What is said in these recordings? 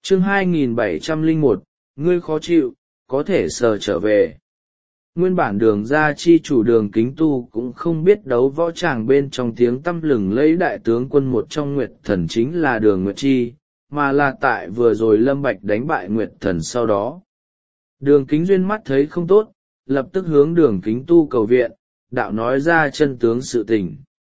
Chương 2701, ngươi khó chịu, có thể sờ trở về. Nguyên bản Đường gia chi chủ Đường Kính Tu cũng không biết đấu võ tràng bên trong tiếng tăm lừng lấy đại tướng quân một trong Nguyệt Thần chính là Đường Nguyệt Chi, mà là tại vừa rồi Lâm Bạch đánh bại Nguyệt Thần sau đó. Đường Kính Duyên mắt thấy không tốt, lập tức hướng Đường Kính Tu cầu viện, đạo nói ra chân tướng sự tình.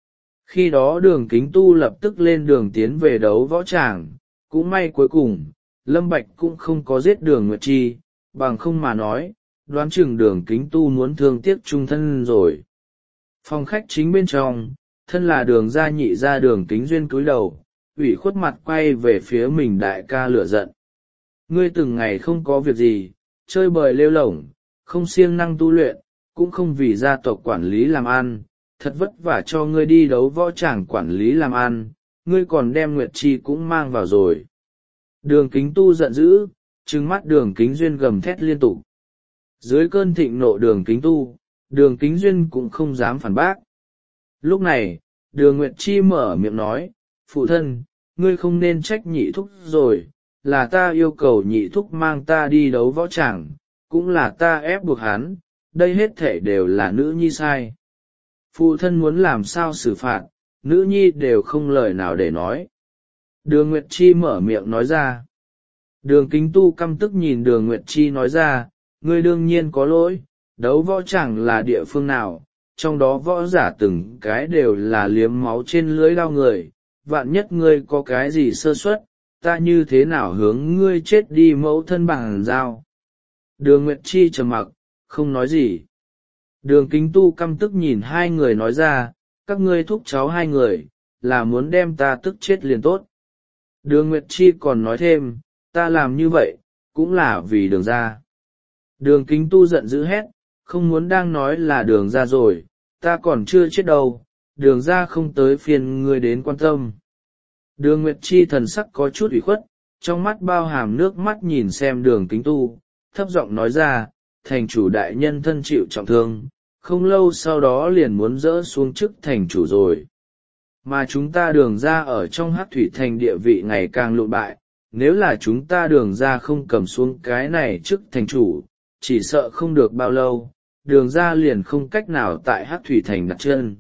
Khi đó Đường Kính Tu lập tức lên đường tiến về đấu võ tràng, cũng may cuối cùng, Lâm Bạch cũng không có giết Đường Nguyệt Chi, bằng không mà nói, đoán chừng Đường Kính Tu muốn thương tiếc trung thân rồi. Phòng khách chính bên trong, thân là Đường gia nhị gia Đường Kính Duyên cúi đầu, ủy khuất mặt quay về phía mình đại ca lửa giận. Ngươi từng ngày không có việc gì, chơi bời lêu lổng, không siêng năng tu luyện, cũng không vì gia tộc quản lý làm ăn, thật vất vả cho ngươi đi đấu võ tràng quản lý làm ăn, ngươi còn đem Nguyệt Chi cũng mang vào rồi. Đường Kính Tu giận dữ, trừng mắt Đường Kính Duyên gầm thét liên tục. Dưới cơn thịnh nộ Đường Kính Tu, Đường Kính Duyên cũng không dám phản bác. Lúc này, Đường Nguyệt Chi mở miệng nói, phụ thân, ngươi không nên trách nhị thúc rồi, là ta yêu cầu nhị thúc mang ta đi đấu võ tràng, cũng là ta ép buộc hắn, đây hết thể đều là nữ nhi sai. Phụ thân muốn làm sao xử phạt, nữ nhi đều không lời nào để nói. Đường Nguyệt Chi mở miệng nói ra. Đường Kính Tu căm tức nhìn Đường Nguyệt Chi nói ra, ngươi đương nhiên có lỗi, đấu võ chẳng là địa phương nào, trong đó võ giả từng cái đều là liếm máu trên lưỡi đao người, vạn nhất ngươi có cái gì sơ suất, ta như thế nào hướng ngươi chết đi mẫu thân bằng dao. Đường Nguyệt Chi trầm mặc, không nói gì. Đường Kính Tu căm tức nhìn hai người nói ra, các ngươi thúc cháu hai người, là muốn đem ta tức chết liền tốt. Đường Nguyệt Chi còn nói thêm, ta làm như vậy, cũng là vì Đường gia. Đường Kính Tu giận dữ hét, không muốn đang nói là Đường gia rồi, ta còn chưa chết đâu, Đường gia không tới phiền ngươi đến quan tâm. Đường Nguyệt Chi thần sắc có chút ủy khuất, trong mắt bao hàm nước mắt nhìn xem Đường Kính Tu, thấp giọng nói ra, thành chủ đại nhân thân chịu trọng thương, không lâu sau đó liền muốn dỡ xuống chức thành chủ rồi. Mà chúng ta Đường gia ở trong Hắc Thủy Thành địa vị ngày càng lụn bại, nếu là chúng ta Đường gia không cầm xuống cái này chức thành chủ, chỉ sợ không được bao lâu, Đường gia liền không cách nào tại Hắc Thủy Thành đặt chân.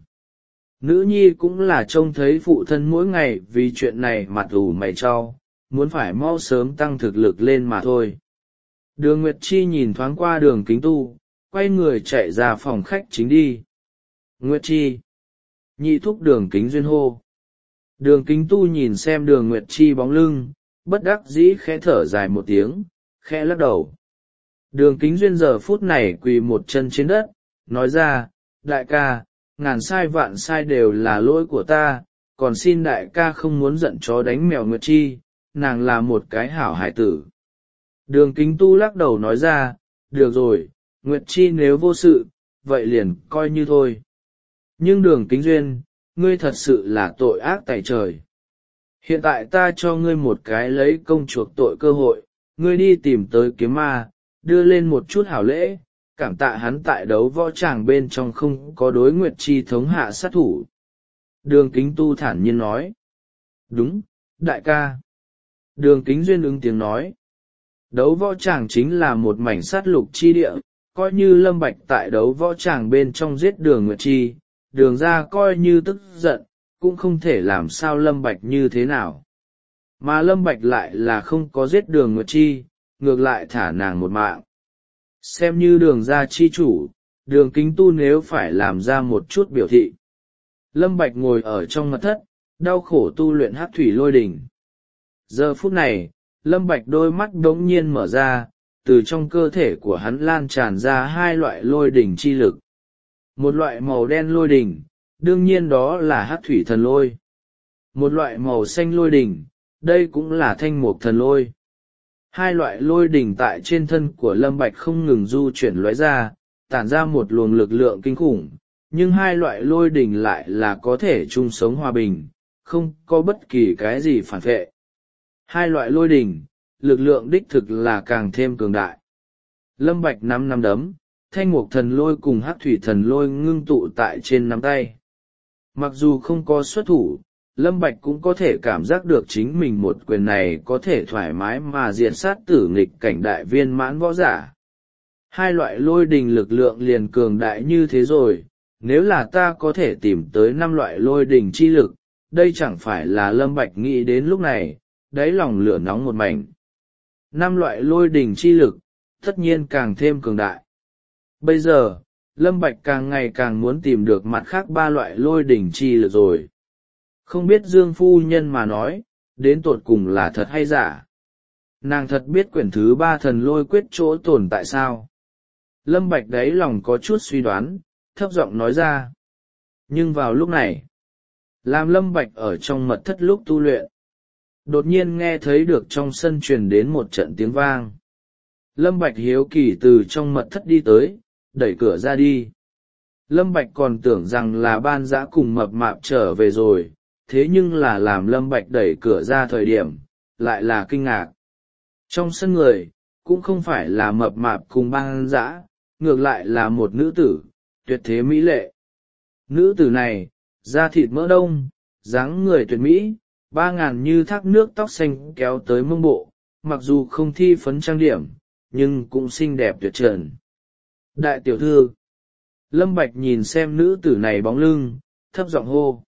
Nữ nhi cũng là trông thấy phụ thân mỗi ngày vì chuyện này mặt ủ mày tro, muốn phải mau sớm tăng thực lực lên mà thôi. Đường Nguyệt Chi nhìn thoáng qua Đường Kính Tu, quay người chạy ra phòng khách chính đi. Nguyệt Chi! Nhị thúc Đường Kính Duyên hô. Đường Kính Tu nhìn xem Đường Nguyệt Chi bóng lưng, bất đắc dĩ khẽ thở dài một tiếng, khẽ lắc đầu. Đường Kính Duyên giờ phút này quỳ một chân trên đất, nói ra, đại ca, ngàn sai vạn sai đều là lỗi của ta, còn xin đại ca không muốn giận chó đánh mèo Nguyệt Chi, nàng là một cái hảo hải tử. Đường Kính Tu lắc đầu nói ra, được rồi, Nguyệt Chi nếu vô sự, vậy liền coi như thôi. Nhưng Đường Kính Duyên, ngươi thật sự là tội ác tại trời. Hiện tại ta cho ngươi một cái lấy công chuộc tội cơ hội, ngươi đi tìm tới Kiếm Ma, đưa lên một chút hảo lễ, cảm tạ hắn tại đấu võ tràng bên trong không có đối Nguyệt Chi thống hạ sát thủ. Đường Kính Tu thản nhiên nói. Đúng, đại ca. Đường Kính Duyên ứng tiếng nói. Đấu võ tràng chính là một mảnh sát lục chi địa, coi như Lâm Bạch tại đấu võ tràng bên trong giết Đường Nguyệt Chi, Đường gia coi như tức giận, cũng không thể làm sao Lâm Bạch như thế nào. Mà Lâm Bạch lại là không có giết Đường Nguyệt Chi, ngược lại thả nàng một mạng. Xem như Đường gia chi chủ, Đường Kính Tu nếu phải làm ra một chút biểu thị. Lâm Bạch ngồi ở trong mật thất, đau khổ tu luyện Hắc Thủy Lôi Đỉnh. Giờ phút này, Lâm Bạch đôi mắt đống nhiên mở ra, từ trong cơ thể của hắn lan tràn ra hai loại lôi đỉnh chi lực. Một loại màu đen lôi đỉnh, đương nhiên đó là Hắc Thủy Thần Lôi. Một loại màu xanh lôi đỉnh, đây cũng là Thanh Mục Thần Lôi. Hai loại lôi đỉnh tại trên thân của Lâm Bạch không ngừng du chuyển lóe ra, tản ra một luồng lực lượng kinh khủng, nhưng hai loại lôi đỉnh lại là có thể chung sống hòa bình, không có bất kỳ cái gì phản vệ. Hai loại lôi đỉnh, lực lượng đích thực là càng thêm cường đại. Lâm Bạch nắm đấm, Thanh Mục Thần Lôi cùng Hắc Thủy Thần Lôi ngưng tụ tại trên nắm tay. Mặc dù không có xuất thủ, Lâm Bạch cũng có thể cảm giác được chính mình một quyền này có thể thoải mái mà diệt sát tử nghịch cảnh đại viên mãn võ giả. Hai loại lôi đình lực lượng liền cường đại như thế rồi, nếu là ta có thể tìm tới 5 loại lôi đình chi lực, đây chẳng phải là Lâm Bạch nghĩ đến lúc này, đáy lòng lửa nóng một mảnh. 5 loại lôi đình chi lực, tất nhiên càng thêm cường đại. Bây giờ, Lâm Bạch càng ngày càng muốn tìm được mặt khác 3 loại lôi đình chi lực rồi. Không biết Dương phu nhân mà nói, đến tột cùng là thật hay giả. Nàng thật biết quyển thứ 3 thần lôi quyết chỗ tồn tại sao. Lâm Bạch đáy lòng có chút suy đoán, thấp giọng nói ra. Nhưng vào lúc này, làm Lâm Bạch ở trong mật thất lúc tu luyện, đột nhiên nghe thấy được trong sân truyền đến một trận tiếng vang. Lâm Bạch hiếu kỳ từ trong mật thất đi tới, đẩy cửa ra đi. Lâm Bạch còn tưởng rằng là Ban Dã cùng Mập Mạp trở về rồi, thế nhưng là làm Lâm Bạch đẩy cửa ra thời điểm, lại là kinh ngạc. Trong sân người, cũng không phải là Mập Mạp cùng Ban Dã, ngược lại là một nữ tử, tuyệt thế mỹ lệ. Nữ tử này, da thịt mỡ đông, dáng người tuyệt mỹ, 3.000 như thác nước tóc xanh kéo tới mông bộ, mặc dù không thi phấn trang điểm, nhưng cũng xinh đẹp tuyệt trần. Đại tiểu thư, Lâm Bạch nhìn xem nữ tử này bóng lưng, thấp giọng hô.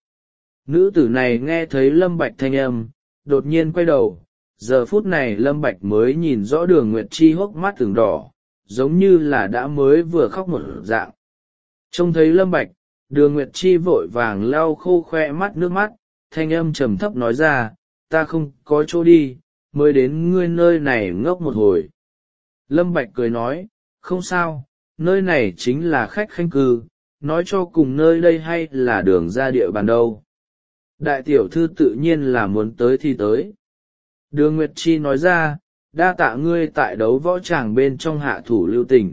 Nữ tử này nghe thấy Lâm Bạch thanh âm, đột nhiên quay đầu, giờ phút này Lâm Bạch mới nhìn rõ Đường Nguyệt Chi hốc mắt ửng đỏ, giống như là đã mới vừa khóc một dạng. Trông thấy Lâm Bạch, Đường Nguyệt Chi vội vàng lau khô khoe mắt nước mắt, thanh âm trầm thấp nói ra, ta không có chỗ đi, mới đến ngươi nơi này ngốc một hồi. Lâm Bạch cười nói, không sao, nơi này chính là khách khanh cư, nói cho cùng nơi đây hay là đường ra địa bàn đâu. Đại tiểu thư tự nhiên là muốn tới thì tới. Đường Nguyệt Chi nói ra, đa tạ ngươi tại đấu võ tràng bên trong hạ thủ lưu tình.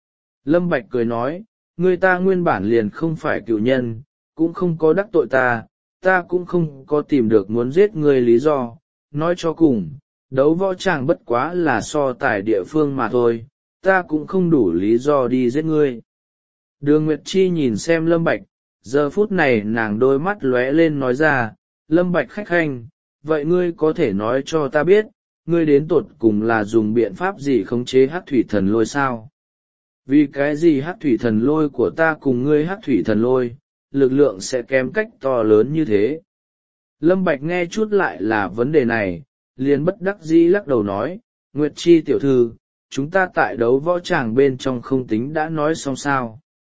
Lâm Bạch cười nói, ngươi ta nguyên bản liền không phải cựu nhân, cũng không có đắc tội ta, ta cũng không có tìm được muốn giết ngươi lý do, nói cho cùng, đấu võ tràng bất quá là so tài địa phương mà thôi, ta cũng không đủ lý do đi giết ngươi. Đường Nguyệt Chi nhìn xem Lâm Bạch, giờ phút này nàng đôi mắt lóe lên nói ra, Lâm Bạch khách khanh, vậy ngươi có thể nói cho ta biết, ngươi đến tột cùng là dùng biện pháp gì khống chế hắc thủy thần lôi sao? Vì cái gì hắc thủy thần lôi của ta cùng ngươi hắc thủy thần lôi, lực lượng sẽ kém cách to lớn như thế? Lâm Bạch nghe chút lại là vấn đề này, liền bất đắc dĩ lắc đầu nói, Nguyệt Chi tiểu thư, chúng ta tại đấu võ tràng bên trong không tính đã nói xong sao.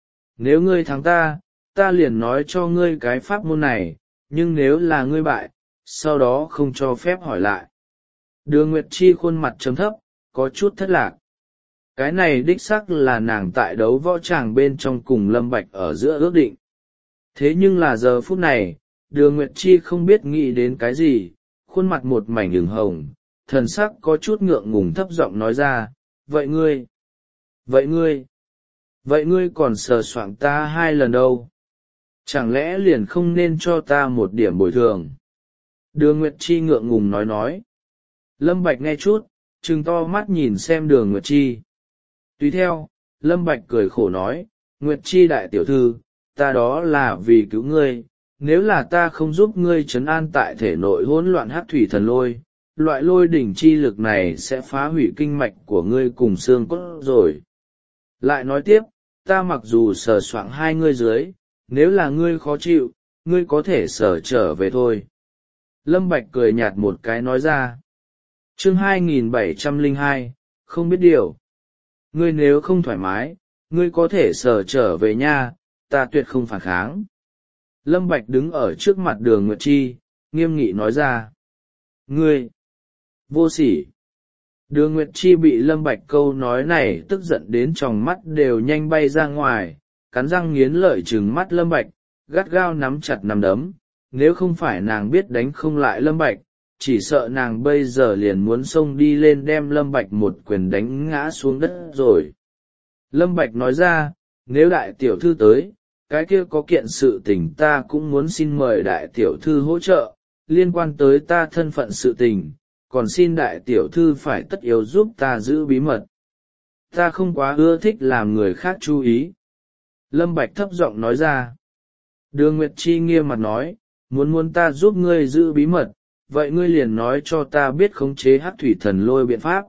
Nếu ngươi thắng ta, ta liền nói cho ngươi cái pháp môn này, nhưng nếu là ngươi bại, sau đó không cho phép hỏi lại. Đường Nguyệt Chi khuôn mặt chấm thấp, có chút thất lạc. Cái này đích xác là nàng tại đấu võ tràng bên trong cùng Lâm Bạch ở giữa ước định. Thế nhưng là giờ phút này, Đường Nguyệt Chi không biết nghĩ đến cái gì, khuôn mặt một mảnh ửng hồng, thần sắc có chút ngượng ngùng thấp giọng nói ra, vậy ngươi còn sờ soạng ta 2 lần đâu? Chẳng lẽ liền không nên cho ta một điểm bồi thường? Đường Nguyệt Chi ngượng ngùng nói. Lâm Bạch nghe chút, trừng to mắt nhìn xem Đường Nguyệt Chi. Tùy theo, Lâm Bạch cười khổ nói, Nguyệt Chi đại tiểu thư, ta đó là vì cứu ngươi, nếu là ta không giúp ngươi trấn an tại thể nội hỗn loạn hắc thủy thần lôi, loại lôi đỉnh chi lực này sẽ phá hủy kinh mạch của ngươi cùng xương cốt rồi. Lại nói tiếp, ta mặc dù sờ soạng 2 ngươi dưới, nếu là ngươi khó chịu, ngươi có thể sờ trở về thôi. Lâm Bạch cười nhạt một cái nói ra. Chương 2702, không biết điều. Ngươi nếu không thoải mái, ngươi có thể sờ trở về nha, ta tuyệt không phản kháng. Lâm Bạch đứng ở trước mặt Đường Nguyệt Chi, nghiêm nghị nói ra. Ngươi, vô sỉ. Đường Nguyệt Chi bị Lâm Bạch câu nói này tức giận đến tròng mắt đều nhanh bay ra ngoài, cắn răng nghiến lợi trừng mắt Lâm Bạch, gắt gao nắm chặt nắm đấm, nếu không phải nàng biết đánh không lại Lâm Bạch, chỉ sợ nàng bây giờ liền muốn xông đi lên đem Lâm Bạch một quyền đánh ngã xuống đất rồi. Lâm Bạch nói ra, nếu đại tiểu thư tới, cái kia có kiện sự tình ta cũng muốn xin mời đại tiểu thư hỗ trợ, liên quan tới ta thân phận sự tình, còn xin đại tiểu thư phải tất yếu giúp ta giữ bí mật. Ta không quá ưa thích làm người khác chú ý. Lâm Bạch thấp giọng nói ra. Đường Nguyệt Chi nghiêm mặt nói, muốn ta giúp ngươi giữ bí mật, vậy ngươi liền nói cho ta biết khống chế hắc thủy thần lôi biện pháp.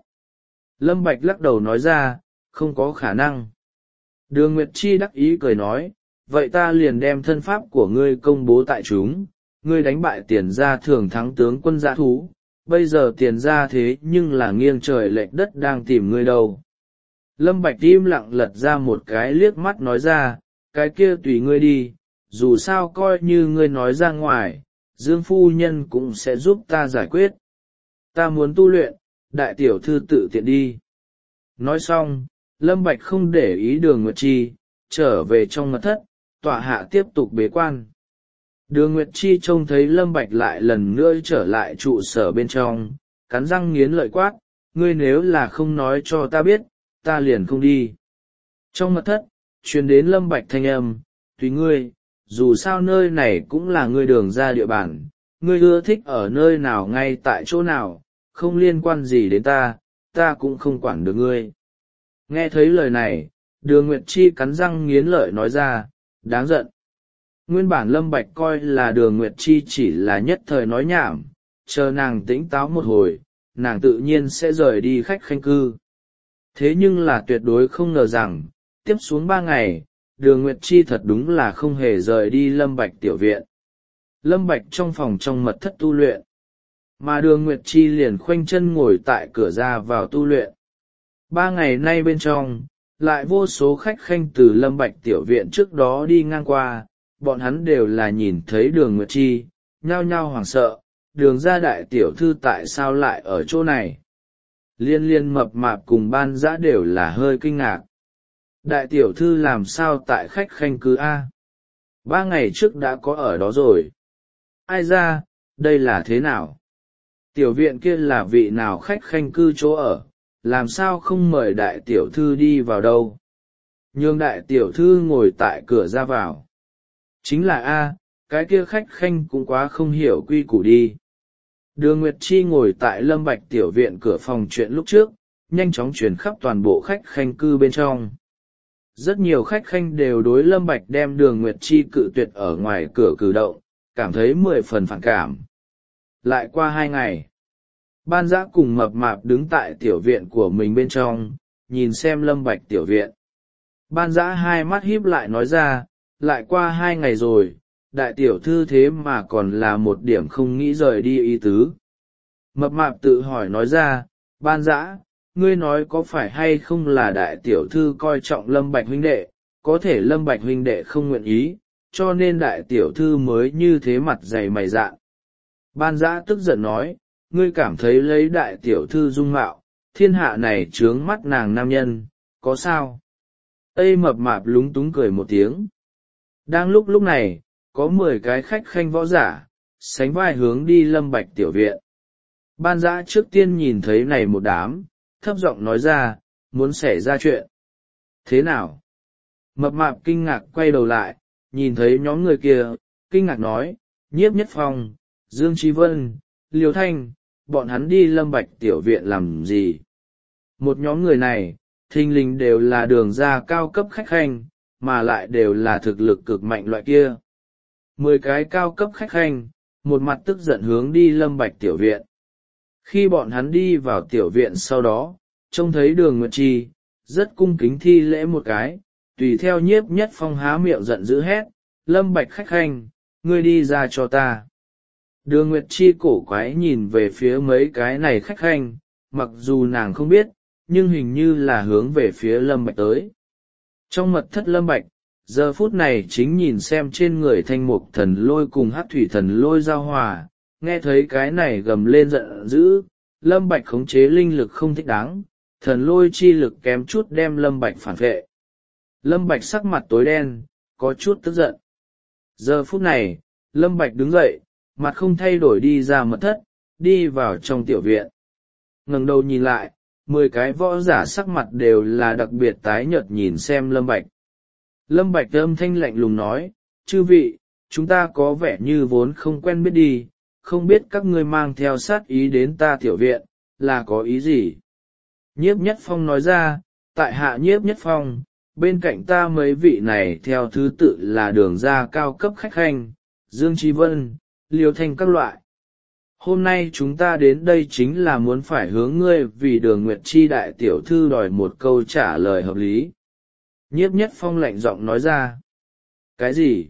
Lâm Bạch lắc đầu nói ra, không có khả năng. Đường Nguyệt Chi đắc ý cười nói, vậy ta liền đem thân pháp của ngươi công bố tại chúng, ngươi đánh bại Tiền Gia thường thắng tướng quân dã thú, bây giờ Tiền Gia thế nhưng là nghiêng trời lệch đất đang tìm ngươi đâu. Lâm Bạch im lặng lật ra một cái liếc mắt nói ra, cái kia tùy ngươi đi, dù sao coi như ngươi nói ra ngoài, Dương phu nhân cũng sẽ giúp ta giải quyết. Ta muốn tu luyện, đại tiểu thư tự tiện đi. Nói xong, Lâm Bạch không để ý Đường Nguyệt Chi, trở về trong mật thất, tọa hạ tiếp tục bế quan. Đường Nguyệt Chi trông thấy Lâm Bạch lại lần nữa trở lại trụ sở bên trong, cắn răng nghiến lợi quát, ngươi nếu là không nói cho ta biết, ta liền không đi. Trong mật thất, truyền đến Lâm Bạch thanh âm, tùy ngươi, dù sao nơi này cũng là ngươi Đường ra địa bàn, ngươi ưa thích ở nơi nào ngay tại chỗ nào, không liên quan gì đến ta cũng không quản được ngươi. Nghe thấy lời này, Đường Nguyệt Chi cắn răng nghiến lợi nói ra, đáng giận. Nguyên bản Lâm Bạch coi là Đường Nguyệt Chi chỉ là nhất thời nói nhảm, chờ nàng tĩnh táo một hồi, nàng tự nhiên sẽ rời đi khách khanh cư. Thế nhưng là tuyệt đối không ngờ rằng, tiếp xuống 3 ngày, Đường Nguyệt Chi thật đúng là không hề rời đi Lâm Bạch tiểu viện. Lâm Bạch trong phòng trong mật thất tu luyện, mà Đường Nguyệt Chi liền khoanh chân ngồi tại cửa ra vào tu luyện. 3 ngày nay bên trong, lại vô số khách khanh từ Lâm Bạch tiểu viện trước đó đi ngang qua, bọn hắn đều là nhìn thấy Đường Nguyệt Chi, nhao nhao hoảng sợ, Đường gia đại tiểu thư tại sao lại ở chỗ này. Liên liên mập mạp cùng Ban Dã đều là hơi kinh ngạc. Đại tiểu thư làm sao tại khách khanh cư A? 3 ngày trước đã có ở đó rồi. Ai ra, đây là thế nào? Tiểu viện kia là vị nào khách khanh cư chỗ ở, làm sao không mời đại tiểu thư đi vào đâu? Nhường đại tiểu thư ngồi tại cửa ra vào. Chính là A, cái kia khách khanh cũng quá không hiểu quy củ đi. Đường Nguyệt Chi ngồi tại Lâm Bạch tiểu viện cửa phòng chuyện lúc trước, nhanh chóng truyền khắp toàn bộ khách khanh cư bên trong. Rất nhiều khách khanh đều đối Lâm Bạch đem Đường Nguyệt Chi cự tuyệt ở ngoài cửa cử động, cảm thấy 10 phần phản cảm. Lại qua 2 ngày, Ban Dã cùng mập mạp đứng tại tiểu viện của mình bên trong, nhìn xem Lâm Bạch tiểu viện. Ban Dã hai mắt híp lại nói ra, lại qua 2 ngày rồi, đại tiểu thư thế mà còn là một điểm không nghĩ rời đi ý tứ. Mập mạp tự hỏi nói ra, Ban Dã, ngươi nói có phải hay không là đại tiểu thư coi trọng Lâm Bạch huynh đệ, có thể Lâm Bạch huynh đệ không nguyện ý, cho nên đại tiểu thư mới như thế mặt dày mày dạn. Ban Dã tức giận nói, ngươi cảm thấy lấy đại tiểu thư dung mạo, thiên hạ này trướng mắt nàng nam nhân, có sao? Tây mập mạp lúng túng cười một tiếng. Đang lúc này, có 10 cái khách khanh võ giả, sánh vai hướng đi Lâm Bạch tiểu viện. Ban Dã trước tiên nhìn thấy này một đám, thấp giọng nói ra, muốn xảy ra chuyện. Thế nào? Mập mạp kinh ngạc quay đầu lại, nhìn thấy nhóm người kia, kinh ngạc nói, Nhiếp Nhất Phong, Dương Trí Vân, Liêu Thanh, bọn hắn đi Lâm Bạch tiểu viện làm gì? Một nhóm người này, thình lình đều là Đường gia cao cấp khách khanh, mà lại đều là thực lực cực mạnh loại kia. 10 cái cao cấp khách khanh, một mặt tức giận hướng đi Lâm Bạch tiểu viện. Khi bọn hắn đi vào tiểu viện sau đó, trông thấy Đường Nguyệt Chi, rất cung kính thi lễ một cái, tùy theo Nhiếp Nhất Phong há miệng giận dữ hét, Lâm Bạch khách khanh, ngươi đi ra cho ta. Đường Nguyệt Chi cổ quái nhìn về phía mấy cái này khách khanh, mặc dù nàng không biết, nhưng hình như là hướng về phía Lâm Bạch tới. Trong mật thất Lâm Bạch, giờ phút này chính nhìn xem trên người Thanh Mục Thần Lôi cùng Hắc Thủy Thần Lôi giao hòa, nghe thấy cái này gầm lên giận dữ, Lâm Bạch khống chế linh lực không thích đáng, thần lôi chi lực kém chút đem Lâm Bạch phản vệ. Lâm Bạch sắc mặt tối đen, có chút tức giận. Giờ phút này, Lâm Bạch đứng dậy, mặt không thay đổi đi ra mật thất, đi vào trong tiểu viện. Ngẩng đầu nhìn lại, 10 cái võ giả sắc mặt đều là đặc biệt tái nhợt nhìn xem Lâm Bạch. Lâm Bạch âm thanh lạnh lùng nói, chư vị, chúng ta có vẻ như vốn không quen biết đi, không biết các ngươi mang theo sát ý đến ta tiểu viện, là có ý gì? Nhiếp Nhất Phong nói ra, tại hạ Nhiếp Nhất Phong, bên cạnh ta mấy vị này theo thứ tự là Đường gia cao cấp khách khanh, Dương Trí Vân, liêu thanh các loại. Hôm nay chúng ta đến đây chính là muốn phải hướng ngươi vì Đường Nguyệt Chi đại tiểu thư đòi một câu trả lời hợp lý. Nhiếp Nhất Phong lạnh giọng nói ra. Cái gì?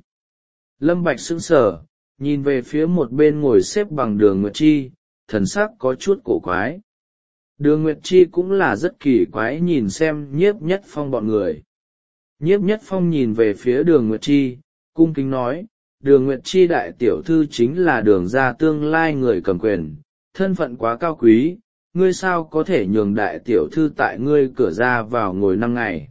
Lâm Bạch sững sờ, nhìn về phía một bên ngồi xếp bằng Đường Nguyệt Chi, thần sắc có chút cổ quái. Đường Nguyệt Chi cũng là rất kỳ quái nhìn xem Nhiếp Nhất Phong bọn người. Nhiếp Nhất Phong nhìn về phía Đường Nguyệt Chi, cung kính nói, Đường Nguyệt Chi đại tiểu thư chính là Đường gia tương lai người cầm quyền, thân phận quá cao quý, ngươi sao có thể nhường đại tiểu thư tại ngươi cửa ra vào ngồi 5 ngày.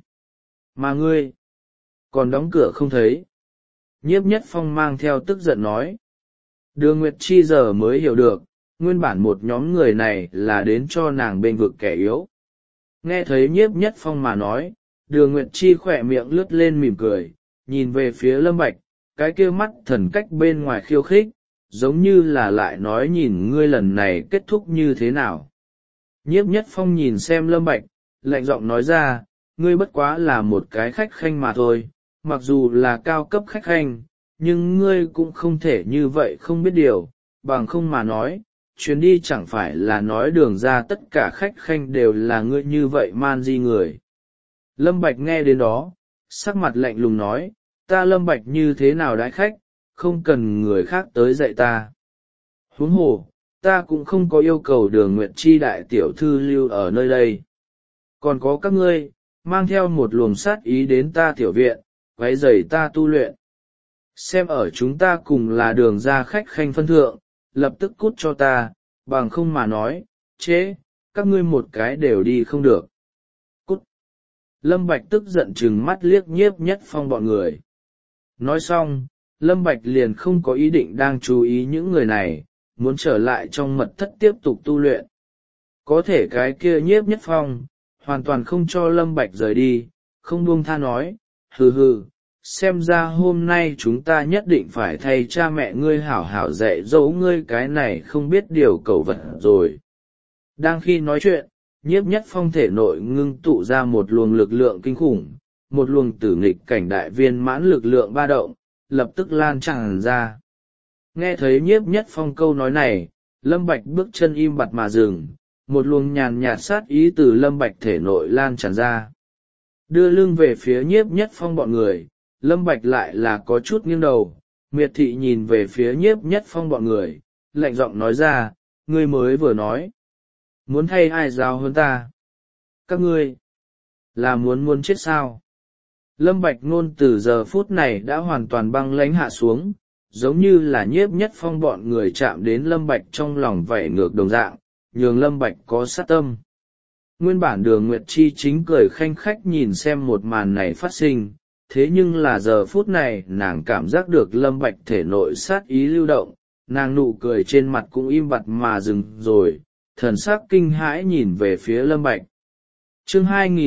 Mà ngươi, còn đóng cửa không thấy. Nhiếp Nhất Phong mang theo tức giận nói. Đường Nguyệt Chi giờ mới hiểu được, nguyên bản một nhóm người này là đến cho nàng bên vực kẻ yếu. Nghe thấy Nhiếp Nhất Phong mà nói, Đường Nguyệt Chi khỏe miệng lướt lên mỉm cười, nhìn về phía Lâm Bạch, cái kia mắt thần cách bên ngoài khiêu khích, giống như là lại nói nhìn ngươi lần này kết thúc như thế nào. Nhiếp Nhất Phong nhìn xem Lâm Bạch, lạnh giọng nói ra, ngươi bất quá là một cái khách khanh mà thôi, mặc dù là cao cấp khách khanh, nhưng ngươi cũng không thể như vậy không biết điều, bằng không mà nói, chuyến đi chẳng phải là nói Đường ra tất cả khách khanh đều là ngươi như vậy man di người. Lâm Bạch nghe đến đó, sắc mặt lạnh lùng nói, ta Lâm Bạch như thế nào đãi khách, không cần người khác tới dạy ta. Huống hồ, ta cũng không có yêu cầu Đường Nguyệt Chi đại tiểu thư lưu ở nơi đây. Còn có các ngươi, mang theo một luồng sát ý đến ta tiểu viện, quấy rầy ta tu luyện. Xem ở chúng ta cùng là Đường ra khách khanh phân thượng, lập tức cút cho ta, bằng không mà nói, chế, các ngươi một cái đều đi không được. Cút. Lâm Bạch tức giận trừng mắt liếc Nhiếp Nhất Phong bọn người. Nói xong, Lâm Bạch liền không có ý định đang chú ý những người này, muốn trở lại trong mật thất tiếp tục tu luyện. Có thể cái kia Nhiếp Nhất Phong, hoàn toàn không cho Lâm Bạch rời đi, không buông tha nói, hừ hừ, xem ra hôm nay chúng ta nhất định phải thay cha mẹ ngươi hảo hảo dạy dỗ ngươi cái này không biết điều cầu vật rồi. Đang khi nói chuyện, Nhiếp Nhất Phong thể nội ngưng tụ ra một luồng lực lượng kinh khủng, một luồng tử nghịch cảnh đại viên mãn lực lượng ba động, lập tức lan tràn ra. Nghe thấy Nhiếp Nhất Phong câu nói này, Lâm Bạch bước chân im bặt mà dừng, một luồng nhàn nhạt sát ý từ Lâm Bạch thể nội lan tràn ra. Đưa lưng về phía Nhiếp Nhất Phong bọn người, Lâm Bạch lại là có chút nghiêng đầu, miệt thị nhìn về phía Nhiếp Nhất Phong bọn người, lạnh giọng nói ra, ngươi mới vừa nói. Muốn thay ai giáo hơn ta? Các ngươi, là muốn chết sao? Lâm Bạch ngôn từ giờ phút này đã hoàn toàn băng lãnh hạ xuống, giống như là Nhiếp Nhất Phong bọn người chạm đến Lâm Bạch trong lòng vảy ngược đồng dạng, nhường Lâm Bạch có sát tâm. Nguyên bản Đường Nguyệt Chi chính cười khanh khách nhìn xem một màn này phát sinh, thế nhưng là giờ phút này nàng cảm giác được Lâm Bạch thể nội sát ý lưu động, nàng nụ cười trên mặt cũng im bặt mà dừng rồi, thần sắc kinh hãi nhìn về phía Lâm Bạch. Chương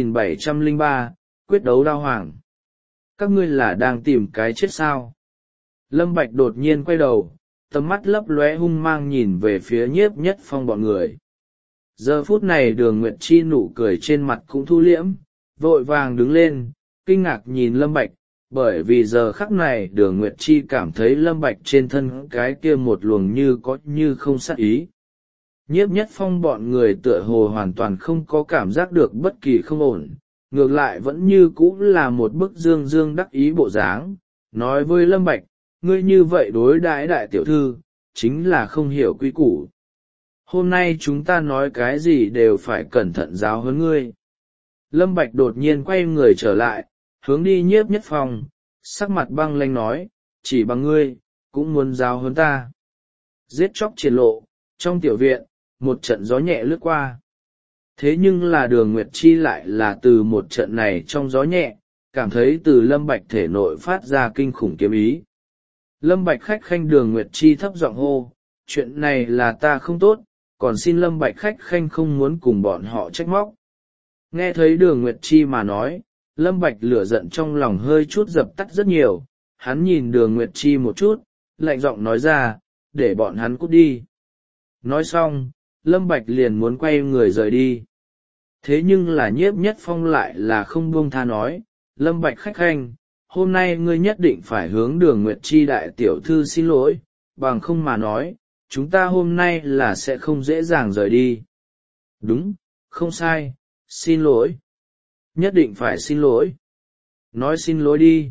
2703, quyết đấu đao hoàng. Các ngươi là đang tìm cái chết sao? Lâm Bạch đột nhiên quay đầu, tầm mắt lấp lóe hung mang nhìn về phía Nhiếp Nhất Phong bọn người. Giờ phút này Đường Nguyệt Chi nụ cười trên mặt cũng thu liễm, vội vàng đứng lên, kinh ngạc nhìn Lâm Bạch, bởi vì giờ khắc này Đường Nguyệt Chi cảm thấy Lâm Bạch trên thân cái kia một luồng như có như không sát ý. Nhiếp Nhất Phong bọn người tựa hồ hoàn toàn không có cảm giác được bất kỳ không ổn, ngược lại vẫn như cũ là một bức dương dương đắc ý bộ dáng, nói với Lâm Bạch, ngươi như vậy đối đãi đại tiểu thư, chính là không hiểu quy củ. Hôm nay chúng ta nói cái gì đều phải cẩn thận giáo huấn ngươi. Lâm Bạch đột nhiên quay người trở lại, hướng đi Nhiếp Nhất Phong, sắc mặt băng lãnh nói, chỉ bằng ngươi, cũng muốn giáo huấn ta. Giết chóc triển lộ, trong tiểu viện, một trận gió nhẹ lướt qua. Thế nhưng là Đường Nguyệt Chi lại là từ một trận này trong gió nhẹ, cảm thấy từ Lâm Bạch thể nội phát ra kinh khủng kiếm ý. Lâm Bạch khách khanh Đường Nguyệt Chi thấp giọng hô, chuyện này là ta không tốt, còn xin Lâm Bạch khách khanh không muốn cùng bọn họ trách móc. Nghe thấy Đường Nguyệt Chi mà nói, Lâm Bạch lửa giận trong lòng hơi chút dập tắt rất nhiều, hắn nhìn Đường Nguyệt Chi một chút, lạnh giọng nói ra, để bọn hắn cút đi. Nói xong, Lâm Bạch liền muốn quay người rời đi. Thế nhưng là Nhiếp Nhất Phong lại là không buông tha nói, Lâm Bạch khách khanh, hôm nay ngươi nhất định phải hướng Đường Nguyệt Chi đại tiểu thư xin lỗi, bằng không mà nói chúng ta hôm nay là sẽ không dễ dàng rời đi. Đúng, không sai, xin lỗi. Nhất định phải xin lỗi. Nói xin lỗi đi.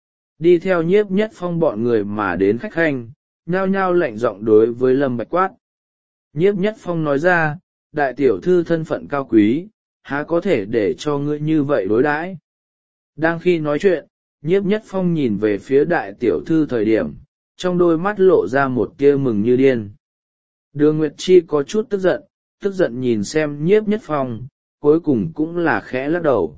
Đi theo Nhiếp Nhất Phong bọn người mà đến khách khanh, nhao nhao lạnh giọng đối với Lâm Bạch quát. Nhiếp Nhất Phong nói ra, đại tiểu thư thân phận cao quý, há có thể để cho ngươi như vậy đối đãi. Đang khi nói chuyện, Nhiếp Nhất Phong nhìn về phía đại tiểu thư thời điểm, trong đôi mắt lộ ra một tia mừng như điên. Đường Nguyệt Chi có chút tức giận nhìn xem Nhiếp Nhất Phong, cuối cùng cũng là khẽ lắc đầu.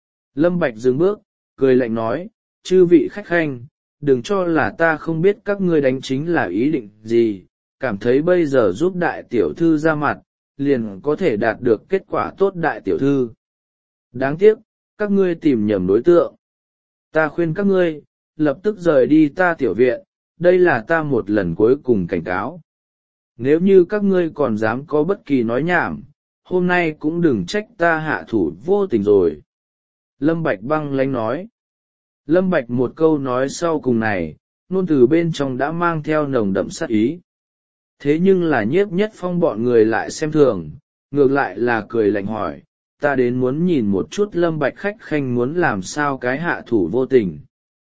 Lâm Bạch dừng bước, cười lạnh nói, chư vị khách khanh, đừng cho là ta không biết các ngươi đánh chính là ý định gì, cảm thấy bây giờ giúp đại tiểu thư ra mặt, liền có thể đạt được kết quả tốt đại tiểu thư. Đáng tiếc, các ngươi tìm nhầm đối tượng. Ta khuyên các ngươi, lập tức rời đi ta tiểu viện, đây là ta một lần cuối cùng cảnh cáo. Nếu như các ngươi còn dám có bất kỳ nói nhảm, hôm nay cũng đừng trách ta hạ thủ vô tình rồi. Lâm Bạch băng lãnh nói. Lâm Bạch một câu nói sau cùng này, ngôn từ bên trong đã mang theo nồng đậm sát ý. Thế nhưng là Nhiếp Nhất Phong bọn người lại xem thường, ngược lại là cười lạnh hỏi, ta đến muốn nhìn một chút Lâm Bạch khách khanh muốn làm sao cái hạ thủ vô tình.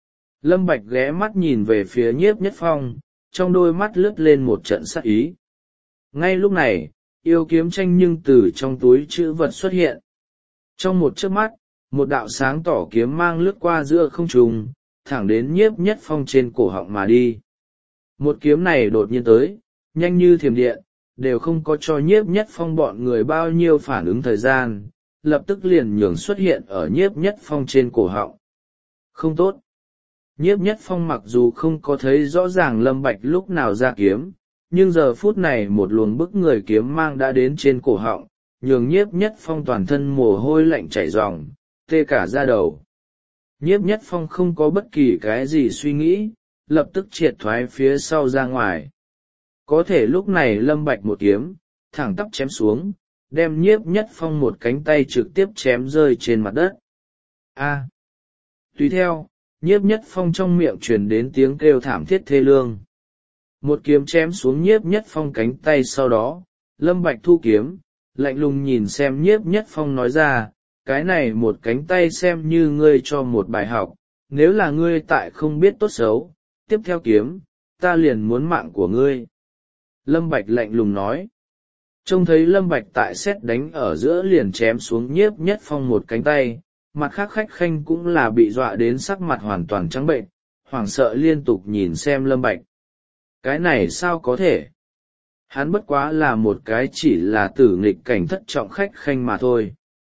Lâm Bạch ghé mắt nhìn về phía Nhiếp Nhất Phong, trong đôi mắt lướt lên một trận sát ý. Ngay lúc này, yêu kiếm tranh nhưng từ trong túi trữ vật xuất hiện. Trong một chớp mắt, một đạo sáng tỏ kiếm mang lướt qua giữa không trung, thẳng đến Nhiếp Nhất Phong trên cổ họng mà đi. Một kiếm này đột nhiên tới, nhanh như thiểm điện, đều không có cho Nhiếp Nhất Phong bọn người bao nhiêu phản ứng thời gian, lập tức liền nhường xuất hiện ở Nhiếp Nhất Phong trên cổ họng. Không tốt. Nhiếp Nhất Phong mặc dù không có thấy rõ ràng Lâm Bạch lúc nào ra kiếm, nhưng giờ phút này một luồng bức người kiếm mang đã đến trên cổ họng, nhường Nhiếp Nhất Phong toàn thân mồ hôi lạnh chảy ròng, tê cả da đầu. Nhiếp Nhất Phong không có bất kỳ cái gì suy nghĩ, lập tức triệt thoái phía sau ra ngoài. Có thể lúc này Lâm Bạch một kiếm, thẳng tắp chém xuống, đem Nhiếp Nhất Phong một cánh tay trực tiếp chém rơi trên mặt đất. A. Tùy theo, Nhiếp Nhất Phong trong miệng truyền đến tiếng kêu thảm thiết thê lương. Một kiếm chém xuống Nhiếp Nhất Phong cánh tay sau đó, Lâm Bạch thu kiếm, lạnh lùng nhìn xem Nhiếp Nhất Phong nói ra, cái này một cánh tay xem như ngươi cho một bài học, nếu là ngươi tại không biết tốt xấu, tiếp theo kiếm, ta liền muốn mạng của ngươi. Lâm Bạch lạnh lùng nói. Trông thấy Lâm Bạch tại sét đánh ở giữa liền chém xuống Nhiếp Nhất Phong một cánh tay, mặt khác khách khanh cũng là bị dọa đến sắc mặt hoàn toàn trắng bệnh, hoảng sợ liên tục nhìn xem Lâm Bạch. Cái này sao có thể? Hắn bất quá là một cái chỉ là tử nghịch cảnh thất trọng khách khanh mà thôi.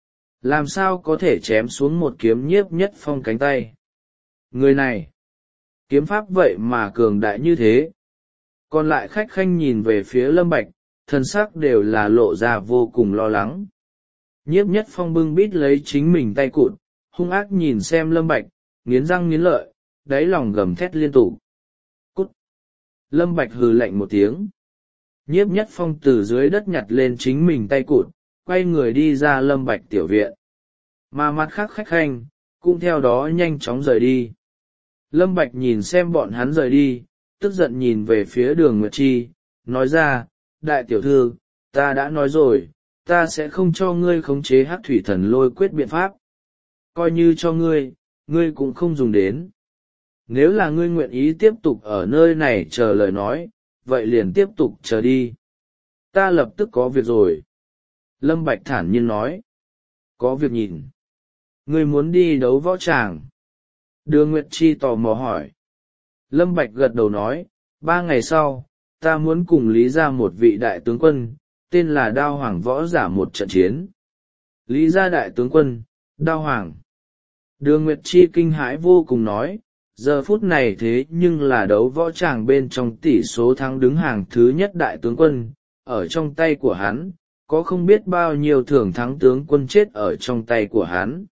Làm sao có thể chém xuống một kiếm Nhiếp Nhất Phong cánh tay? Người này, kiếm pháp vậy mà cường đại như thế. Còn lại khách khanh nhìn về phía Lâm Bạch, thân sắc đều là lộ ra vô cùng lo lắng. Nhiếp Nhất Phong bưng bít lấy chính mình tay cụt, hung ác nhìn xem Lâm Bạch, nghiến răng nghiến lợi, đáy lòng gầm thét liên tục. Cút! Lâm Bạch hừ lạnh một tiếng. Nhiếp Nhất Phong từ dưới đất nhặt lên chính mình tay cụt, quay người đi ra Lâm Bạch tiểu viện. Mà mặt khác khách khanh, cũng theo đó nhanh chóng rời đi. Lâm Bạch nhìn xem bọn hắn rời đi, tức giận nhìn về phía Đường Nguyệt Chi, nói ra, đại tiểu thư, ta đã nói rồi, ta sẽ không cho ngươi khống chế hắc thủy thần lôi quyết biện pháp. Coi như cho ngươi, ngươi cũng không dùng đến. Nếu là ngươi nguyện ý tiếp tục ở nơi này chờ lời nói, vậy liền tiếp tục chờ đi. Ta lập tức có việc rồi. Lâm Bạch thản nhiên nói. Có việc nhìn. Ngươi muốn đi đấu võ tràng. Đường Nguyệt Chi tò mò hỏi. Lâm Bạch gật đầu nói, 3 ngày sau, ta muốn cùng Lý gia một vị đại tướng quân, tên là Đao Hoàng võ giả một trận chiến. Lý gia đại tướng quân, Đao Hoàng. Đường Nguyệt Chi kinh hãi vô cùng nói, giờ phút này thế nhưng là đấu võ tràng bên trong tỷ số thắng đứng hàng thứ nhất đại tướng quân, ở trong tay của hắn, có không biết bao nhiêu thưởng thắng tướng quân chết ở trong tay của hắn.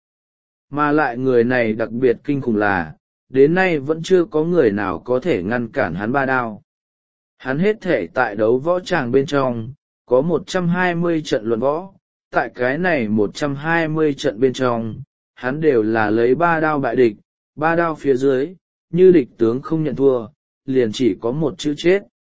Mà lại người này đặc biệt kinh khủng là, đến nay vẫn chưa có người nào có thể ngăn cản hắn 3 đao. Hắn hết thể tại đấu võ tràng bên trong, có 120 trận luận võ, tại cái này 120 trận bên trong, hắn đều là lấy 3 đao bại địch, 3 đao phía dưới, như địch tướng không nhận thua, liền chỉ có một chữ chết.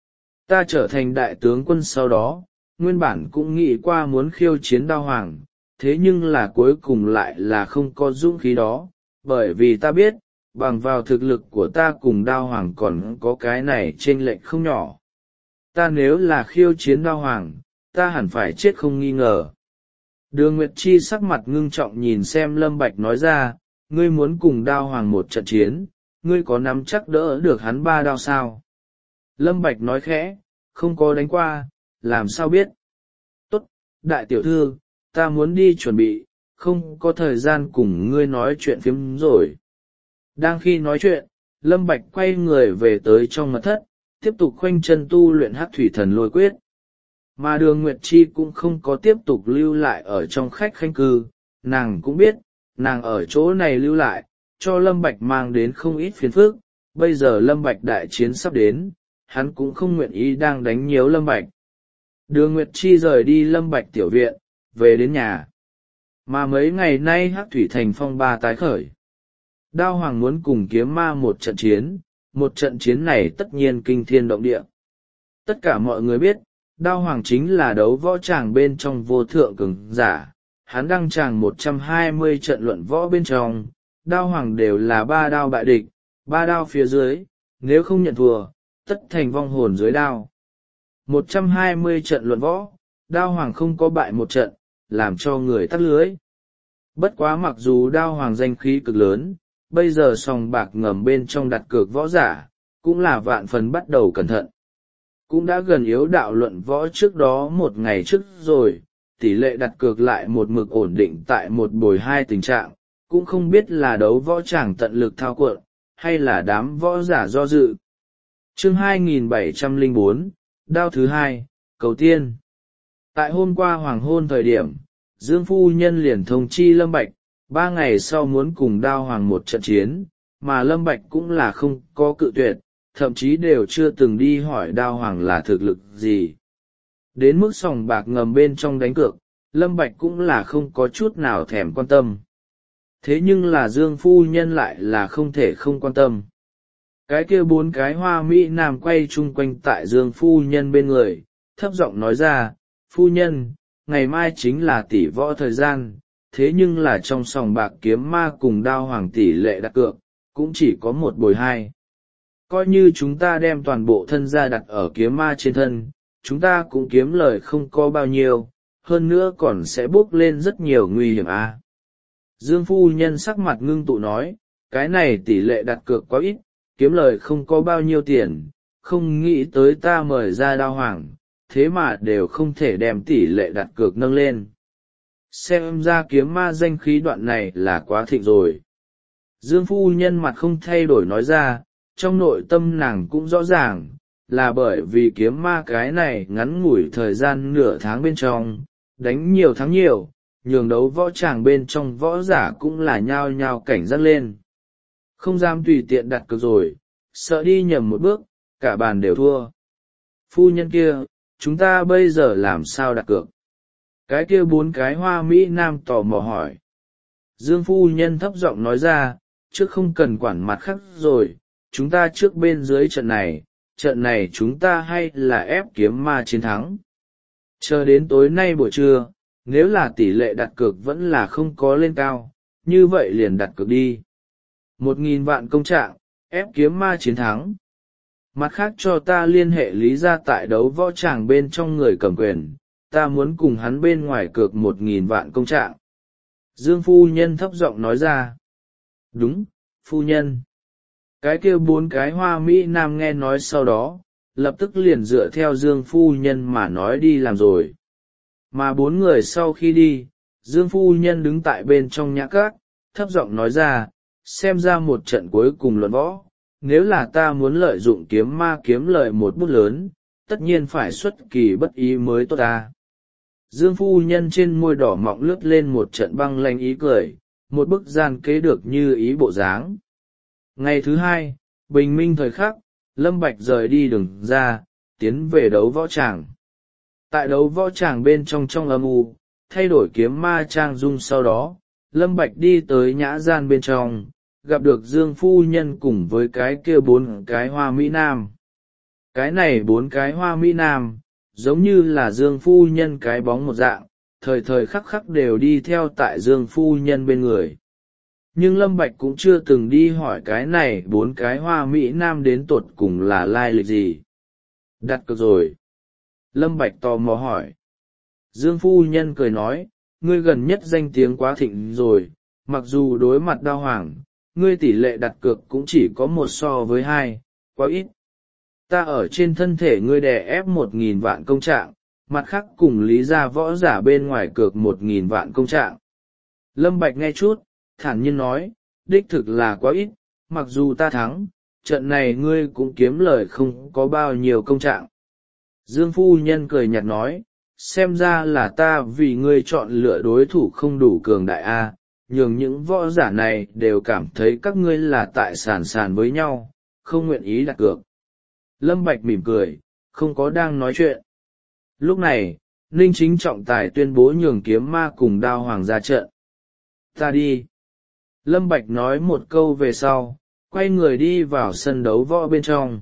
Ta trở thành đại tướng quân sau đó, nguyên bản cũng nghĩ qua muốn khiêu chiến Đao Hoàng, thế nhưng là cuối cùng lại là không có dũng khí đó, bởi vì ta biết, bằng vào thực lực của ta cùng Đao Hoàng còn có cái này chênh lệch không nhỏ. Ta nếu là khiêu chiến Đao Hoàng, ta hẳn phải chết không nghi ngờ. Đường Nguyệt Chi sắc mặt ngưng trọng nhìn xem Lâm Bạch nói ra, ngươi muốn cùng Đao Hoàng một trận chiến, ngươi có nắm chắc đỡ được hắn 3 đao sao? Lâm Bạch nói khẽ, không có đánh qua, làm sao biết? Tốt, đại tiểu thư, ta muốn đi chuẩn bị, không có thời gian cùng ngươi nói chuyện phiếm rồi. Đang khi nói chuyện, Lâm Bạch quay người về tới trong mật thất, tiếp tục khoanh chân tu luyện Hắc Thủy Thần Lôi Quyết. Mà Đường Nguyệt Chi cũng không có tiếp tục lưu lại ở trong khách khanh cư, nàng cũng biết, nàng ở chỗ này lưu lại, cho Lâm Bạch mang đến không ít phiền phức, bây giờ Lâm Bạch đại chiến sắp đến, hắn cũng không nguyện ý đang đánh nhiễu Lâm Bạch. Đường Nguyệt Chi rời đi Lâm Bạch tiểu viện, về đến nhà. Mà mấy ngày nay Hắc Thủy Thành phong ba tái khởi. Đao Hoàng muốn cùng kiếm ma một trận chiến này tất nhiên kinh thiên động địa. Tất cả mọi người biết, Đao Hoàng chính là đấu võ tràng bên trong vô thượng cường giả, hắn đăng tràng 120 trận luận võ bên trong, Đao Hoàng đều là 3 đao bại địch, 3 đao phía dưới, nếu không nhận thua, tất thành vong hồn dưới đao. 120 trận luận võ, Đao Hoàng không có bại một trận, làm cho người tắt lưới. Bất quá mặc dù Đao Hoàng danh khí cực lớn, bây giờ sòng bạc ngầm bên trong đặt cược võ giả, cũng là vạn phần bắt đầu cẩn thận. Cũng đã gần yếu đạo luận võ trước đó một ngày trước rồi, tỷ lệ đặt cược lại một mực ổn định tại 1-2 tình trạng, cũng không biết là đấu võ tràng tận lực thao cuộn, hay là đám võ giả do dự. Chương 2704, đao thứ 2, cầu tiên. Tại hôm qua hoàng hôn thời điểm, Dương Phu Nhân liền thông chi Lâm Bạch, 3 ngày sau muốn cùng Đao Hoàng một trận chiến, mà Lâm Bạch cũng là không có cự tuyệt, thậm chí đều chưa từng đi hỏi Đao Hoàng là thực lực gì. Đến mức sòng bạc ngầm bên trong đánh cược, Lâm Bạch cũng là không có chút nào thèm quan tâm. Thế nhưng là Dương Phu Nhân lại là không thể không quan tâm. Cái kia 4 cái hoa mỹ nam quay chung quanh tại Dương Phu Nhân bên người, thấp giọng nói ra, Phu Nhân, ngày mai chính là tỷ võ thời gian, thế nhưng là trong sòng bạc kiếm ma cùng Đao Hoàng tỷ lệ đặt cược, cũng chỉ có 1-2. Coi như chúng ta đem toàn bộ thân gia đặt ở kiếm ma trên thân, chúng ta cũng kiếm lời không có bao nhiêu, hơn nữa còn sẽ bốc lên rất nhiều nguy hiểm à. Dương Phu Nhân sắc mặt ngưng tụ nói, cái này tỷ lệ đặt cược quá ít, kiếm lời không có bao nhiêu tiền, không nghĩ tới ta mời ra Đao Hoàng, thế mà đều không thể đem tỷ lệ đặt cược nâng lên. Xem ra kiếm ma danh khí đoạn này là quá thịnh rồi. Dương Phu Nhân mặt không thay đổi nói ra, trong nội tâm nàng cũng rõ ràng, là bởi vì kiếm ma cái này ngắn ngủi thời gian nửa tháng bên trong, đánh nhiều thắng nhiều, nhường đấu võ tràng bên trong võ giả cũng là nhao nhao cảnh giác lên. Không dám tùy tiện đặt cược rồi, sợ đi nhầm một bước, cả bàn đều thua. Phu nhân kia, chúng ta bây giờ làm sao đặt cược? Cái kia 4 cái hoa mỹ nam tò mò hỏi. Dương Phu Nhân thấp giọng nói ra, trước không cần quản mặt khác rồi, chúng ta trước bên dưới trận này chúng ta hay là ép kiếm ma chiến thắng. Chờ đến tối nay buổi trưa, nếu là tỷ lệ đặt cược vẫn là không có lên cao, như vậy liền đặt cược đi. 1.000 vạn công trạng, ép kiếm ma chiến thắng. Mặt khác cho ta liên hệ lý ra tại đấu võ tràng bên trong người cầm quyền, ta muốn cùng hắn bên ngoài cược 1.000 vạn công trạng. Dương Phu Nhân thấp giọng nói ra. Đúng, Phu Nhân. Cái kia 4 cái hoa mỹ nam nghe nói sau đó, lập tức liền dựa theo Dương Phu Nhân mà nói đi làm rồi. Mà 4 người sau khi đi, Dương Phu Nhân đứng tại bên trong nhã các, thấp giọng nói ra, xem ra một trận cuối cùng luận võ, nếu là ta muốn lợi dụng kiếm ma kiếm lợi một bút lớn, tất nhiên phải xuất kỳ bất ý mới tốt ta. Dương Phu Nhân trên môi đỏ mọng lướt lên một trận băng lanh ý cười, một bức gian kế được như ý bộ dáng. Ngày thứ 2, bình minh thời khắc, Lâm Bạch rời đi đường ra, tiến về đấu võ tràng. Tại đấu võ tràng bên trong âm u, thay đổi kiếm ma trang dung sau đó, Lâm Bạch đi tới nhã gian bên trong, gặp được Dương Phu Nhân cùng với cái kia 4 cái hoa mỹ nam. Cái này 4 cái hoa mỹ nam giống như là Dương phu nhân cái bóng một dạng, thời thời khắc khắc đều đi theo tại Dương phu nhân bên người. Nhưng Lâm Bạch cũng chưa từng đi hỏi cái này 4 cái hoa mỹ nam đến tột cùng là lai lịch gì. Đặt cược rồi. Lâm Bạch tò mò hỏi. Dương phu nhân cười nói, ngươi gần nhất danh tiếng quá thịnh rồi, mặc dù đối mặt Đao Hoàng, ngươi tỷ lệ đặt cược cũng chỉ có 1 so với 2, quá ít. Ta ở trên thân thể ngươi đè ép 1.000 vạn công trạng, mặt khác cùng lý gia võ giả bên ngoài cược 1.000 vạn công trạng. Lâm Bạch nghe chút, thản nhiên nói, đích thực là quá ít, mặc dù ta thắng, trận này ngươi cũng kiếm lời không có bao nhiêu công trạng. Dương phu nhân cười nhạt nói, xem ra là ta vì ngươi chọn lựa đối thủ không đủ cường đại a, nhường những võ giả này đều cảm thấy các ngươi là tại sàn với nhau, không nguyện ý đặt cược. Lâm Bạch mỉm cười, không có đang nói chuyện. Lúc này, Ninh Chính trọng tài tuyên bố nhường Kiếm Ma cùng Đao Hoàng ra trận. Ta đi. Lâm Bạch nói một câu về sau, quay người đi vào sân đấu võ bên trong.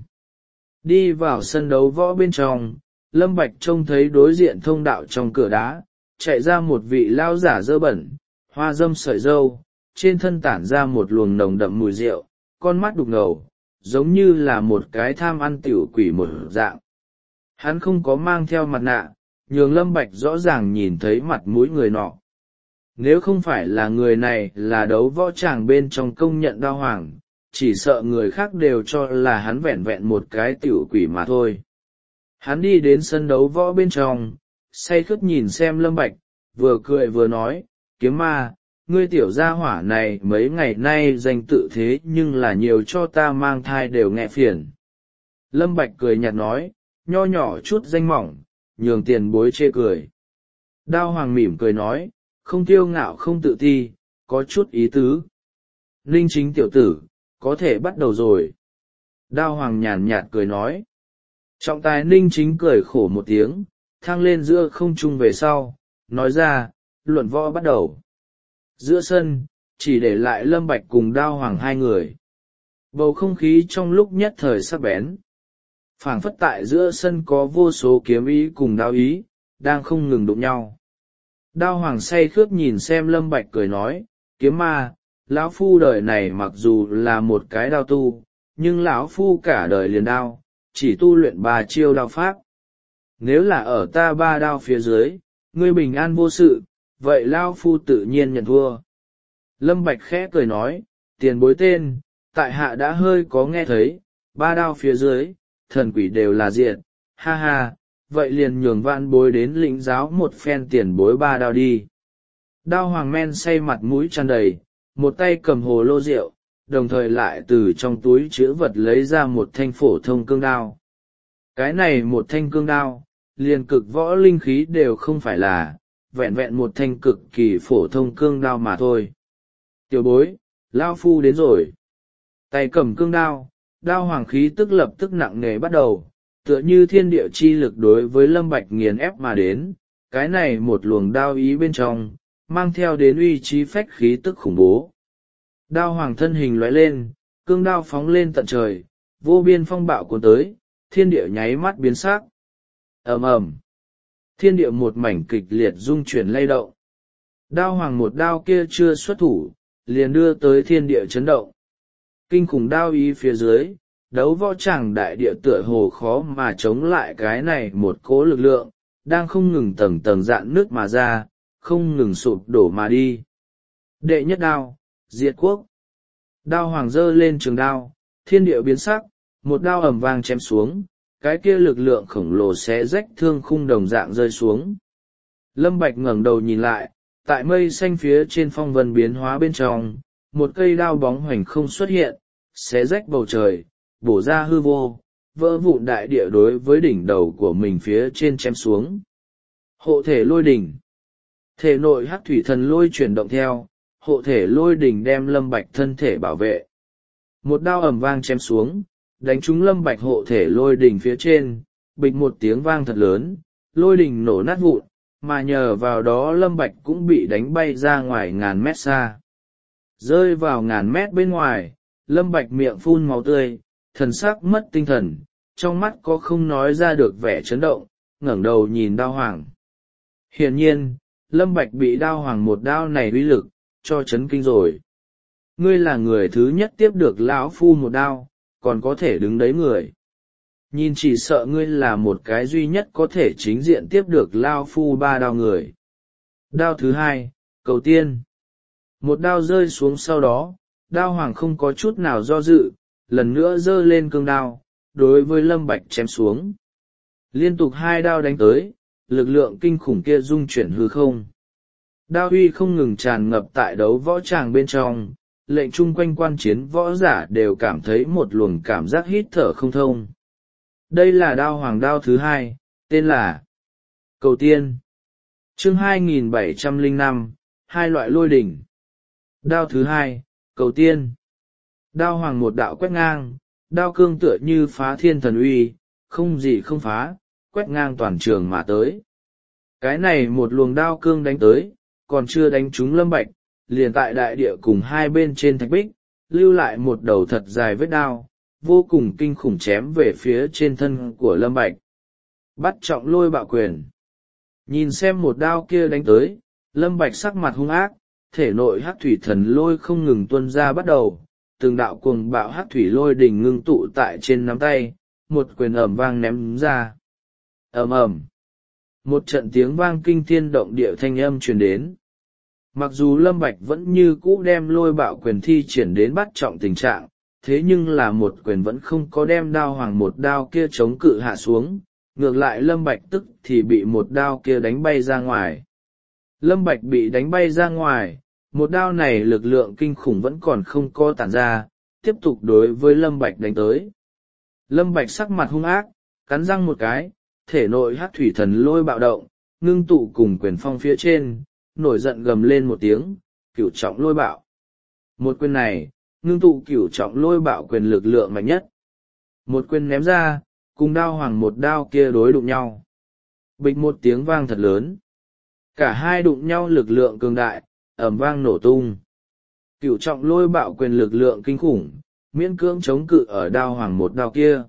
Đi vào sân đấu võ bên trong, Lâm Bạch trông thấy đối diện thông đạo trong cửa đá, chạy ra một vị lao giả dơ bẩn, hoa dâm sợi râu, trên thân tản ra một luồng nồng đậm mùi rượu, con mắt đục ngầu, giống như là một cái tham ăn tiểu quỷ một dạng. Hắn không có mang theo mặt nạ, nhường Lâm Bạch rõ ràng nhìn thấy mặt mũi người nọ. Nếu không phải là người này là đấu võ tràng bên trong công nhận Đao Hoàng, chỉ sợ người khác đều cho là hắn vẹn vẹn một cái tiểu quỷ mà thôi. Hắn đi đến sân đấu võ bên trong, say khướt nhìn xem Lâm Bạch, vừa cười vừa nói, Kiếm Ma, ngươi tiểu gia hỏa này mấy ngày nay danh tự thế nhưng là nhiều cho ta mang thai đều nghe phiền. Lâm Bạch cười nhạt nói, nho nhỏ chút danh mỏng, nhường tiền bối chê cười. Đao Hoàng mỉm cười nói, không kiêu ngạo không tự ti, có chút ý tứ. Ninh Chính tiểu tử, có thể bắt đầu rồi. Đao Hoàng nhàn nhạt cười nói. Trọng tài Ninh Chính cười khổ một tiếng, thăng lên giữa không trung về sau, nói ra, luận võ bắt đầu. Giữa sân, chỉ để lại Lâm Bạch cùng Đao Hoàng 2 người. Bầu không khí trong lúc nhất thời sắc bén. Phảng phất tại giữa sân có vô số kiếm ý cùng đao ý, đang không ngừng đụng nhau. Đao Hoàng say khướt nhìn xem Lâm Bạch cười nói, Kiếm Ma, lão phu đời này mặc dù là một cái đao tu, nhưng lão phu cả đời liền đao, chỉ tu luyện 3 chiêu đao pháp. Nếu là ở ta 3 đao phía dưới, ngươi bình an vô sự, vậy lão phu tự nhiên nhận thua. Lâm Bạch khẽ cười nói, tiền bối tên, tại hạ đã hơi có nghe thấy, 3 đao phía dưới, thần quỷ đều là diệt, ha ha, vậy liền nhường vạn bối đến lĩnh giáo một phen tiền bối 3 đao đi. Đao Hoàng men say mặt mũi tràn đầy, một tay cầm hồ lô rượu, đồng thời lại từ trong túi chữ vật lấy ra một thanh phổ thông cương đao. Cái này một thanh cương đao, liền cực võ linh khí đều không phải là, vẹn vẹn một thanh cực kỳ phổ thông cương đao mà thôi. Tiểu bối, lao phu đến rồi. Tay cầm cương đao, Đao Hoàng khí tức lập tức nặng nề bắt đầu, tựa như thiên địa chi lực đối với Lâm Bạch nghiền ép mà đến, cái này một luồng đao ý bên trong, mang theo đến uy chí phách khí tức khủng bố. Đao Hoàng thân hình lóe lên, cương đao phóng lên tận trời, vô biên phong bạo cuốn tới, thiên địa nháy mắt biến sắc. Ầm ầm, thiên địa một mảnh kịch liệt rung chuyển lay động. Đao Hoàng một đao kia chưa xuất thủ, liền đưa tới thiên địa chấn động. Kinh khủng đao ý phía dưới, đấu võ tràng đại địa tựa hồ khó mà chống lại cái này một cỗ lực lượng, đang không ngừng tầng tầng dạn nước mà ra, không ngừng sụp đổ mà đi. Đệ nhất đao, diệt quốc. Đao Hoàng giơ lên trường đao, thiên địa biến sắc, một đao ầm vang chém xuống, cái kia lực lượng khổng lồ xé rách thương khung đồng dạng rơi xuống. Lâm Bạch ngẩng đầu nhìn lại, tại mây xanh phía trên phong vân biến hóa bên trong, một cây đao bóng hoành không xuất hiện, xé rách bầu trời, bổ ra hư vô, vỡ vụn đại địa đối với đỉnh đầu của mình phía trên chém xuống. Hộ thể lôi đỉnh. Thể nội hắc thủy thần lôi chuyển động theo, hộ thể lôi đỉnh đem Lâm Bạch thân thể bảo vệ. Một đao ầm vang chém xuống, đánh trúng Lâm Bạch hộ thể lôi đỉnh phía trên, bịch một tiếng vang thật lớn, lôi đỉnh nổ nát vụn, mà nhờ vào đó Lâm Bạch cũng bị đánh bay ra ngoài ngàn mét xa. Rơi vào ngàn mét bên ngoài, Lâm Bạch miệng phun máu tươi, thần sắc mất tinh thần, trong mắt có không nói ra được vẻ chấn động, ngẩng đầu nhìn đao hoàng. Hiển nhiên, Lâm Bạch bị đao hoàng một đao này uy lực cho chấn kinh rồi. Ngươi là người thứ nhất tiếp được lão phu một đao, còn có thể đứng đấy người. Nhìn chỉ sợ ngươi là một cái duy nhất có thể chính diện tiếp được lão phu ba đao người. Đao thứ hai, cầu tiên. Một đao rơi xuống sau đó, đao hoàng không có chút nào do dự, lần nữa giơ lên cương đao, đối với Lâm Bạch chém xuống. Liên tục hai đao đánh tới, lực lượng kinh khủng kia rung chuyển hư không. Đao uy không ngừng tràn ngập tại đấu võ tràng bên trong, lệnh chung quanh quan chiến võ giả đều cảm thấy một luồng cảm giác hít thở không thông. Đây là đao hoàng đao thứ hai, tên là Cầu Tiên. Chương 2705, hai loại lôi đỉnh. Đao thứ hai, Cầu Tiên. Đao hoàng một đạo quét ngang, đao cương tựa như phá thiên thần uy, không gì không phá, quét ngang toàn trường mà tới. Cái này một luồng đao cương đánh tới, còn chưa đánh trúng Lâm Bạch, liền tại đại địa cùng hai bên trên thạch bích, lưu lại một đầu thật dài vết đao, vô cùng kinh khủng chém về phía trên thân của Lâm Bạch. Bắt trọng lôi bạo quyền. Nhìn xem một đao kia đánh tới, Lâm Bạch sắc mặt hung ác, thể nội hắc thủy thần lôi không ngừng tuôn ra bắt đầu, từng đạo cuồng bạo hắc thủy lôi đỉnh ngưng tụ tại trên nắm tay, một quyền ầm vang ném ra. Ầm ầm. Một trận tiếng vang kinh thiên động địa thanh âm truyền đến. Mặc dù Lâm Bạch vẫn như cũ đem lôi bạo quyền thi triển đến bắt trọng tình trạng, thế nhưng là một quyền vẫn không có đem đao hoàng một đao kia chống cự hạ xuống, ngược lại Lâm Bạch tức thì bị một đao kia đánh bay ra ngoài. Lâm Bạch bị đánh bay ra ngoài, một đao này lực lượng kinh khủng vẫn còn không có tản ra, tiếp tục đối với Lâm Bạch đánh tới. Lâm Bạch sắc mặt hung ác, cắn răng một cái, thể nội hắc thủy thần lôi bạo động, ngưng tụ cùng quyền phong phía trên, nổi giận gầm lên một tiếng, cửu trọng lôi bạo. Một quyền này, ngưng tụ cửu trọng lôi bạo quyền lực lượng mạnh nhất. Một quyền ném ra, cùng đao hoàng một đao kia đối đụng nhau. Bịch một tiếng vang thật lớn. Cả hai đụng nhau lực lượng cường đại, ầm vang nổ tung. Cửu trọng lôi bạo quyền lực lượng kinh khủng, miễn cưỡng chống cự ở đao hoàng một đao kia.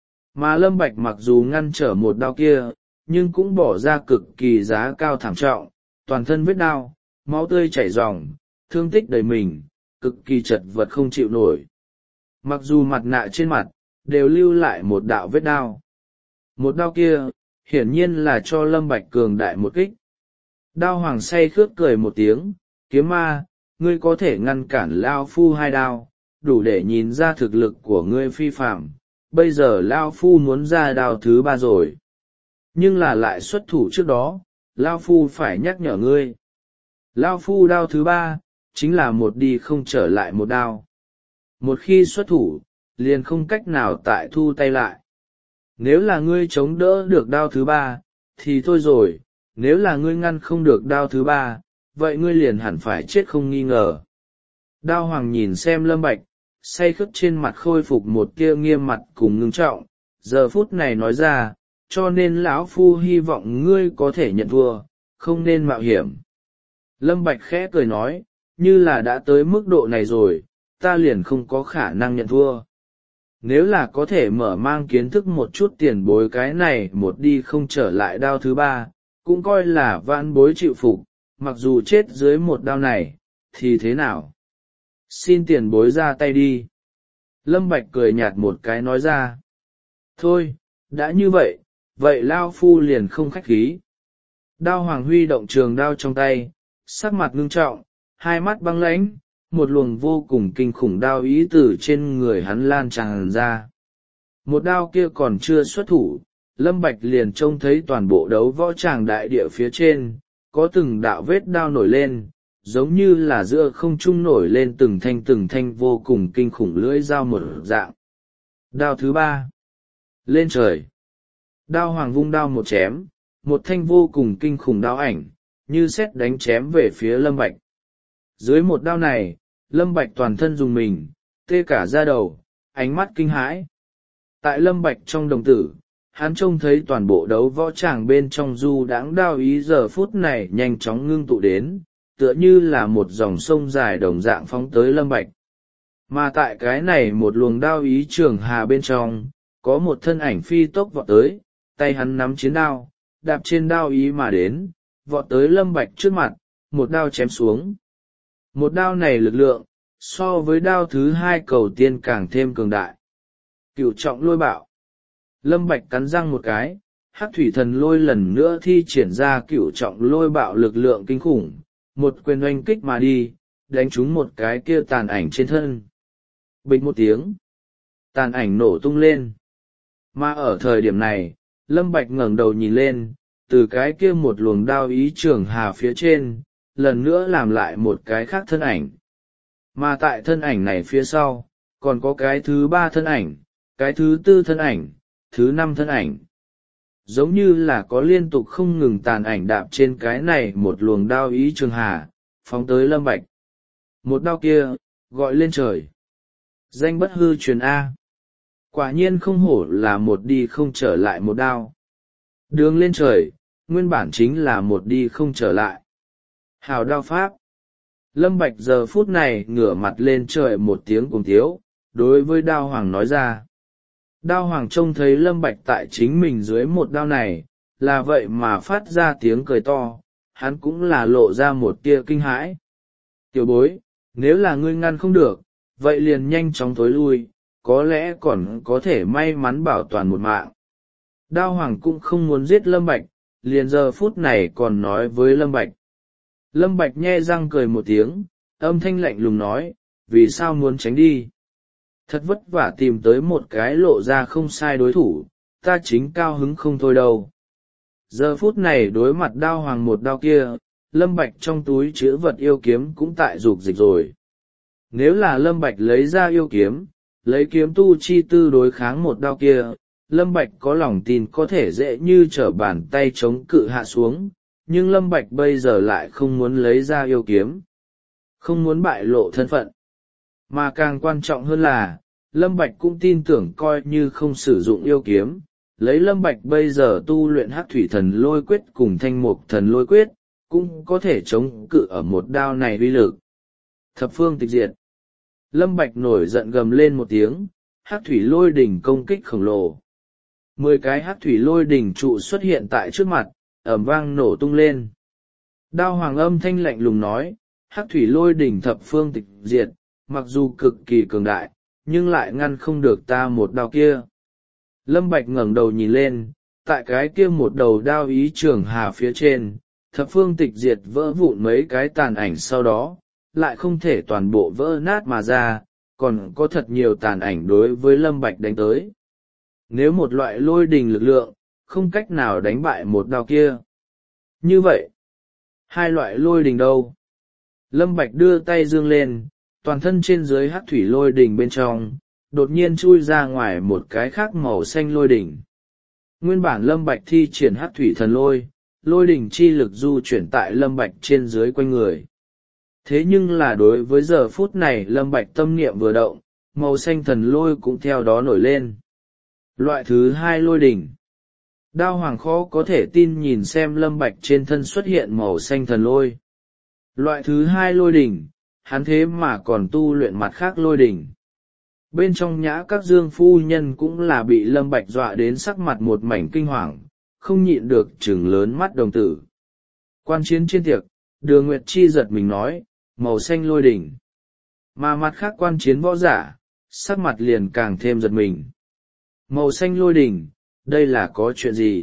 Mà Lâm Bạch mặc dù ngăn trở một đao kia, nhưng cũng bỏ ra cực kỳ giá cao thảm trọng, toàn thân vết đao, máu tươi chảy ròng, thương tích đầy mình, cực kỳ chật vật không chịu nổi. Mặc dù mặt nạ trên mặt, đều lưu lại một đạo vết đao. Một đao kia, hiển nhiên là cho Lâm Bạch cường đại một kích. Đao hoàng say khướt cười một tiếng, kiếm ma, ngươi có thể ngăn cản Lao Phu hai đao, đủ để nhìn ra thực lực của ngươi phi phạm. Bây giờ Lao Phu muốn ra đao thứ ba rồi. Nhưng là lại xuất thủ trước đó, Lao Phu phải nhắc nhở ngươi. Lao Phu đao thứ ba, chính là một đi không trở lại một đao. Một khi xuất thủ, liền không cách nào tại thu tay lại. Nếu là ngươi chống đỡ được đao thứ ba, thì thôi rồi, nếu là ngươi ngăn không được đao thứ ba, vậy ngươi liền hẳn phải chết không nghi ngờ. Đao hoàng nhìn xem Lâm Bạch, say khướt trên mặt khôi phục một tia nghiêm mặt cùng ngưng trọng, giờ phút này nói ra, cho nên lão phu hy vọng ngươi có thể nhận thua, không nên mạo hiểm. Lâm Bạch khẽ cười nói, như là đã tới mức độ này rồi, ta liền không có khả năng nhận thua. Nếu là có thể mở mang kiến thức một chút tiền bối cái này một đi không trở lại đao thứ ba, cũng coi là vãn bối chịu phục, mặc dù chết dưới một đao này, thì thế nào? Xin tiền bối ra tay đi. Lâm Bạch cười nhạt một cái nói ra. Thôi, đã như vậy, vậy Lao Phu liền không khách khí. Đao hoàng huy động trường đao trong tay, sắc mặt ngưng trọng, hai mắt băng lãnh, một luồng vô cùng kinh khủng đao ý từ trên người hắn lan tràn ra. Một đao kia còn chưa xuất thủ, Lâm Bạch liền trông thấy toàn bộ đấu võ tràng đại địa phía trên, có từng đạo vết đao nổi lên, giống như là giữa không trung nổi lên từng thanh vô cùng kinh khủng lưỡi dao một dạng. Đao thứ ba. Lên trời. Đao hoàng vung đao một chém, một thanh vô cùng kinh khủng đao ảnh, như sét đánh chém về phía Lâm Bạch. Dưới một đao này, Lâm Bạch toàn thân rùng mình, tê cả da đầu, ánh mắt kinh hãi. Tại Lâm Bạch trong đồng tử, hắn trông thấy toàn bộ đấu võ tràng bên trong du đãng đao ý giờ phút này nhanh chóng ngưng tụ đến, tựa như là một dòng sông dài đồng dạng phóng tới Lâm Bạch. Mà tại cái này một luồng đao ý trường hà bên trong, có một thân ảnh phi tốc vọt tới, tay hắn nắm chiến đao, đạp trên đao ý mà đến, vọt tới Lâm Bạch trước mặt, một đao chém xuống. Một đao này lực lượng, so với đao thứ hai cầu tiên càng thêm cường đại. Cửu trọng lôi bạo. Lâm Bạch cắn răng một cái, Hắc thủy thần lôi lần nữa thi triển ra cửu trọng lôi bạo lực lượng kinh khủng, một quyền oanh kích mà đi, đánh trúng một cái kia tàn ảnh trên thân. Bịch một tiếng, tàn ảnh nổ tung lên. Mà ở thời điểm này, Lâm Bạch ngẩng đầu nhìn lên, từ cái kia một luồng đao ý trường hà phía trên, lần nữa làm lại một cái khác thân ảnh. Mà tại thân ảnh này phía sau, còn có cái thứ ba thân ảnh, cái thứ tư thân ảnh, thứ năm thân ảnh. Giống như là có liên tục không ngừng tàn ảnh đạp trên cái này một luồng đao ý trường hà, phóng tới Lâm Bạch. Một đao kia, gọi lên trời. Danh bất hư truyền A. Quả nhiên không hổ là một đi không trở lại một đao. Đường lên trời, nguyên bản chính là một đi không trở lại. Hào đao pháp. Lâm Bạch giờ phút này ngửa mặt lên trời một tiếng cùng thiếu, đối với đao hoàng nói ra. Đao hoàng trông thấy Lâm Bạch tại chính mình dưới một đao này, là vậy mà phát ra tiếng cười to, hắn cũng là lộ ra một tia kinh hãi. Tiểu bối, nếu là ngươi ngăn không được, vậy liền nhanh chóng tối lui, có lẽ còn có thể may mắn bảo toàn một mạng. Đao hoàng cũng không muốn giết Lâm Bạch, liền giờ phút này còn nói với Lâm Bạch. Lâm Bạch nhe răng cười một tiếng, âm thanh lạnh lùng nói, vì sao muốn tránh đi? Thật vất vả tìm tới một cái lộ ra không sai đối thủ, ta chính cao hứng không thôi đâu. Giờ phút này đối mặt đao hoàng một đao kia, Lâm Bạch trong túi chứa vật yêu kiếm cũng tại dục dịch rồi. Nếu là Lâm Bạch lấy ra yêu kiếm, lấy kiếm tu chi tư đối kháng một đao kia, Lâm Bạch có lòng tin có thể dễ như trở bàn tay chống cự hạ xuống, nhưng Lâm Bạch bây giờ lại không muốn lấy ra yêu kiếm, không muốn bại lộ thân phận. Mà càng quan trọng hơn là, Lâm Bạch cũng tin tưởng coi như không sử dụng yêu kiếm, lấy Lâm Bạch bây giờ tu luyện Hắc thủy thần lôi quyết cùng thanh mục thần lôi quyết, cũng có thể chống cự ở một đao này uy lực. Thập phương tịch diệt. Lâm Bạch nổi giận gầm lên một tiếng, Hắc thủy lôi đỉnh công kích khổng lồ. 10 cái Hắc thủy lôi đỉnh trụ xuất hiện tại trước mặt, ầm vang nổ tung lên. Đao hoàng âm thanh lạnh lùng nói, Hắc thủy lôi đỉnh thập phương tịch diệt, mặc dù cực kỳ cường đại, nhưng lại ngăn không được ta một đao kia. Lâm Bạch ngẩng đầu nhìn lên, tại cái kia một đầu đao ý trường hà phía trên, thập phương tịch diệt vỡ vụn mấy cái tàn ảnh sau đó, lại không thể toàn bộ vỡ nát mà ra, còn có thật nhiều tàn ảnh đối với Lâm Bạch đánh tới. Nếu một loại lôi đình lực lượng, không cách nào đánh bại một đao kia. Như vậy, hai loại lôi đình đâu? Lâm Bạch đưa tay dương lên, toàn thân trên dưới hắc thủy lôi đỉnh bên trong, đột nhiên chui ra ngoài một cái khác màu xanh lôi đỉnh. Nguyên bản Lâm Bạch thi triển hắc thủy thần lôi, lôi đỉnh chi lực du chuyển tại Lâm Bạch trên dưới quanh người. Thế nhưng là đối với giờ phút này Lâm Bạch tâm niệm vừa động, màu xanh thần lôi cũng theo đó nổi lên. Loại thứ hai lôi đỉnh. Đao hoàng khó có thể tin nhìn xem Lâm Bạch trên thân xuất hiện màu xanh thần lôi. Loại thứ hai lôi đỉnh, hắn thế mà còn tu luyện mặt khác lôi đỉnh. Bên trong nhã các dương phu nhân cũng là bị Lâm Bạch dọa đến sắc mặt một mảnh kinh hoàng, không nhịn được trừng lớn mắt đồng tử. Quan chiến trên tiệc, Đường Nguyệt Chi giật mình nói, màu xanh lôi đỉnh. Mà mặt khác quan chiến võ giả, sắc mặt liền càng thêm giật mình. Màu xanh lôi đỉnh, đây là có chuyện gì?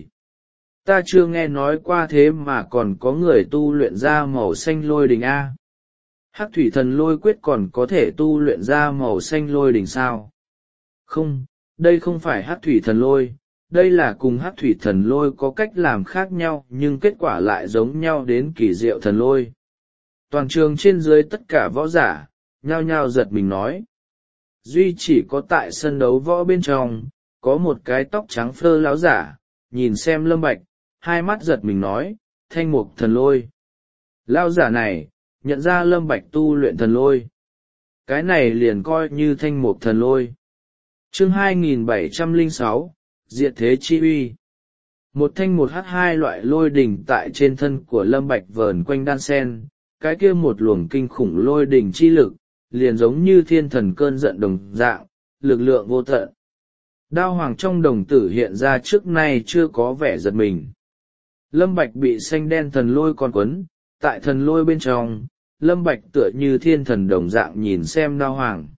Ta chưa nghe nói qua thế mà còn có người tu luyện ra màu xanh lôi đỉnh A. Hắc thủy thần lôi quyết còn có thể tu luyện ra màu xanh lôi đỉnh sao? Không, đây không phải hắc thủy thần lôi, đây là cùng hắc thủy thần lôi có cách làm khác nhau nhưng kết quả lại giống nhau đến kỳ diệu thần lôi. Toàn trường trên dưới tất cả võ giả, nhao nhao giật mình nói. Duy chỉ có tại sân đấu võ bên trong, có một cái tóc trắng phơ láo giả, nhìn xem Lâm Bạch, hai mắt giật mình nói, thanh mục thần lôi. Lao giả này, nhận ra Lâm Bạch tu luyện thần lôi. Cái này liền coi như thanh mục thần lôi. Chương 2706, Diệt thế chi uy. Một thanh một hắc hai loại lôi đỉnh tại trên thân của Lâm Bạch vờn quanh đan sen, cái kia một luồng kinh khủng lôi đỉnh chi lực, liền giống như thiên thần cơn giận đồng dạng, lực lượng vô tận. Đao hoàng trong đồng tử hiện ra trước nay chưa có vẻ giật mình. Lâm Bạch bị xanh đen thần lôi còn quấn, tại thần lôi bên trong, Lâm Bạch tựa như thiên thần đồng dạng nhìn xem đao hoàng.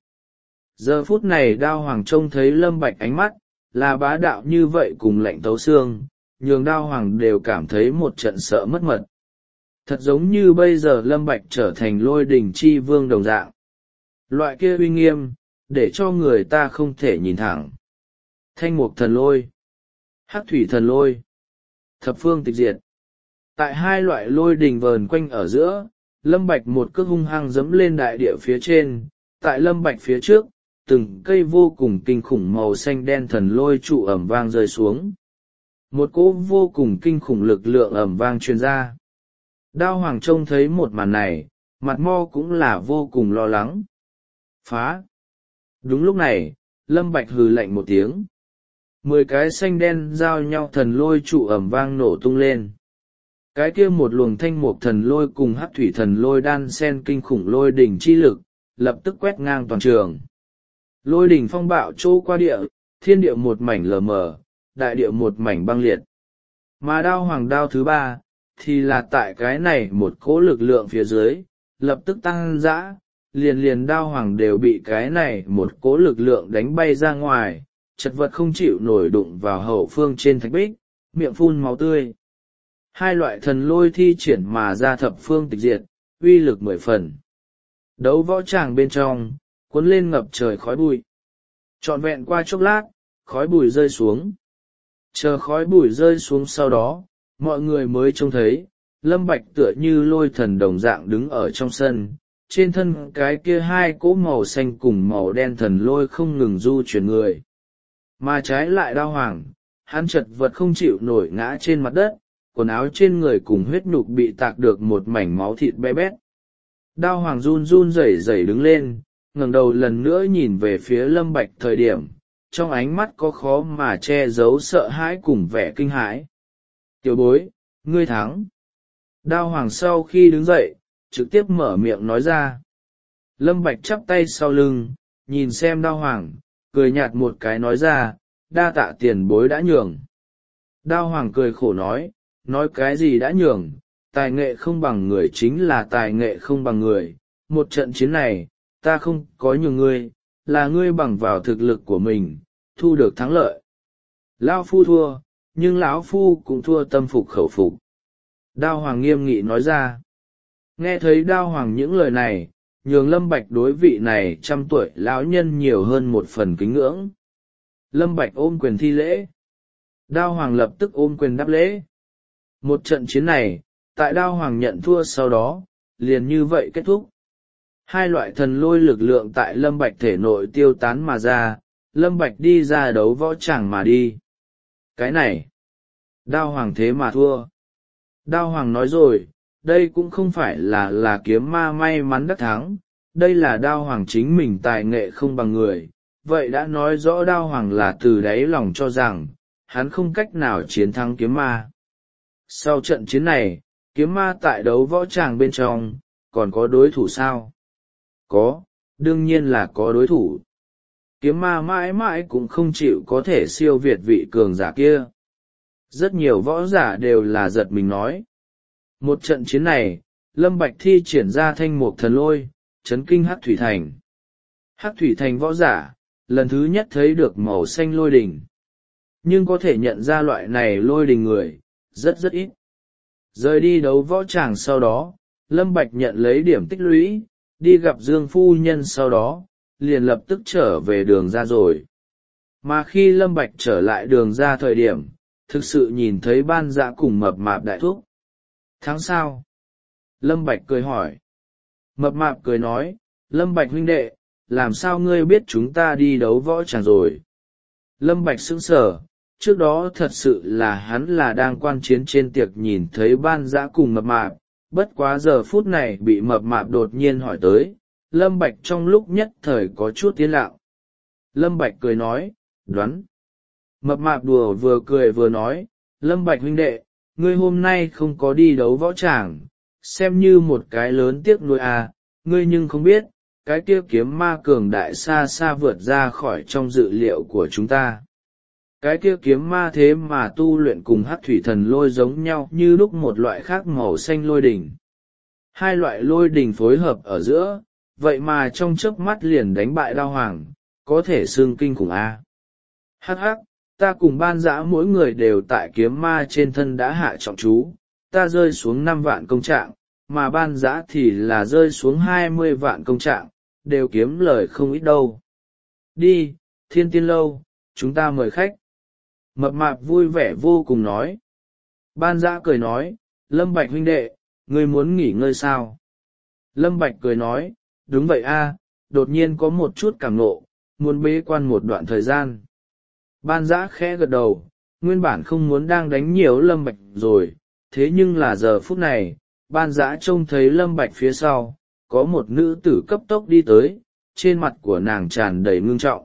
Giờ phút này đao hoàng trông thấy Lâm Bạch ánh mắt, là bá đạo như vậy cùng lạnh tấu xương, nhường đao hoàng đều cảm thấy một trận sợ mất mật. Thật giống như bây giờ Lâm Bạch trở thành lôi đỉnh chi vương đồng dạng. Loại kia uy nghiêm, để cho người ta không thể nhìn thẳng. Thanh mục thần lôi, hắc thủy thần lôi, thập phương tịch diệt. Tại hai loại lôi đình vờn quanh ở giữa, Lâm Bạch một cước hung hăng giẫm lên đại địa phía trên, tại Lâm Bạch phía trước, từng cây vô cùng kinh khủng màu xanh đen thần lôi trụ ầm vang rơi xuống. Một cỗ vô cùng kinh khủng lực lượng ầm vang truyền ra. Đao hoàng trông thấy một màn này, mặt mo cũng là vô cùng lo lắng. Phá! Đúng lúc này, Lâm Bạch hừ lạnh một tiếng. 10 cái xanh đen giao nhau thần lôi trụ ầm vang nổ tung lên. Cái kia một luồng thanh mục thần lôi cùng hắc thủy thần lôi đan xen kinh khủng lôi đỉnh chi lực, lập tức quét ngang toàn trường. Lôi đỉnh phong bạo trô qua địa, thiên địa một mảnh lờ mờ, đại địa một mảnh băng liệt. Mà đao hoàng đao thứ ba, thì là tại cái này một cỗ lực lượng phía dưới, lập tức tăng dã, liền đao hoàng đều bị cái này một cỗ lực lượng đánh bay ra ngoài, chật vật không chịu nổi đụng vào hậu phương trên thạch bích, miệng phun máu tươi. Hai loại thần lôi thi triển mà ra thập phương tịch diệt, uy lực 10 phần. Đấu võ tràng bên trong, cuốn lên ngập trời khói bụi. Trọn vẹn qua chốc lát, khói bụi rơi xuống. Chờ khói bụi rơi xuống sau đó, mọi người mới trông thấy, Lâm Bạch tựa như lôi thần đồng dạng đứng ở trong sân, trên thân cái kia hai cỗ màu xanh cùng màu đen thần lôi không ngừng du chuyển người. Mà trái lại đao hoàng, hắn chật vật không chịu nổi ngã trên mặt đất, quần áo trên người cùng huyết nhục bị tạc được một mảnh máu thịt bé bét. Đao hoàng run run rẩy rẩy đứng lên, ngẩng đầu lần nữa nhìn về phía Lâm Bạch thời điểm, trong ánh mắt có khó mà che giấu sợ hãi cùng vẻ kinh hãi. Tiểu bối, ngươi thắng. Đao hoàng sau khi đứng dậy, trực tiếp mở miệng nói ra. Lâm Bạch chắp tay sau lưng, nhìn xem đao hoàng, cười nhạt một cái nói ra, đa tạ tiền bối đã nhường. Đao hoàng cười khổ nói cái gì đã nhường, tài nghệ không bằng người chính là tài nghệ không bằng người, một trận chiến này, ta không có nhường ngươi, là ngươi bằng vào thực lực của mình, thu được thắng lợi. Lão phu thua, nhưng lão phu cũng thua tâm phục khẩu phục. Đao hoàng nghiêm nghị nói ra. Nghe thấy đao hoàng những lời này, nhường Lâm Bạch đối vị này 100 tuổi lão nhân nhiều hơn một phần kính ngưỡng. Lâm Bạch ôm quyền thi lễ. Đao hoàng lập tức ôm quyền đáp lễ. Một trận chiến này, tại đao hoàng nhận thua sau đó, liền như vậy kết thúc. Hai loại thần lôi lực lượng tại Lâm Bạch thể nội tiêu tán mà ra, Lâm Bạch đi ra đấu võ tràng mà đi. Cái này, đao hoàng thế mà thua. Đao hoàng nói rồi, đây cũng không phải là kiếm ma may mắn đắc thắng, đây là đao hoàng chính mình tài nghệ không bằng người, vậy đã nói rõ đao hoàng là từ đáy lòng cho rằng, hắn không cách nào chiến thắng kiếm ma. Sau trận chiến này, kiếm ma tại đấu võ tràng bên trong, còn có đối thủ sao? Có, đương nhiên là có đối thủ. Kiếm ma mãi mãi cũng không chịu có thể siêu việt vị cường giả kia. Rất nhiều võ giả đều là giật mình nói. Một trận chiến này, Lâm Bạch thi triển ra thanh mục thần lôi, chấn kinh Hắc Thủy Thành. Hắc Thủy Thành võ giả, lần thứ nhất thấy được màu xanh lôi đình. Nhưng có thể nhận ra loại này lôi đình người, rất ít. Rời đi đấu võ tràng sau đó, Lâm Bạch nhận lấy điểm tích lũy, đi gặp Dương Phu Nhân sau đó, liền lập tức trở về đường ra rồi. Mà khi Lâm Bạch trở lại đường ra thời điểm, thực sự nhìn thấy Ban Dã cùng Mập Mạp đại thúc. Thắng sao? Lâm Bạch cười hỏi. Mập Mạp cười nói, Lâm Bạch huynh đệ, làm sao ngươi biết chúng ta đi đấu võ tràng rồi? Lâm Bạch sững sờ, trước đó thật sự là hắn là đang quan chiến trên tiệc nhìn thấy Ban Dã cùng Mập Mạp, bất quá giờ phút này bị Mập Mạp đột nhiên hỏi tới, Lâm Bạch trong lúc nhất thời có chút tiến lặng. Lâm Bạch cười nói, đoán. Mập Mạp đùa vừa cười vừa nói, Lâm Bạch huynh đệ, ngươi hôm nay không có đi đấu võ tràng, xem như một cái lớn tiếc nuối à, ngươi nhưng không biết, cái kia kiếm ma cường đại xa xa vượt ra khỏi trong dự liệu của chúng ta. cái kia kiếm ma thế mà tu luyện cùng hắc thủy thần lôi giống nhau như lúc một loại khác màu xanh lôi đỉnh. Hai loại lôi đỉnh phối hợp ở giữa, vậy mà trong chớp mắt liền đánh bại đao hoàng, có thể xương kinh khủng a. Hắc hắc, ta cùng ban dã mỗi người đều tại kiếm ma trên thân đã hạ trọng chú, ta rơi xuống 5 vạn công trạng, mà ban dã thì là rơi xuống 20 vạn công trạng, đều kiếm lời không ít đâu. Đi, Thiên Tiên Lâu, chúng ta mời khách. Mập mạp vui vẻ vô cùng nói. Ban dã cười nói, Lâm Bạch huynh đệ, ngươi muốn nghỉ ngơi sao? Lâm Bạch cười nói, đúng vậy a, đột nhiên có một chút cảm nộ, muốn bế quan một đoạn thời gian. Ban dã khẽ gật đầu, nguyên bản không muốn đang đánh nhiều Lâm Bạch rồi, thế nhưng là giờ phút này, ban dã trông thấy Lâm Bạch phía sau, có một nữ tử cấp tốc đi tới, trên mặt của nàng tràn đầy ngưng trọng.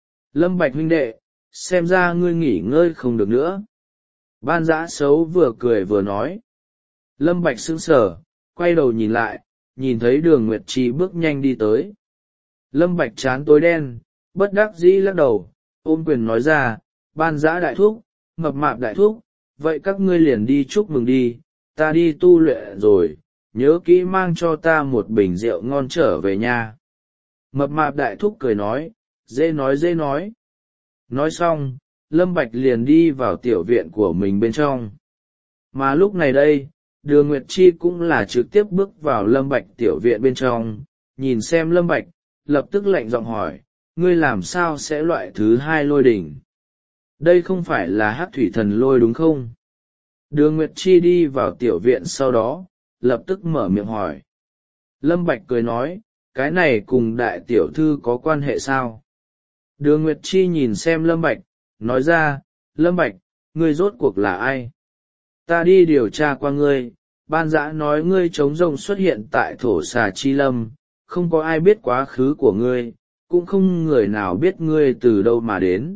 Lâm Bạch huynh đệ, xem ra ngươi nghỉ ngơi không được nữa. Ban dã xấu vừa cười vừa nói. Lâm Bạch sững sờ, quay đầu nhìn lại, nhìn thấy Đường Nguyệt Chi bước nhanh đi tới. Lâm Bạch trán tối đen, bất đắc dĩ lắc đầu, ôm quyền nói ra, Ban dã đại thúc, mập mạp đại thúc, vậy các ngươi liền đi chúc mừng đi, ta đi tu luyện rồi, nhớ kỹ mang cho ta một bình rượu ngon trở về nhà. Mập mạp đại thúc cười nói, dễ nói dễ nói. Nói xong, Lâm Bạch liền đi vào tiểu viện của mình bên trong. Mà lúc này đây, Đường Nguyệt Chi cũng là trực tiếp bước vào Lâm Bạch tiểu viện bên trong, nhìn xem Lâm Bạch, lập tức lạnh giọng hỏi, ngươi làm sao sẽ loại thứ 2 lôi đỉnh? Đây không phải là hắc thủy thần lôi đúng không? Đường Nguyệt Chi đi vào tiểu viện sau đó, lập tức mở miệng hỏi. Lâm Bạch cười nói, cái này cùng đại tiểu thư có quan hệ sao? Đường Nguyệt Chi nhìn xem Lâm Bạch, nói ra, Lâm Bạch, ngươi rốt cuộc là ai? Ta đi điều tra qua ngươi, ban dã nói ngươi trống rồng xuất hiện tại thổ xà chi lâm, không có ai biết quá khứ của ngươi, cũng không người nào biết ngươi từ đâu mà đến.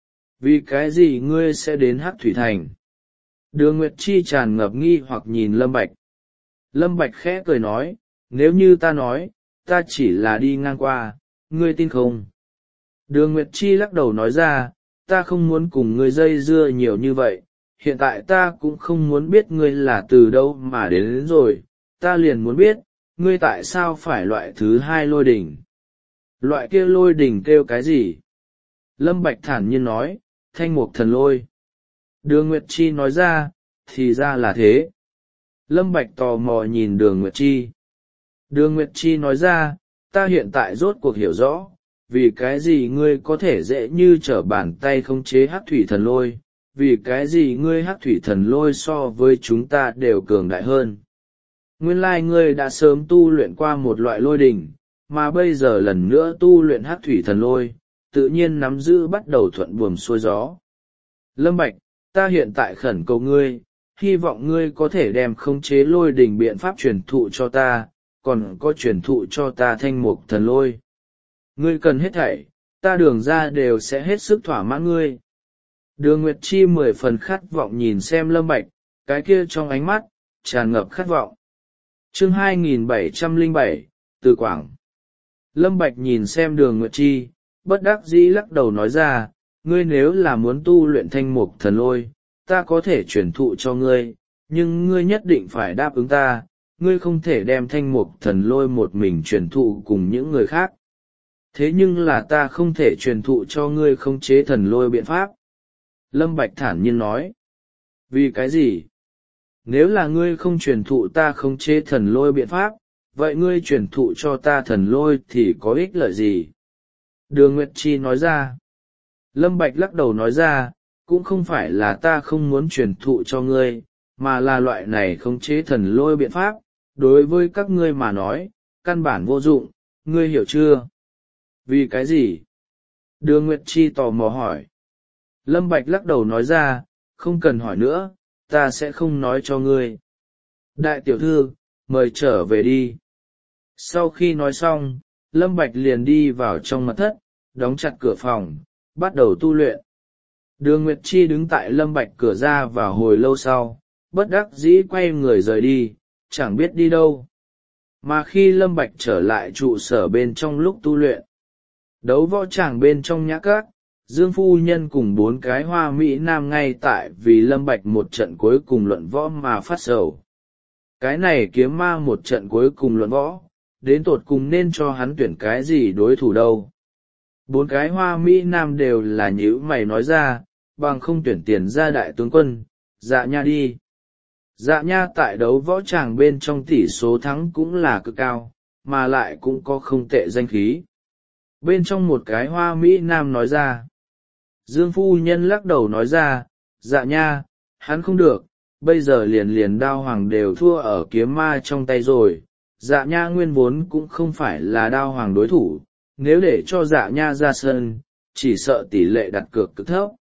Vì cái gì ngươi sẽ đến Hắc Thủy Thành? Đường Nguyệt Chi tràn ngập nghi hoặc nhìn Lâm Bạch. Lâm Bạch khẽ cười nói, nếu như ta nói, ta chỉ là đi ngang qua, ngươi tin không? Đường Nguyệt Chi lắc đầu nói ra, ta không muốn cùng ngươi dây dưa nhiều như vậy, hiện tại ta cũng không muốn biết ngươi là từ đâu mà đến rồi, ta liền muốn biết, ngươi tại sao phải loại thứ 2 lôi đỉnh. Loại kia lôi đỉnh kêu cái gì? Lâm Bạch thản nhiên nói, thanh mục thần lôi. Đường Nguyệt Chi nói ra, thì ra là thế. Lâm Bạch tò mò nhìn Đường Nguyệt Chi. Đường Nguyệt Chi nói ra, ta hiện tại rốt cuộc hiểu rõ, vì cái gì ngươi có thể dễ như trở bàn tay khống chế hắc thủy thần lôi, vì cái gì ngươi hắc thủy thần lôi so với chúng ta đều cường đại hơn. Nguyên lai ngươi đã sớm tu luyện qua một loại lôi đỉnh, mà bây giờ lần nữa tu luyện hắc thủy thần lôi, tự nhiên nắm giữ bắt đầu thuận buồm xuôi gió. Lâm Bạch, ta hiện tại khẩn cầu ngươi, hy vọng ngươi có thể đem khống chế lôi đỉnh biện pháp truyền thụ cho ta, còn có truyền thụ cho ta thanh mục thần lôi. Ngươi cần hết thảy, ta Đường ra đều sẽ hết sức thỏa mãn ngươi. Đường Nguyệt Chi 10 phần khát vọng nhìn xem Lâm Bạch, cái kia trong ánh mắt, tràn ngập khát vọng. Chương 2707, Từ Quảng. Lâm Bạch nhìn xem Đường Nguyệt Chi, bất đắc dĩ lắc đầu nói ra, ngươi nếu là muốn tu luyện thanh mục thần lôi, ta có thể truyền thụ cho ngươi, nhưng ngươi nhất định phải đáp ứng ta, ngươi không thể đem thanh mục thần lôi một mình truyền thụ cùng những người khác. Thế nhưng là ta không thể truyền thụ cho ngươi khống chế thần lôi biện pháp. Lâm Bạch thản nhiên nói. Vì cái gì? Nếu là ngươi không truyền thụ ta khống chế thần lôi biện pháp, vậy ngươi truyền thụ cho ta thần lôi thì có ích lợi gì? Đường Nguyệt Chi nói ra. Lâm Bạch lắc đầu nói ra, cũng không phải là ta không muốn truyền thụ cho ngươi, mà là loại này khống chế thần lôi biện pháp, đối với các ngươi mà nói, căn bản vô dụng, ngươi hiểu chưa? Vì cái gì? Đường Nguyệt Chi tò mò hỏi. Lâm Bạch lắc đầu nói ra, không cần hỏi nữa, ta sẽ không nói cho ngươi. Đại tiểu thư, mời trở về đi. Sau khi nói xong, Lâm Bạch liền đi vào trong mật thất, đóng chặt cửa phòng, bắt đầu tu luyện. Đường Nguyệt Chi đứng tại Lâm Bạch cửa ra vào hồi lâu sau, bất đắc dĩ quay người rời đi, chẳng biết đi đâu. Mà khi Lâm Bạch trở lại trụ sở bên trong lúc tu luyện, đấu võ tràng bên trong nhã các, Dương phu nhân cùng 4 cái hoa mỹ nam ngay tại vì Lâm Bạch một trận cuối cùng luận võ mà phát sầu. Cái này kiếm ma một trận cuối cùng luận võ, đến tột cùng nên cho hắn tuyển cái gì đối thủ đâu. 4 cái hoa mỹ nam đều là nhíu mày nói ra, bằng không tuyển tiền ra đại tướng quân, Dạ Nha đi. Dạ Nha tại đấu võ tràng bên trong tỷ số thắng cũng là cực cao, mà lại cũng có không tệ danh khí. Bên trong một cái hoa mỹ nam nói ra. Dương phu nhân lắc đầu nói ra, Dạ Nha, hắn không được, bây giờ liền đao hoàng đều thua ở kiếm ma trong tay rồi. Dạ Nha nguyên vốn cũng không phải là đao hoàng đối thủ, nếu để cho Dạ Nha ra sân, chỉ sợ tỷ lệ đặt cược cực thấp.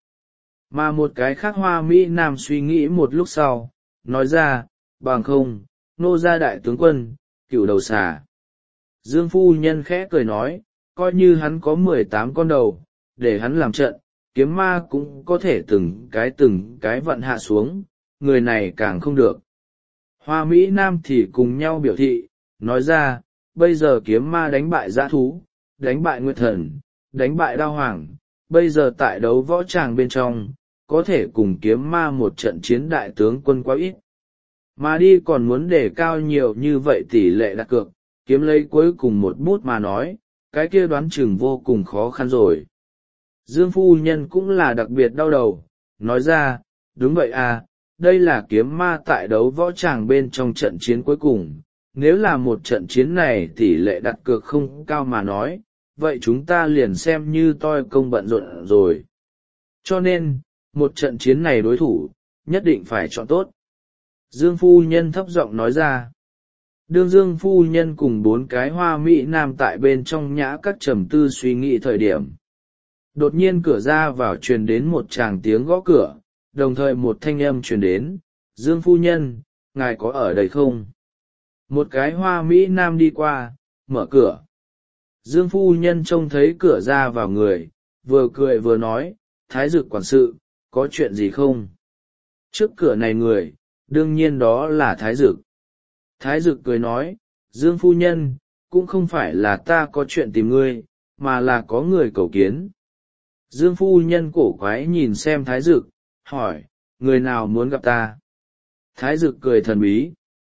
Mà một cái khác hoa mỹ nam suy nghĩ một lúc sau, nói ra, bằng không, nô gia đại tướng quân, cựu đầu xà. Dương phu nhân khẽ cười nói, coi như hắn có 18 con đầu, để hắn làm trận, kiếm ma cũng có thể từng cái vận hạ xuống, người này càng không được. Hoa Mỹ Nam thì cùng nhau biểu thị, nói ra, bây giờ kiếm ma đánh bại dã thú, đánh bại nguyệt thần, đánh bại đao hoàng, bây giờ tại đấu võ tràng bên trong, có thể cùng kiếm ma một trận chiến đại tướng quân quá ít. Mà đi còn muốn đề cao nhiều như vậy tỷ lệ đặt cược, kiếm lấy cuối cùng một bút mà nói, cái kia đoán chừng vô cùng khó khăn rồi. Dương phu nhân cũng là đặc biệt đau đầu, nói ra, đúng vậy à, đây là kiếm ma tại đấu võ tràng bên trong trận chiến cuối cùng, nếu là một trận chiến này tỷ lệ đặt cược không cao mà nói, vậy chúng ta liền xem như toi công bận rộn rồi. Cho nên, một trận chiến này đối thủ, nhất định phải chọn tốt. Dương phu nhân thấp giọng nói ra. Đương Dương phu nhân cùng 4 cái hoa mỹ nam tại bên trong nhã các trầm tư suy nghĩ thời điểm. Đột nhiên cửa ra vào truyền đến một tràng tiếng gõ cửa, đồng thời một thanh âm truyền đến, Dương phu nhân, ngài có ở đây không? Một cái hoa mỹ nam đi qua, mở cửa. Dương phu nhân trông thấy cửa ra vào người, vừa cười vừa nói, Thái Dực quản sự, có chuyện gì không? Trước cửa này người, đương nhiên đó là Thái Dực. Thái Dực cười nói, Dương phu nhân, cũng không phải là ta có chuyện tìm ngươi, mà là có người cầu kiến. Dương phu nhân cổ quái nhìn xem Thái Dực, hỏi, người nào muốn gặp ta? Thái Dực cười thần bí.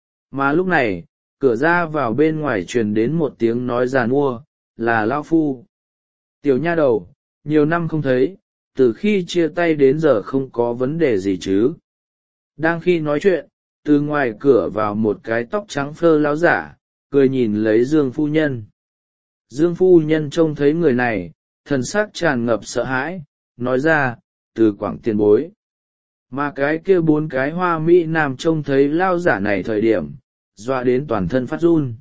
Mà lúc này, cửa ra vào bên ngoài truyền đến một tiếng nói giàn mua, là Lao Phu. Tiểu nha đầu, nhiều năm không thấy, từ khi chia tay đến giờ không có vấn đề gì chứ. Đang khi nói chuyện, từ ngoài cửa vào một cái tóc trắng phơ láo giả, cười nhìn lấy Dương phu nhân. Dương phu nhân trông thấy người này, thần sắc tràn ngập sợ hãi, nói ra, Từ Quảng tiền bối. Mà cái kia 4 cái hoa mỹ nam trông thấy lao giả này thời điểm, dọa đến toàn thân phát run.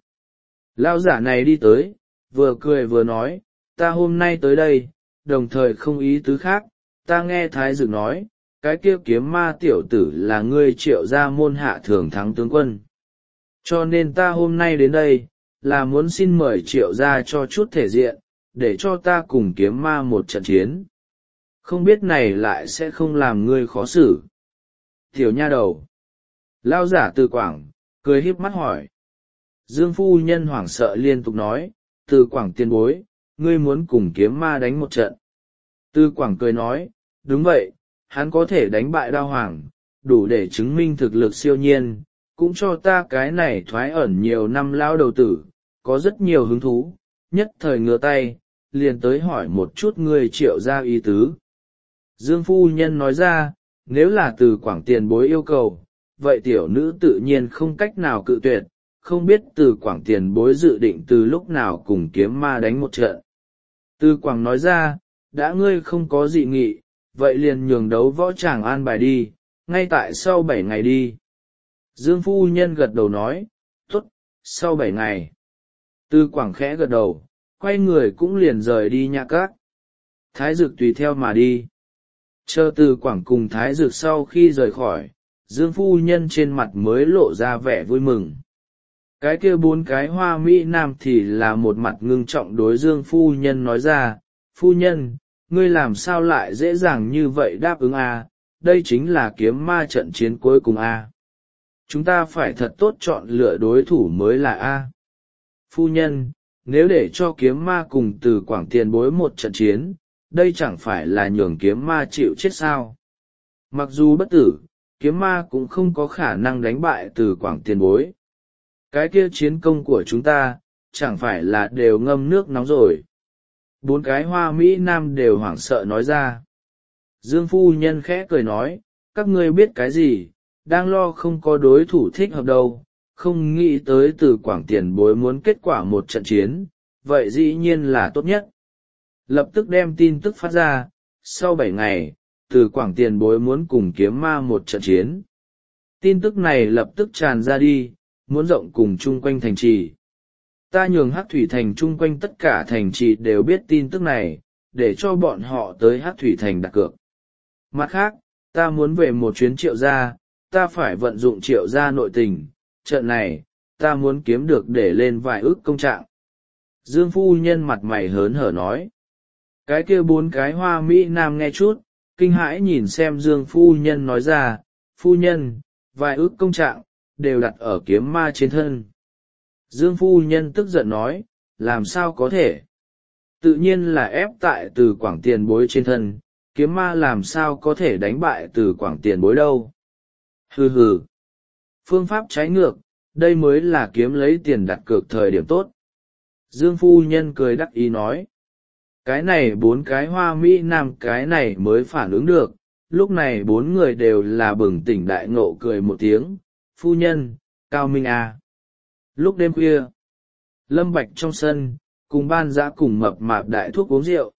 Lao giả này đi tới, vừa cười vừa nói, ta hôm nay tới đây, đồng thời không ý tứ khác, ta nghe Thái Dực nói, cái kia kiếm ma tiểu tử là ngươi Triệu gia môn hạ thường thắng tướng quân. Cho nên ta hôm nay đến đây, là muốn xin mời Triệu gia cho chút thể diện, để cho ta cùng kiếm ma một trận chiến. Không biết này lại sẽ không làm ngươi khó xử. Tiểu nha đầu. Lao giả Từ Quảng, cười híp mắt hỏi. Dương phu nhân hoảng sợ liên tục nói, Từ Quảng tiền bối, ngươi muốn cùng kiếm ma đánh một trận. Từ Quảng cười nói, đúng vậy, hắn có thể đánh bại đao hoàng, đủ để chứng minh thực lực siêu nhiên, cũng cho ta cái này thoái ẩn nhiều năm lao đầu tử, có rất nhiều hứng thú, nhất thời ngửa tay, liền tới hỏi một chút ngươi Triệu gia ý tứ. Dương phu nhân nói ra, nếu là Từ Quảng tiền bối yêu cầu, vậy tiểu nữ tự nhiên không cách nào cự tuyệt, không biết Từ Quảng tiền bối dự định từ lúc nào cùng kiếm ma đánh một trận. Từ Quảng nói ra, đã ngươi không có dị nghị, vậy liền nhường đấu võ tràng an bài đi, ngay tại sau 7 ngày đi. Dương phu nhân gật đầu nói, tốt, sau 7 ngày. Từ Quảng khẽ gật đầu, quay người cũng liền rời đi nhã các. Thái Dực tùy theo mà đi. Chờ Từ Quảng cùng Thái Dực sau khi rời khỏi, Dương phu nhân trên mặt mới lộ ra vẻ vui mừng. Cái kia 4 cái hoa mỹ nam thì là một mặt ngưng trọng đối Dương phu nhân nói ra, phu nhân, ngươi làm sao lại dễ dàng như vậy đáp ứng a? Đây chính là kiếm ma trận chiến cuối cùng a. Chúng ta phải thật tốt chọn lựa đối thủ mới là a. Phu nhân, nếu để cho kiếm ma cùng Từ Quảng tiền bối một trận chiến, đây chẳng phải là nhường kiếm ma chịu chết sao? Mặc dù bất tử, kiếm ma cũng không có khả năng đánh bại Từ Quảng tiền bối. Cái kia chiến công của chúng ta, chẳng phải là đều ngâm nước nóng rồi. Bốn cái hoa mỹ nam đều hoảng sợ nói ra. Dương phu nhân khẽ cười nói, các ngươi biết cái gì, đang lo không có đối thủ thích hợp đâu, không nghĩ tới Từ Quảng tiền bối muốn kết quả một trận chiến, vậy dĩ nhiên là tốt nhất. Lập tức đem tin tức phát ra, sau 7 ngày, Từ Quảng tiền bối muốn cùng kiếm ma một trận chiến. Tin tức này lập tức tràn ra đi, muốn rộng cùng chung quanh thành trì. Ta nhường Hắc Thủy Thành chung quanh tất cả thành trì đều biết tin tức này, để cho bọn họ tới Hắc Thủy Thành đặt cược. Mặt khác, ta muốn về một chuyến Triệu gia, ta phải vận dụng Triệu gia nội tình, trận này, ta muốn kiếm được để lên vài ức công trạng. Dương phu nhân mặt mày hớn hở nói. Cái kia bốn cái hoa mỹ nam nghe chút, kinh hãi nhìn xem Dương phu nhân nói ra, phu nhân, vài ức công trạng, đều đặt ở kiếm ma trên thân. Dương phu nhân tức giận nói, làm sao có thể? Tự nhiên là ép tại Từ Quảng tiền bối trên thân, kiếm ma làm sao có thể đánh bại Từ Quảng tiền bối đâu. Hừ hừ. Phương pháp trái ngược, đây mới là kiếm lấy tiền đặt cược thời điểm tốt. Dương phu nhân cười đắc ý nói. Cái này bốn cái hoa mỹ nam cái này mới phản ứng được, lúc này bốn người đều là bừng tỉnh đại ngộ cười một tiếng, phu nhân, cao minh à. Lúc đêm khuya, Lâm Bạch trong sân, cùng Ban Dã cùng Mập Mạp đại thuốc uống rượu.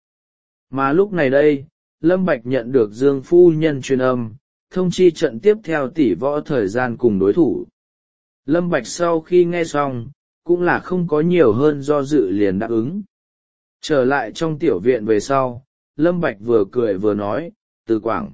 Mà lúc này đây, Lâm Bạch nhận được Dương phu nhân truyền âm, thông chi trận tiếp theo tỷ võ thời gian cùng đối thủ. Lâm Bạch sau khi nghe xong, cũng là không có nhiều hơn do dự liền đáp ứng. Trở lại trong tiểu viện về sau, Lâm Bạch vừa cười vừa nói, Từ Quảng.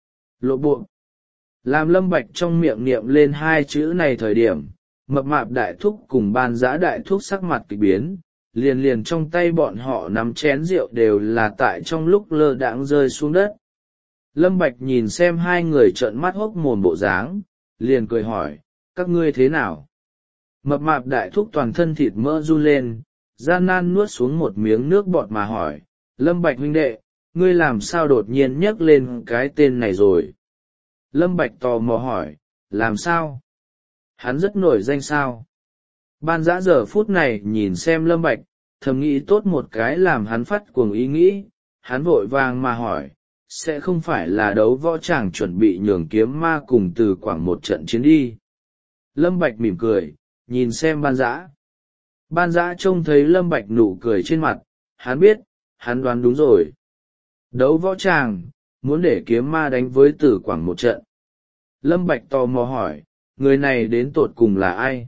Lộ bộ. Làm Lâm Bạch trong miệng niệm lên hai chữ này thời điểm, Mập Mạp đại thúc cùng Ban Dã đại thúc sắc mặt kỳ biến, liền trong tay bọn họ nắm chén rượu đều là tại trong lúc lơ đãng rơi xuống đất. Lâm Bạch nhìn xem hai người trợn mắt hốc mồm bộ dáng, liền cười hỏi, các ngươi thế nào? Mập Mạp đại thúc toàn thân thịt mỡ run lên, gian nan nuốt xuống một miếng nước bọt mà hỏi, Lâm Bạch huynh đệ, ngươi làm sao đột nhiên nhắc lên cái tên này rồi? Lâm Bạch tò mò hỏi, làm sao? Hắn rất nổi danh sao? Ban Dã giờ phút này nhìn xem Lâm Bạch, thầm nghĩ tốt một cái làm hắn phát cuồng ý nghĩ, hắn vội vàng mà hỏi, sẽ không phải là đấu võ tràng chuẩn bị nhường kiếm ma cùng Từ Quảng một trận chiến đi. Lâm Bạch mỉm cười, nhìn xem Ban Dã. Ban Dã trông thấy Lâm Bạch nụ cười trên mặt, hắn biết, hắn đoán đúng rồi. Đấu võ tràng, muốn để kiếm ma đánh với Từ Quảng một trận. Lâm Bạch tò mò hỏi, người này đến tột cùng là ai?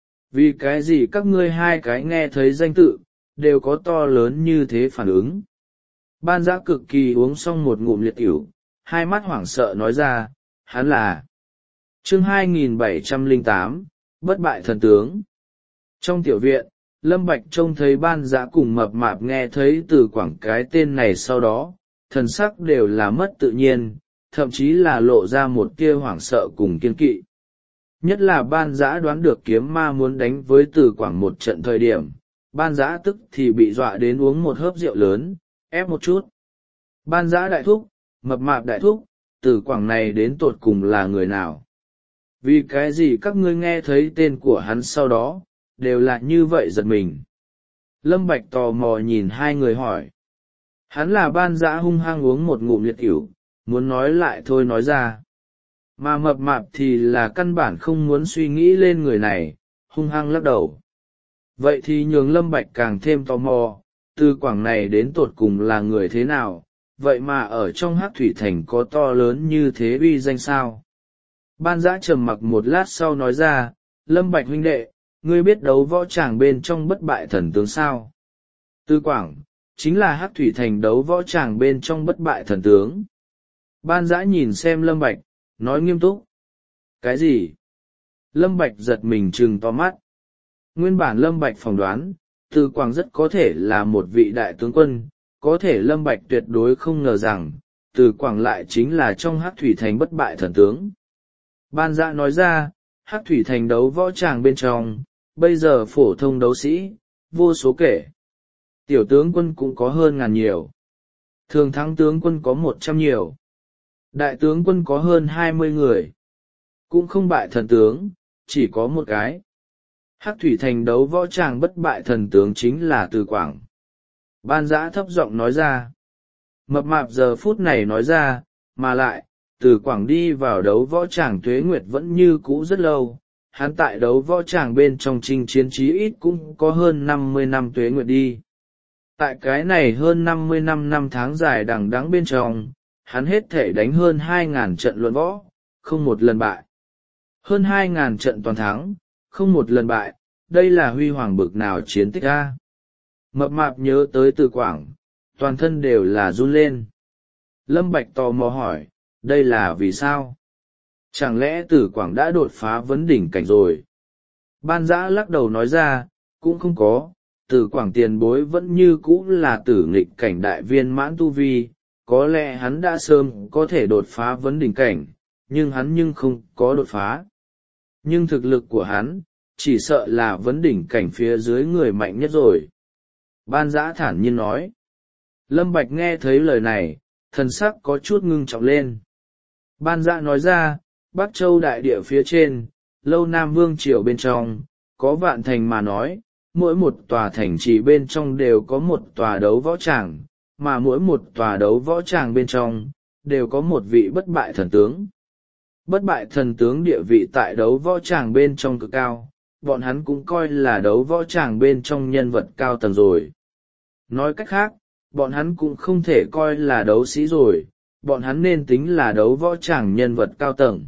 Vì cái gì các ngươi hai cái nghe thấy danh tự, đều có to lớn như thế phản ứng? Ban Dã cực kỳ uống xong một ngụm liệt ỉu, hai mắt hoảng sợ nói ra, hắn là chương 2708, bất bại thần tướng. Trong tiểu viện, Lâm Bạch trông thấy Ban Dã cùng Mập Mạp nghe thấy Từ Quảng cái tên này sau đó, thần sắc đều là mất tự nhiên, thậm chí là lộ ra một tia hoảng sợ cùng kiên kỵ. Nhất là Ban Dã đoán được kiếm ma muốn đánh với Từ Quảng một trận thời điểm, Ban Dã tức thì bị dọa đến uống một hớp rượu lớn, ép một chút. Ban Dã đại thúc, Mập Mạp đại thúc, Từ Quảng này đến tột cùng là người nào? Vì cái gì các ngươi nghe thấy tên của hắn sau đó, đều là như vậy giật mình? Lâm Bạch tò mò nhìn hai người hỏi. Hắn là Ban Dã hung hăng uống một ngụm liệt ỉu, muốn nói lại thôi nói ra. Mà Mập Mạp thì là căn bản không muốn suy nghĩ lên người này, hung hăng lắc đầu. Vậy thì nhường Lâm Bạch càng thêm tò mò, Từ Quảng này đến tột cùng là người thế nào, vậy mà ở trong Hắc Thủy Thành có to lớn như thế uy danh sao? Ban Dã trầm mặc một lát sau nói ra, Lâm Bạch huynh đệ, ngươi biết đấu võ tràng bên trong bất bại thần tướng sao? Từ Quảng, chính là Hắc Thủy Thành đấu võ tràng bên trong bất bại thần tướng. Ban Dã nhìn xem Lâm Bạch, nói nghiêm túc. Cái gì? Lâm Bạch giật mình trừng to mắt. Nguyên bản Lâm Bạch phỏng đoán, Từ Quảng rất có thể là một vị đại tướng quân, có thể Lâm Bạch tuyệt đối không ngờ rằng, Từ Quảng lại chính là trong Hắc Thủy Thành bất bại thần tướng. Ban Dã nói ra, Hắc Thủy Thành đấu võ tràng bên trong, bây giờ phổ thông đấu sĩ, vô số kể. Tiểu tướng quân cũng có hơn ngàn nhiều. Thường thắng tướng quân có 100 nhiều, đại tướng quân có hơn 20 người, cũng không bại thần tướng, chỉ có một cái. Hắc thủy thành đấu võ tràng bất bại thần tướng chính là Từ Quảng. Ban Dã thấp giọng nói ra. Mập mạp giờ phút này nói ra, mà lại, Từ Quảng đi vào đấu võ tràng tuế nguyệt vẫn như cũ rất lâu, hắn tại đấu võ tràng bên trong chinh chiến chí ít cũng có hơn 50 năm tuế nguyệt đi. Tại cái này hơn 50 năm tháng dài đằng đẵng bên trong, hắn hết thể đánh hơn 2.000 trận luận võ, không một lần bại. Hơn 2.000 trận toàn thắng, không một lần bại, đây là huy hoàng bực nào chiến tích a. Mập mạp nhớ tới Từ Quảng, toàn thân đều là run lên. Lâm Bạch tò mò hỏi, đây là vì sao? Chẳng lẽ Từ Quảng đã đột phá vấn đỉnh cảnh rồi? Ban Dã lắc đầu nói ra, cũng không có, Từ Quảng tiền bối vẫn như cũ là tử nghịch cảnh đại viên mãn tu vi, có lẽ hắn đã sớm có thể đột phá vấn đỉnh cảnh, nhưng không có đột phá. Nhưng thực lực của hắn, chỉ sợ là vấn đỉnh cảnh phía dưới người mạnh nhất rồi. Ban Dã thản nhiên nói. Lâm Bạch nghe thấy lời này, thần sắc có chút ngưng trọng lên. Ban Dã nói ra, Bắc Châu đại địa phía trên, Lâu Nam Vương triều bên trong, có vạn thành mà nói, mỗi một tòa thành trì bên trong đều có một tòa đấu võ tràng, mà mỗi một tòa đấu võ tràng bên trong, đều có một vị bất bại thần tướng. Bất bại thần tướng địa vị tại đấu võ tràng bên trong cực cao, bọn hắn cũng coi là đấu võ tràng bên trong nhân vật cao tầng rồi. Nói cách khác, bọn hắn cũng không thể coi là đấu sĩ rồi, bọn hắn nên tính là đấu võ tràng nhân vật cao tầng.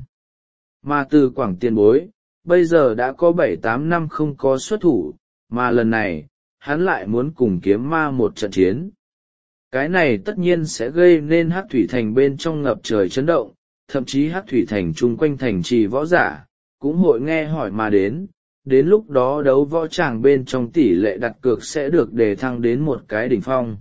Mà Từ Quảng tiền bối, bây giờ đã có 7-8 năm không có xuất thủ, mà lần này, hắn lại muốn cùng kiếm ma một trận chiến. Cái này tất nhiên sẽ gây nên Hắc thủy thành bên trong ngập trời chấn động, thậm chí Hắc thủy thành chung quanh thành trì võ giả, cũng hội nghe hỏi mà đến lúc đó đấu võ tràng bên trong tỷ lệ đặt cược sẽ được đề thăng đến một cái đỉnh phong.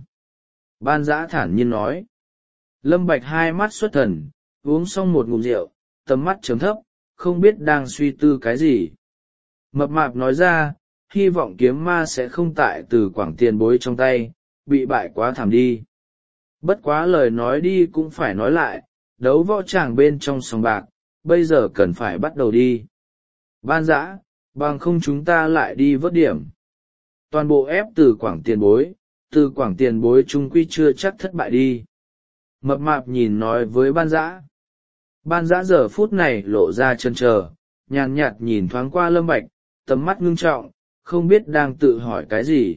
Ban Dã thản nhiên nói. Lâm Bạch hai mắt xuất thần, uống xong một ngụm rượu, tầm mắt chấm thấp, không biết đang suy tư cái gì. Mập mạp nói ra, hy vọng kiếm ma sẽ không tại Từ Quảng tiền bối trong tay, bị bại quá thảm đi. Bất quá lời nói đi cũng phải nói lại, đấu võ tràng bên trong sòng bạc, bây giờ cần phải bắt đầu đi. Ban Dã, bằng không chúng ta lại đi vớt điểm. Toàn bộ ép Từ Quảng tiền bối, Từ Quảng tiền bối chung quy chưa chắc thất bại đi. Mập mạp nhìn nói với Ban Dã. Ban Dã giờ phút này lộ ra chần chờ, nhàn nhạt nhìn thoáng qua Lâm Bạch, tầm mắt ngưng trọng, không biết đang tự hỏi cái gì.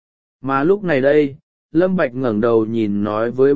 Mà lúc này đây, Lâm Bạch ngẩng đầu nhìn nói với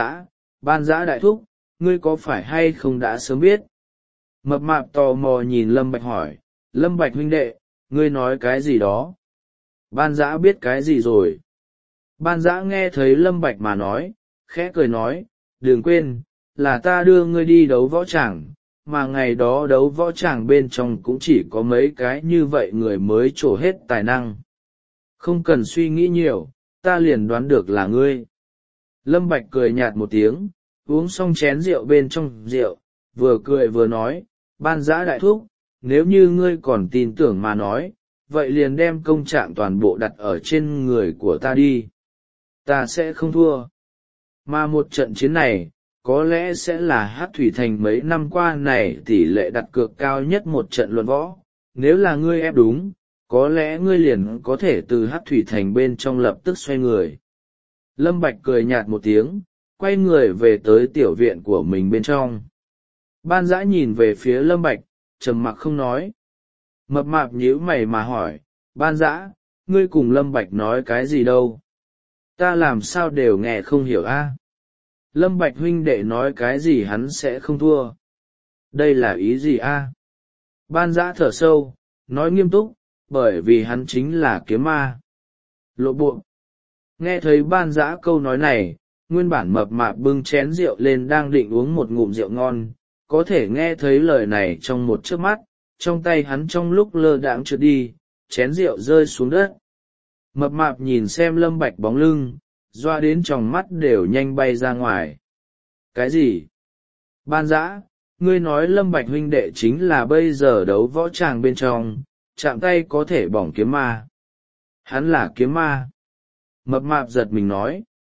Ban Dã đại thúc, ngươi có phải hay không đã sớm biết? Mập mạp tò mò nhìn Lâm Bạch hỏi, Lâm Bạch huynh đệ, ngươi nói cái gì đó? Ban Dã biết cái gì rồi? Ban Dã nghe thấy Lâm Bạch mà nói, khẽ cười nói, đừng quên, là ta đưa ngươi đi đấu võ tràng, mà ngày đó đấu võ tràng bên trong cũng chỉ có mấy cái như vậy người mới trổ hết tài năng. Không cần suy nghĩ nhiều, ta liền đoán được là ngươi. Lâm Bạch cười nhạt một tiếng, uống xong chén rượu bên trong rượu, vừa cười vừa nói, Ban Dã đại thúc, nếu như ngươi còn tin tưởng mà nói, vậy liền đem công trạng toàn bộ đặt ở trên người của ta đi. Ta sẽ không thua. Mà một trận chiến này, có lẽ sẽ là Hắc thủy thành mấy năm qua này tỷ lệ đặt cược cao nhất một trận luận võ. Nếu là ngươi ép đúng, có lẽ ngươi liền có thể từ Hắc thủy thành bên trong lập tức xoay người. Lâm Bạch cười nhạt một tiếng, quay người về tới tiểu viện của mình bên trong. Ban Dã nhìn về phía Lâm Bạch, trầm mặc không nói. Mập mạp nhíu mày mà hỏi, Ban Dã, ngươi cùng Lâm Bạch nói cái gì đâu? Ta làm sao đều nghe không hiểu a? Lâm Bạch huynh đệ nói cái gì hắn sẽ không thua. Đây là ý gì a? Ban Dã thở sâu, nói nghiêm túc, bởi vì hắn chính là kiếm ma. Lộ bộ. Nghe thấy Ban Dã câu nói này, nguyên bản mập mạp bưng chén rượu lên đang định uống một ngụm rượu ngon, có thể nghe thấy lời này trong một chớp mắt, trong tay hắn trong lúc lơ đãng trượt đi, chén rượu rơi xuống đất. Mập mạp nhìn xem Lâm Bạch bóng lưng, doa đến tròng mắt đều nhanh bay ra ngoài. Cái gì? Ban Dã, ngươi nói Lâm Bạch huynh đệ chính là bây giờ đấu võ tràng bên trong, chạm tay có thể bỏng kiếm ma. Hắn là kiếm ma. Mập mạp giật mình nói.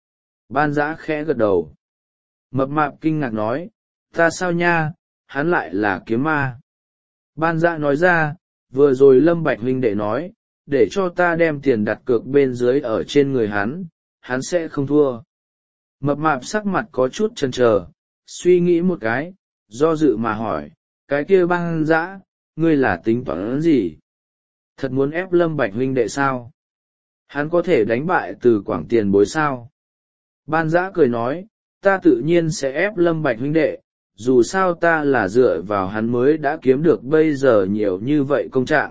Ban Dã khẽ gật đầu. Mập mạp kinh ngạc nói, ta sao nha, hắn lại là kiếm ma. Ban Dã nói ra, vừa rồi Lâm Bạch huynh đệ nói, để cho ta đem tiền đặt cược bên dưới ở trên người hắn sẽ không thua. Mập mạp sắc mặt có chút chần chờ, suy nghĩ một cái, do dự mà hỏi, cái kia Ban Dã, ngươi là tính toán gì? Thật muốn ép Lâm Bạch huynh đệ sao? Hắn có thể đánh bại Từ Quảng tiền bối sao? Ban Dã cười nói, ta tự nhiên sẽ ép Lâm Bạch huynh đệ, dù sao ta là dựa vào hắn mới đã kiếm được bây giờ nhiều như vậy công trạng.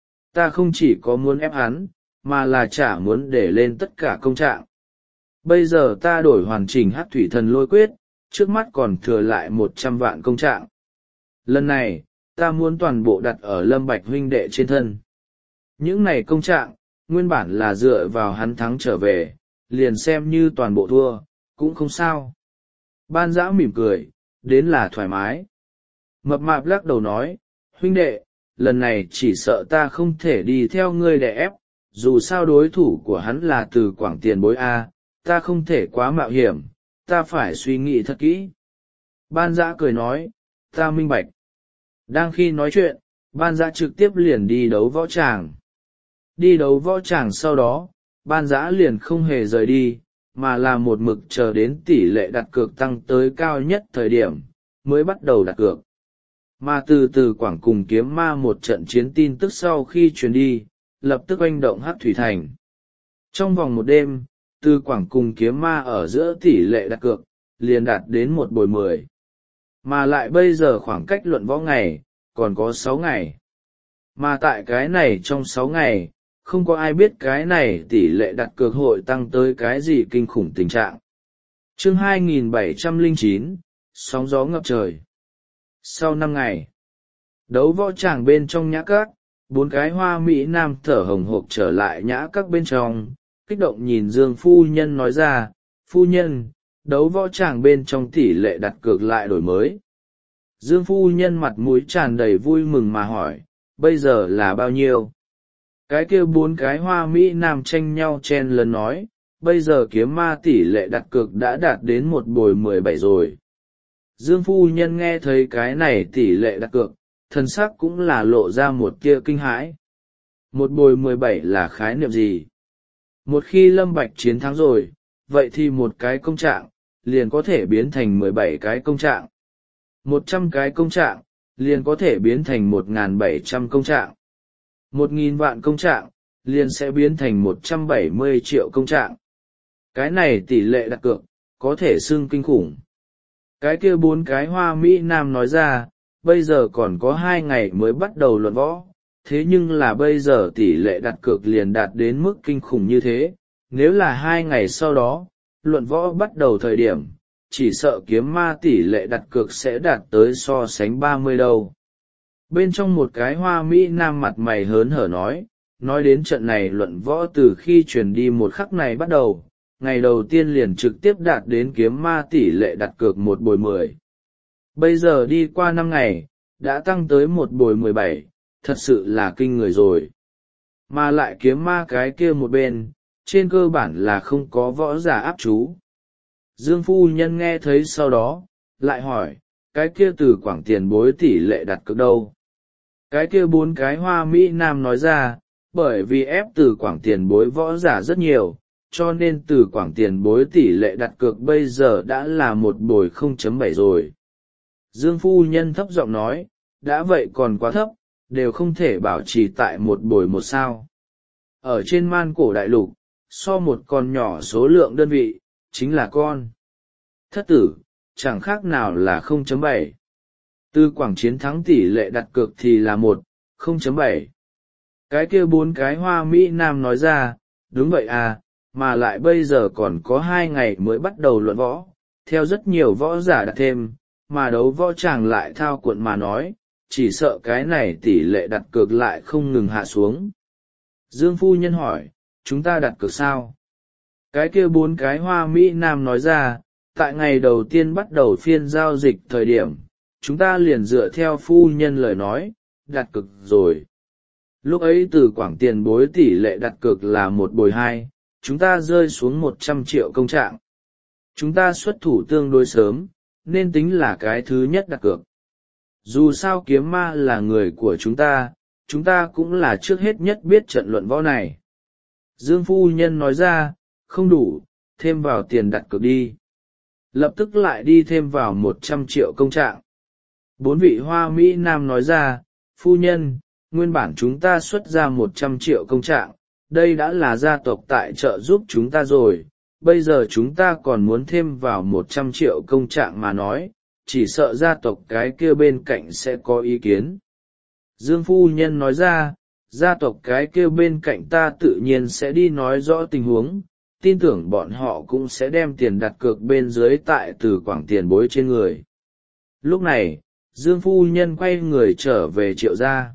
Ta không chỉ có muốn ép hắn, mà là chả muốn để lên tất cả công trạng. Bây giờ ta đổi hoàn chỉnh Hắc Thủy Thần Lôi Quyết, trước mắt còn thừa lại 100 vạn công trạng. Lần này, ta muốn toàn bộ đặt ở Lâm Bạch huynh đệ trên thân. Những này công trạng, nguyên bản là dựa vào hắn thắng trở về, liền xem như toàn bộ thua, cũng không sao. Ban Dã mỉm cười, đến là thoải mái. Mập mạp lắc đầu nói, huynh đệ, lần này chỉ sợ ta không thể đi theo ngươi để ép, dù sao đối thủ của hắn là Từ Quảng tiền bối A, ta không thể quá mạo hiểm, ta phải suy nghĩ thật kỹ. Ban Dã cười nói, ta minh bạch. Đang khi nói chuyện, Ban Dã trực tiếp liền đi đấu võ tràng. Đi đấu võ tràng sau đó, Ban Dã liền không hề rời đi, mà là một mực chờ đến tỷ lệ đặt cược tăng tới cao nhất thời điểm, mới bắt đầu đặt cược. Mà từ Quảng cùng kiếm ma một trận chiến tin tức sau khi truyền đi, lập tức oanh động Hắc Thủy Thành. Trong vòng một đêm, Từ Quảng cùng kiếm ma ở giữa tỷ lệ đặt cược, liền đạt đến 1/10. Mà lại bây giờ khoảng cách luận võ ngày, còn có 6 ngày. Mà tại cái này trong 6 ngày, không có ai biết cái này tỷ lệ đặt cược hội tăng tới cái gì kinh khủng tình trạng. Chương 2709, sóng gió ngập trời. Sau 5 ngày, đấu võ tràng bên trong nhã các, 4 cái hoa mỹ nam thở hồng hộc trở lại nhã các bên trong, kích động nhìn Dương phu nhân nói ra, phu nhân, đấu võ tràng bên trong tỷ lệ đặt cược lại đổi mới. Dương phu nhân mặt mũi tràn đầy vui mừng mà hỏi, bây giờ là bao nhiêu? Cái kia 4 cái hoa mỹ nam tranh nhau chen lấn nói, bây giờ kiếm ma tỷ lệ đặt cược đã đạt đến 1/17 rồi. Dương phu nhân nghe thấy cái này tỷ lệ đặt cược, thân sắc cũng là lộ ra một tia kinh hãi. 1/17 là khái niệm gì? Một khi Lâm Bạch chiến thắng rồi, vậy thì một cái công trạng, liền có thể biến thành 17 cái công trạng. 100 cái công trạng, liền có thể biến thành 1.700 công trạng. 1.000 vạn công trạng, liền sẽ biến thành 170 triệu công trạng. Cái này tỷ lệ đặt cược, có thể xưng kinh khủng. Cái kia 4 cái hoa mỹ nam nói ra, bây giờ còn có 2 ngày mới bắt đầu luận võ, thế nhưng là bây giờ tỷ lệ đặt cược liền đạt đến mức kinh khủng như thế, nếu là 2 ngày sau đó, luận võ bắt đầu thời điểm, chỉ sợ kiếm ma tỷ lệ đặt cược sẽ đạt tới so sánh 30 đâu. Bên trong một cái hoa mỹ nam mặt mày hớn hở nói đến trận này luận võ từ khi truyền đi một khắc này bắt đầu, ngày đầu tiên liền trực tiếp đạt đến kiếm ma tỷ lệ đặt cược 1/10. Bây giờ đi qua 5 ngày, đã tăng tới 1/17, thật sự là kinh người rồi. Mà lại kiếm ma cái kia một bên, trên cơ bản là không có võ giả áp chú. Dương phu nhân nghe thấy sau đó, lại hỏi, cái kia Từ Quảng tiền bối tỷ lệ đặt cược đâu? Cái kia 4 cái hoa mỹ nam nói ra, bởi vì ép Từ Quảng tiền bối võ giả rất nhiều, cho nên Từ Quảng tiền bối tỷ lệ đặt cược bây giờ đã là 1/0.7 rồi. Dương phu nhân thấp giọng nói, đã vậy còn quá thấp, đều không thể bảo trì tại 1/1 sao. Ở trên man cổ đại lục, so một con nhỏ số lượng đơn vị, chính là con. Thất tử, chẳng khác nào là 0.7. Từ Quảng chiến thắng tỷ lệ đặt cược thì là 1,0.7. Cái kia 4 cái hoa mỹ nam nói ra, đúng vậy à, mà lại bây giờ còn có 2 ngày mới bắt đầu luận võ, theo rất nhiều võ giả đặt thêm, mà đấu võ tràng lại thao cuộn mà nói, chỉ sợ cái này tỷ lệ đặt cược lại không ngừng hạ xuống. Dương phu nhân hỏi, chúng ta đặt cược sao? Cái kia 4 cái hoa mỹ nam nói ra, tại ngày đầu tiên bắt đầu phiên giao dịch thời điểm, chúng ta liền dựa theo phu nhân lời nói, đặt cược rồi. Lúc ấy Từ Quảng tiền bối tỷ lệ đặt cược là 1/2, chúng ta rơi xuống 100 triệu công trạng. chúng ta xuất thủ tương đối sớm, nên tính là cái thứ nhất đặt cược. Dù sao kiếm ma là người của chúng ta cũng là trước hết nhất biết trận luận võ này. Dương phu nhân nói ra, không đủ, thêm vào tiền đặt cược đi. Lập tức lại đi thêm vào 100 triệu công trạng. 4 vị hoa Mỹ Nam nói ra, phu nhân, nguyên bản chúng ta xuất ra 100 triệu công trạng, đây đã là gia tộc tại trợ giúp chúng ta rồi, bây giờ chúng ta còn muốn thêm vào 100 triệu công trạng mà nói, chỉ sợ gia tộc cái kia bên cạnh sẽ có ý kiến. Dương phu nhân nói ra, gia tộc cái kia bên cạnh ta tự nhiên sẽ đi nói rõ tình huống, tin tưởng bọn họ cũng sẽ đem tiền đặt cược bên dưới tại Từ Quảng tiền bối trên người. Lúc này, Dương phu nhân quay người trở về Triệu gia,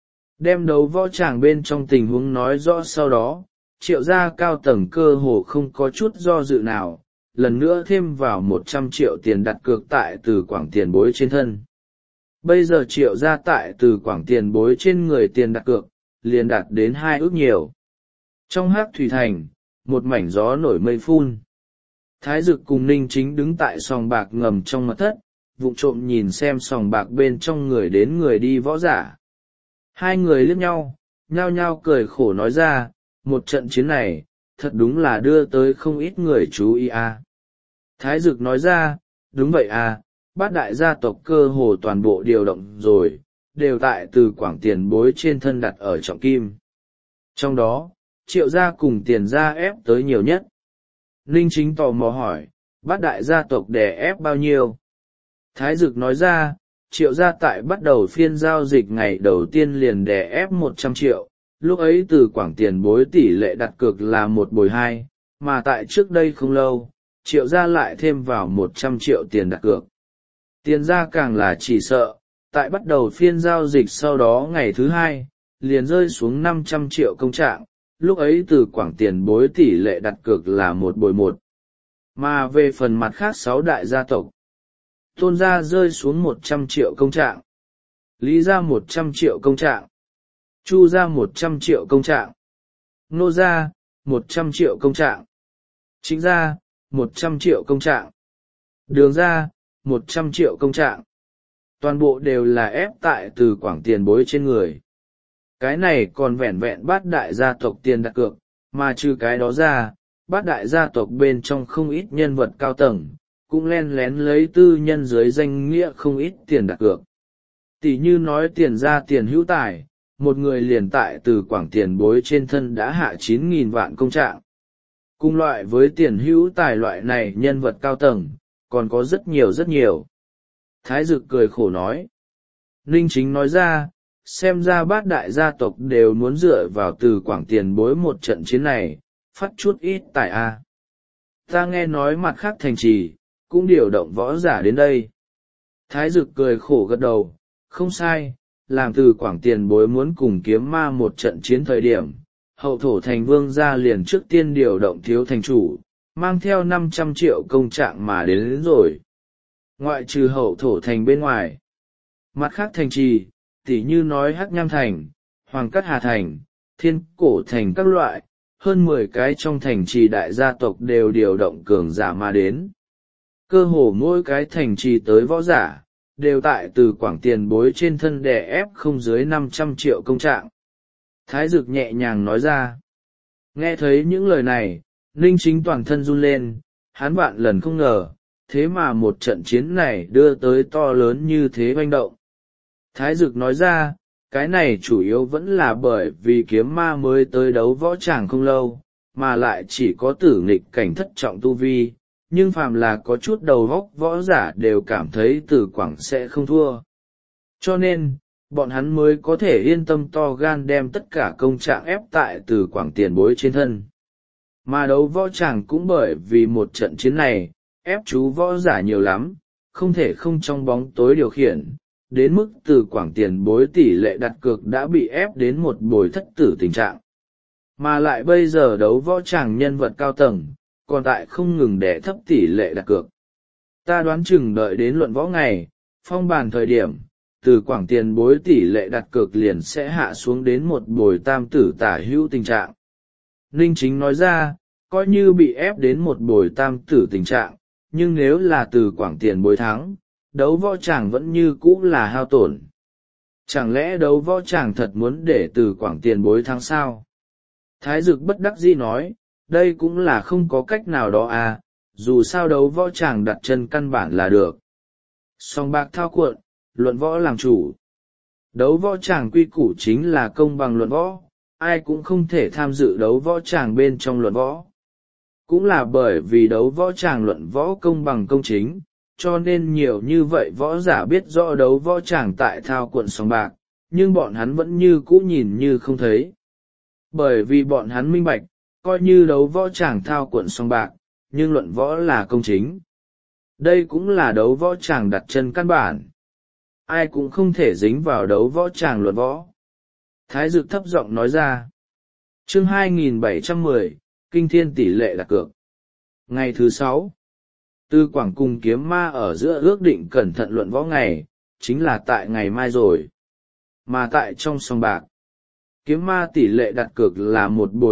đem đấu võ tràng bên trong tình huống nói rõ. Sau đó Triệu gia cao tầng cơ hồ không có chút do dự nào, lần nữa thêm vào 100 triệu tiền đặt cược tại Từ Quảng tiền bối trên thân. Bây giờ Triệu gia tại Từ Quảng tiền bối trên người tiền đặt cược liền đạt đến 2 ước nhiều. Trong Hắc Thủy Thành, một mảnh gió nổi mây phun. Thái Dực cùng Ninh Chính đứng tại sòng bạc ngầm trong mật thất, vụng trộm nhìn xem sòng bạc bên trong người đến người đi võ giả. Hai người liếc nhau, nhao nhao cười khổ nói ra, một trận chiến này, thật đúng là đưa tới không ít người chú ý à. Thái Dực nói ra, đúng vậy à, bát đại gia tộc cơ hồ toàn bộ điều động rồi, đều tại Từ Quảng tiền bối trên thân đặt ở trọng kim. Trong đó, Triệu gia cùng Tiền gia ép tới nhiều nhất. Ninh Chính tò mò hỏi, bát đại gia tộc đè ép bao nhiêu? Thái Dực nói ra, Triệu gia tại bắt đầu phiên giao dịch ngày đầu tiên liền đè ép 100 triệu, lúc ấy Từ Quảng tiền bối tỷ lệ đặt cược là 1/2, mà tại trước đây không lâu, Triệu gia lại thêm vào 100 triệu tiền đặt cược. Tiền gia càng là chỉ sợ, tại bắt đầu phiên giao dịch sau đó ngày thứ hai, liền rơi xuống 500 triệu công trạng, lúc ấy Từ Quảng tiền bối tỷ lệ đặt cược là 1/1. Mà về phần mặt khác 6 đại gia tộc, Tôn gia rơi xuống 100 triệu công trạng, Lý gia 100 triệu công trạng, Chu gia 100 triệu công trạng, Nô gia 100 triệu công trạng, Trịnh gia 100 triệu công trạng, Đường gia 100 triệu công trạng. Toàn bộ đều là ép tại Từ Quảng tiền bối trên người. Cái này còn vẹn vẹn bát đại gia tộc tiền đặt cược, mà trừ cái đó ra, bát đại gia tộc bên trong không ít nhân vật cao tầng, cũng len lén lấy tư nhân dưới danh nghĩa không ít tiền đặt cược. Tỷ như nói Tiền gia Tiền Hữu Tài, một người liền tại Từ Quảng tiền bối trên thân đã hạ 9.000 vạn công trạng. Cùng loại với Tiền Hữu Tài loại này nhân vật cao tầng, còn có rất nhiều rất nhiều. Thái Dực cười khổ nói. Ninh Chính nói ra, xem ra bát đại gia tộc đều muốn dựa vào Từ Quảng tiền bối một trận chiến này, phát chút ít tài a. Ta nghe nói mặt khác thành trì, cũng điều động võ giả đến đây. Thái Dực cười khổ gật đầu, không sai, làm Từ Quảng tiền bối muốn cùng kiếm ma một trận chiến thời điểm, hậu thổ thành vương gia liền trước tiên điều động thiếu thành chủ, mang theo 500 triệu công trạng mà đến rồi. Ngoại trừ hậu thổ thành bên ngoài, mặt khác thành trì, tỉ như nói Hắc Nham thành, Hoàng Cát Hà thành, Thiên Cổ thành các loại, hơn 10 cái trong thành trì đại gia tộc đều điều động cường giả mà đến. Cơ hồ mỗi cái thành trì tới võ giả, đều tại Từ Quảng tiền bối trên thân đè ép không dưới 500 triệu công trạng. Thái Dực nhẹ nhàng nói ra. Nghe thấy những lời này, Ninh Chính toàn thân run lên, hắn vạn lần không ngờ, thế mà một trận chiến này đưa tới to lớn như thế oanh động. Thái Dực nói ra, cái này chủ yếu vẫn là bởi vì kiếm ma mới tới đấu võ tràng không lâu, mà lại chỉ có tử nghịch cảnh thất trọng tu vi, nhưng phàm là có chút đầu óc võ giả đều cảm thấy Từ Quảng sẽ không thua. Cho nên, bọn hắn mới có thể yên tâm to gan đem tất cả công trạng ép tại Từ Quảng tiền bối trên thân. Mà đấu võ tràng cũng bởi vì một trận chiến này, ép chú võ giả nhiều lắm, không thể không trong bóng tối điều khiển, đến mức Từ Quảng tiền bối tỷ lệ đặt cược đã bị ép đến một bồi thất tử tình trạng. Mà lại bây giờ đấu võ tràng nhân vật cao tầng, còn tại không ngừng đẻ thấp tỷ lệ đặt cược. Ta đoán chừng đợi đến luận võ ngày, phong bàn thời điểm, Từ Quảng tiền bối tỷ lệ đặt cược liền sẽ hạ xuống đến một bồi tam tử tả hữu tình trạng. Ninh Chính nói ra, coi như bị ép đến một bồi tam tử tình trạng, nhưng nếu là từ quảng tiền bối thắng, đấu võ tràng vẫn như cũ là hao tổn. Chẳng lẽ đấu võ tràng thật muốn để từ quảng tiền bối thắng sao? Thái Dực bất đắc dĩ nói, đây cũng là không có cách nào đó à, dù sao đấu võ tràng đặt chân căn bản là được. Song bạc thao cuộn, luận võ làm chủ. Đấu võ tràng quy củ chính là công bằng luận võ, ai cũng không thể tham dự đấu võ tràng bên trong luận võ. Cũng là bởi vì đấu võ tràng luận võ công bằng công chính, cho nên nhiều như vậy võ giả biết rõ đấu võ tràng tại thao cuộn sòng bạc, nhưng bọn hắn vẫn như cũ nhìn như không thấy. Bởi vì bọn hắn minh bạch, coi như đấu võ tràng thao cuộn sòng bạc, nhưng luận võ là công chính. Đây cũng là đấu võ tràng đặt chân căn bản. Ai cũng không thể dính vào đấu võ tràng luận võ. Thái Dực thấp giọng nói ra. Chương 2710, Kinh Thiên tỷ lệ đặt cược. Ngày thứ 6, Tư Quảng cùng Kiếm Ma ở giữa ước định cẩn thận luận võ ngày, chính là tại ngày mai rồi. Mà tại trong sòng bạc, Kiếm Ma tỷ lệ đặt cược là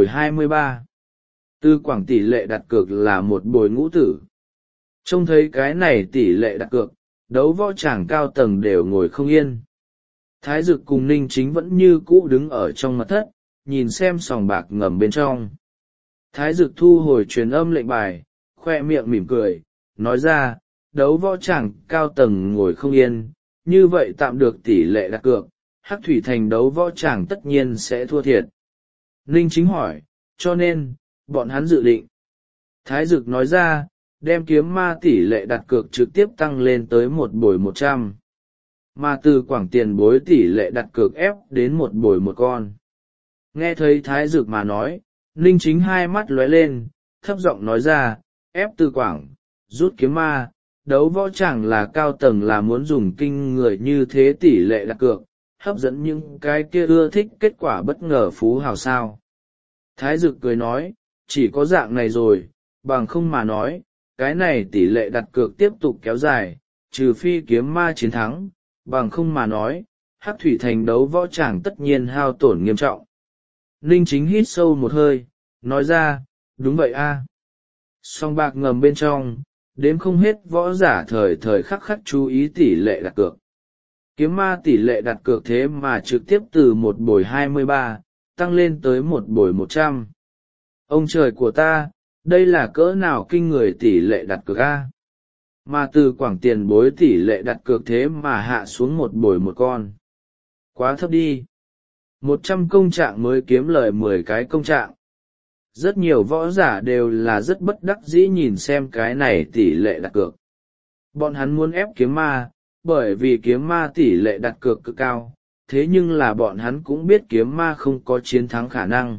1/23. Tư Quảng tỷ lệ đặt cược là 1/ngũ tử. Trông thấy cái này tỷ lệ đặt cược, đấu võ tràng cao tầng đều ngồi không yên. Thái Dực cùng Ninh Chính vẫn như cũ đứng ở trong mật thất, nhìn xem sòng bạc ngầm bên trong. Thái Dực thu hồi truyền âm lệnh bài, khoe miệng mỉm cười, nói ra, đấu võ tràng cao tầng ngồi không yên, như vậy tạm được tỷ lệ đặt cược, Hắc Thủy Thành đấu võ tràng tất nhiên sẽ thua thiệt. Ninh Chính hỏi, cho nên, bọn hắn dự định. Thái Dực nói ra, đem Kiếm Ma tỷ lệ đặt cược trực tiếp tăng lên tới 1/100. Mà từ Quảng tiền bối tỷ lệ đặt cược ép đến 1/1 con. Nghe thấy Thái Dực mà nói, Ninh Chính hai mắt lóe lên, thấp giọng nói ra, ép Từ Quảng, rút Kiếm Ma, đấu võ chẳng là cao tầng là muốn dùng kinh người như thế tỷ lệ đặt cược, hấp dẫn những cái kia ưa thích kết quả bất ngờ phú hào sao. Thái Dực cười nói, chỉ có dạng này rồi, bằng không mà nói, cái này tỷ lệ đặt cược tiếp tục kéo dài, trừ phi Kiếm Ma chiến thắng, bằng không mà nói, Hắc Thủy Thành đấu võ tràng tất nhiên hao tổn nghiêm trọng. Ninh Chính hít sâu một hơi, nói ra, đúng vậy a. Song bạc ngầm bên trong, đếm không hết võ giả thời thời khắc khắc chú ý tỷ lệ đặt cược. Kiếm Ma tỷ lệ đặt cược thế mà trực tiếp từ 1/23, tăng lên tới 1/100. Ông trời của ta, đây là cỡ nào kinh người tỷ lệ đặt cược a? Mà từ Quảng tiền bối tỷ lệ đặt cược thế mà hạ xuống 1/1 con. Quá thấp đi. 100 công trạng mới kiếm lời 10 cái công trạng. Rất nhiều võ giả đều là rất bất đắc dĩ nhìn xem cái này tỷ lệ đặt cược. Bọn hắn muốn ép Kiếm Ma, bởi vì Kiếm Ma tỷ lệ đặt cược cực cao, thế nhưng là bọn hắn cũng biết Kiếm Ma không có chiến thắng khả năng.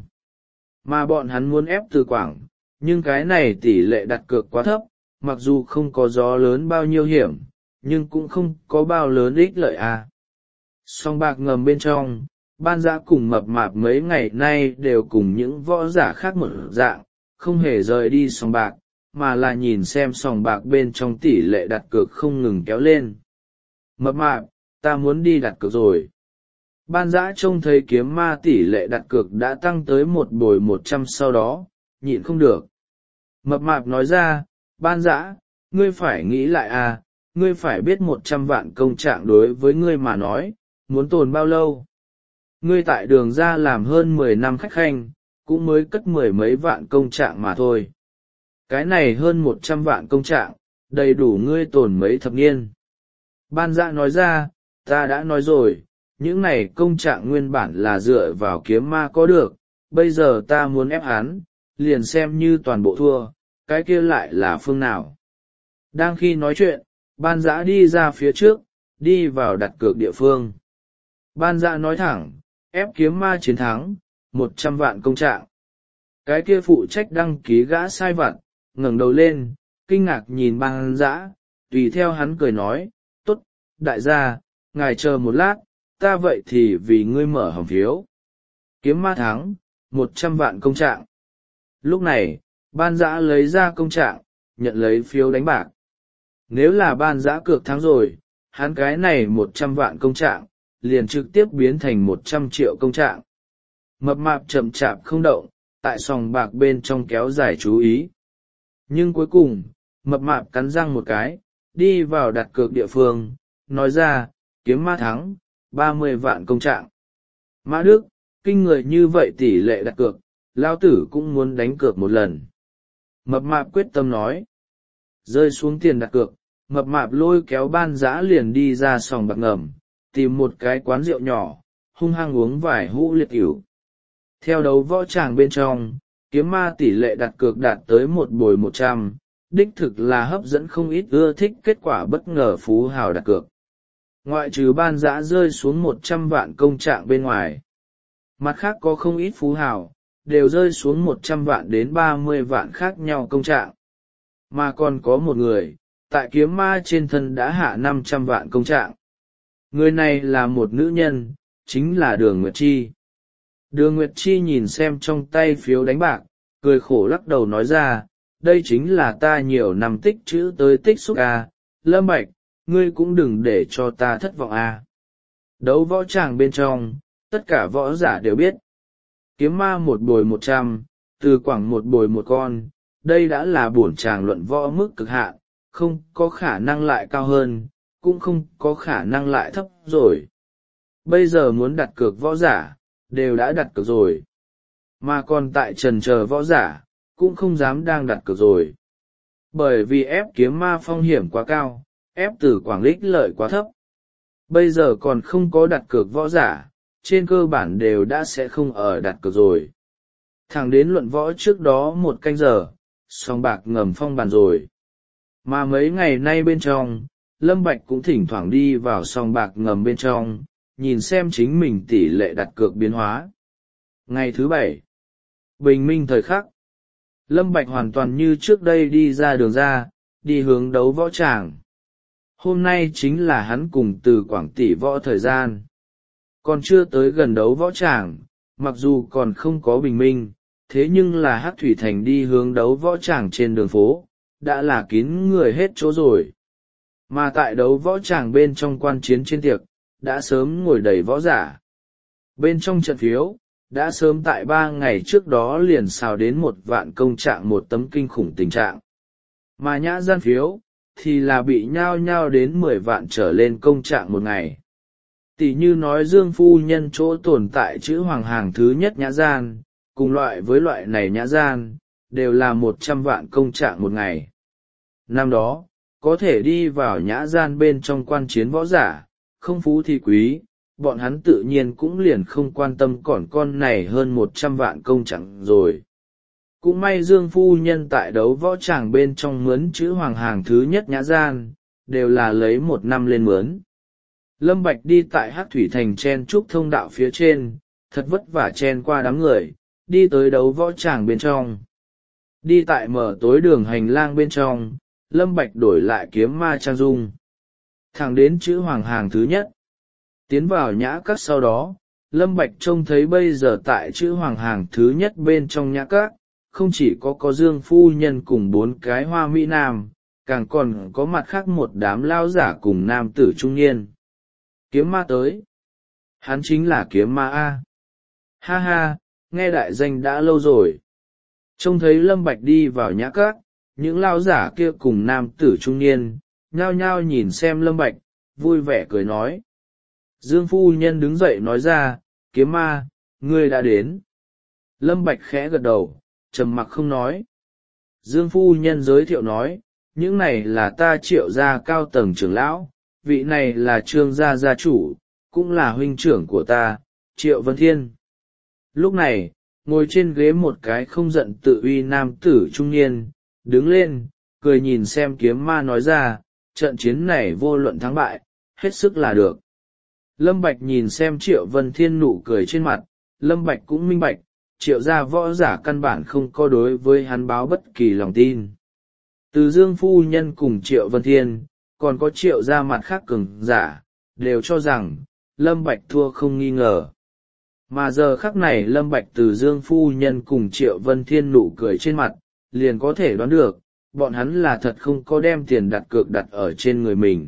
Mà bọn hắn muốn ép Từ Quảng, nhưng cái này tỷ lệ đặt cược quá thấp, mặc dù không có gió lớn bao nhiêu hiểm, nhưng cũng không có bao lớn ích lợi à. Song bạc ngầm bên trong, Ban Dã cùng Mập Mạp mấy ngày nay đều cùng những võ giả khác một dạng, không hề rời đi sòng bạc, mà là nhìn xem sòng bạc bên trong tỷ lệ đặt cược không ngừng kéo lên. Mập Mạp, ta muốn đi đặt cược rồi. Ban Dã trông thấy Kiếm Ma tỷ lệ đặt cược đã tăng tới 1/100 sau đó, nhịn không được. Mập Mạp nói ra, Ban Dã, ngươi phải nghĩ lại à, ngươi phải biết 100 vạn công trạng đối với ngươi mà nói, muốn tồn bao lâu. Ngươi tại Đường ra làm hơn 10 năm khách khanh, cũng mới cất 10 mấy vạn công trạng mà thôi. Cái này hơn 100 vạn công trạng, đầy đủ ngươi tồn mấy thập niên. Ban Dã nói ra, ta đã nói rồi, những này công trạng nguyên bản là dựa vào Kiếm Ma có được, bây giờ ta muốn ép hắn, liền xem như toàn bộ thua, cái kia lại là phương nào. Đang khi nói chuyện, Ban Dã đi ra phía trước, đi vào đặt cược địa phương. Ban Dã nói thẳng, ép Kiếm Ma chiến thắng, 100 vạn công trạng. Cái kia phụ trách đăng ký gã sai vặt, ngẩng đầu lên, kinh ngạc nhìn Ban Dã, tùy theo hắn cười nói, tốt, đại gia, ngài chờ một lát, ta vậy thì vì ngươi mở hòm phiếu. Kiếm Ma thắng, 100 vạn công trạng. Lúc này, Ban Dã lấy ra công trạng, nhận lấy phiếu đánh bạc. Nếu là Ban Dã cược thắng rồi, hắn cái này 100 vạn công trạng, liền trực tiếp biến thành 100 triệu công trạng. Mập Mạp chậm chạp không động, tại sòng bạc bên trong kéo dài chú ý. Nhưng cuối cùng, Mập mạp cắn răng một cái, đi vào đặt cược địa phương, nói ra, kiếm ma thắng, 30 vạn công trạng. Mã Đức, kinh người như vậy tỷ lệ đặt cược, lao tử cũng muốn đánh cược một lần. Mập mạp quyết tâm nói. Rơi xuống tiền đặt cược, mập mạp lôi kéo Ban Dã liền đi ra sòng bạc ngầm, tìm một cái quán rượu nhỏ, hung hăng uống vài hũ liệt ỉu. Theo đấu võ tràng bên trong, kiếm ma tỷ lệ đặt cược đạt tới 1/100, đích thực là hấp dẫn không ít ưa thích kết quả bất ngờ phú hào đặt cược. Ngoại trừ Ban Dã rơi xuống 100 vạn công trạng bên ngoài, mặt khác có không ít phú hào, đều rơi xuống 100 vạn đến 30 vạn khác nhau công trạng. Mà còn có một người, tại kiếm ma trên thân đã hạ 500 vạn công trạng. Người này là một nữ nhân, chính là Đường Nguyệt Chi. Đường Nguyệt Chi nhìn xem trong tay phiếu đánh bạc, cười khổ lắc đầu nói ra, đây chính là ta nhiều năm tích trữ tới tích xúc à, Lâm Bạch, ngươi cũng đừng để cho ta thất vọng à. Đấu võ tràng bên trong, tất cả võ giả đều biết. Kiếm ma 1/100, từ quảng 1/1 con, đây đã là bổn tràng luận võ mức cực hạn, không có khả năng lại cao hơn, cũng không có khả năng lại thấp rồi. Bây giờ muốn đặt cược võ giả, đều đã đặt cược rồi. Mà còn tại trần chờ võ giả, cũng không dám đang đặt cược rồi. Bởi vì ép kiếm ma phong hiểm quá cao, ép từ quảng lích lợi quá thấp. Bây giờ còn không có đặt cược võ giả, trên cơ bản đều đã sẽ không ở đặt cược rồi. Thẳng đến luận võ trước đó 1 canh giờ, sòng bạc ngầm phong bàn rồi. Mà mấy ngày nay bên trong, Lâm Bạch cũng thỉnh thoảng đi vào sòng bạc ngầm bên trong, nhìn xem chính mình tỷ lệ đặt cược biến hóa. Ngày thứ 7, bình minh thời khắc, Lâm Bạch hoàn toàn như trước đây đi ra đường ra, đi hướng đấu võ tràng. Hôm nay chính là hắn cùng Từ Quảng tỷ võ thời gian. Còn chưa tới gần đấu võ tràng, mặc dù còn không có bình minh, thế nhưng là Hắc Thủy Thành đi hướng đấu võ tràng trên đường phố, đã là kín người hết chỗ rồi. Mà tại đấu võ tràng bên trong quan chiến trên tiệc, đã sớm ngồi đầy võ giả. Bên trong trận phiếu, đã sớm tại 3 ngày trước đó liền xào đến 1 vạn công trạng một tấm kinh khủng tình trạng. Mà nhã gian phiếu, thì là bị nhao nhao đến 10 vạn trở lên công trạng một ngày. Tỷ như nói Dương phu nhân chỗ tồn tại chữ hoàng hàng thứ nhất nhã gian, cùng loại với loại này nhã gian, đều là 100 vạn công trạng một ngày. Năm đó, có thể đi vào nhã gian bên trong quan chiến võ giả, không phú thì quý, bọn hắn tự nhiên cũng liền không quan tâm còn con này hơn 100 vạn công trạng rồi. Cũng may Dương phu nhân tại đấu võ tràng bên trong mướn chữ hoàng hàng thứ nhất nhã gian, đều là lấy 1 năm lên mướn. Lâm Bạch đi tại Hắc Thủy Thành chen trúc thông đạo phía trên, thật vất vả chen qua đám người, đi tới đấu võ tràng bên trong. Đi tại mở tối đường hành lang bên trong, Lâm Bạch đổi lại kiếm ma trang dung. Thẳng đến chữ hoàng hàng thứ nhất. Tiến vào nhã các sau đó, Lâm Bạch trông thấy bây giờ tại chữ hoàng hàng thứ nhất bên trong nhã các, không chỉ có Dương phu nhân cùng 4 cái hoa mỹ nam, càng còn có mặt khác một đám lao giả cùng nam tử trung niên. Kiếm ma tới. Hắn chính là kiếm ma A. Ha ha, nghe đại danh đã lâu rồi. Trông thấy Lâm Bạch đi vào nhã các, những lao giả kia cùng nam tử trung niên, nhao nhao nhìn xem Lâm Bạch, vui vẻ cười nói. Dương phu nhân đứng dậy nói ra, kiếm ma, ngươi đã đến. Lâm Bạch khẽ gật đầu, trầm mặc không nói. Dương phu nhân giới thiệu nói, những này là ta Triệu gia cao tầng trưởng lão, vị này là Trương gia gia chủ, cũng là huynh trưởng của ta, Triệu Vân Thiên. Lúc này, ngồi trên ghế một cái không giận tự uy nam tử trung niên, đứng lên, cười nhìn xem kiếm ma nói ra, trận chiến này vô luận thắng bại, hết sức là được. Lâm Bạch nhìn xem Triệu Vân Thiên nụ cười trên mặt, Lâm Bạch cũng minh bạch, Triệu gia võ giả căn bản không có đối với hắn báo bất kỳ lòng tin. Từ Dương phu nhân cùng Triệu Vân Thiên, còn có Triệu gia mặt khác cường giả, đều cho rằng, Lâm Bạch thua không nghi ngờ. Mà giờ khắc này Lâm Bạch từ Dương phu nhân cùng Triệu Vân Thiên nụ cười trên mặt, liền có thể đoán được, bọn hắn là thật không có đem tiền đặt cược đặt ở trên người mình.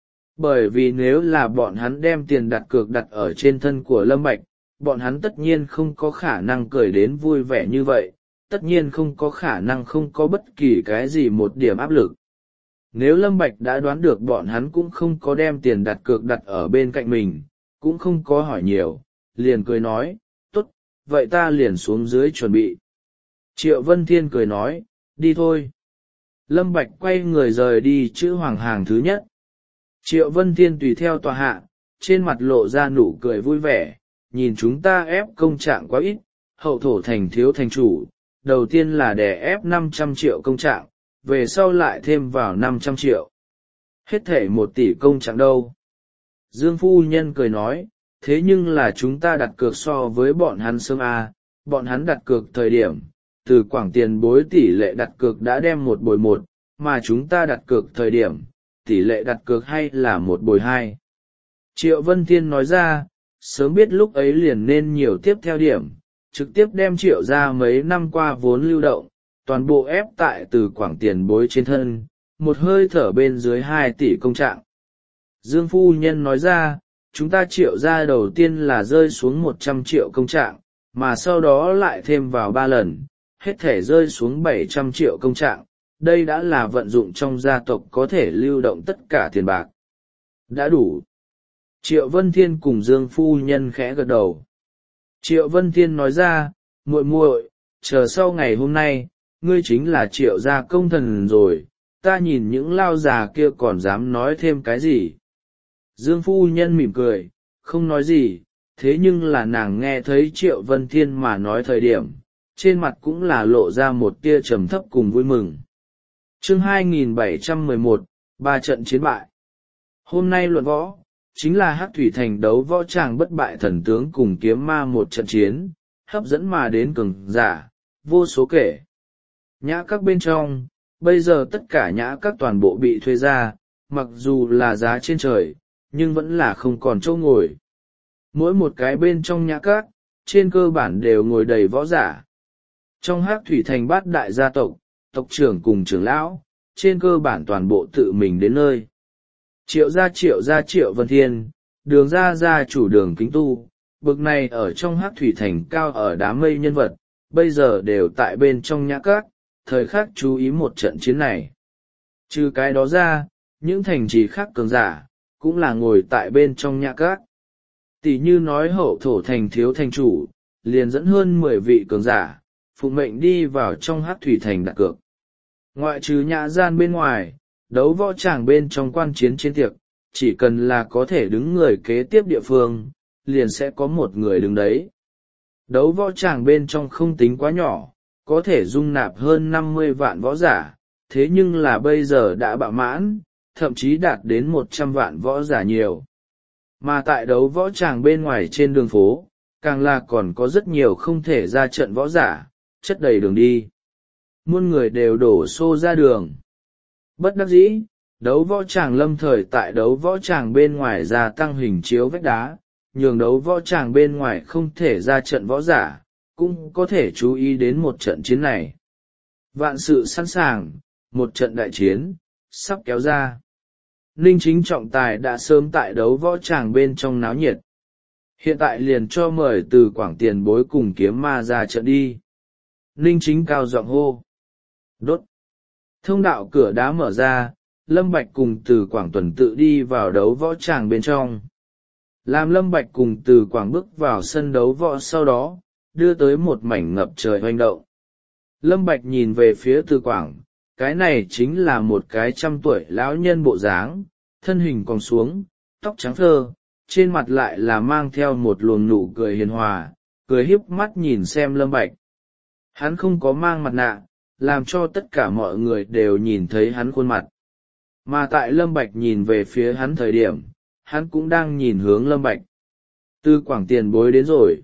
Bởi vì nếu là bọn hắn đem tiền đặt cược đặt ở trên thân của Lâm Bạch, bọn hắn tất nhiên không có khả năng cười đến vui vẻ như vậy, tất nhiên không có khả năng không có bất kỳ cái gì một điểm áp lực. Nếu Lâm Bạch đã đoán được bọn hắn cũng không có đem tiền đặt cược đặt ở bên cạnh mình, cũng không có hỏi nhiều, liền cười nói, tốt, vậy ta liền xuống dưới chuẩn bị. Triệu Vân Thiên cười nói, đi thôi. Lâm Bạch quay người rời đi chữ hoàng hàng thứ nhất. Triệu Vân Thiên tùy theo tòa hạ, trên mặt lộ ra nụ cười vui vẻ, nhìn chúng ta ép công trạng quá ít, hậu thổ thành thiếu thành chủ, đầu tiên là đè ép 500 triệu công trạng, về sau lại thêm vào 500 triệu. Hết thể 1 tỷ công trạng đâu. Dương phu nhân cười nói, thế nhưng là chúng ta đặt cược so với bọn hắn sớm à, bọn hắn đặt cược thời điểm, từ quảng tiền bối tỷ lệ đặt cược đã đem 1/1, mà chúng ta đặt cược thời điểm, tỷ lệ đặt cược hay là 1/2. Triệu Vân Thiên nói ra, sớm biết lúc ấy liền nên nhiều tiếp theo điểm, trực tiếp đem Triệu ra mấy năm qua vốn lưu động, toàn bộ ép tại từ quảng tiền bối trên thân, một hơi thở bên dưới 2 tỷ công trạng. Dương phu nhân nói ra, chúng ta Triệu ra đầu tiên là rơi xuống 100 triệu công trạng, mà sau đó lại thêm vào 3 lần, hết thể rơi xuống 700 triệu công trạng, đây đã là vận dụng trong gia tộc có thể lưu động tất cả tiền bạc. Đã đủ. Triệu Vân Thiên cùng Dương phu nhân khẽ gật đầu. Triệu Vân Thiên nói ra, muội muội, chờ sau ngày hôm nay, ngươi chính là Triệu gia công thần rồi, ta nhìn những lao già kia còn dám nói thêm cái gì. Dương phu nhân mỉm cười, không nói gì, thế nhưng là nàng nghe thấy Triệu Vân Thiên mà nói thời điểm, trên mặt cũng là lộ ra một tia trầm thấp cùng vui mừng. Chương 2711, 3 trận chiến bại. Hôm nay luận võ, chính là Hắc Thủy Thành đấu võ tràng bất bại thần tướng cùng kiếm ma một trận chiến, hấp dẫn mà đến cường giả, vô số kể. Nhã các bên trong, bây giờ tất cả nhã các toàn bộ bị thuê ra, mặc dù là giá trên trời, nhưng vẫn là không còn chỗ ngồi. Mỗi một cái bên trong nhã các, trên cơ bản đều ngồi đầy võ giả. Trong Hắc Thủy Thành bát đại gia tộc, tộc trưởng cùng trưởng lão, trên cơ bản toàn bộ tự mình đến nơi. Triệu Vân Thiên, Đường gia chủ Đường Kính Tu, bực này ở trong Hắc Thủy Thành cao ở đám mây nhân vật, bây giờ đều tại bên trong nhã các, thời khắc chú ý một trận chiến này. Trừ cái đó ra, những thành trì khác cường giả, cũng là ngồi tại bên trong nhã các. Tỷ như nói hậu thổ thành thiếu thành chủ, liền dẫn hơn 10 vị cường giả, phụng mệnh đi vào trong Hắc Thủy Thành đặt cược. Ngoại trừ nhã gian bên ngoài, đấu võ tràng bên trong quan chiến trên tiệc, chỉ cần là có thể đứng người kế tiếp địa phương, liền sẽ có một người đứng đấy. Đấu võ tràng bên trong không tính quá nhỏ, có thể dung nạp hơn 50 vạn võ giả, thế nhưng là bây giờ đã bạo mãn, thậm chí đạt đến 100 vạn võ giả nhiều. Mà tại đấu võ tràng bên ngoài trên đường phố, càng là còn có rất nhiều không thể ra trận võ giả, chất đầy đường đi. Muôn người đều đổ xô ra đường. Bất đắc dĩ, đấu võ tràng lâm thời tại đấu võ tràng bên ngoài gia tăng hình chiếu vách đá, nhường đấu võ tràng bên ngoài không thể ra trận võ giả, cũng có thể chú ý đến một trận chiến này. Vạn sự sẵn sàng, một trận đại chiến, sắp kéo ra. Ninh Chính trọng tài đã sớm tại đấu võ tràng bên trong náo nhiệt. Hiện tại liền cho mời từ quảng tiền bối cùng kiếm ma ra trận đi. Ninh Chính cao giọng hô. Đốt. Thông đạo cửa đá mở ra, Lâm Bạch cùng từ quảng tuần tự đi vào đấu võ tràng bên trong. Làm Lâm Bạch cùng từ quảng bước vào sân đấu võ sau đó, đưa tới một mảnh ngập trời hoành động. Lâm Bạch nhìn về phía từ quảng, cái này chính là một cái 100 tuổi lão nhân bộ dáng, thân hình cong xuống, tóc trắng phơ, trên mặt lại là mang theo một luồng nụ cười hiền hòa, cười hiếp mắt nhìn xem Lâm Bạch. Hắn không có mang mặt nạ, làm cho tất cả mọi người đều nhìn thấy hắn khuôn mặt. Mà tại Lâm Bạch nhìn về phía hắn thời điểm, hắn cũng đang nhìn hướng Lâm Bạch. Từ quảng tiền bối đến rồi.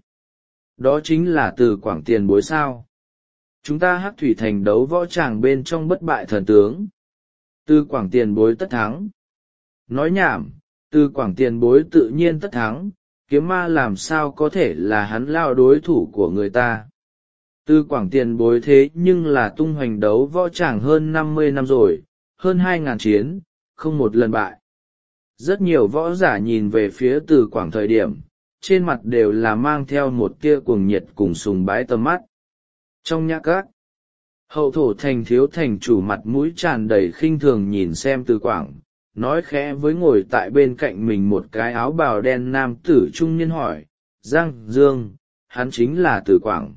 Đó chính là từ quảng tiền bối sao. Chúng ta Hắc Thủy Thành đấu võ tràng bên trong bất bại thần tướng. Từ quảng tiền bối tất thắng. Nói nhảm, từ quảng tiền bối tự nhiên tất thắng, kiếm ma làm sao có thể là hắn lao đối thủ của người ta. Từ quảng tiền bối thế nhưng là tung hoành đấu võ tràng hơn 50 năm rồi, hơn 2.000 chiến, không một lần bại. Rất nhiều võ giả nhìn về phía từ quảng thời điểm, trên mặt đều là mang theo một tia cuồng nhiệt cùng sùng bái tầm mắt. Trong nhã các, Hậu Thổ Thành thiếu thành chủ mặt mũi tràn đầy khinh thường nhìn xem Từ Quảng, nói khẽ với ngồi tại bên cạnh mình một cái áo bào đen nam tử trung niên hỏi, Giang Dương, hắn chính là Từ Quảng.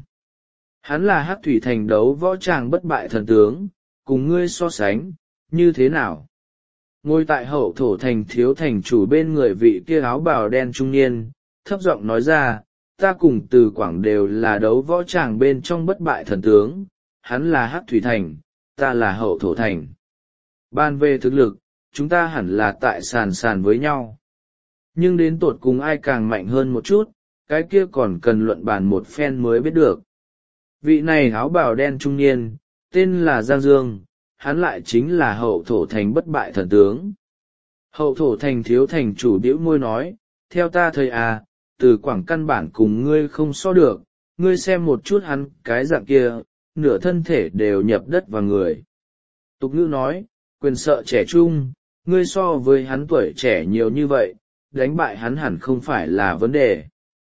Hắn là Hắc Thủy Thành đấu võ tràng bất bại thần tướng, cùng ngươi so sánh, như thế nào? Ngồi tại Hậu Thổ Thành thiếu thành chủ bên người vị kia áo bào đen trung niên, thấp giọng nói ra, ta cùng Từ Quảng đều là đấu võ tràng bên trong bất bại thần tướng, hắn là Hắc Thủy Thành, ta là Hậu Thổ Thành. Ban về thực lực, chúng ta hẳn là tại sàn sàn với nhau. Nhưng đến tột cùng ai càng mạnh hơn một chút, cái kia còn cần luận bàn một phen mới biết được. Vị này áo bào đen trung niên, tên là Giang Dương, hắn lại chính là Hậu Thổ Thành bất bại thần tướng. Hậu Thổ Thành thiếu thành chủ bĩu môi nói, theo ta thấy à, Từ Quảng căn bản cùng ngươi không so được, ngươi xem một chút hắn cái dạng kia, nửa thân thể đều nhập đất vào người. Tục ngữ nói, quyền sợ trẻ trung, ngươi so với hắn tuổi trẻ nhiều như vậy, đánh bại hắn hẳn không phải là vấn đề.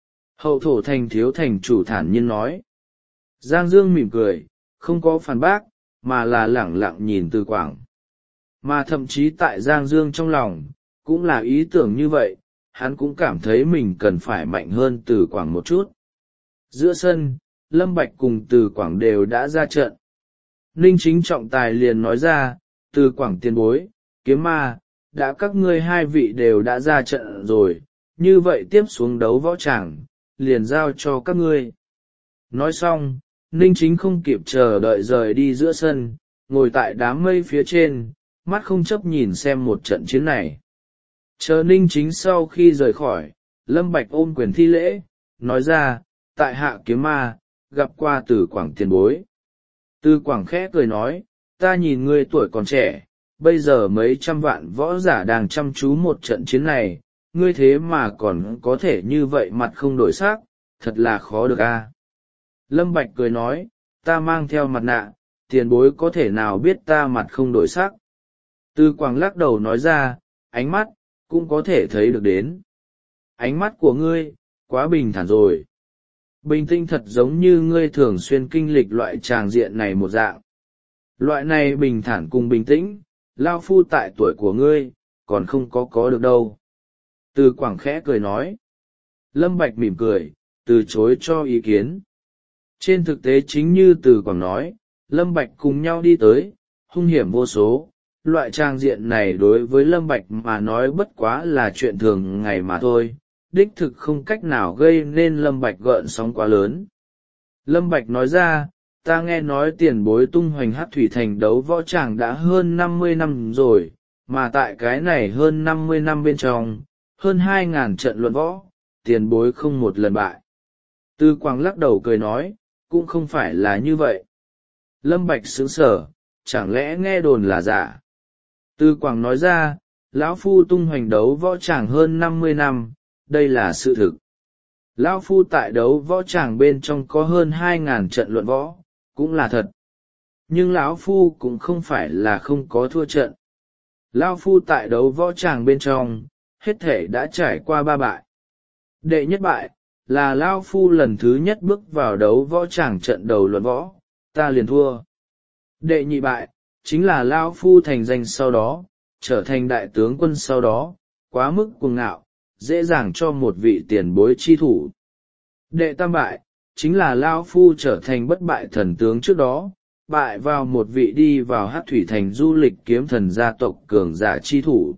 Hậu Thổ Thành thiếu thành chủ thản nhiên nói. Giang Dương mỉm cười, không có phản bác, mà là lẳng lặng nhìn Từ Quảng. Mà thậm chí tại Giang Dương trong lòng, cũng là ý tưởng như vậy, hắn cũng cảm thấy mình cần phải mạnh hơn Từ Quảng một chút. Giữa sân, Lâm Bạch cùng Từ Quảng đều đã ra trận. Ninh Chính trọng tài liền nói ra, Từ Quảng tiền bối, Kiếm Ma, đã các ngươi hai vị đều đã ra trận rồi, như vậy tiếp xuống đấu võ tràng, liền giao cho các ngươi. Nói xong, Ninh Chính không kịp chờ đợi rời đi giữa sân, ngồi tại đám mây phía trên, mắt không chấp nhìn xem một trận chiến này. Chờ Ninh Chính sau khi rời khỏi, Lâm Bạch ôm quyền thi lễ, nói ra, tại hạ Kiếm Ma, gặp qua Từ Quảng tiền bối. Từ Quảng khẽ cười nói, ta nhìn ngươi tuổi còn trẻ, bây giờ mấy trăm vạn võ giả đang chăm chú một trận chiến này, ngươi thế mà còn có thể như vậy mặt không đổi sắc, thật là khó được a. Lâm Bạch cười nói, ta mang theo mặt nạ, tiền bối có thể nào biết ta mặt không đổi sắc. Từ Quảng lắc đầu nói ra, ánh mắt, cũng có thể thấy được đến. Ánh mắt của ngươi, quá bình thản rồi. Bình tĩnh thật giống như ngươi thường xuyên kinh lịch loại tràng diện này một dạng. Loại này bình thản cùng bình tĩnh, lao phu tại tuổi của ngươi, còn không có được đâu. Từ Quảng khẽ cười nói. Lâm Bạch mỉm cười, từ chối cho ý kiến. Trên thực tế chính như Từ Quảng nói, Lâm Bạch cùng nhau đi tới, hung hiểm vô số. Loại trang diện này đối với Lâm Bạch mà nói bất quá là chuyện thường ngày mà thôi, đích thực không cách nào gây nên Lâm Bạch gợn sóng quá lớn. Lâm Bạch nói ra, ta nghe nói tiền bối tung hoành Hắc Thủy Thành đấu võ tràng đã hơn 50 năm rồi, mà tại cái này hơn 50 năm bên trong, hơn 2.000 trận luận võ, tiền bối không một lần bại. Từ Quảng lắc đầu cười nói, cũng không phải là như vậy. Lâm Bạch sững sờ, chẳng lẽ nghe đồn là giả? Từ Quảng nói ra, lão phu tung hoành đấu võ tràng hơn 50 năm, đây là sự thực. Lão phu tại đấu võ tràng bên trong có hơn 2.000 trận luận võ, cũng là thật. Nhưng lão phu cũng không phải là không có thua trận. Lão phu tại đấu võ tràng bên trong, hết thể đã trải qua 3 bại. Đệ nhất bại, là lão phu lần thứ nhất bước vào đấu võ tràng trận đầu luận võ, ta liền thua. Đệ nhị bại, chính là lão phu thành danh sau đó, trở thành đại tướng quân sau đó, quá mức cuồng ngạo, dễ dàng cho một vị tiền bối chi thủ. Đệ tam bại, chính là lão phu trở thành bất bại thần tướng trước đó, bại vào một vị đi vào Hắc Thủy Thành du lịch kiếm thần gia tộc cường giả chi thủ.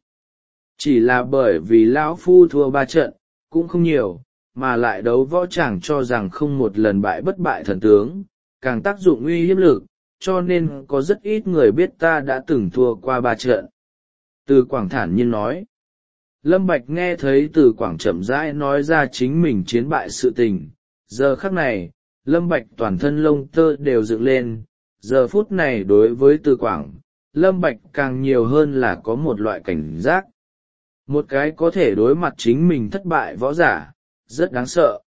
Chỉ là bởi vì lão phu thua 3 trận, cũng không nhiều, mà lại đấu võ tràng cho rằng không một lần bại bất bại thần tướng, càng tác dụng uy hiếp lực, cho nên có rất ít người biết ta đã từng thua qua 3 trận. Từ Quảng thản nhiên nói. Lâm Bạch nghe thấy Từ Quảng chậm rãi nói ra chính mình chiến bại sự tình, giờ khắc này, Lâm Bạch toàn thân lông tơ đều dựng lên, giờ phút này đối với Từ Quảng, Lâm Bạch càng nhiều hơn là có một loại cảnh giác. Một cái có thể đối mặt chính mình thất bại võ giả, rất đáng sợ.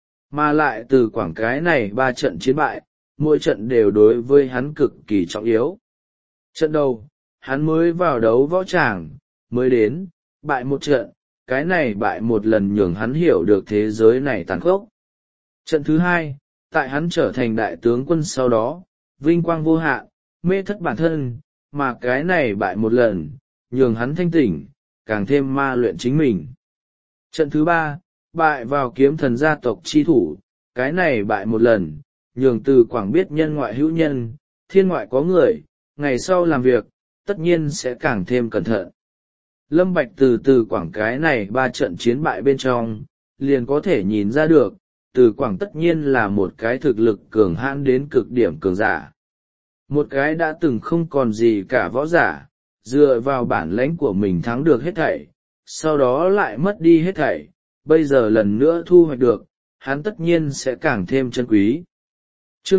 Mà lại Từ Quảng cái này 3 trận chiến bại, mỗi trận đều đối với hắn cực kỳ trọng yếu. Trận đầu, hắn mới vào đấu võ tràng, mới đến, bại một trận, cái này bại một lần nhường hắn hiểu được thế giới này tàn khốc. Trận thứ hai, tại hắn trở thành đại tướng quân sau đó, vinh quang vô hạn, mê thất bản thân, mà cái này bại một lần, nhường hắn thanh tỉnh, càng thêm ma luyện chính mình. Trận thứ 3, bại vào kiếm thần gia tộc chi thủ, cái này bại một lần, nhường Từ Quảng biết nhân ngoại hữu nhân, thiên ngoại có người, ngày sau làm việc, tất nhiên sẽ càng thêm cẩn thận. Lâm Bạch từ Từ Quảng cái này 3 trận chiến bại bên trong, liền có thể nhìn ra được, Từ Quảng tất nhiên là một cái thực lực cường hãn đến cực điểm cường giả. Một cái đã từng không còn gì cả võ giả, dựa vào bản lãnh của mình thắng được hết thảy, sau đó lại mất đi hết thảy, bây giờ lần nữa thu hoạch được, hắn tất nhiên sẽ càng thêm chân quý. Chương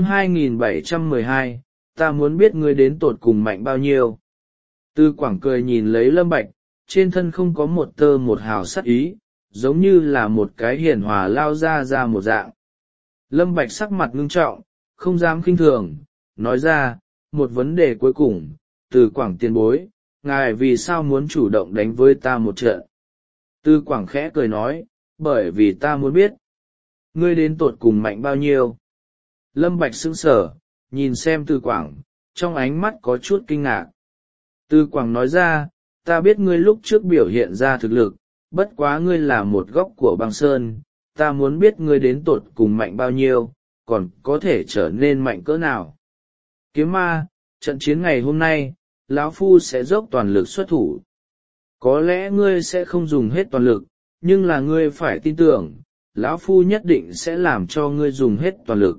2712, ta muốn biết ngươi đến tột cùng mạnh bao nhiêu. Từ Quảng cười nhìn lấy Lâm Bạch, trên thân không có một tơ một hào sát ý, giống như là một cái hiền hòa lao ra một dạng. Lâm Bạch sắc mặt ngưng trọng, không dám khinh thường, nói ra, một vấn đề cuối cùng, Từ Quảng tiền bối, ngài vì sao muốn chủ động đánh với ta một trận? Từ Quảng khẽ cười nói, bởi vì ta muốn biết, ngươi đến tột cùng mạnh bao nhiêu. Lâm Bạch sững sờ, nhìn xem Từ Quảng, trong ánh mắt có chút kinh ngạc. Từ Quảng nói ra, ta biết ngươi lúc trước biểu hiện ra thực lực, bất quá ngươi là một góc của băng sơn, ta muốn biết ngươi đến tột cùng mạnh bao nhiêu, còn có thể trở nên mạnh cỡ nào. Kiếm ma, trận chiến ngày hôm nay, lão phu sẽ dốc toàn lực xuất thủ. Có lẽ ngươi sẽ không dùng hết toàn lực, nhưng là ngươi phải tin tưởng, lão phu nhất định sẽ làm cho ngươi dùng hết toàn lực.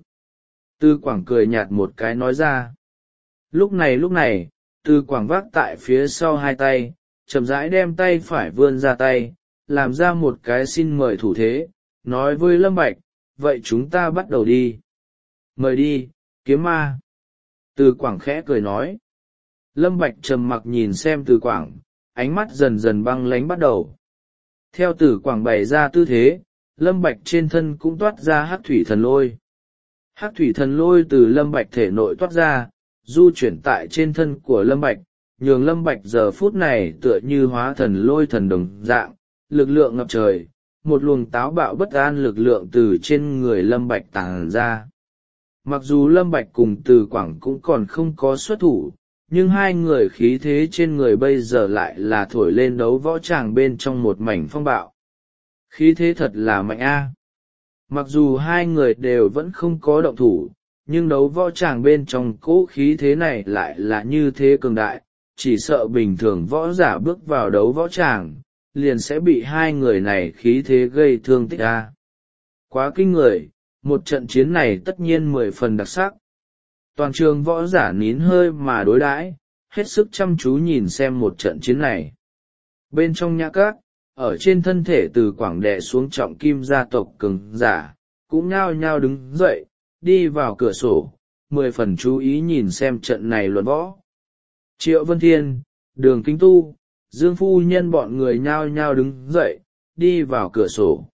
Từ Quảng cười nhạt một cái nói ra. Lúc này, Từ Quảng vác tại phía sau hai tay, chậm rãi đem tay phải vươn ra tay, làm ra một cái xin mời thủ thế, nói với Lâm Bạch, vậy chúng ta bắt đầu đi. Mời đi, kiếm ma. Từ Quảng khẽ cười nói. Lâm Bạch trầm mặc nhìn xem Từ Quảng, ánh mắt dần dần băng lãnh bắt đầu. Theo Từ Quảng bày ra tư thế, Lâm Bạch trên thân cũng toát ra hắc thủy thần lôi. Hắc thủy thần lôi từ Lâm Bạch thể nội toát ra, du chuyển tại trên thân của Lâm Bạch, nhường Lâm Bạch giờ phút này tựa như hóa thần lôi thần đồng dạng, lực lượng ngập trời, một luồng táo bạo bất an lực lượng từ trên người Lâm Bạch tàng ra. Mặc dù Lâm Bạch cùng Từ Quảng cũng còn không có xuất thủ, nhưng hai người khí thế trên người bây giờ lại là thổi lên đấu võ tràng bên trong một mảnh phong bạo. Khí thế thật là mạnh a. Mặc dù hai người đều vẫn không có động thủ, nhưng đấu võ tràng bên trong cỗ khí thế này lại là như thế cường đại, chỉ sợ bình thường võ giả bước vào đấu võ tràng, liền sẽ bị hai người này khí thế gây thương tích a. Quá kinh người, một trận chiến này tất nhiên 10 phần đặc sắc. Toàn trường võ giả nín hơi mà đối đãi, hết sức chăm chú nhìn xem một trận chiến này. Bên trong nhã các, ở trên thân thể Từ Quảng đè xuống trọng kim gia tộc cường giả, cũng nhao nhao đứng dậy, đi vào cửa sổ, 10 phần chú ý nhìn xem trận này luận võ. Triệu Vân Thiên, Đường Kính Tu, Dương Phu Nhân bọn người nhao nhao đứng dậy, đi vào cửa sổ.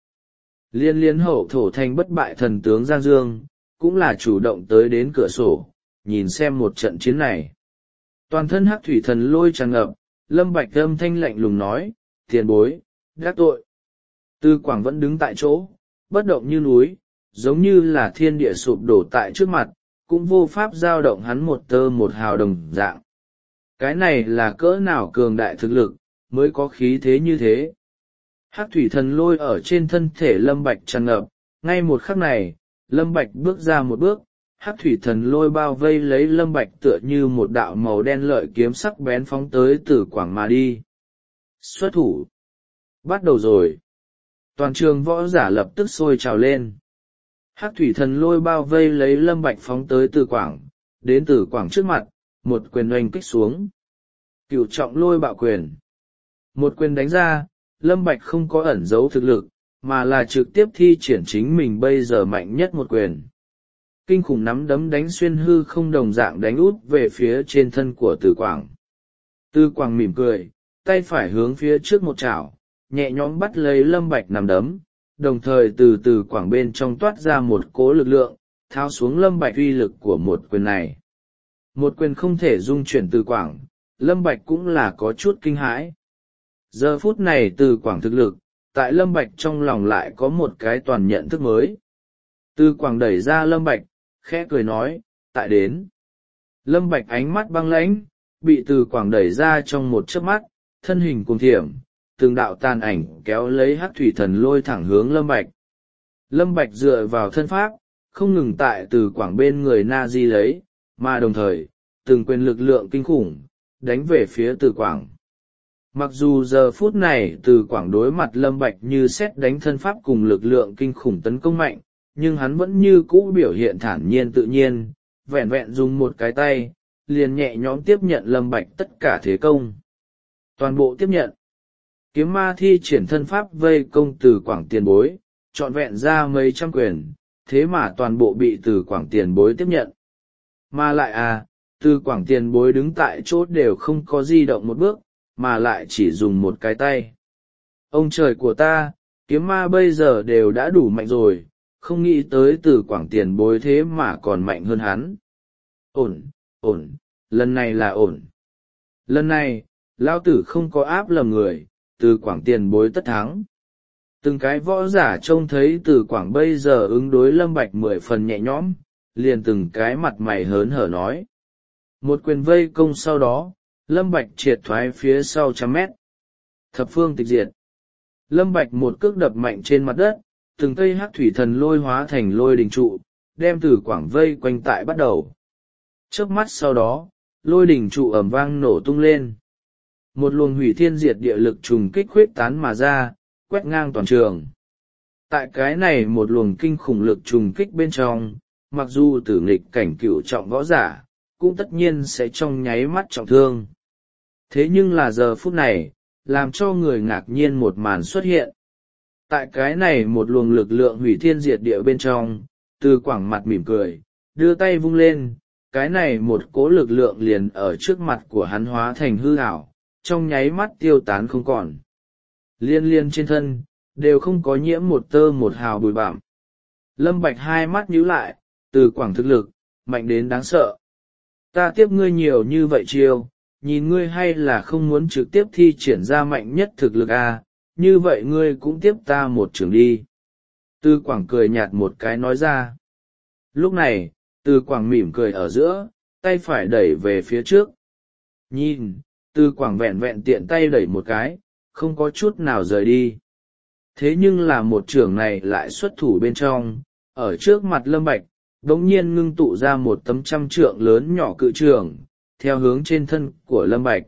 Liên hậu thổ thành bất bại thần tướng Giang Dương, cũng là chủ động tới đến cửa sổ, nhìn xem một trận chiến này. Toàn thân hắc thủy thần lôi tràn ngập, Lâm Bạch âm thanh lạnh lùng nói, tiền bối, đắc tội. Từ Quảng vẫn đứng tại chỗ, bất động như núi, giống như là thiên địa sụp đổ tại trước mặt, cũng vô pháp giao động hắn một tơ một hào đồng dạng. Cái này là cỡ nào cường đại thực lực, mới có khí thế như thế. Hắc thủy thần lôi ở trên thân thể Lâm Bạch tràn ngập, ngay một khắc này, Lâm Bạch bước ra một bước, hắc thủy thần lôi bao vây lấy Lâm Bạch tựa như một đạo màu đen lợi kiếm sắc bén phóng tới Từ Quảng mà đi. Xuất thủ. Bắt đầu rồi. Toàn trường võ giả lập tức sôi trào lên. Hắc thủy thần lôi bao vây lấy Lâm Bạch phóng tới Từ Quảng, đến Từ Quảng trước mặt, một quyền oanh kích xuống. Cửu trọng lôi bạo quyền. Một quyền đánh ra, Lâm Bạch không có ẩn giấu thực lực, mà là trực tiếp thi triển chính mình bây giờ mạnh nhất một quyền. Kinh khủng nắm đấm đánh xuyên hư không đồng dạng đánh út về phía trên thân của Từ Quảng. Từ Quảng mỉm cười, tay phải hướng phía trước một chảo, nhẹ nhõm bắt lấy Lâm Bạch nắm đấm, đồng thời từ Từ Quảng bên trong toát ra một cỗ lực lượng, tháo xuống Lâm Bạch uy lực của một quyền này. Một quyền không thể dung chuyển Từ Quảng, Lâm Bạch cũng là có chút kinh hãi. Giờ phút này Từ Quảng thực lực, tại Lâm Bạch trong lòng lại có một cái toàn nhận thức mới. Từ Quảng đẩy ra Lâm Bạch, khẽ cười nói, tại đến. Lâm Bạch ánh mắt băng lãnh, bị Từ Quảng đẩy ra trong một chớp mắt, thân hình cuồng thiểm, từng đạo tàn ảnh kéo lấy hắc thủy thần lôi thẳng hướng Lâm Bạch. Lâm Bạch dựa vào thân pháp, không ngừng tại Từ Quảng bên người na di lấy, mà đồng thời, từng quyền lực lượng kinh khủng, đánh về phía Từ Quảng. Mặc dù giờ phút này Từ Quảng đối mặt Lâm Bạch như xét đánh thân pháp cùng lực lượng kinh khủng tấn công mạnh, nhưng hắn vẫn như cũ biểu hiện thản nhiên tự nhiên, vẹn vẹn dùng một cái tay, liền nhẹ nhõm tiếp nhận Lâm Bạch tất cả thế công. Toàn bộ tiếp nhận. Kiếm ma thi triển thân pháp vây công Từ Quảng tiền bối, trọn vẹn ra mấy trăm quyền, thế mà toàn bộ bị Từ Quảng tiền bối tiếp nhận. Mà lại Từ Quảng tiền bối đứng tại chỗ đều không có di động một bước, mà lại chỉ dùng một cái tay. Ông trời của ta, kiếm ma bây giờ đều đã đủ mạnh rồi, không nghĩ tới Từ Quảng tiền bối thế mà còn mạnh hơn hắn. Ổn, lần này là ổn. Lần này, lão tử không có áp lầm người, Từ Quảng tiền bối tất thắng. Từng cái võ giả trông thấy Từ Quảng bây giờ ứng đối Lâm Bạch 10 phần nhẹ nhõm, liền từng cái mặt mày hớn hở nói. Một quyền vây công sau đó, Lâm Bạch triệt thoái phía sau trăm mét. Thập phương tịch diệt. Lâm Bạch một cước đập mạnh trên mặt đất, từng cây hắc thủy thần lôi hóa thành lôi đình trụ, đem Từ Quảng vây quanh tại bắt đầu. Chớp mắt sau đó, lôi đình trụ ầm vang nổ tung lên. Một luồng hủy thiên diệt địa lực trùng kích khuếch tán mà ra, quét ngang toàn trường. Tại cái này một luồng kinh khủng lực trùng kích bên trong, mặc dù tử nghịch cảnh cửu trọng võ giả, cũng tất nhiên sẽ trong nháy mắt trọng thương. Thế nhưng là giờ phút này, làm cho người ngạc nhiên một màn xuất hiện. Tại cái này một luồng lực lượng hủy thiên diệt địa bên trong, Từ Quảng mặt mỉm cười, đưa tay vung lên, cái này một cỗ lực lượng liền ở trước mặt của hắn hóa thành hư ảo, trong nháy mắt tiêu tán không còn. Liên trên thân, đều không có nhiễm một tơ một hào bụi bặm. Lâm Bạch hai mắt nhíu lại, Từ Quảng thực lực, mạnh đến đáng sợ. Ta tiếp ngươi nhiều như vậy chiêu, nhìn ngươi hay là không muốn trực tiếp thi triển ra mạnh nhất thực lực như vậy ngươi cũng tiếp ta một trường đi. Từ Quảng cười nhạt một cái nói ra. Lúc này, Từ Quảng mỉm cười ở giữa, tay phải đẩy về phía trước. Nhìn, Từ Quảng vẹn vẹn tiện tay đẩy một cái, không có chút nào rời đi. Thế nhưng là một trường này lại xuất thủ bên trong, ở trước mặt Lâm Bạch, đống nhiên ngưng tụ ra một tấm 100 trượng lớn nhỏ cự trường, theo hướng trên thân của Lâm Bạch.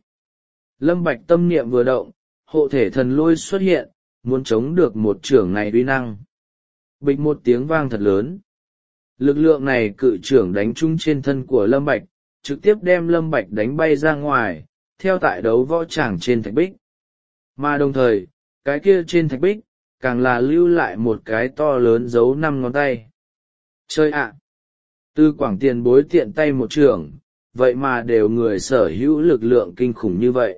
Lâm Bạch tâm niệm vừa động, hộ thể thần lôi xuất hiện, muốn chống được một trường này uy năng. Bịch một tiếng vang thật lớn. Lực lượng này cự trường đánh trúng trên thân của Lâm Bạch, trực tiếp đem Lâm Bạch đánh bay ra ngoài, theo tại đấu võ tràng trên thạch bích. Mà đồng thời, cái kia trên thạch bích, càng là lưu lại một cái to lớn dấu 5 ngón tay. Chơi ạ! Từ Quảng tiền bối tiện tay một trường, vậy mà đều người sở hữu lực lượng kinh khủng như vậy.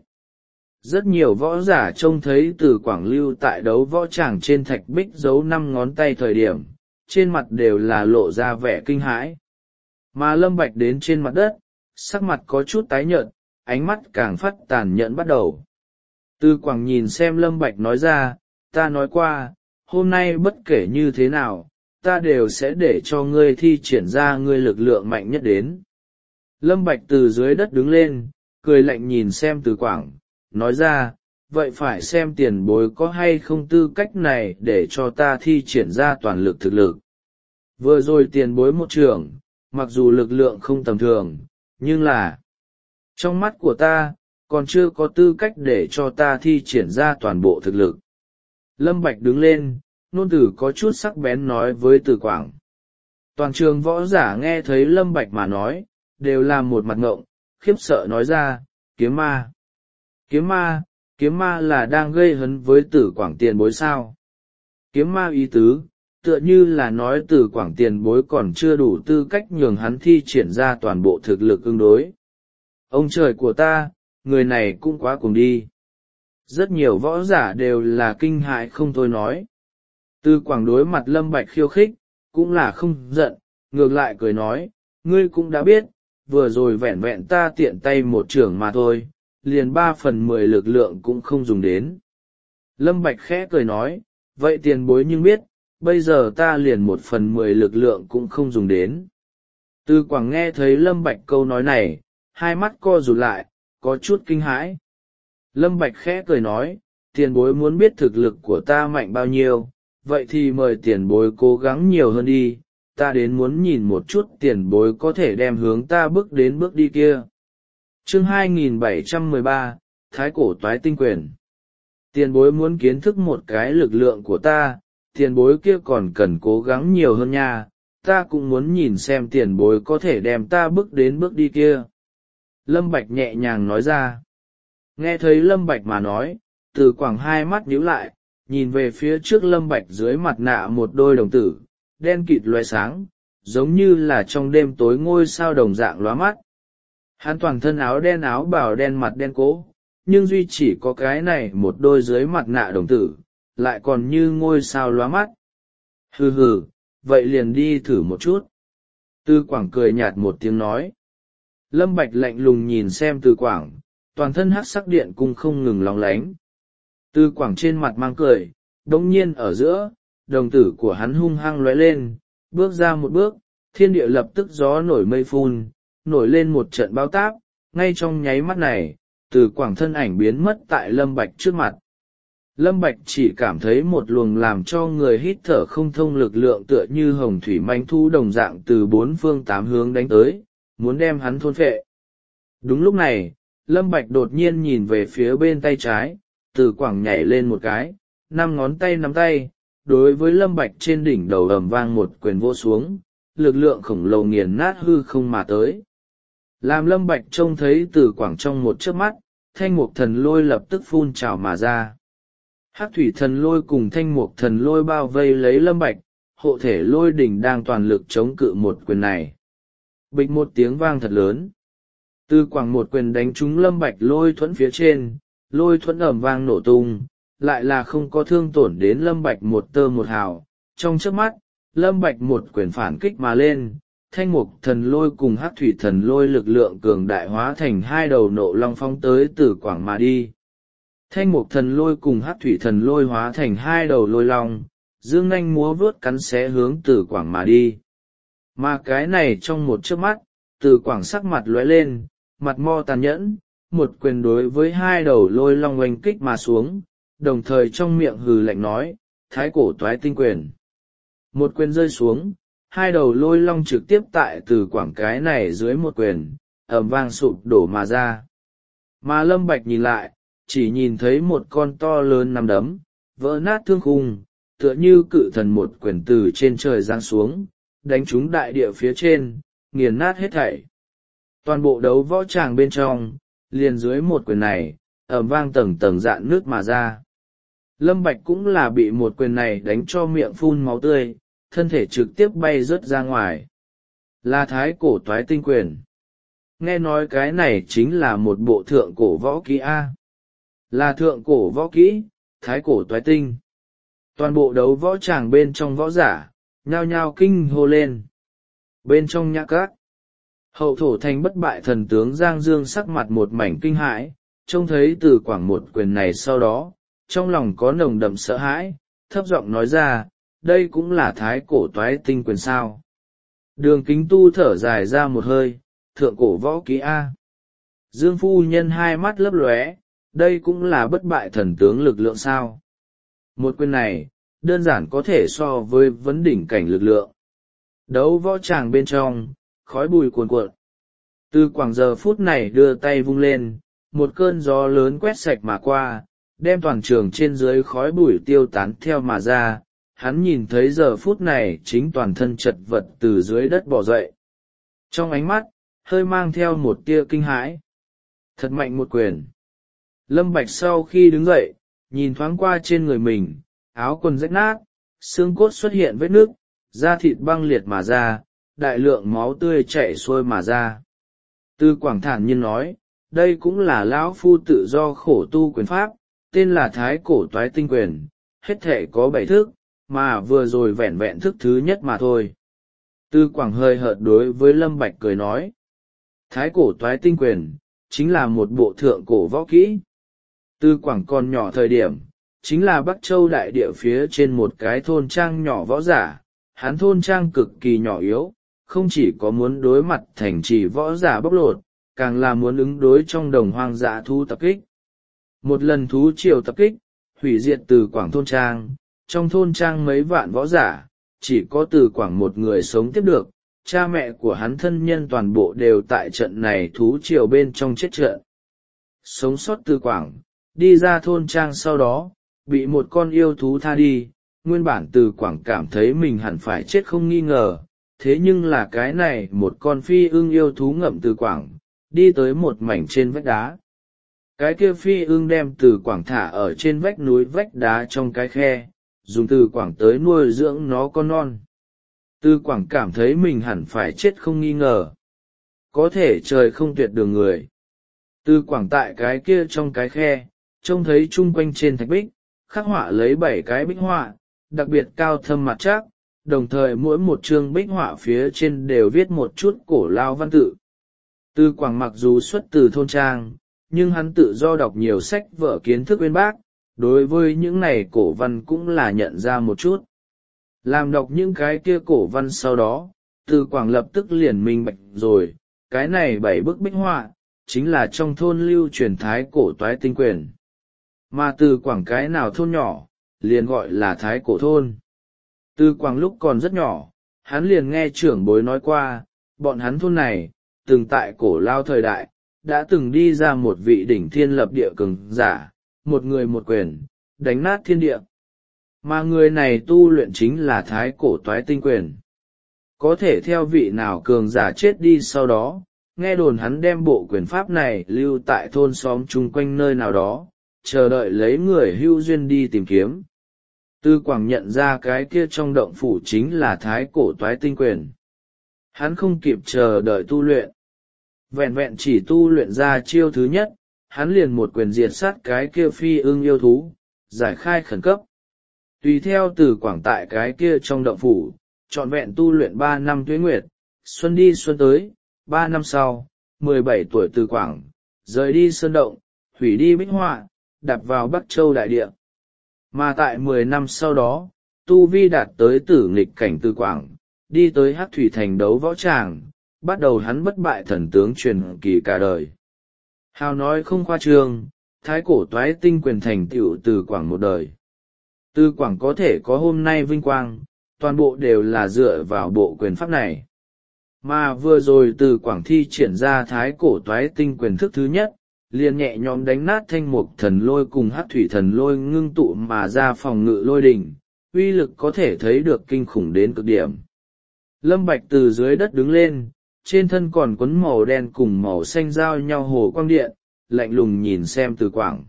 Rất nhiều võ giả trông thấy Từ Quảng lưu tại đấu võ tràng trên thạch bích dấu 5 ngón tay thời điểm, trên mặt đều là lộ ra vẻ kinh hãi. Mà Lâm Bạch đến trên mặt đất, sắc mặt có chút tái nhợt, ánh mắt càng phát tàn nhẫn bắt đầu. Từ Quảng nhìn xem Lâm Bạch nói ra, ta nói qua, hôm nay bất kể như thế nào, ta đều sẽ để cho ngươi thi triển ra ngươi lực lượng mạnh nhất đến. Lâm Bạch từ dưới đất đứng lên, cười lạnh nhìn xem Từ Quảng, nói ra, vậy phải xem tiền bối có hay không tư cách này để cho ta thi triển ra toàn lực thực lực. Vừa rồi tiền bối một trường, mặc dù lực lượng không tầm thường, nhưng là trong mắt của ta, còn chưa có tư cách để cho ta thi triển ra toàn bộ thực lực. Lâm Bạch đứng lên, nôn tử có chút sắc bén nói với Từ Quảng. Toàn trường võ giả nghe thấy Lâm Bạch mà nói, đều là một mặt ngộng, khiếp sợ nói ra, kiếm ma. Kiếm ma là đang gây hấn với Từ Quảng tiền bối sao. Kiếm ma ý tứ, tựa như là nói Từ Quảng tiền bối còn chưa đủ tư cách nhường hắn thi triển ra toàn bộ thực lực ứng đối. Ông trời của ta, người này cũng quá cuồng đi. Rất nhiều võ giả đều là kinh hại không thôi nói. Từ Quảng đối mặt Lâm Bạch khiêu khích, cũng là không giận, ngược lại cười nói, ngươi cũng đã biết, vừa rồi vẹn vẹn ta tiện tay một trường mà thôi, liền 3/10 lực lượng cũng không dùng đến. Lâm Bạch khẽ cười nói, vậy tiền bối nhưng biết, bây giờ ta liền 1/10 lực lượng cũng không dùng đến. Từ Quảng nghe thấy Lâm Bạch câu nói này, hai mắt co rụt lại, có chút kinh hãi. Lâm Bạch khẽ cười nói, tiền bối muốn biết thực lực của ta mạnh bao nhiêu, vậy thì mời tiền bối cố gắng nhiều hơn đi, ta đến muốn nhìn một chút tiền bối có thể đem hướng ta bước đến bước đi kia. Chương 2713, Thái cổ toái tinh quyền. Tiền bối muốn kiến thức một cái lực lượng của ta, tiền bối kia còn cần cố gắng nhiều hơn nha, ta cũng muốn nhìn xem tiền bối có thể đem ta bước đến bước đi kia. Lâm Bạch nhẹ nhàng nói ra. Nghe thấy Lâm Bạch mà nói, Từ Quảng hai mắt nhíu lại, nhìn về phía trước Lâm Bạch dưới mặt nạ một đôi đồng tử, đen kịt loé sáng, giống như là trong đêm tối ngôi sao đồng dạng lóa mắt. Hắn toàn thân áo đen áo bào đen mặt đen cố, nhưng duy chỉ có cái này một đôi dưới mặt nạ đồng tử, lại còn như ngôi sao lóa mắt. Hừ hừ, vậy liền đi thử một chút. Từ Quảng cười nhạt một tiếng nói. Lâm Bạch lạnh lùng nhìn xem Từ Quảng, toàn thân hắc sắc điện cung không ngừng lóng lánh. Từ Quảng trên mặt mang cười, đống nhiên ở giữa, đồng tử của hắn hung hăng lóe lên, bước ra một bước, thiên địa lập tức gió nổi mây phun, nổi lên một trận bão táp, ngay trong nháy mắt này, Từ Quảng thân ảnh biến mất tại Lâm Bạch trước mặt. Lâm Bạch chỉ cảm thấy một luồng làm cho người hít thở không thông lực lượng tựa như hồng thủy manh thu đồng dạng từ bốn phương tám hướng đánh tới, muốn đem hắn thôn phệ. Đúng lúc này, Lâm Bạch đột nhiên nhìn về phía bên tay trái, Từ Quảng nhảy lên một cái, 5 ngón tay nắm tay, đối với Lâm Bạch trên đỉnh đầu ầm vang một quyền vô xuống, lực lượng khổng lồ nghiền nát hư không mà tới. Làm Lâm Bạch trông thấy Từ Quảng trong một chớp mắt, thanh mục thần lôi lập tức phun trào mà ra. Hắc thủy thần lôi cùng thanh mục thần lôi bao vây lấy Lâm Bạch, hộ thể lôi đỉnh đang toàn lực chống cự một quyền này. Bịch một tiếng vang thật lớn. Từ Quảng một quyền đánh trúng Lâm Bạch lôi thuẫn phía trên, lôi thuẫn ầm vang nổ tung, lại là không có thương tổn đến Lâm Bạch một tơ một hào. Trong chớp mắt, Lâm Bạch một quyền phản kích mà lên, thanh mục thần lôi cùng hắc thủy thần lôi lực lượng cường đại hóa thành hai đầu nộ long phóng tới Từ Quảng mà đi. Thanh mục thần lôi cùng hắc thủy thần lôi hóa thành hai đầu lôi long, dương nanh múa vớt cắn xé hướng Từ Quảng mà đi. Mà cái này trong một chớp mắt, Từ Quảng sắc mặt lóe lên, mặt mo tàn nhẫn, một quyền đối với hai đầu lôi long oanh kích mà xuống, đồng thời trong miệng hừ lạnh nói, Thái cổ toái tinh quyền. Một quyền rơi xuống, hai đầu lôi long trực tiếp tại Từ Quảng cái này dưới một quyền, ầm vang sụp đổ mà ra. Mà Lâm Bạch nhìn lại, chỉ nhìn thấy một con to lớn nắm đấm, vỡ nát thương khung, tựa như cự thần một quyền từ trên trời giáng xuống, đánh trúng đại địa phía trên, nghiền nát hết thảy. Toàn bộ đấu võ tràng bên trong, liền dưới một quyền này, ầm vang tầng tầng dạn nước mà ra. Lâm Bạch cũng là bị một quyền này đánh cho miệng phun máu tươi, thân thể trực tiếp bay rớt ra ngoài. Là thái cổ toái tinh quyền. Nghe nói cái này chính là một bộ thượng cổ võ kỹ A. Là thượng cổ võ kỹ, thái cổ toái tinh. Toàn bộ đấu võ tràng bên trong võ giả, nhao nhao kinh hô lên. Bên trong nhã các, hậu thổ thành bất bại thần tướng Giang Dương sắc mặt một mảnh kinh hãi, trông thấy Từ Quảng một quyền này sau đó, trong lòng có nồng đậm sợ hãi, thấp giọng nói ra, đây cũng là thái cổ toái tinh quyền sao. Đường Kính Tu thở dài ra một hơi, thượng cổ võ kỹ A. Dương phu nhân hai mắt lấp lóe, đây cũng là bất bại thần tướng lực lượng sao. Một quyền này, đơn giản có thể so với vấn đỉnh cảnh lực lượng. Đấu võ tràng bên trong, khói bụi cuồn cuộn. Từ Quảng giờ phút này đưa tay vung lên, một cơn gió lớn quét sạch mà qua, đem toàn trường trên dưới khói bụi tiêu tán theo mà ra. Hắn nhìn thấy giờ phút này chính toàn thân chật vật từ dưới đất bò dậy. Trong ánh mắt, hơi mang theo một tia kinh hãi. Thật mạnh một quyền. Lâm Bạch sau khi đứng dậy, nhìn thoáng qua trên người mình, áo quần rách nát, xương cốt xuất hiện vết nước, da thịt băng liệt mà ra, đại lượng máu tươi chảy xuôi mà ra. Từ Quảng thản nhiên nói, đây cũng là lão phu tự do khổ tu quyền pháp, tên là thái cổ toái tinh quyền, hết thể có 7 thức, mà vừa rồi vẹn vẹn thức thứ nhất mà thôi. Từ Quảng hơi hợt đối với Lâm Bạch cười nói, thái cổ toái tinh quyền, chính là một bộ thượng cổ võ kỹ. Từ Quảng còn nhỏ thời điểm, chính là Bắc Châu đại địa phía trên một cái thôn trang nhỏ võ giả. Hắn thôn trang cực kỳ nhỏ yếu, không chỉ có muốn đối mặt thành trì võ giả bóc lột, càng là muốn ứng đối trong đồng hoang dã thú tập kích. Một lần thú triều tập kích, hủy diệt Từ Quảng thôn trang, trong thôn trang mấy vạn võ giả, chỉ có Từ Quảng một người sống tiếp được, cha mẹ của hắn thân nhân toàn bộ đều tại trận này thú triều bên trong chết trận. Sống sót Từ Quảng, đi ra thôn trang sau đó, bị một con yêu thú tha đi, nguyên bản Từ Quảng cảm thấy mình hẳn phải chết không nghi ngờ, thế nhưng là cái này một con phi ưng yêu thú ngậm Từ Quảng, đi tới một mảnh trên vách đá. Cái kia phi ưng đem Từ Quảng thả ở trên vách núi vách đá trong cái khe, dùng Từ Quảng tới nuôi dưỡng nó con non. Từ Quảng cảm thấy mình hẳn phải chết không nghi ngờ. Có thể trời không tuyệt đường người. Từ Quảng tại cái kia trong cái khe, trông thấy chung quanh trên thạch bích, khắc họa lấy 7 cái bích họa, đặc biệt cao thâm mặt chắc, đồng thời mỗi một chương bích họa phía trên đều viết một chút cổ lao văn tự. Từ Quảng mặc dù xuất từ thôn trang, nhưng hắn tự do đọc nhiều sách vở kiến thức uyên bác, đối với những này cổ văn cũng là nhận ra một chút. Làm đọc những cái kia cổ văn sau đó, Từ Quảng lập tức liền minh bạch rồi, cái này 7 bức bích họa, chính là trong thôn lưu truyền thái cổ toái tinh quyền. Mà Từ Quảng cái nào thôn nhỏ, liền gọi là thái cổ thôn. Từ Quảng lúc còn rất nhỏ, hắn liền nghe trưởng bối nói qua, bọn hắn thôn này, từng tại cổ lao thời đại, đã từng đi ra một vị đỉnh thiên lập địa cường giả, một người một quyền, đánh nát thiên địa. Mà người này tu luyện chính là thái cổ toái tinh quyền. Có thể theo vị nào cường giả chết đi sau đó, nghe đồn hắn đem bộ quyền pháp này lưu tại thôn xóm chung quanh nơi nào đó, chờ đợi lấy người hữu duyên đi tìm kiếm. Từ Quảng nhận ra cái kia trong động phủ chính là thái cổ toái tinh quyền. Hắn không kịp chờ đợi tu luyện. Vẹn vẹn chỉ tu luyện ra chiêu thứ nhất, hắn liền một quyền diệt sát cái kia phi ưng yêu thú, giải khai khẩn cấp. Tùy theo Từ Quảng tại cái kia trong động phủ, trọn vẹn tu luyện 3 năm tuế nguyệt, xuân đi xuân tới, 3 năm sau, 17 tuổi Từ Quảng, rời đi sơn động, hủy đi bích họa, đạp vào Bắc Châu đại địa. Mà tại 10 năm sau đó, tu vi đạt tới tử nghịch cảnh Từ Quảng, đi tới Hắc Thủy Thành đấu võ tràng, bắt đầu hắn bất bại thần tướng truyền kỳ cả đời. Hào nói không khoa trương, thái cổ toái tinh quyền thành tựu Từ Quảng một đời. Từ Quảng có thể có hôm nay vinh quang, toàn bộ đều là dựa vào bộ quyền pháp này. Mà vừa rồi Từ Quảng thi triển ra thái cổ toái tinh quyền thức thứ nhất, liền nhẹ nhõm đánh nát thanh mục thần lôi cùng hắc thủy thần lôi ngưng tụ mà ra phòng ngự lôi đỉnh, uy lực có thể thấy được kinh khủng đến cực điểm. Lâm Bạch từ dưới đất đứng lên, trên thân còn quấn màu đen cùng màu xanh giao nhau hồ quang điện, lạnh lùng nhìn xem Từ Quảng.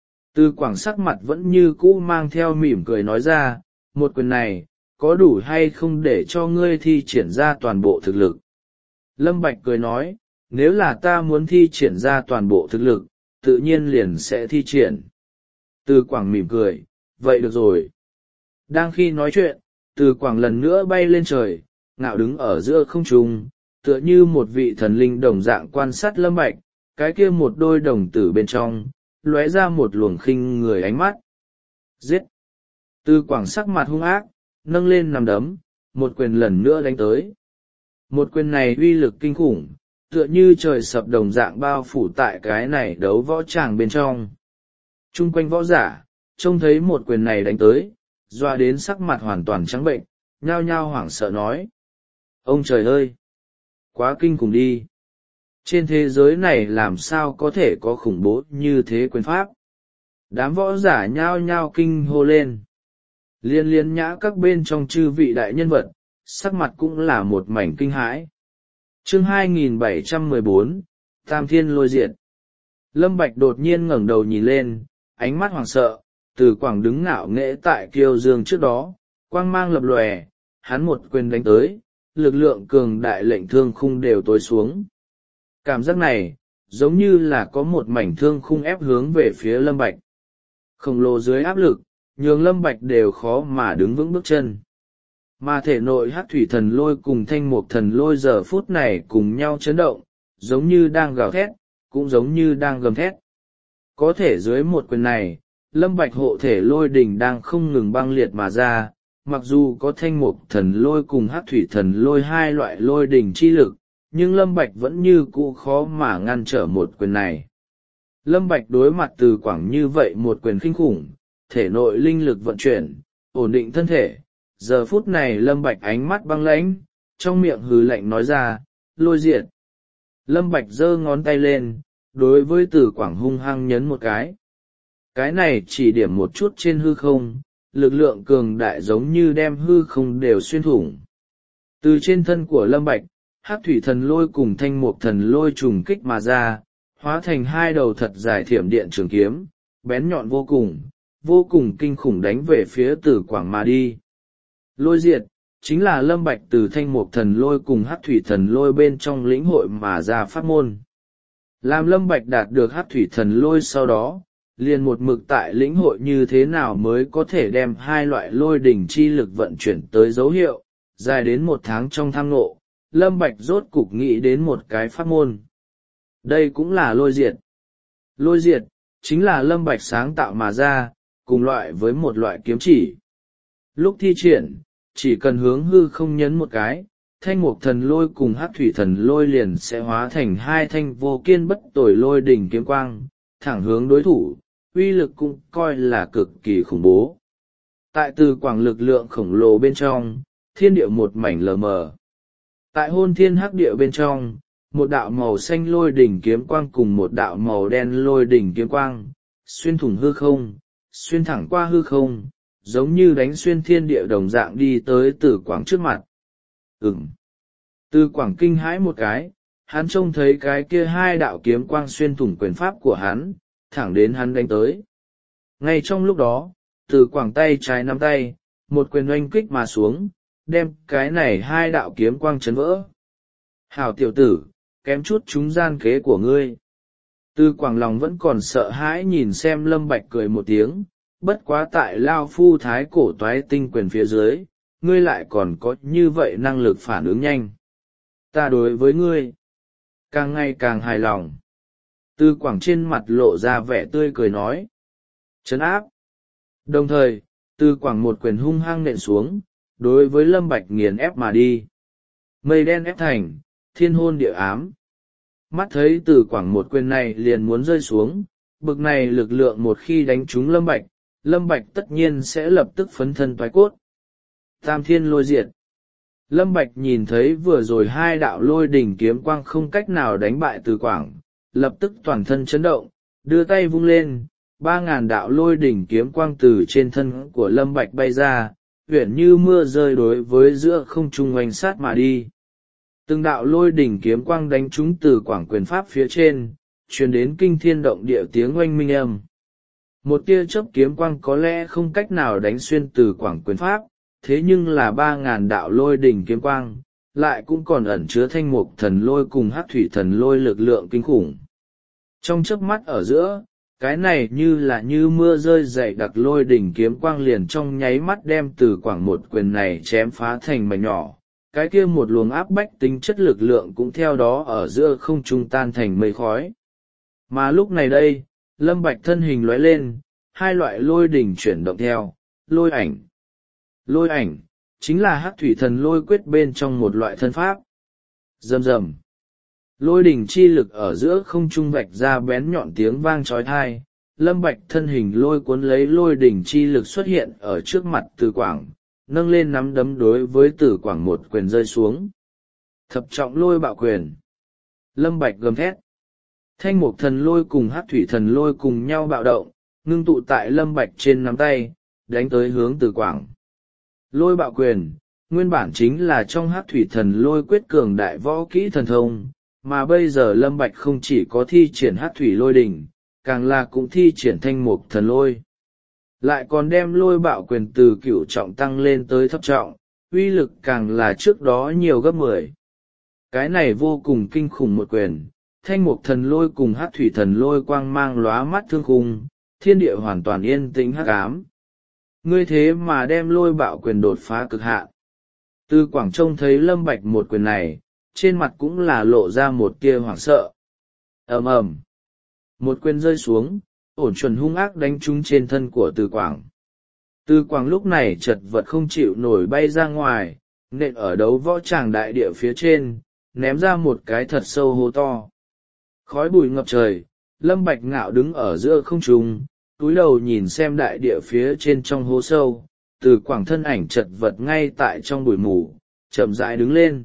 Từ Quảng sắc mặt vẫn như cũ mang theo mỉm cười nói ra, một quyền này, có đủ hay không để cho ngươi thi triển ra toàn bộ thực lực? Lâm Bạch cười nói, nếu là ta muốn thi triển ra toàn bộ thực lực, tự nhiên liền sẽ thi triển. Từ Quảng mỉm cười, vậy được rồi. Đang khi nói chuyện, Từ Quảng lần nữa bay lên trời, ngạo đứng ở giữa không trung, tựa như một vị thần linh đồng dạng quan sát Lâm Bạch, cái kia một đôi đồng tử bên trong, lóe ra một luồng khinh người ánh mắt. Giết! Từ Quảng sắc mặt hung ác, nâng lên nằm đấm, một quyền lần nữa đánh tới. Một quyền này uy lực kinh khủng, tựa như trời sập đồng dạng bao phủ tại cái này đấu võ tràng bên trong. Trung quanh võ giả, trông thấy một quyền này đánh tới, doa đến sắc mặt hoàn toàn trắng bệnh, nhao nhao hoảng sợ nói. Ông trời ơi! Quá kinh khủng đi! Trên thế giới này làm sao có thể có khủng bố như thế quyền pháp? Đám võ giả nhao nhao kinh hô lên. Liên nhã các bên trong chư vị đại nhân vật, sắc mặt cũng là một mảnh kinh hãi. Chương 2714, Tam Thiên Lôi Diệt. Lâm Bạch đột nhiên ngẩng đầu nhìn lên, ánh mắt hoảng sợ, Từ Quảng đứng ngạo nghễ tại kiêu dương trước đó, quang mang lập lòe, hắn một quyền đánh tới, lực lượng cường đại lệnh thương khung đều tối xuống. Cảm giác này, giống như là có một mảnh thương khung ép hướng về phía Lâm Bạch. Khổng lồ dưới áp lực, nhường Lâm Bạch đều khó mà đứng vững bước chân. Mà thể nội hắc thủy thần lôi cùng thanh mục thần lôi giờ phút này cùng nhau chấn động, giống như đang gào thét, cũng giống như đang gầm thét. Có thể dưới một quyền này, lâm bạch hộ thể lôi đỉnh đang không ngừng băng liệt mà ra. Mặc dù có thanh mục thần lôi cùng hắc thủy thần lôi hai loại lôi đỉnh chi lực, nhưng lâm bạch vẫn như cũ khó mà ngăn trở một quyền này. Lâm bạch đối mặt Từ Quảng như vậy một quyền kinh khủng, thể nội linh lực vận chuyển, ổn định thân thể. Giờ phút này lâm bạch ánh mắt băng lãnh, trong miệng hừ lạnh nói ra, lôi diệt. Lâm bạch giơ ngón tay lên, đối với Từ Quảng hung hăng nhấn một cái. Cái này chỉ điểm một chút trên hư không, lực lượng cường đại giống như đem hư không đều xuyên thủng. Từ trên thân của lâm bạch, hắc thủy thần lôi cùng thanh mục thần lôi trùng kích mà ra, hóa thành hai đầu thật dài thiểm điện trường kiếm, bén nhọn vô cùng kinh khủng đánh về phía Từ Quảng mà đi. Lôi diệt, chính là lâm bạch từ thanh mục thần lôi cùng hắc thủy thần lôi bên trong lĩnh hội mà ra pháp môn. Làm lâm bạch đạt được hắc thủy thần lôi sau đó, liền một mực tại lĩnh hội như thế nào mới có thể đem hai loại lôi đỉnh chi lực vận chuyển tới dấu hiệu, dài đến 1 tháng trong tham ngộ, lâm bạch rốt cục nghĩ đến một cái pháp môn. Đây cũng là lôi diệt. Lôi diệt, chính là lâm bạch sáng tạo mà ra, cùng loại với một loại kiếm chỉ. Lúc thi triển, chỉ cần hướng hư không nhấn một cái, thanh mục thần lôi cùng hắc thủy thần lôi liền sẽ hóa thành hai thanh vô kiên bất tồi lôi đỉnh kiếm quang, thẳng hướng đối thủ, uy lực cũng coi là cực kỳ khủng bố. Tại Từ Quảng lực lượng khổng lồ bên trong, thiên địa một mảnh lờ mờ. Tại hôn thiên hắc địa bên trong, một đạo màu xanh lôi đỉnh kiếm quang cùng một đạo màu đen lôi đỉnh kiếm quang, xuyên thủng hư không, xuyên thẳng qua hư không, giống như đánh xuyên thiên địa đồng dạng đi tới Từ Quảng trước mặt. Từ Quảng kinh hãi một cái, hắn trông thấy cái kia hai đạo kiếm quang xuyên thủng quyền pháp của hắn, thẳng đến hắn đánh tới. Ngay trong lúc đó, Từ Quảng tay trái nắm tay, một quyền oanh kích mà xuống, đem cái này hai đạo kiếm quang chấn vỡ. Hảo tiểu tử, kém chút trúng gian kế của ngươi. Từ Quảng lòng vẫn còn sợ hãi nhìn xem lâm bạch cười một tiếng, bất quá tại lao phu thái cổ toái tinh quyền phía dưới, ngươi lại còn có như vậy năng lực phản ứng nhanh. Ta đối với ngươi, càng ngày càng hài lòng. Từ Quảng trên mặt lộ ra vẻ tươi cười nói. Trấn áp. Đồng thời, Từ Quảng một quyền hung hăng nện xuống, đối với lâm bạch nghiền ép mà đi. Mây đen ép thành, thiên hôn địa ám. Mắt thấy Từ Quảng một quyền này liền muốn rơi xuống, bực này lực lượng một khi đánh trúng lâm bạch tất nhiên sẽ lập tức phấn thân toái cốt. Tam thiên lôi diệt. Lâm bạch nhìn thấy vừa rồi hai đạo lôi đỉnh kiếm quang không cách nào đánh bại Từ Quảng, lập tức toàn thân chấn động, đưa tay vung lên, 3.000 đạo lôi đỉnh kiếm quang từ trên thân của lâm bạch bay ra, uyển như mưa rơi đối với giữa không trung oanh sát mà đi. Từng đạo lôi đỉnh kiếm quang đánh trúng Từ Quảng quyền pháp phía trên, truyền đến kinh thiên động địa tiếng oanh minh âm. Một tia chớp kiếm quang có lẽ không cách nào đánh xuyên Từ Quảng quyền pháp, thế nhưng là 3.000 đạo lôi đỉnh kiếm quang, lại cũng còn ẩn chứa thanh mục thần lôi cùng hắc thủy thần lôi lực lượng kinh khủng. Trong chớp mắt ở giữa, cái này như mưa rơi dày đặc lôi đỉnh kiếm quang liền trong nháy mắt đem Từ Quảng một quyền này chém phá thành mảnh nhỏ, cái kia một luồng áp bách tính chất lực lượng cũng theo đó ở giữa không trung tan thành mây khói. Mà lúc này đây, lâm bạch thân hình lóe lên, hai loại lôi đỉnh chuyển động theo, lôi ảnh. Lôi ảnh, chính là hắc thủy thần lôi quyết bên trong một loại thân pháp. Rầm rầm. Lôi đỉnh chi lực ở giữa không trung vạch ra bén nhọn tiếng vang chói tai, lâm bạch thân hình lôi cuốn lấy lôi đỉnh chi lực xuất hiện ở trước mặt Từ Quảng, nâng lên nắm đấm đối với Từ Quảng một quyền rơi xuống. Thập trọng lôi bạo quyền. Lâm bạch gầm thét. Thanh mục thần lôi cùng hắc thủy thần lôi cùng nhau bạo động, ngưng tụ tại lâm bạch trên nắm tay, đánh tới hướng Từ Quảng. Lôi bạo quyền, nguyên bản chính là trong hắc thủy thần lôi quyết cường đại võ kỹ thần thông, mà bây giờ lâm bạch không chỉ có thi triển hắc thủy lôi đỉnh, càng là cũng thi triển thanh mục thần lôi. Lại còn đem lôi bạo quyền từ cửu trọng tăng lên tới thập trọng, uy lực càng là trước đó nhiều gấp 10. Cái này vô cùng kinh khủng một quyền, thanh mục thần lôi cùng hắc thủy thần lôi quang mang lóa mắt thương khung, thiên địa hoàn toàn yên tĩnh hắc ám. Ngươi thế mà đem lôi bạo quyền đột phá cực hạn. Từ Quảng trông thấy lâm bạch một quyền này, trên mặt cũng là lộ ra một tia hoảng sợ. Ầm ầm. Một quyền rơi xuống, ổn chuẩn hung ác đánh trúng trên thân của Từ Quảng. Từ Quảng lúc này chật vật không chịu nổi bay ra ngoài, nện ở đấu võ tràng đại địa phía trên, ném ra một cái thật sâu hố to. Khói bụi ngập trời, Lâm Bạch ngạo đứng ở giữa không trung, túi đầu nhìn xem đại địa phía trên trong hố sâu. Từ Quảng thân ảnh chật vật ngay tại trong bụi mù, chậm rãi đứng lên.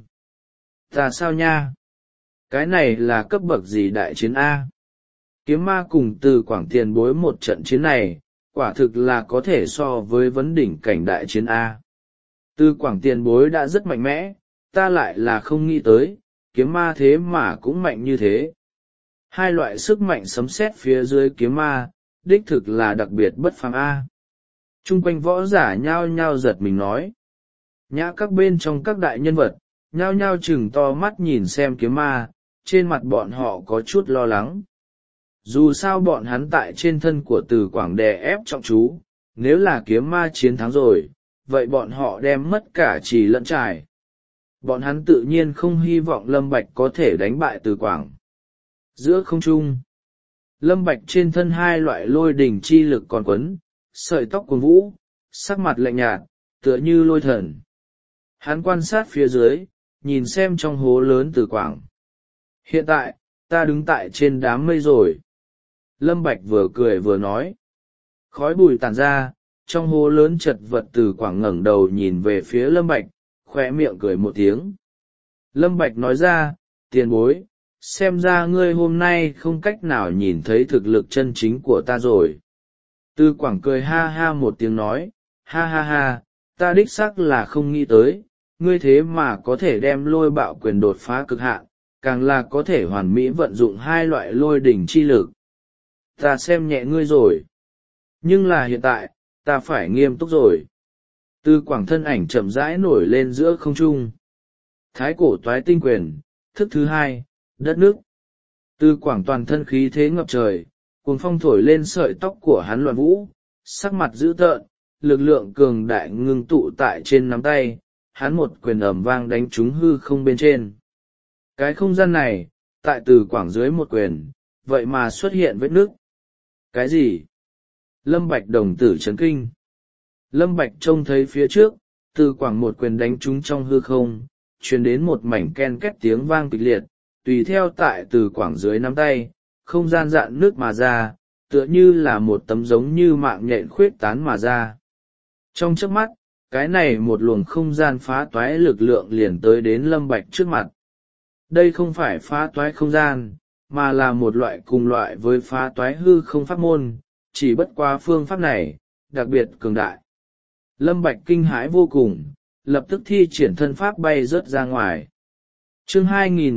Ta sao nha? Cái này là cấp bậc gì đại chiến A? Kiếm ma cùng Từ Quảng tiền bối một trận chiến này, quả thực là có thể so với vấn đỉnh cảnh đại chiến A. Từ Quảng tiền bối đã rất mạnh mẽ, ta lại là không nghĩ tới, kiếm ma thế mà cũng mạnh như thế. Hai loại sức mạnh sấm sét phía dưới kiếm ma, đích thực là đặc biệt bất phàm A. Trung quanh võ giả nhao nhao giật mình nói. Nhã các bên trong các đại nhân vật, nhao nhao chừng to mắt nhìn xem kiếm ma, trên mặt bọn họ có chút lo lắng. Dù sao bọn hắn tại trên thân của Từ Quảng đè ép trọng chú, nếu là kiếm ma chiến thắng rồi, vậy bọn họ đem mất cả trì lẫn trải. Bọn hắn tự nhiên không hy vọng Lâm Bạch có thể đánh bại Từ Quảng. Giữa không trung, Lâm Bạch trên thân hai loại lôi đỉnh chi lực còn quấn, sợi tóc cuồn vũ, sắc mặt lạnh nhạt, tựa như lôi thần. Hắn quan sát phía dưới, nhìn xem trong hố lớn Từ Quảng. Hiện tại, ta đứng tại trên đám mây rồi. Lâm Bạch vừa cười vừa nói. Khói bụi tàn ra, trong hố lớn chật vật Từ Quảng ngẩng đầu nhìn về phía Lâm Bạch, khóe miệng cười một tiếng. Lâm Bạch nói ra, tiền bối, xem ra ngươi hôm nay không cách nào nhìn thấy thực lực chân chính của ta rồi. Từ Quảng cười ha ha một tiếng nói, ha ha ha, ta đích xác là không nghĩ tới, ngươi thế mà có thể đem lôi bạo quyền đột phá cực hạn, càng là có thể hoàn mỹ vận dụng hai loại lôi đỉnh chi lực. Ta xem nhẹ ngươi rồi. Nhưng là hiện tại, ta phải nghiêm túc rồi. Từ Quảng thân ảnh chậm rãi nổi lên giữa không trung. Thái cổ toái tinh quyền, thức thứ hai, đất nước. Từ Quảng toàn thân khí thế ngập trời, cuồng phong thổi lên sợi tóc của hắn loạn vũ, sắc mặt dữ tợn, lực lượng cường đại ngưng tụ tại trên nắm tay, hắn một quyền ầm vang đánh trúng hư không bên trên. Cái không gian này, tại Từ Quảng dưới một quyền, vậy mà xuất hiện vết nứt. Cái gì? Lâm Bạch đồng tử chấn kinh. Lâm Bạch trông thấy phía trước, Từ Quảng một quyền đánh trúng trong hư không, truyền đến một mảnh ken két tiếng vang kịch liệt, tùy theo tại Từ Quảng dưới nắm tay, không gian dạn nước mà ra, tựa như là một tấm giống như mạng nhện khuyết tán mà ra. Trong chớp mắt, cái này một luồng không gian phá toái lực lượng liền tới đến Lâm Bạch trước mặt. Đây không phải phá toái không gian, mà là một loại cùng loại với phá toái hư không pháp môn, chỉ bất qua phương pháp này, đặc biệt cường đại. Lâm Bạch kinh hãi vô cùng, lập tức thi triển thân pháp bay rớt ra ngoài. Chương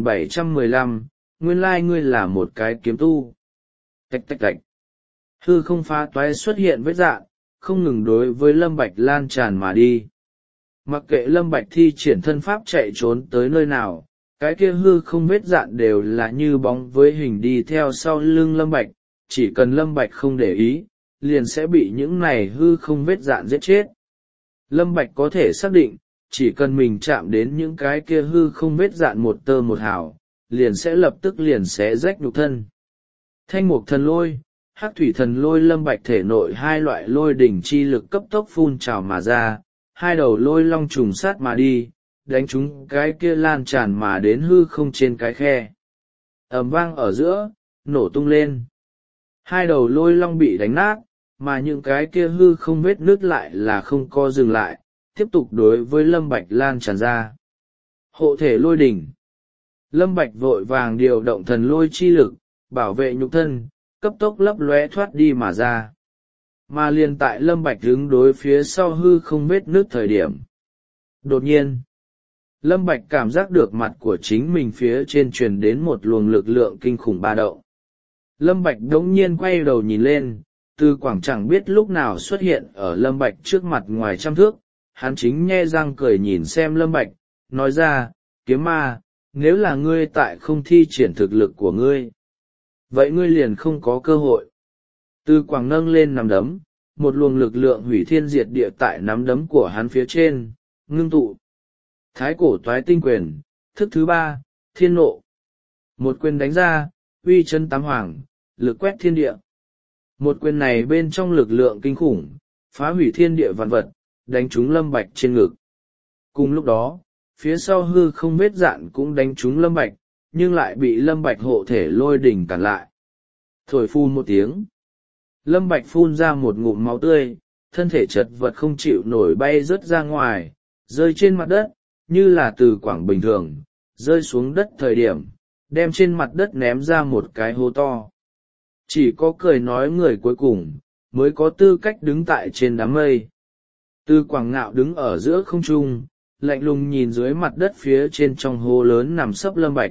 2715, nguyên lai ngươi là một cái kiếm tu. Tạch tạch tạch. Hư không phá toái xuất hiện vết dạn, không ngừng đối với Lâm Bạch lan tràn mà đi. Mặc kệ Lâm Bạch thi triển thân pháp chạy trốn tới nơi nào, cái kia hư không vết dạn đều là như bóng với hình đi theo sau lưng Lâm Bạch, chỉ cần Lâm Bạch không để ý, liền sẽ bị những này hư không vết dạn giết chết. Lâm Bạch có thể xác định, chỉ cần mình chạm đến những cái kia hư không vết dạn một tơ một hào, liền sẽ lập tức liền xé rách nhục thân. Thanh mục thần lôi, hắc thủy thần lôi. Lâm Bạch thể nội hai loại lôi đỉnh chi lực cấp tốc phun trào mà ra, hai đầu lôi long trùng sát mà đi, đánh trúng cái kia lan tràn mà đến hư không trên cái khe. Ầm vang ở giữa, nổ tung lên. Hai đầu lôi long bị đánh nát, mà những cái kia hư không vết nứt lại là không co dừng lại, tiếp tục đối với Lâm Bạch lan tràn ra. Hộ thể lôi đỉnh. Lâm Bạch vội vàng điều động thần lôi chi lực, bảo vệ nhục thân, cấp tốc lấp lóe thoát đi mà ra. Mà liền tại Lâm Bạch đứng đối phía sau hư không vết nứt thời điểm. Đột nhiên, Lâm Bạch cảm giác được mặt của chính mình phía trên truyền đến một luồng lực lượng kinh khủng ba động. Lâm Bạch đống nhiên quay đầu nhìn lên, Từ Quảng chẳng biết lúc nào xuất hiện ở Lâm Bạch trước mặt ngoài trăm thước, hắn chính nhe răng cười nhìn xem Lâm Bạch, nói ra, kiếm ma, nếu là ngươi tại không thi triển thực lực của ngươi, vậy ngươi liền không có cơ hội. Từ Quảng nâng lên nắm đấm, một luồng lực lượng hủy thiên diệt địa tại nắm đấm của hắn phía trên, ngưng tụ. Thái cổ toái tinh quyền, thức thứ ba, thiên nộ. Một quyền đánh ra, uy chân tám hoàng, lực quét thiên địa. Một quyền này bên trong lực lượng kinh khủng, phá hủy thiên địa vạn vật, đánh trúng Lâm Bạch trên ngực. Cùng lúc đó, phía sau hư không vết dạn cũng đánh trúng Lâm Bạch, nhưng lại bị Lâm Bạch hộ thể lôi đỉnh cản lại. Thổi phun một tiếng. Lâm Bạch phun ra một ngụm máu tươi, thân thể chật vật không chịu nổi bay rớt ra ngoài, rơi trên mặt đất, như là từ quảng bình thường, rơi xuống đất thời điểm, đem trên mặt đất ném ra một cái hố to. Chỉ có cười nói người cuối cùng, mới có tư cách đứng tại trên đám mây. Từ quảng ngạo đứng ở giữa không trung, lạnh lùng nhìn dưới mặt đất phía trên trong hố lớn nằm sấp Lâm Bạch.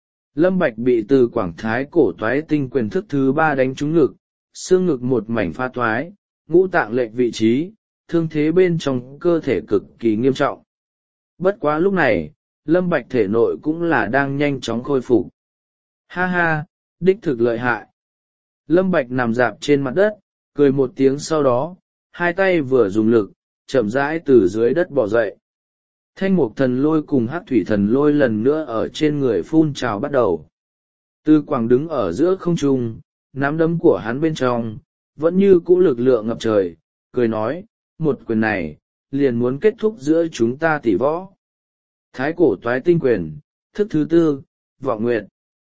Lâm Bạch bị từ quảng thái cổ toái tinh quyền thức thứ 3 đánh trúng ngực, xương ngực một mảnh pha toái, ngũ tạng lệch vị trí, thương thế bên trong cơ thể cực kỳ nghiêm trọng. Bất quá lúc này, Lâm Bạch thể nội cũng là đang nhanh chóng khôi phục. Ha ha, đích thực lợi hại. Lâm Bạch nằm dạp trên mặt đất, cười một tiếng sau đó, hai tay vừa dùng lực, chậm rãi từ dưới đất bò dậy. Thanh mục thần lôi cùng hắc thủy thần lôi lần nữa ở trên người phun trào bắt đầu. Tư Quảng đứng ở giữa không trung, nắm đấm của hắn bên trong, vẫn như cũ lực lượng ngập trời, cười nói, một quyền này, liền muốn kết thúc giữa chúng ta tỷ võ. Thái cổ toái tinh quyền, thức thứ 4, vọng nguyệt.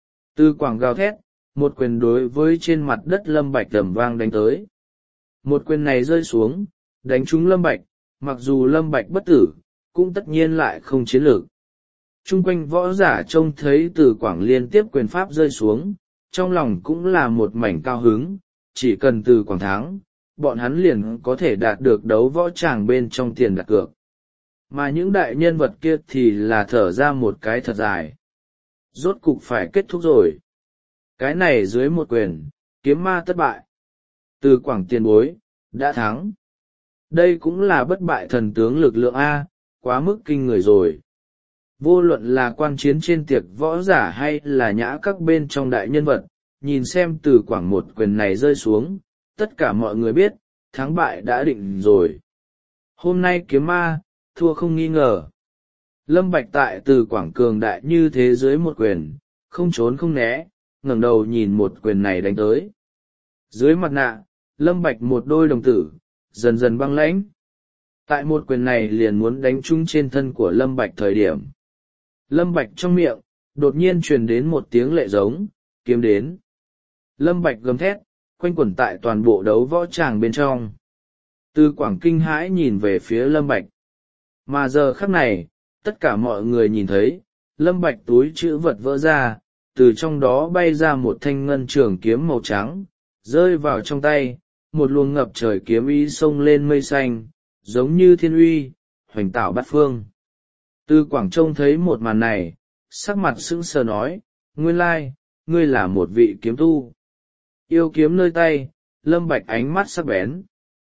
Tư Quảng gào thét, một quyền đối với trên mặt đất Lâm Bạch tầm vang đánh tới. Một quyền này rơi xuống, đánh trúng Lâm Bạch, mặc dù Lâm Bạch bất tử, cũng tất nhiên lại không chiến lược. Trung quanh võ giả trông thấy Từ Quảng liên tiếp quyền pháp rơi xuống, trong lòng cũng là một mảnh cao hứng, chỉ cần Từ Quảng thắng, bọn hắn liền có thể đạt được đấu võ tràng bên trong tiền đặt cược. Mà những đại nhân vật kia thì là thở ra một cái thật dài. Rốt cục phải kết thúc rồi. Cái này dưới một quyền, kiếm ma thất bại. Từ Quảng tiền bối, đã thắng. Đây cũng là bất bại thần tướng lực lượng A, quá mức kinh người rồi. Vô luận là quan chiến trên tiệc võ giả hay là nhã các bên trong đại nhân vật, nhìn xem Từ Quảng một quyền này rơi xuống, tất cả mọi người biết, thắng bại đã định rồi. Hôm nay kiếm ma, thua không nghi ngờ. Lâm Bạch tại Từ Quảng cường đại như thế dưới một quyền, không trốn không né, ngẩng đầu nhìn một quyền này đánh tới. Dưới mặt nạ, Lâm Bạch một đôi đồng tử, dần dần băng lãnh. Tại một quyền này liền muốn đánh trúng trên thân của Lâm Bạch thời điểm. Lâm Bạch trong miệng, đột nhiên truyền đến một tiếng lệ giống, kiếm đến. Lâm Bạch gầm thét, quanh quẩn tại toàn bộ đấu võ tràng bên trong. Từ Quảng kinh hãi nhìn về phía Lâm Bạch. Mà giờ khắc này, tất cả mọi người nhìn thấy, Lâm Bạch túi chữ vật vỡ ra, từ trong đó bay ra một thanh ngân trường kiếm màu trắng, rơi vào trong tay, một luồng ngập trời kiếm ý xông lên mây xanh, giống như thiên uy, hoành tảo bát phương. Từ Quảng trông thấy một màn này, sắc mặt sững sờ nói, nguyên lai, ngươi là một vị kiếm tu. Yêu kiếm nơi tay, Lâm Bạch ánh mắt sắc bén.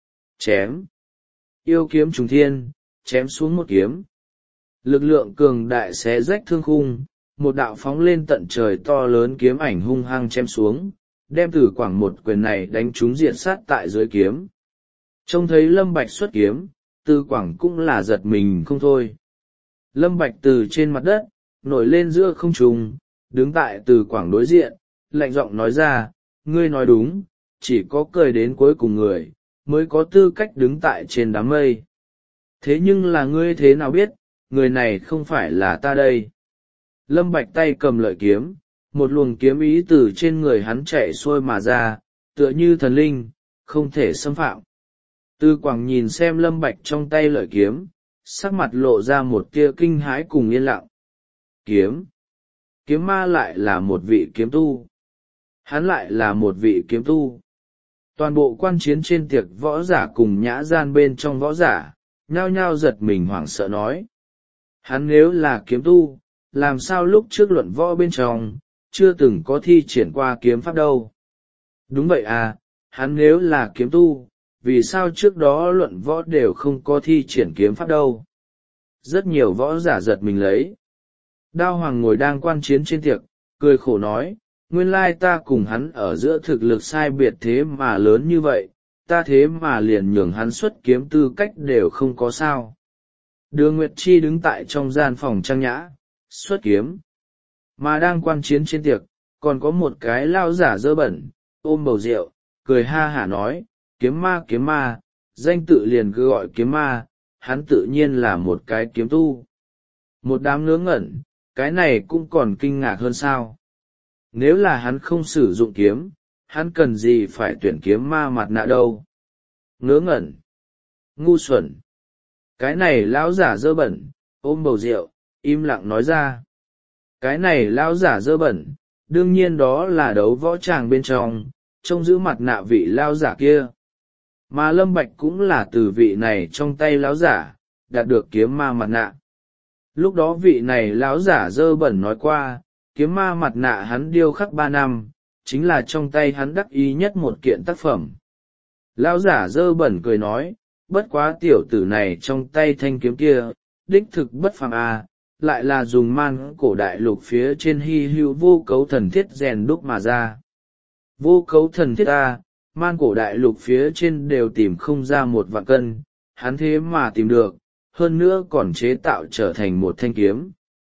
Chém. Yêu kiếm trùng thiên, chém xuống một kiếm. Lực lượng cường đại xé rách thương khung, một đạo phóng lên tận trời to lớn kiếm ảnh hung hăng chém xuống, đem Từ Quảng một quyền này đánh trúng diệt sát tại dưới kiếm. Trông thấy Lâm Bạch xuất kiếm, Từ Quảng cũng là giật mình không thôi. Lâm Bạch từ trên mặt đất, nổi lên giữa không trung, đứng tại Từ Quảng đối diện, lạnh giọng nói ra, ngươi nói đúng, chỉ có cười đến cuối cùng người, mới có tư cách đứng tại trên đám mây. Thế nhưng là ngươi thế nào biết, người này không phải là ta đây. Lâm Bạch tay cầm lợi kiếm, một luồng kiếm ý từ trên người hắn chạy xuôi mà ra, tựa như thần linh, không thể xâm phạm. Từ Quảng nhìn xem Lâm Bạch trong tay lợi kiếm, sắc mặt lộ ra một tia kinh hãi cùng yên lặng. Kiếm! Kiếm ma lại là một vị kiếm tu. Hắn lại là một vị kiếm tu. Toàn bộ quan chiến trên tiệc võ giả cùng nhã gian bên trong võ giả, nhao nhao giật mình hoảng sợ nói. Hắn nếu là kiếm tu, làm sao lúc trước luận võ bên trong, chưa từng có thi triển qua kiếm pháp đâu. Đúng vậy à, hắn nếu là kiếm tu, vì sao trước đó luận võ đều không có thi triển kiếm pháp đâu. Rất nhiều võ giả giật mình lấy. Đao Hoàng ngồi đang quan chiến trên tiệc, cười khổ nói, nguyên lai ta cùng hắn ở giữa thực lực sai biệt thế mà lớn như vậy, ta thế mà liền nhường hắn xuất kiếm tư cách đều không có sao. Đường Nguyệt Chi đứng tại trong gian phòng trang nhã, xuất kiếm. Mà đang quan chiến trên tiệc, còn có một cái lao giả dơ bẩn, ôm bầu rượu, cười ha hả nói, kiếm ma, danh tự liền cứ gọi kiếm ma, hắn tự nhiên là một cái kiếm tu. Một đám ngớ ngẩn, cái này cũng còn kinh ngạc hơn sao. Nếu là hắn không sử dụng kiếm, hắn cần gì phải tuyển kiếm ma mặt nạ đâu. Ngớ ngẩn, ngu xuẩn. Cái này lão giả dơ bẩn, ôm bầu rượu, im lặng nói ra. Cái này lão giả dơ bẩn, đương nhiên đó là đấu võ tràng bên trong, trông giữ mặt nạ vị lão giả kia. Mà Lâm Bạch cũng là từ vị này trong tay lão giả, đạt được kiếm ma mặt nạ. Lúc đó vị này lão giả dơ bẩn nói qua, kiếm ma mặt nạ hắn điêu khắc 3 năm, chính là trong tay hắn đắc ý nhất một kiện tác phẩm. Lão giả dơ bẩn cười nói, bất quá tiểu tử này trong tay thanh kiếm kia, đích thực bất phàm a, lại là dùng man cổ đại lục phía trên hy hữu vô cấu thần thiết rèn đúc mà ra. Vô cấu thần thiết a, man cổ đại lục phía trên đều tìm không ra một vạn cân, hắn thế mà tìm được, hơn nữa còn chế tạo trở thành một thanh kiếm.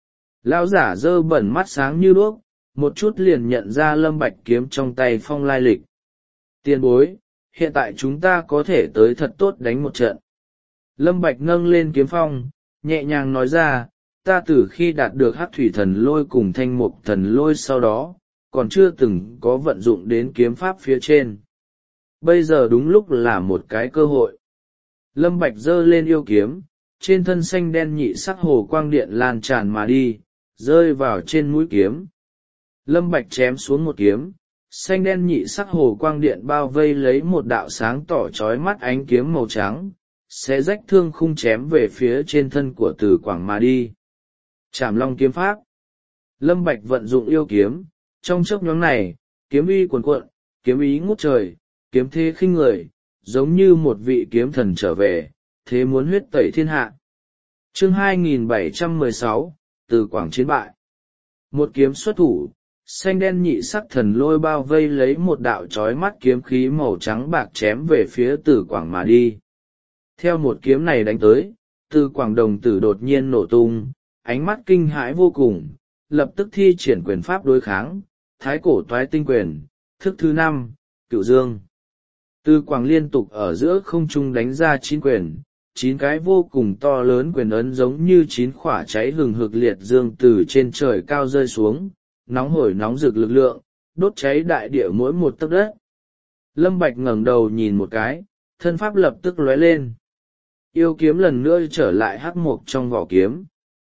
Lão giả dơ bẩn mắt sáng như đuốc, một chút liền nhận ra Lâm Bạch kiếm trong tay phong lai lịch. Tiền bối, hiện tại chúng ta có thể tới thật tốt đánh một trận. Lâm Bạch nâng lên kiếm phong, nhẹ nhàng nói ra, ta từ khi đạt được hắc thủy thần lôi cùng thanh mục thần lôi sau đó, còn chưa từng có vận dụng đến kiếm pháp phía trên. Bây giờ đúng lúc là một cái cơ hội. Lâm Bạch giơ lên yêu kiếm, trên thân xanh đen nhị sắc hồ quang điện lan tràn mà đi, rơi vào trên mũi kiếm. Lâm Bạch chém xuống một kiếm, xanh đen nhị sắc hồ quang điện bao vây lấy một đạo sáng tỏ chói mắt ánh kiếm màu trắng, sẽ rách thương khung chém về phía trên thân của Từ Quảng mà đi. Trảm Long kiếm pháp. Lâm Bạch vận dụng yêu kiếm, trong chốc nhoáng này, kiếm uy cuồn cuộn, kiếm ý ngút trời, kiếm thế khinh người, giống như một vị kiếm thần trở về, thế muốn huyết tẩy thiên hạ. Chương 2716, Từ Quảng chiến bại. Một kiếm xuất thủ, xanh đen nhị sắc thần lôi bao vây lấy một đạo chói mắt kiếm khí màu trắng bạc chém về phía Từ Quảng mà đi. Theo một kiếm này đánh tới, Từ Quảng đồng tử đột nhiên nổ tung, ánh mắt kinh hãi vô cùng, lập tức thi triển quyền pháp đối kháng, thái cổ toái tinh quyền, thức thứ 5, Cửu Dương. Từ Quảng liên tục ở giữa không trung đánh ra 9 quyền, 9 cái vô cùng to lớn quyền ấn giống như 9 khỏa cháy hừng hực liệt dương từ trên trời cao rơi xuống, nóng hổi nóng rực lực lượng, đốt cháy đại địa mỗi một tấc đất. Lâm Bạch ngẩng đầu nhìn một cái, thân pháp lập tức lóe lên. Yêu kiếm lần nữa trở lại hắc mộc trong vỏ kiếm.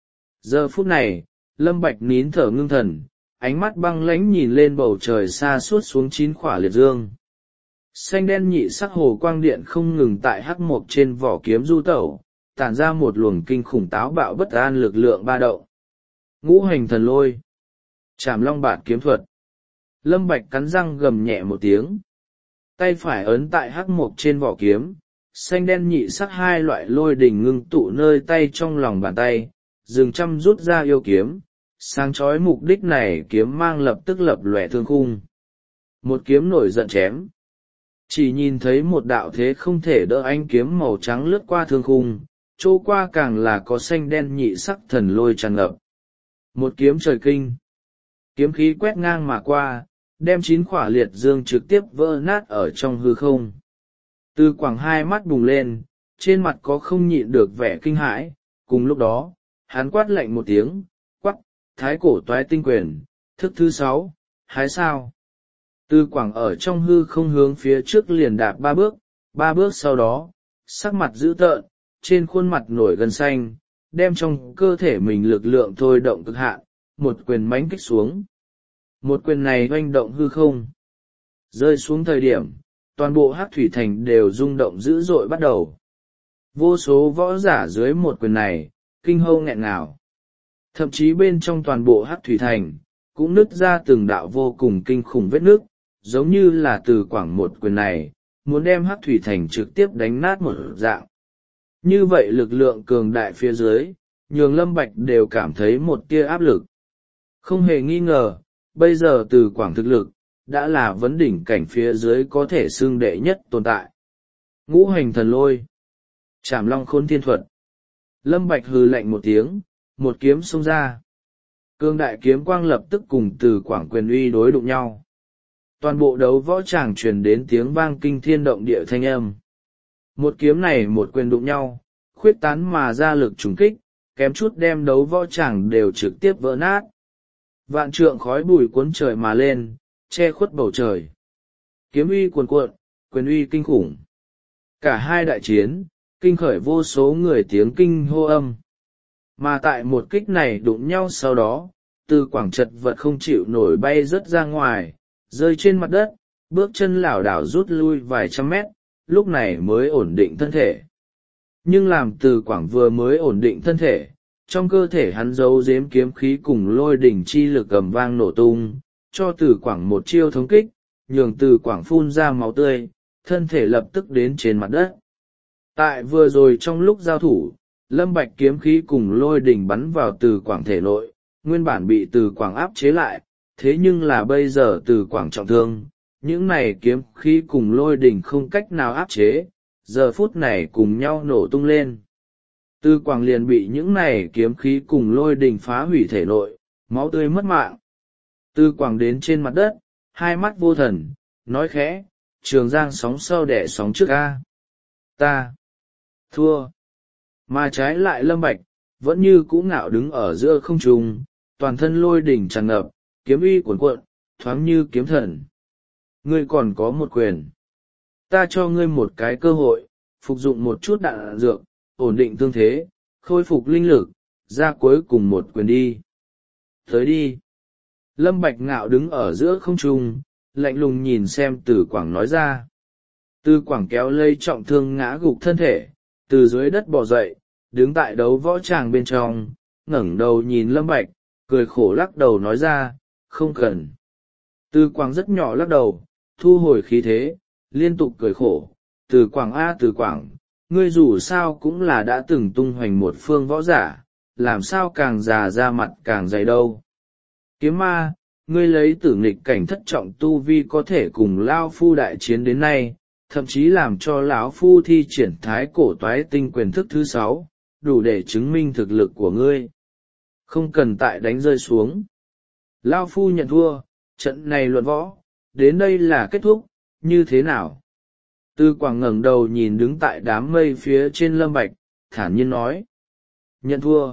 Giờ phút này, Lâm Bạch nín thở ngưng thần, ánh mắt băng lãnh nhìn lên bầu trời xa suốt xuống 9 khỏa liệt dương. Xanh đen nhị sắc hồ quang điện không ngừng tại hắc mộc trên vỏ kiếm du tẩu, tản ra một luồng kinh khủng táo bạo bất an lực lượng ba động. Ngũ hành thần lôi, Trảm Long bạt kiếm thuật. Lâm Bạch cắn răng gầm nhẹ một tiếng, tay phải ấn tại hắc mộc trên vỏ kiếm, xanh đen nhị sắc hai loại lôi đỉnh ngưng tụ nơi tay trong lòng bàn tay, dừng chăm rút ra yêu kiếm, sáng chói mục đích này kiếm mang lập tức lập lòe thương khung. Một kiếm nổi giận chém. Chỉ nhìn thấy một đạo thế không thể đỡ ánh kiếm màu trắng lướt qua thương khung, chỗ qua càng là có xanh đen nhị sắc thần lôi tràn ngập. Một kiếm trời kinh. Kiếm khí quét ngang mà qua, đem 9 khỏa liệt dương trực tiếp vỡ nát ở trong hư không. Từ Quảng hai mắt bùng lên, trên mặt có không nhịn được vẻ kinh hãi, cùng lúc đó, hắn quát lạnh một tiếng, quát, thái cổ toái tinh quyền, thức thứ 6, hái sao. Từ Quảng ở trong hư không hướng phía trước liền đạp 3 bước sau đó, sắc mặt dữ tợn, trên khuôn mặt nổi gân xanh, đem trong cơ thể mình lực lượng thôi động cực hạn, một quyền mãnh kích xuống. Một quyền này oanh động hư không. Rơi xuống thời điểm, toàn bộ hắc thủy thành đều rung động dữ dội bắt đầu. Vô số võ giả dưới một quyền này, kinh hâu nghẹn ngào. Thậm chí bên trong toàn bộ hắc thủy thành, cũng nứt ra từng đạo vô cùng kinh khủng vết nước, giống như là Từ Quảng một quyền này, muốn đem hắc thủy thành trực tiếp đánh nát một dạng. Như vậy lực lượng cường đại phía dưới, nhường Lâm Bạch đều cảm thấy một tia áp lực. Không hề nghi ngờ, bây giờ Từ Quảng thực lực, đã là vấn đỉnh cảnh phía dưới có thể xưng đệ nhất tồn tại. Ngũ hành thần lôi, Trảm Long khôn thiên thuật. Lâm Bạch hừ lạnh một tiếng, một kiếm xông ra. Cương đại kiếm quang lập tức cùng Từ Quảng quyền uy đối đụng nhau. toàn bộ đấu võ tràng truyền đến tiếng vang kinh thiên động địa thanh âm. Một kiếm này một quyền đụng nhau, khuyết tán mà ra lực trùng kích, kém chút đem đấu võ tràng đều trực tiếp vỡ nát. Vạn trượng khói bụi cuốn trời mà lên, che khuất bầu trời. Kiếm uy cuồn cuộn, quyền uy kinh khủng. Cả hai đại chiến, kinh khởi vô số người tiếng kinh hô âm. Mà tại một kích này đụng nhau sau đó, Từ Quảng chật vật không chịu nổi bay rớt ra ngoài, rơi trên mặt đất, bước chân lảo đảo rút lui vài trăm mét, lúc này mới ổn định thân thể. Nhưng làm Từ Quảng vừa mới ổn định thân thể, trong cơ thể hắn giấu giếm kiếm khí cùng lôi đỉnh chi lực ầm vang nổ tung, cho Từ Quảng một chiêu thống kích, nhường Từ Quảng phun ra máu tươi, thân thể lập tức đến trên mặt đất. Tại vừa rồi trong lúc giao thủ, Lâm Bạch kiếm khí cùng lôi đỉnh bắn vào Từ Quảng thể nội, nguyên bản bị Từ Quảng áp chế lại, thế nhưng là bây giờ Từ Quảng trọng thương, những này kiếm khí cùng lôi đỉnh không cách nào áp chế, giờ phút này cùng nhau nổ tung lên. Từ Quảng liền bị những này kiếm khí cùng lôi đỉnh phá hủy thể nội, máu tươi mất mạng. Từ Quảng đến trên mặt đất, hai mắt vô thần, nói khẽ, Trường Giang sóng sau đẻ sóng trước a. Ta thua. Mà trái lại Lâm Bạch, vẫn như cũ ngạo đứng ở giữa không trung, toàn thân lôi đỉnh tràn ngập, kiếm uy cuồn cuộn, thoáng như kiếm thần. Ngươi còn có một quyền. Ta cho ngươi một cái cơ hội, phục dụng một chút đạn dược, ổn định thương thế, khôi phục linh lực, ra cuối cùng một quyền đi. Tới đi. Lâm Bạch ngạo đứng ở giữa không trung, lạnh lùng nhìn xem Từ Quảng nói ra. Từ Quảng kéo lây trọng thương ngã gục thân thể, từ dưới đất bò dậy, đứng tại đấu võ tràng bên trong, ngẩng đầu nhìn Lâm Bạch, cười khổ lắc đầu nói ra, không cần. Từ Quảng rất nhỏ lắc đầu, thu hồi khí thế, liên tục cười khổ, Từ Quảng a Từ Quảng, ngươi dù sao cũng là đã từng tung hoành một phương võ giả, làm sao càng già ra mặt càng dày đâu. Kiếm ma, ngươi lấy tử nghịch cảnh thất trọng tu vi có thể cùng Lao Phu đại chiến đến nay, thậm chí làm cho lão Phu thi triển thái cổ toái tinh quyền thức thứ 6, đủ để chứng minh thực lực của ngươi. Không cần tại đánh rơi xuống. Lao Phu nhận thua, trận này luận võ, đến đây là kết thúc, như thế nào? Từ Quảng ngẩng đầu nhìn đứng tại đám mây phía trên Lâm Bạch, thản nhiên nói. Nhận thua.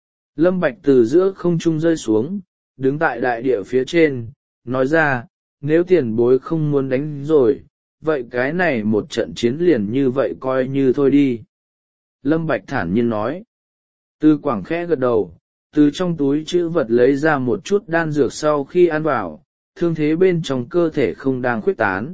Lâm Bạch từ giữa không trung rơi xuống, đứng tại đại địa phía trên, nói ra, nếu tiền bối không muốn đánh rồi, vậy cái này một trận chiến liền như vậy coi như thôi đi. Lâm Bạch thản nhiên nói. Từ Quảng khẽ gật đầu, từ trong túi trữ vật lấy ra một chút đan dược sau khi ăn vào, thương thế bên trong cơ thể không đang khuếch tán.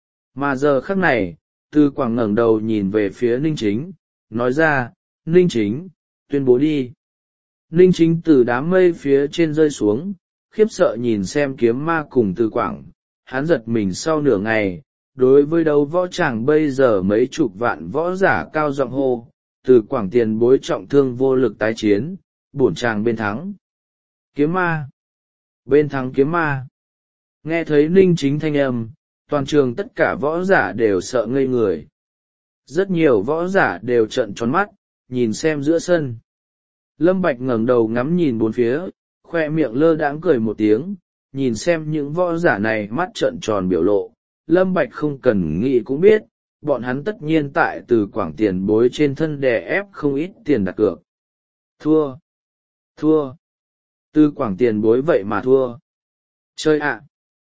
Mà giờ khắc này, Từ Quảng ngẩng đầu nhìn về phía Ninh Chính, nói ra, Ninh Chính, tuyên bố đi. Ninh Chính từ đám mây phía trên rơi xuống, khiếp sợ nhìn xem kiếm ma cùng Từ Quảng, hắn giật mình sau nửa ngày, đối với đấu võ tràng bây giờ mấy chục vạn võ giả cao giọng hô, Từ Quảng tiền bối trọng thương vô lực tái chiến, bổn tràng bên thắng. Kiếm ma. Bên thắng kiếm ma. Nghe thấy Ninh Chính thanh âm, toàn trường tất cả võ giả đều sợ ngây người. Rất nhiều võ giả đều trợn tròn mắt, nhìn xem giữa sân. Lâm Bạch ngẩng đầu ngắm nhìn bốn phía, khoe miệng lơ đãng cười một tiếng, nhìn xem những võ giả này mắt trợn tròn biểu lộ. Lâm Bạch không cần nghĩ cũng biết, bọn hắn tất nhiên tại Từ Quảng tiền bối trên thân đè ép không ít tiền đặt cược. Thua. Thua. Từ Quảng tiền bối vậy mà thua. Chơi ạ.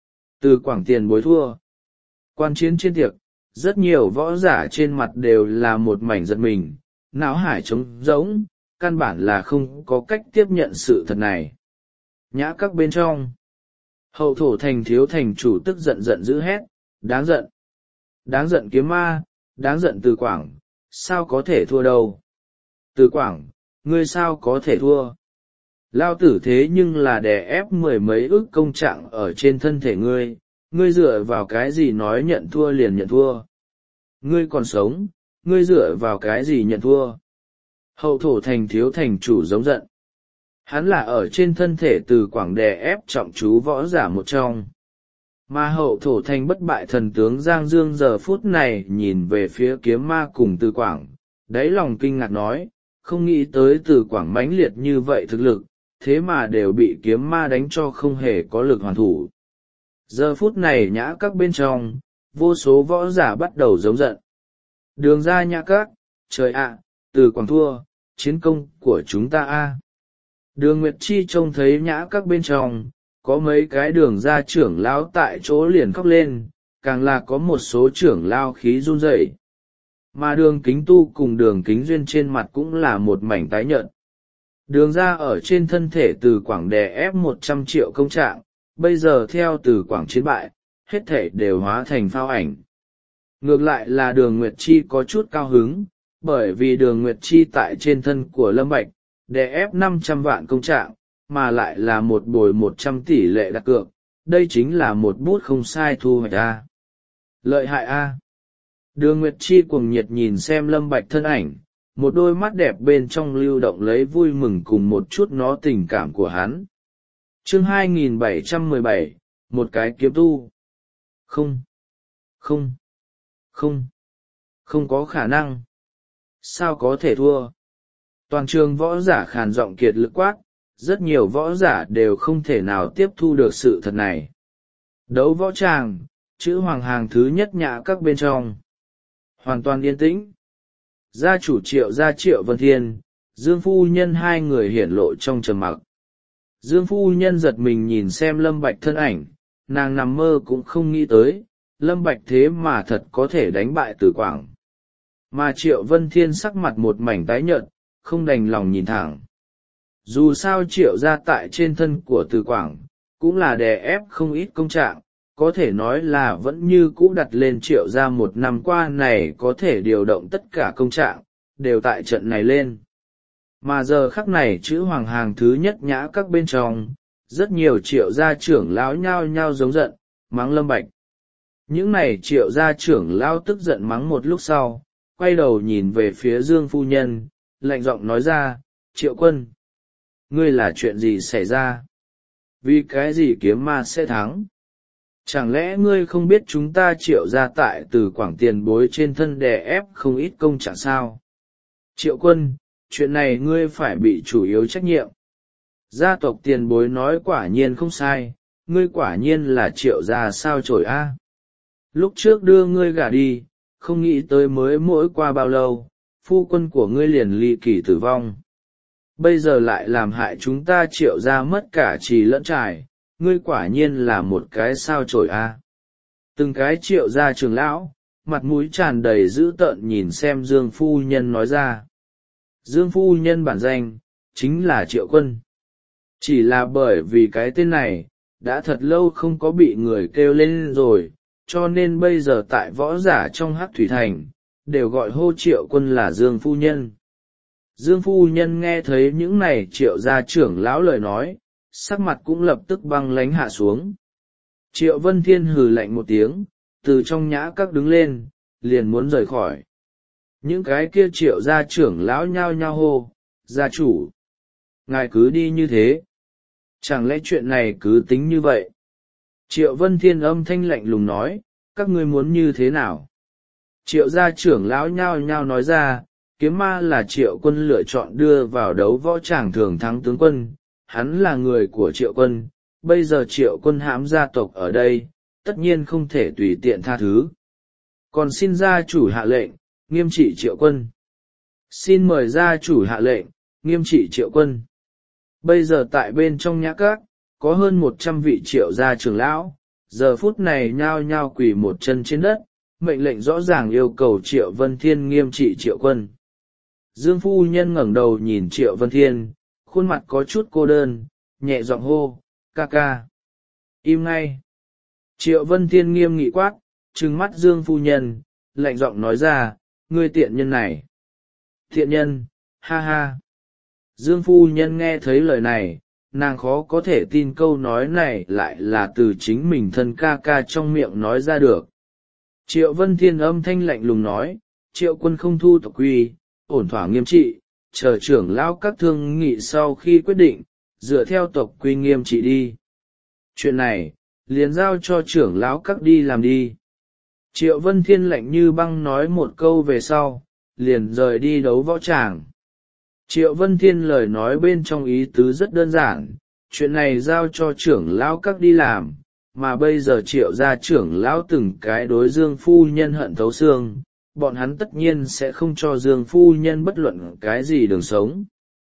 Từ Quảng tiền bối thua. Quan chiến trên tiệc, rất nhiều võ giả trên mặt đều là một mảnh giật mình, não hải trống rỗng, căn bản là không có cách tiếp nhận sự thật này. Nhã các bên trong, Hậu Thổ thành thiếu thành chủ tức giận giận dữ hét, đáng giận. Đáng giận kiếm ma, đáng giận Từ Quảng, sao có thể thua đâu. Từ Quảng, ngươi sao có thể thua. Lao tử thế nhưng là đè ép mười mấy ức công trạng ở trên thân thể ngươi, ngươi dựa vào cái gì nói nhận thua liền nhận thua. Ngươi còn sống, ngươi dựa vào cái gì nhận thua. Hậu Thổ thành thiếu thành chủ giống giận. Hắn là ở trên thân thể Từ Quảng đè ép trọng chú võ giả một trong. Mà Hậu Thổ thành bất bại thần tướng Giang Dương giờ phút này nhìn về phía kiếm ma cùng Từ Quảng, đáy lòng kinh ngạc nói, không nghĩ tới Từ Quảng mãnh liệt như vậy thực lực, thế mà đều bị kiếm ma đánh cho không hề có lực hoàn thủ. Giờ phút này nhã các bên trong, vô số võ giả bắt đầu giống giận. Đường ra nhã các, trời ạ, Từ Quảng thua, chiến công của chúng ta a. Đường Nguyệt Chi trông thấy nhã các bên trong, có mấy cái đường ra trưởng lão tại chỗ liền khóc lên, càng là có một số trưởng lao khí run rẩy. Mà đường kính tu cùng đường kính duyên trên mặt cũng là một mảnh tái nhợt. Đường ra ở trên thân thể Từ Quảng đè ép 100 triệu công trạng, bây giờ theo Từ Quảng chiến bại, hết thể đều hóa thành phao ảnh. Ngược lại là đường Nguyệt Chi có chút cao hứng, bởi vì đường Nguyệt Chi tại trên thân của Lâm Bạch, đè ép 500 vạn công trạng, mà lại là một bồi 100 tỷ lệ đặt cược, đây chính là một bút không sai thu hoạch a. Lợi hại a. Đường Nguyệt Chi cuồng nhiệt nhìn xem Lâm Bạch thân ảnh, một đôi mắt đẹp bên trong lưu động lấy vui mừng cùng một chút nó tình cảm của hắn. Chương 2717, một cái kiếm tu. Không có khả năng. Sao có thể thua? Toàn trường võ giả khàn giọng kiệt lực quát, rất nhiều võ giả đều không thể nào tiếp thu được sự thật này. Đấu võ tràng, chữ hoàng hàng thứ nhất nhã các bên trong. Hoàn toàn yên tĩnh. Gia chủ Triệu Vân Thiên, Dương Phu Nhân hai người hiển lộ trong trầm mặc. Dương Phu Nhân giật mình nhìn xem Lâm Bạch thân ảnh, nàng nằm mơ cũng không nghĩ tới, Lâm Bạch thế mà thật có thể đánh bại Từ Quảng. Mà Triệu Vân Thiên sắc mặt một mảnh tái nhợt, không đành lòng nhìn thẳng. Dù sao Triệu gia tại trên thân của Từ Quảng, cũng là đè ép không ít công trạng, có thể nói là vẫn như cũ đặt lên Triệu gia một năm qua này có thể điều động tất cả công trạng, đều tại trận này lên. Mà giờ khắc này chữ hoàng hàng thứ nhất nhã các bên trong, rất nhiều Triệu gia trưởng lão nhao nhao giống giận, mắng Lâm Bạch. Những này Triệu gia trưởng lão tức giận mắng một lúc sau, quay đầu nhìn về phía Dương Phu Nhân, lạnh giọng nói ra, Triệu Quân, ngươi là chuyện gì xảy ra? Vì cái gì kiếm ma sẽ thắng? Chẳng lẽ ngươi không biết chúng ta Triệu gia tại Từ Quảng tiền bối trên thân đè ép không ít công trạng sao? Triệu Quân, chuyện này ngươi phải bị chủ yếu trách nhiệm. Gia tộc tiền bối nói quả nhiên không sai, ngươi quả nhiên là Triệu gia sao chổi a. Lúc trước đưa ngươi gả đi, không nghĩ tới mới mỗi qua bao lâu, phu quân của ngươi liền ly kỳ tử vong. Bây giờ lại làm hại chúng ta Triệu gia mất cả trì lẫn trải, ngươi quả nhiên là một cái sao chổi a. Từng cái Triệu gia trưởng lão, mặt mũi tràn đầy dữ tợn nhìn xem Dương Phu Nhân nói ra. Dương Phu Nhân bản danh, chính là Triệu Quân. Chỉ là bởi vì cái tên này, đã thật lâu không có bị người kêu lên rồi, cho nên bây giờ tại võ giả trong Hắc Thủy Thành, đều gọi hô Triệu Quân là Dương Phu Nhân. Dương Phu Nhân nghe thấy những này Triệu gia trưởng lão lời nói, sắc mặt cũng lập tức băng lãnh hạ xuống. Triệu Vân Thiên hừ lạnh một tiếng, từ trong nhã các đứng lên, liền muốn rời khỏi. Những cái kia Triệu gia trưởng lão nhao nhao hô, gia chủ, ngài cứ đi như thế. Chẳng lẽ chuyện này cứ tính như vậy? Triệu Vân Thiên âm thanh lạnh lùng nói, các ngươi muốn như thế nào? Triệu gia trưởng lão nhao nhao nói ra, kiếm ma là Triệu Quân lựa chọn đưa vào đấu võ tràng thường thắng tướng quân, hắn là người của Triệu Quân, bây giờ Triệu Quân hãm gia tộc ở đây, tất nhiên không thể tùy tiện tha thứ. Còn xin gia chủ hạ lệnh, nghiêm trị Triệu Quân. Xin mời gia chủ hạ lệnh, nghiêm trị Triệu Quân. Bây giờ tại bên trong nhã các, có hơn 100 vị Triệu gia trưởng lão, giờ phút này nhao nhao quỳ một chân trên đất, mệnh lệnh rõ ràng yêu cầu Triệu Vân Thiên nghiêm trị Triệu Quân. Dương Phu Nhân ngẩng đầu nhìn Triệu Vân Thiên, khuôn mặt có chút cô đơn, nhẹ giọng hô, ca ca. Im ngay. Triệu Vân Thiên nghiêm nghị quát, trừng mắt Dương Phu Nhân, lạnh giọng nói ra, ngươi tiện nhân này. Tiện nhân, ha ha. Dương Phu Nhân nghe thấy lời này, nàng khó có thể tin câu nói này lại là từ chính mình thân ca ca trong miệng nói ra được. Triệu Vân Thiên âm thanh lạnh lùng nói, Triệu Quân không thu tộc quy, ổn thỏa nghiêm trị, chờ trưởng lão các thương nghị sau khi quyết định, dựa theo tộc quy nghiêm trị đi. Chuyện này, liền giao cho trưởng lão các đi làm đi. Triệu Vân Thiên lạnh như băng nói một câu về sau, liền rời đi đấu võ tràng. Triệu Vân Thiên lời nói bên trong ý tứ rất đơn giản, chuyện này giao cho trưởng lão các đi làm, mà bây giờ Triệu gia trưởng lão từng cái đối Dương phu nhân hận thấu xương, bọn hắn tất nhiên sẽ không cho Dương phu nhân bất luận cái gì đường sống.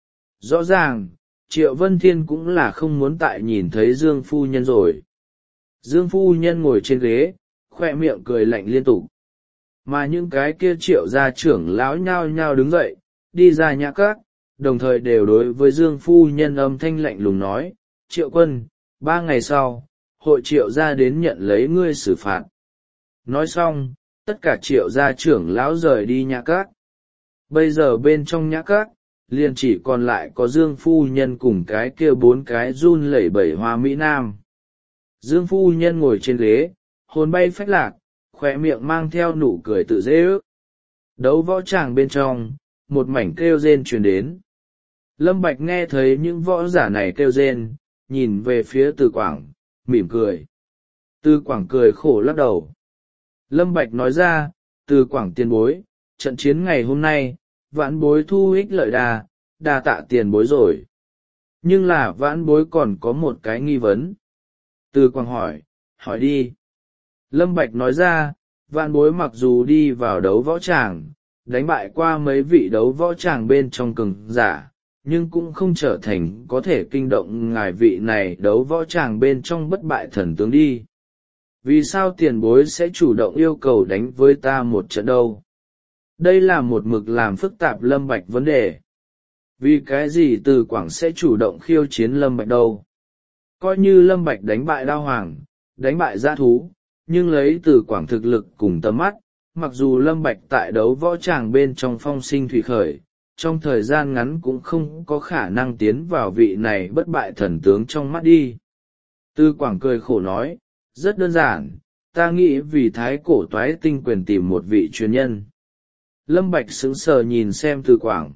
Rõ ràng, Triệu Vân Thiên cũng là không muốn tại nhìn thấy Dương phu nhân rồi. Dương phu nhân ngồi trên ghế, khoe miệng cười lạnh liên tục. Mà những cái kia Triệu gia trưởng lão nhao nhao đứng dậy, đi ra nhã các, đồng thời đều đối với Dương phu nhân âm thanh lạnh lùng nói, Triệu quân, 3 ngày sau, hội Triệu gia đến nhận lấy ngươi xử phạt. Nói xong, tất cả Triệu gia trưởng lão rời đi nhã các. Bây giờ bên trong nhã các, liền chỉ còn lại có Dương phu nhân cùng cái kia 4 cái run lẩy bẩy hoa mỹ nam. Dương phu nhân ngồi trên ghế, hồn bay phách lạc, khỏe miệng mang theo nụ cười tự dễ ước. Đấu võ tràng bên trong, một mảnh kêu rên truyền đến. Lâm Bạch nghe thấy những võ giả này kêu rên, nhìn về phía Từ Quảng, mỉm cười. Từ Quảng cười khổ lắc đầu. Lâm Bạch nói ra, Từ Quảng tiền bối, trận chiến ngày hôm nay, vãn bối thu ích lợi đa tạ tiền bối rồi. Nhưng là vãn bối còn có một cái nghi vấn. Từ Quảng hỏi đi. Lâm Bạch nói ra, vãn bối mặc dù đi vào đấu võ tràng, đánh bại qua mấy vị đấu võ tràng bên trong cường giả, nhưng cũng không trở thành có thể kinh động ngài vị này đấu võ tràng bên trong bất bại thần tướng đi. Vì sao tiền bối sẽ chủ động yêu cầu đánh với ta một trận đâu? Đây là một mực làm phức tạp Lâm Bạch vấn đề. Vì cái gì Từ Quảng sẽ chủ động khiêu chiến Lâm Bạch đâu? Coi như Lâm Bạch đánh bại Đao Hoàng, đánh bại dã thú, nhưng lấy Từ Quảng thực lực cùng tầm mắt, mặc dù Lâm Bạch tại đấu võ tràng bên trong phong sinh thủy khởi, trong thời gian ngắn cũng không có khả năng tiến vào vị này bất bại thần tướng trong mắt đi. Từ Quảng cười khổ nói, rất đơn giản, ta nghĩ vì thái cổ toái tinh quyền tìm một vị truyền nhân. Lâm Bạch sững sờ nhìn xem Từ Quảng.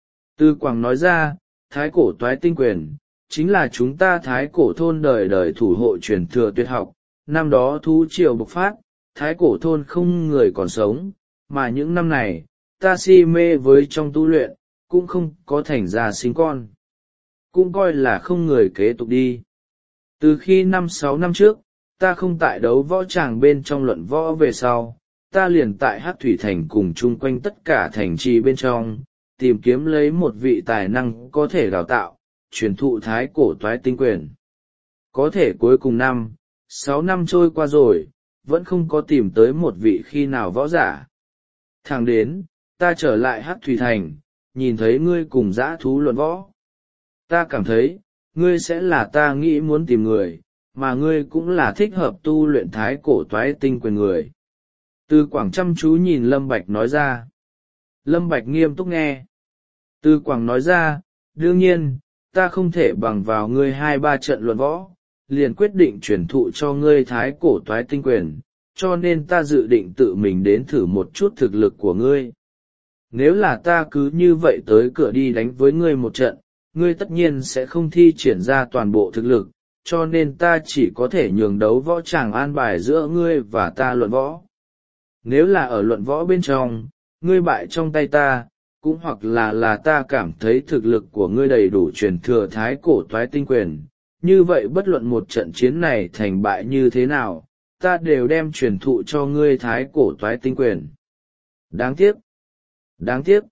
Từ Quảng nói ra, thái cổ toái tinh quyền, chính là chúng ta thái cổ thôn đời đời thủ hộ truyền thừa tuyệt học, năm đó thú triều bộc phát, thái cổ thôn không người còn sống, mà những năm này, ta si mê với trong tu luyện, cũng không có thành ra sinh con. Cũng coi là không người kế tục đi. Từ khi 5-6 năm trước, ta không tại đấu võ tràng bên trong luận võ về sau, ta liền tại Hắc Thủy Thành cùng chung quanh tất cả thành trì bên trong, tìm kiếm lấy một vị tài năng có thể đào tạo, truyền thụ thái cổ toái tinh quyền. Có thể cuối cùng 5-6 năm trôi qua rồi, vẫn không có tìm tới một vị khi nào võ giả. Thẳng đến, ta trở lại Hắc Thủy Thành, nhìn thấy ngươi cùng dã thú luận võ. Ta cảm thấy, ngươi sẽ là ta nghĩ muốn tìm người, mà ngươi cũng là thích hợp tu luyện thái cổ toái tinh quyền người. Từ Quảng chăm chú nhìn Lâm Bạch nói ra. Lâm Bạch nghiêm túc nghe. Từ Quảng nói ra, đương nhiên, ta không thể bằng vào ngươi 2-3 trận luận võ, liền quyết định truyền thụ cho ngươi thái cổ toái tinh quyền, cho nên ta dự định tự mình đến thử một chút thực lực của ngươi. Nếu là ta cứ như vậy tới cửa đi đánh với ngươi một trận, ngươi tất nhiên sẽ không thi triển ra toàn bộ thực lực, cho nên ta chỉ có thể nhường đấu võ tràng an bài giữa ngươi và ta luận võ. Nếu là ở luận võ bên trong, ngươi bại trong tay ta, cũng hoặc là ta cảm thấy thực lực của ngươi đầy đủ truyền thừa thái cổ toái tinh quyền, như vậy bất luận một trận chiến này thành bại như thế nào, ta đều đem truyền thụ cho ngươi thái cổ toái tinh quyền. Đáng tiếc! Đáng tiếc!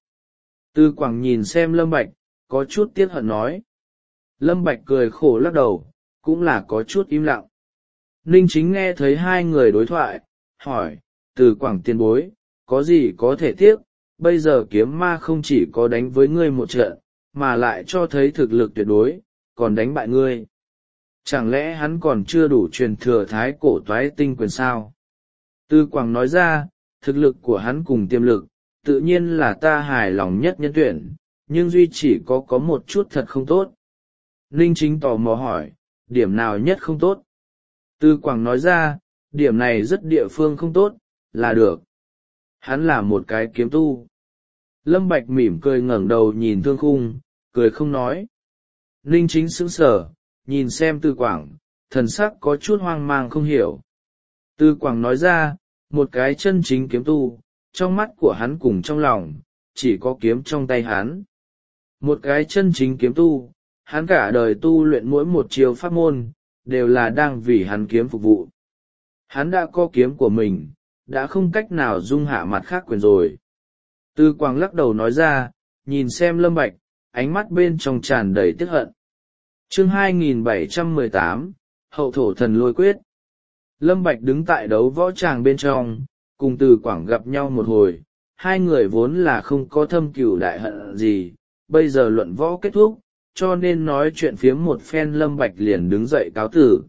Từ Quảng nhìn xem Lâm Bạch, có chút tiếc hận nói. Lâm Bạch cười khổ lắc đầu, cũng là có chút im lặng. Ninh Chính nghe thấy hai người đối thoại, hỏi, Từ Quảng tiền bối, có gì có thể tiếc, bây giờ kiếm ma không chỉ có đánh với ngươi một trận, mà lại cho thấy thực lực tuyệt đối, còn đánh bại ngươi. Chẳng lẽ hắn còn chưa đủ truyền thừa thái cổ toái tinh quyền sao? Từ Quảng nói ra, thực lực của hắn cùng tiềm lực, tự nhiên là ta hài lòng nhất nhân tuyển, nhưng duy chỉ có một chút thật không tốt. Ninh Chính tò mò hỏi, điểm nào nhất không tốt? Từ Quảng nói ra, điểm này rất địa phương không tốt, là được. Hắn là một cái kiếm tu. Lâm Bạch mỉm cười ngẩng đầu nhìn Thương Khung, cười không nói. Ninh Chính sững sờ, nhìn xem Từ Quảng, thần sắc có chút hoang mang không hiểu. Từ Quảng nói ra, một cái chân chính kiếm tu, trong mắt của hắn cùng trong lòng, chỉ có kiếm trong tay hắn. Một cái chân chính kiếm tu, hắn cả đời tu luyện mỗi một chiều pháp môn, đều là đang vì hắn kiếm phục vụ. Hắn đã có kiếm của mình, đã không cách nào dung hạ mặt khác quyền rồi. Từ Quảng lắc đầu nói ra, nhìn xem Lâm Bạch, ánh mắt bên trong tràn đầy tiếc hận. Chương 2718, Hậu thổ thần lôi quyết. Lâm Bạch đứng tại đấu võ tràng bên trong, cùng Từ Quảng gặp nhau một hồi, hai người vốn là không có thâm cừu đại hận gì, bây giờ luận võ kết thúc, cho nên nói chuyện phiếm một phen Lâm Bạch liền đứng dậy cáo tử.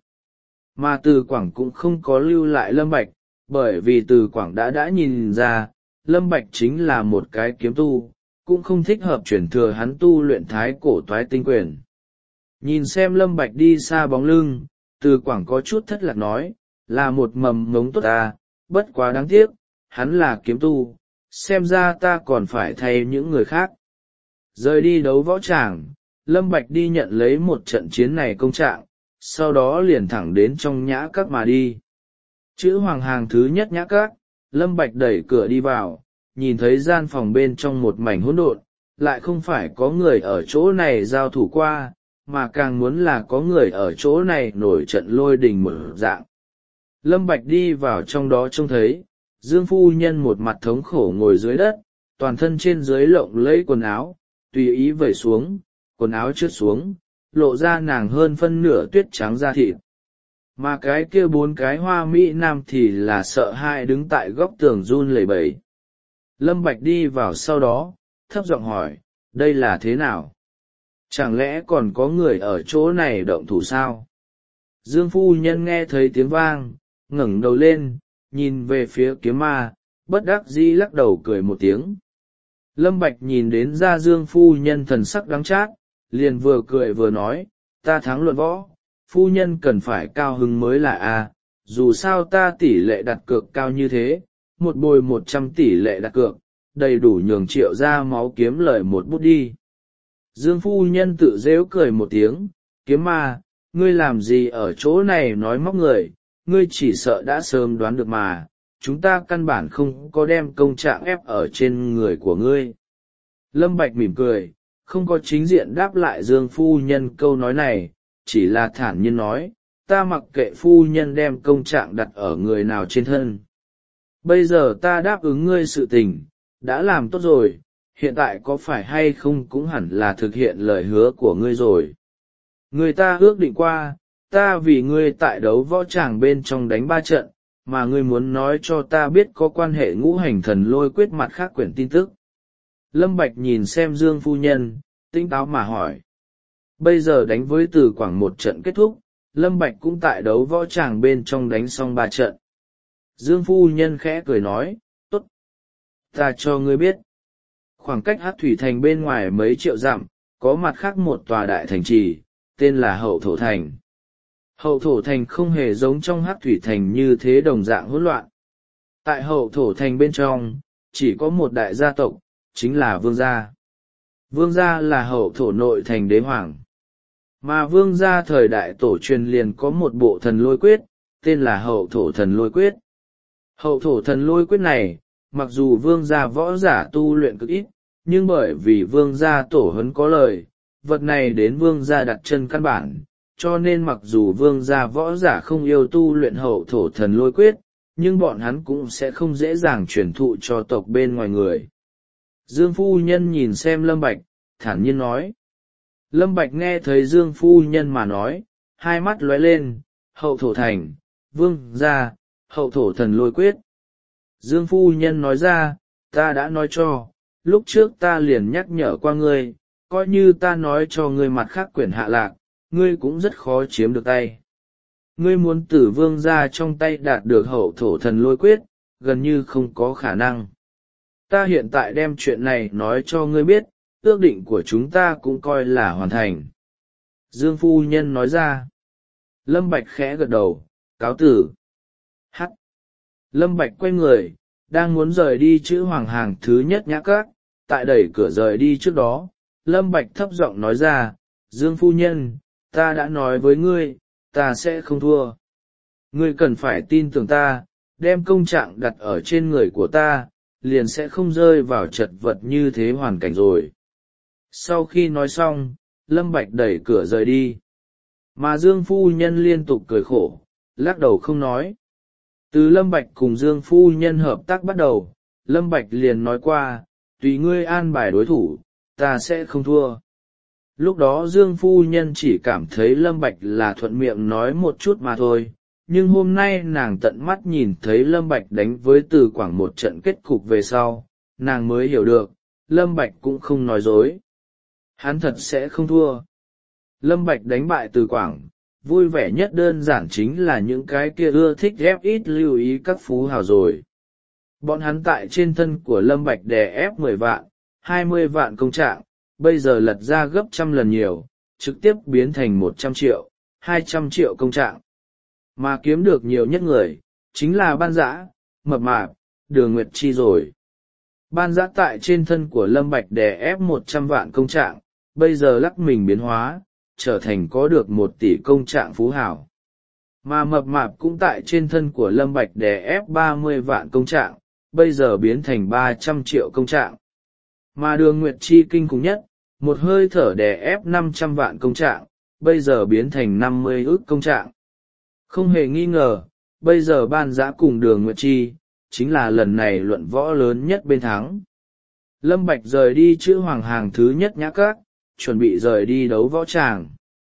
Mà Từ Quảng cũng không có lưu lại Lâm Bạch, bởi vì Từ Quảng đã nhìn ra, Lâm Bạch chính là một cái kiếm tu, cũng không thích hợp chuyển thừa hắn tu luyện thái cổ toái tinh quyền. Nhìn xem Lâm Bạch đi xa bóng lưng, Từ Quảng có chút thất lạc nói, là một mầm ngống tốt ta, bất quá đáng tiếc, hắn là kiếm tu, xem ra ta còn phải thay những người khác. Rời đi đấu võ tràng, Lâm Bạch đi nhận lấy một trận chiến này công trạng, sau đó liền thẳng đến trong nhã các mà đi. Chữ hoàng hàng thứ nhất nhã các, Lâm Bạch đẩy cửa đi vào, nhìn thấy gian phòng bên trong một mảnh hỗn độn, lại không phải có người ở chỗ này giao thủ qua, mà càng muốn là có người ở chỗ này nổi trận lôi đình mở dạng. Lâm Bạch đi vào trong đó trông thấy, Dương phu nhân một mặt thống khổ ngồi dưới đất, toàn thân trên dưới lộng lẫy quần áo, tùy ý vẩy xuống, quần áo trượt xuống, lộ ra nàng hơn phân nửa tuyết trắng da thịt. Mà cái kia bốn cái hoa mỹ nam thì là sợ hãi đứng tại góc tường run lẩy bẩy. Lâm Bạch đi vào sau đó, thấp giọng hỏi, đây là thế nào? Chẳng lẽ còn có người ở chỗ này động thủ sao? Dương phu nhân nghe thấy tiếng vang, ngẩng đầu lên, nhìn về phía kiếm ma, bất đắc dĩ lắc đầu cười một tiếng. Lâm Bạch nhìn đến ra Dương phu nhân thần sắc đắng chát, liền vừa cười vừa nói, ta thắng luận võ, phu nhân cần phải cao hứng mới là a. Dù sao ta tỷ lệ đặt cược cao như thế, một bồi 100 tỷ lệ đặt cược, đầy đủ nhường Triệu ra máu kiếm lời một bút đi. Dương phu nhân tự dễu cười một tiếng, kiếm ma, ngươi làm gì ở chỗ này nói móc người, ngươi chỉ sợ đã sớm đoán được mà, chúng ta căn bản không có đem công trạng ép ở trên người của ngươi. Lâm Bạch mỉm cười, không có chính diện đáp lại Dương phu nhân câu nói này, chỉ là thản nhiên nói, ta mặc kệ phu nhân đem công trạng đặt ở người nào trên thân. Bây giờ ta đáp ứng ngươi sự tình, đã làm tốt rồi, hiện tại có phải hay không cũng hẳn là thực hiện lời hứa của ngươi rồi. Người ta ước định qua, ta vì ngươi tại đấu võ tràng bên trong đánh 3 trận, mà ngươi muốn nói cho ta biết có quan hệ ngũ hành thần lôi quyết mặt khác quyển tin tức. Lâm Bạch nhìn xem Dương phu nhân, tinh táo mà hỏi. Bây giờ đánh với Từ Quảng một trận kết thúc, Lâm Bạch cũng tại đấu võ tràng bên trong đánh xong 3 trận. Dương phu nhân khẽ cười nói, tốt, ta cho ngươi biết. Khoảng cách Hắc Thủy Thành bên ngoài mấy triệu dặm, có mặt khác một tòa đại thành trì, tên là Hậu Thổ Thành. Hậu Thổ Thành không hề giống trong Hắc Thủy Thành như thế đồng dạng hỗn loạn. Tại Hậu Thổ Thành bên trong, chỉ có một đại gia tộc, chính là Vương gia. Vương gia là Hậu Thổ nội thành đế hoàng. Mà Vương gia thời đại tổ truyền liền có một bộ thần lôi quyết, tên là Hậu Thổ thần lôi quyết. Hậu Thổ thần lôi quyết này, mặc dù Vương gia võ giả tu luyện cực ít, nhưng bởi vì Vương gia tổ huấn có lời, vật này đến Vương gia đặt chân căn bản, cho nên mặc dù Vương gia võ giả không yêu tu luyện Hậu Thổ thần lôi quyết, nhưng bọn hắn cũng sẽ không dễ dàng truyền thụ cho tộc bên ngoài người. Dương phu nhân nhìn xem Lâm Bạch, thản nhiên nói. Lâm Bạch nghe thấy Dương phu nhân mà nói, hai mắt lóe lên, Hậu Thổ thành, Vương gia, Hậu Thổ thần lôi quyết. Dương phu nhân nói ra, ta đã nói cho, lúc trước ta liền nhắc nhở qua ngươi, coi như ta nói cho ngươi mặt khác quyển hạ lạc, ngươi cũng rất khó chiếm được tay. Ngươi muốn từ Vương gia trong tay đạt được Hậu Thổ thần lôi quyết, gần như không có khả năng. Ta hiện tại đem chuyện này nói cho ngươi biết, ước định của chúng ta cũng coi là hoàn thành. Dương phu nhân nói ra. Lâm Bạch khẽ gật đầu, cáo tử. Hắc. Lâm Bạch quay người, đang muốn rời đi chữ hoàng hàng thứ nhất nhã các, tại đẩy cửa rời đi trước đó, Lâm Bạch thấp giọng nói ra, Dương phu nhân, ta đã nói với ngươi, ta sẽ không thua. Ngươi cần phải tin tưởng ta, đem công trạng đặt ở trên người của ta, liền sẽ không rơi vào chật vật như thế hoàn cảnh rồi. Sau khi nói xong, Lâm Bạch đẩy cửa rời đi. Mà Dương phu nhân liên tục cười khổ, lắc đầu không nói. Từ Lâm Bạch cùng Dương phu nhân hợp tác bắt đầu, Lâm Bạch liền nói qua, tùy ngươi an bài đối thủ, ta sẽ không thua. Lúc đó Dương phu nhân chỉ cảm thấy Lâm Bạch là thuận miệng nói một chút mà thôi, nhưng hôm nay nàng tận mắt nhìn thấy Lâm Bạch đánh với Từ Quảng một trận kết cục về sau, nàng mới hiểu được, Lâm Bạch cũng không nói dối. Hắn thật sẽ không thua. Lâm Bạch đánh bại Từ Quảng, vui vẻ nhất đơn giản chính là những cái kia ưa thích ghép ít lưu ý các phú hào rồi. Bọn hắn tại trên thân của Lâm Bạch đè ép 10 vạn, 20 vạn công trạng, bây giờ lật ra gấp trăm lần nhiều, trực tiếp biến thành 100 triệu, 200 triệu công trạng. Mà kiếm được nhiều nhất người, chính là Ban Dã, Mập Mạp, Đường Nguyệt Chi rồi. Ban Dã tại trên thân của Lâm Bạch đè ép 100 vạn công trạng, bây giờ lắc mình biến hóa, trở thành có được 1 tỷ công trạng phú hảo. Mà Mập Mạp cũng tại trên thân của Lâm Bạch đè ép 30 vạn công trạng, bây giờ biến thành 300 triệu công trạng. Mà Đường Nguyệt Chi kinh khủng nhất, một hơi thở đè ép 500 vạn công trạng, bây giờ biến thành 50 ức công trạng. Không hề nghi ngờ, bây giờ Ban Dã cùng Đường Nguyệt Chi, chính là lần này luận võ lớn nhất bên thắng. Lâm Bạch rời đi chữ Hoàng hàng thứ nhất Nhã Các, chuẩn bị rời đi đấu võ tràng.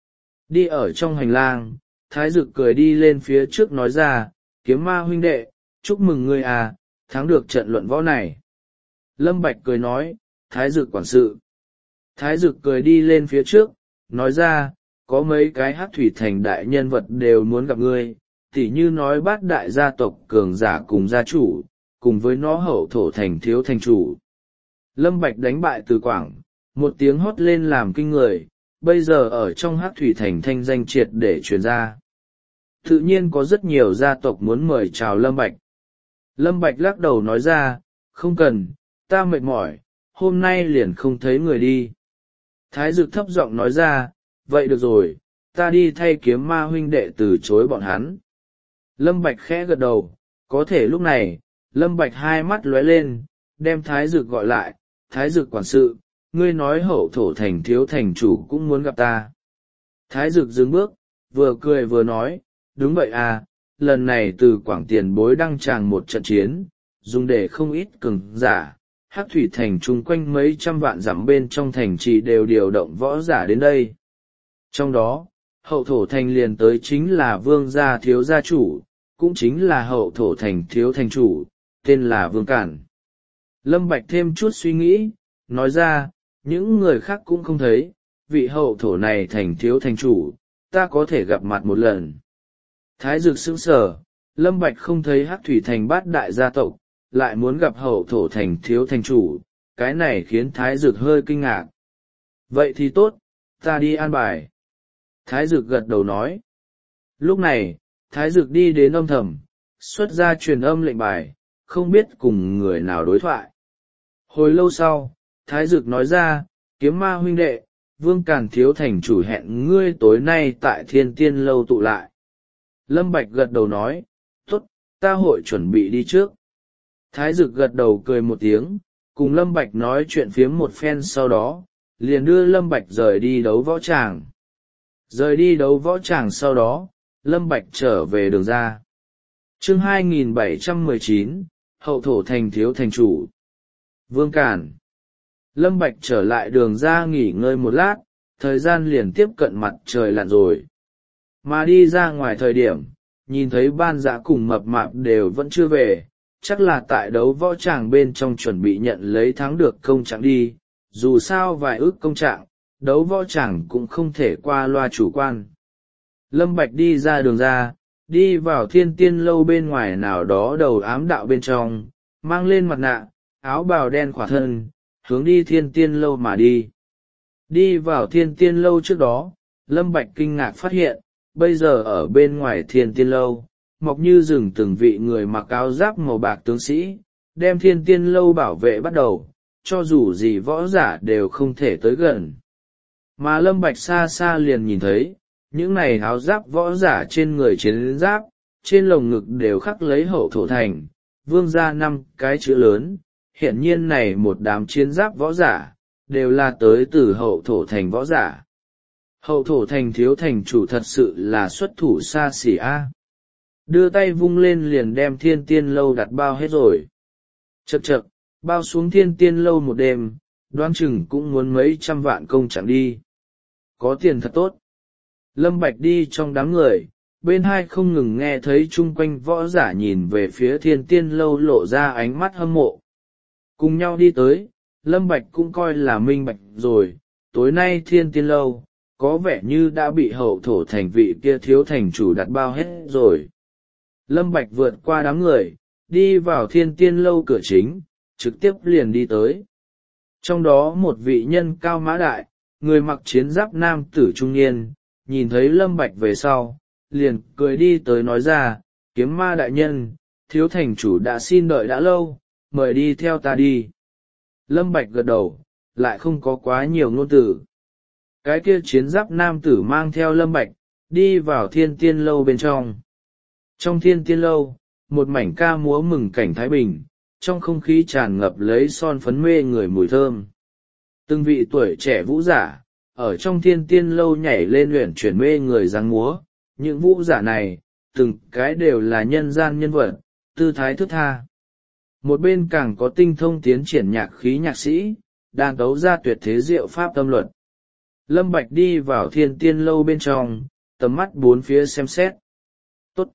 Đi ở trong hành lang, Thái Dực cười đi lên phía trước nói ra, Kiếm Ma huynh đệ, chúc mừng ngươi à, thắng được trận luận võ này. Lâm Bạch cười nói, Thái Dực quản sự. Thái Dực cười đi lên phía trước, nói ra, có mấy cái Hắc Thủy Thành đại nhân vật đều muốn gặp ngươi, tỉ như nói Bát đại gia tộc cường giả cùng gia chủ, cùng với nó Hậu Thổ Thành thiếu thành chủ. Lâm Bạch đánh bại Từ Quảng, một tiếng hót lên làm kinh người, bây giờ ở trong Hắc Thủy Thành thanh danh triệt để truyền ra. Tự nhiên có rất nhiều gia tộc muốn mời chào Lâm Bạch. Lâm Bạch lắc đầu nói ra, không cần, ta mệt mỏi, hôm nay liền không thấy người đi. Thái Dực thấp giọng nói ra, vậy được rồi, ta đi thay Kiếm Ma huynh đệ từ chối bọn hắn. Lâm Bạch khẽ gật đầu, có thể lúc này, Lâm Bạch hai mắt lóe lên, đem Thái Dực gọi lại, Thái Dực quản sự, ngươi nói Hậu Thổ Thành thiếu thành chủ cũng muốn gặp ta. Thái Dực dừng bước, vừa cười vừa nói, đúng vậy à, lần này Từ Quảng tiền bối đăng tràng một trận chiến, dùng để không ít cường giả, Hắc Thủy Thành chung quanh mấy trăm vạn dặm bên trong thành trì đều điều động võ giả đến đây. Trong đó, Hậu Thổ Thành liền tới chính là Vương gia thiếu gia chủ, cũng chính là Hậu Thổ Thành thiếu thành chủ, tên là Vương Cản. Lâm Bạch thêm chút suy nghĩ, nói ra, những người khác cũng không thấy, vị Hậu Thổ này thành thiếu thành chủ, ta có thể gặp mặt một lần. Thái Dực sững sờ, Lâm Bạch không thấy Hắc Thủy Thành Bát đại gia tộc, lại muốn gặp Hậu Thổ Thành thiếu thành chủ, cái này khiến Thái Dực hơi kinh ngạc. Vậy thì tốt, ta đi an bài. Thái Dực gật đầu nói. Lúc này, Thái Dực đi đến âm thầm, xuất ra truyền âm lệnh bài, không biết cùng người nào đối thoại. Hồi lâu sau, Thái Dực nói ra, Kiếm Ma huynh đệ, Vương Càn thiếu thành chủ hẹn ngươi tối nay tại Thiên Tiên lâu tụ lại. Lâm Bạch gật đầu nói, tốt, ta hội chuẩn bị đi trước. Thái Dực gật đầu cười một tiếng, cùng Lâm Bạch nói chuyện phiếm một phen sau đó, liền đưa Lâm Bạch rời đi đấu võ tràng. Rời đi đấu võ tràng sau đó, Lâm Bạch trở về đường ra. Chương 2719, Hậu Thổ Thành thiếu thành chủ. Vương Càn. Lâm Bạch trở lại đường ra nghỉ ngơi một lát, thời gian liền tiếp cận mặt trời lặn rồi. Mà đi ra ngoài thời điểm, nhìn thấy Ban Dã cùng Mập Mạp đều vẫn chưa về, chắc là tại đấu võ tràng bên trong chuẩn bị nhận lấy thắng được công trạng đi, dù sao vài ước công trạng, đấu võ tràng cũng không thể qua loa chủ quan. Lâm Bạch đi ra đường ra, đi vào Thiên Tiên lâu bên ngoài nào đó đầu ám đạo bên trong, mang lên mặt nạ, áo bào đen khỏa thân, hướng đi Thiên Tiên lâu mà đi. Đi vào Thiên Tiên lâu trước đó, Lâm Bạch kinh ngạc phát hiện, bây giờ ở bên ngoài Thiên Tiên lâu, mọc như rừng từng vị người mặc áo giáp màu bạc tướng sĩ, đem Thiên Tiên lâu bảo vệ bắt đầu, cho dù gì võ giả đều không thể tới gần. Mà Lâm Bạch xa xa liền nhìn thấy, những này áo giáp võ giả trên người chiến giáp, trên lồng ngực đều khắc lấy Hậu Thổ Thành, Vương gia 5 cái chữ lớn, hiển nhiên này một đám chiến giáp võ giả, đều là tới từ Hậu Thổ Thành võ giả. Hậu thổ thành thiếu thành chủ thật sự là xuất thủ xa xỉ a. Đưa tay vung lên liền đem thiên tiên lâu đặt bao hết rồi. Chậc chậc, bao xuống thiên tiên lâu một đêm, đoán chừng cũng muốn mấy trăm vạn công chẳng đi. Có tiền thật tốt. Lâm Bạch đi trong đám người, bên hai không ngừng nghe thấy chung quanh võ giả nhìn về phía thiên tiên lâu lộ ra ánh mắt hâm mộ. Cùng nhau đi tới, Lâm Bạch cũng coi là minh bạch rồi, tối nay thiên tiên lâu, có vẻ như đã bị hậu thổ thành vị kia thiếu thành chủ đặt bao hết rồi. Lâm Bạch vượt qua đám người, đi vào thiên tiên lâu cửa chính, trực tiếp liền đi tới. Trong đó một vị nhân cao mã đại, người mặc chiến giáp nam tử trung niên, nhìn thấy Lâm Bạch về sau, liền cười đi tới nói ra, kiếm ma đại nhân, thiếu thành chủ đã xin đợi đã lâu, mời đi theo ta đi. Lâm Bạch gật đầu, lại không có quá nhiều ngôn từ. Cái kia chiến giáp nam tử mang theo Lâm Bạch, đi vào thiên tiên lâu bên trong. Trong thiên tiên lâu, một mảnh ca múa mừng cảnh thái bình, trong không khí tràn ngập lấy son phấn mê người mùi thơm. Từng vị tuổi trẻ vũ giả, ở trong thiên tiên lâu nhảy lên luyện chuyển mê người dáng múa, những vũ giả này, từng cái đều là nhân gian nhân vật, tư thái thước tha. Một bên càng có tinh thông tiến triển nhạc khí nhạc sĩ, đàn tấu ra tuyệt thế diệu pháp tâm luật. Lâm Bạch đi vào thiên tiên lâu bên trong, tầm mắt bốn phía xem xét. Tốt!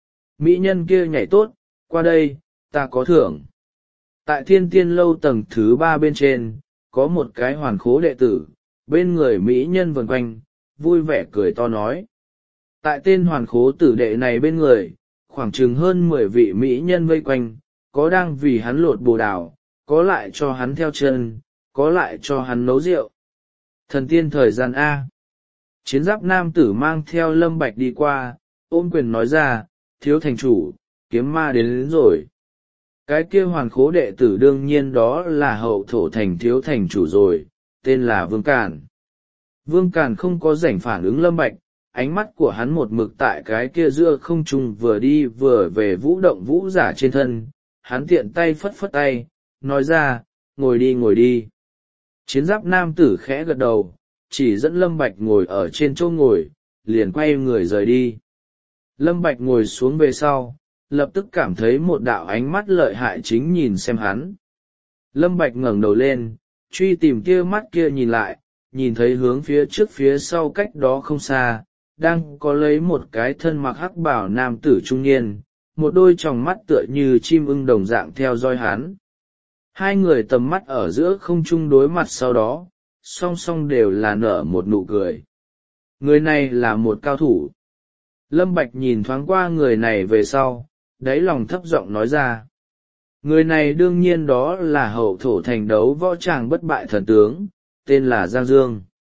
Mỹ nhân kia nhảy tốt, qua đây, ta có thưởng. Tại thiên tiên lâu tầng thứ 3 bên trên, có một cái hoàn khố đệ tử, bên người Mỹ nhân vần quanh, vui vẻ cười to nói. Tại tên hoàn khố tử đệ này bên người, khoảng chừng hơn 10 vị Mỹ nhân vây quanh, có đang vì hắn lột bồ đào, có lại cho hắn theo chân, có lại cho hắn nấu rượu. Thần tiên thời gian A. Chiến giáp nam tử mang theo Lâm Bạch đi qua, ôm quyền nói ra, thiếu thành chủ, kiếm ma đến rồi. Cái kia hoàn khố đệ tử đương nhiên đó là hậu thổ thành thiếu thành chủ rồi, tên là Vương Càn. Vương Càn không có rảnh phản ứng Lâm Bạch, ánh mắt của hắn một mực tại cái kia giữa không trung vừa đi vừa về vũ động vũ giả trên thân, hắn tiện tay phất phất tay, nói ra, ngồi đi ngồi đi. Chiến giáp nam tử khẽ gật đầu, chỉ dẫn Lâm Bạch ngồi ở trên chỗ ngồi, liền quay người rời đi. Lâm Bạch ngồi xuống về sau, lập tức cảm thấy một đạo ánh mắt lợi hại chính nhìn xem hắn. Lâm Bạch ngẩng đầu lên, truy tìm kia mắt kia nhìn lại, nhìn thấy hướng phía trước phía sau cách đó không xa, đang có lấy một cái thân mặc hắc bào nam tử trung niên, một đôi tròng mắt tựa như chim ưng đồng dạng theo dõi hắn. Hai người tầm mắt ở giữa không trung đối mặt sau đó, song song đều là nở một nụ cười. Người này là một cao thủ. Lâm Bạch nhìn thoáng qua người này về sau, đáy lòng thấp giọng nói ra. Người này đương nhiên đó là hậu thổ thành đấu võ tràng bất bại thần tướng, tên là Giang Dương.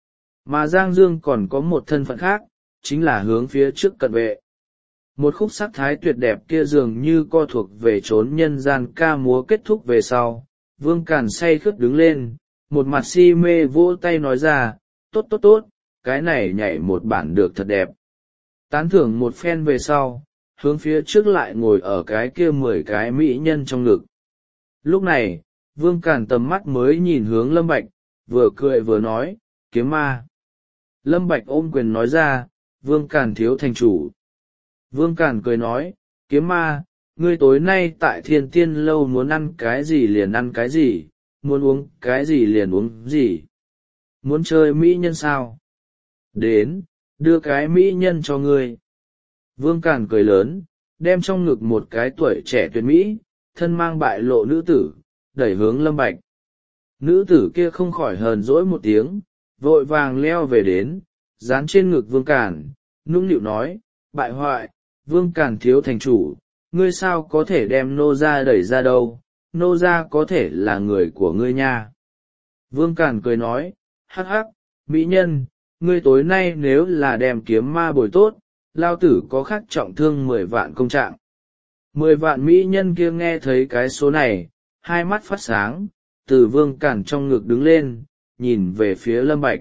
Mà Giang Dương còn có một thân phận khác, chính là hướng phía trước cận vệ. Một khúc sắc thái tuyệt đẹp kia dường như co thuộc về chốn nhân gian ca múa kết thúc về sau, Vương Càn say khướt đứng lên, một mặt si mê vỗ tay nói ra, tốt tốt tốt, cái này nhảy một bản được thật đẹp. Tán thưởng một phen về sau, hướng phía trước lại ngồi ở cái kia 10 cái mỹ nhân trong ngực. Lúc này, Vương Càn tầm mắt mới nhìn hướng Lâm Bạch, vừa cười vừa nói, kiếm ma. Lâm Bạch ôm quyền nói ra, Vương Càn thiếu thành chủ. Vương Càn cười nói, kiếm ma, ngươi tối nay tại thiên tiên lâu muốn ăn cái gì liền ăn cái gì, muốn uống cái gì liền uống gì. Muốn chơi mỹ nhân sao? Đến, đưa cái mỹ nhân cho ngươi. Vương Càn cười lớn, đem trong ngực một cái tuổi trẻ tuyệt mỹ, thân mang bại lộ nữ tử, đẩy hướng Lâm Bạch. Nữ tử kia không khỏi hờn dỗi một tiếng, vội vàng leo về đến, dán trên ngực Vương Càn, nũng nịu nói, bại hoại, Vương Càn thiếu thành chủ, ngươi sao có thể đem nô gia đẩy ra đâu, nô gia có thể là người của ngươi nha. Vương Càn cười nói, hắc hắc, mỹ nhân, ngươi tối nay nếu là đem kiếm ma bồi tốt, lao tử có khắc trọng thương 10 vạn công trạng. 10 vạn mỹ nhân kia nghe thấy cái số này, hai mắt phát sáng, từ Vương Càn trong ngực đứng lên, nhìn về phía Lâm Bạch.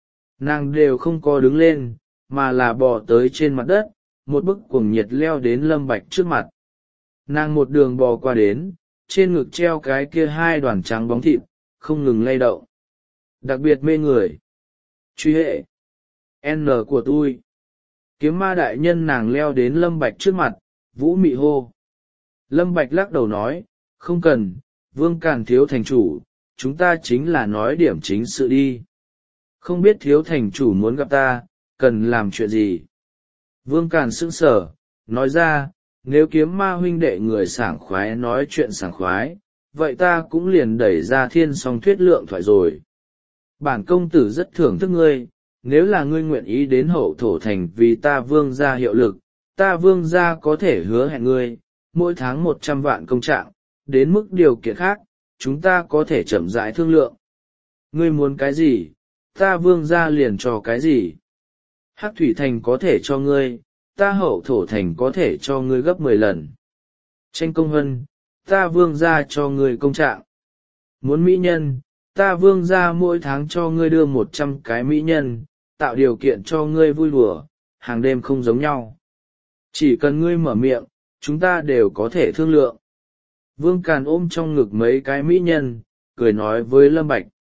Nàng đều không có đứng lên, mà là bò tới trên mặt đất, một bức cuồng nhiệt leo đến Lâm Bạch trước mặt. Nàng một đường bò qua đến, trên ngực treo cái kia hai đoàn trắng bóng thịt, không ngừng lay động. Đặc biệt mê người. Truy hệ. N của tôi. Kiếm ma đại nhân nàng leo đến Lâm Bạch trước mặt, vũ mị hô. Lâm Bạch lắc đầu nói, không cần, Vương Càn thiếu thành chủ, chúng ta chính là nói điểm chính sự đi. Không biết thiếu thành chủ muốn gặp ta, cần làm chuyện gì? Vương Càn sững sờ, nói ra, nếu kiếm ma huynh đệ người sảng khoái nói chuyện sảng khoái, vậy ta cũng liền đẩy ra thiên song thuyết lượng thoại rồi. Bản công tử rất thưởng thức ngươi, nếu là ngươi nguyện ý đến hậu thổ thành vì ta Vương gia hiệu lực, ta Vương gia có thể hứa hẹn ngươi, mỗi tháng 100 vạn công trạng, đến mức điều kiện khác, chúng ta có thể chậm rãi thương lượng. Ngươi muốn cái gì, ta Vương gia liền cho cái gì. Hắc thủy thành có thể cho ngươi, ta hậu thổ thành có thể cho ngươi gấp 10 lần. Tranh công hân, ta Vương gia cho ngươi công trạng. Muốn mỹ nhân, ta Vương gia mỗi tháng cho ngươi đưa 100 cái mỹ nhân, tạo điều kiện cho ngươi vui đùa, hàng đêm không giống nhau. Chỉ cần ngươi mở miệng, chúng ta đều có thể thương lượng. Vương Càn ôm trong ngực mấy cái mỹ nhân, cười nói với Lâm Bạch.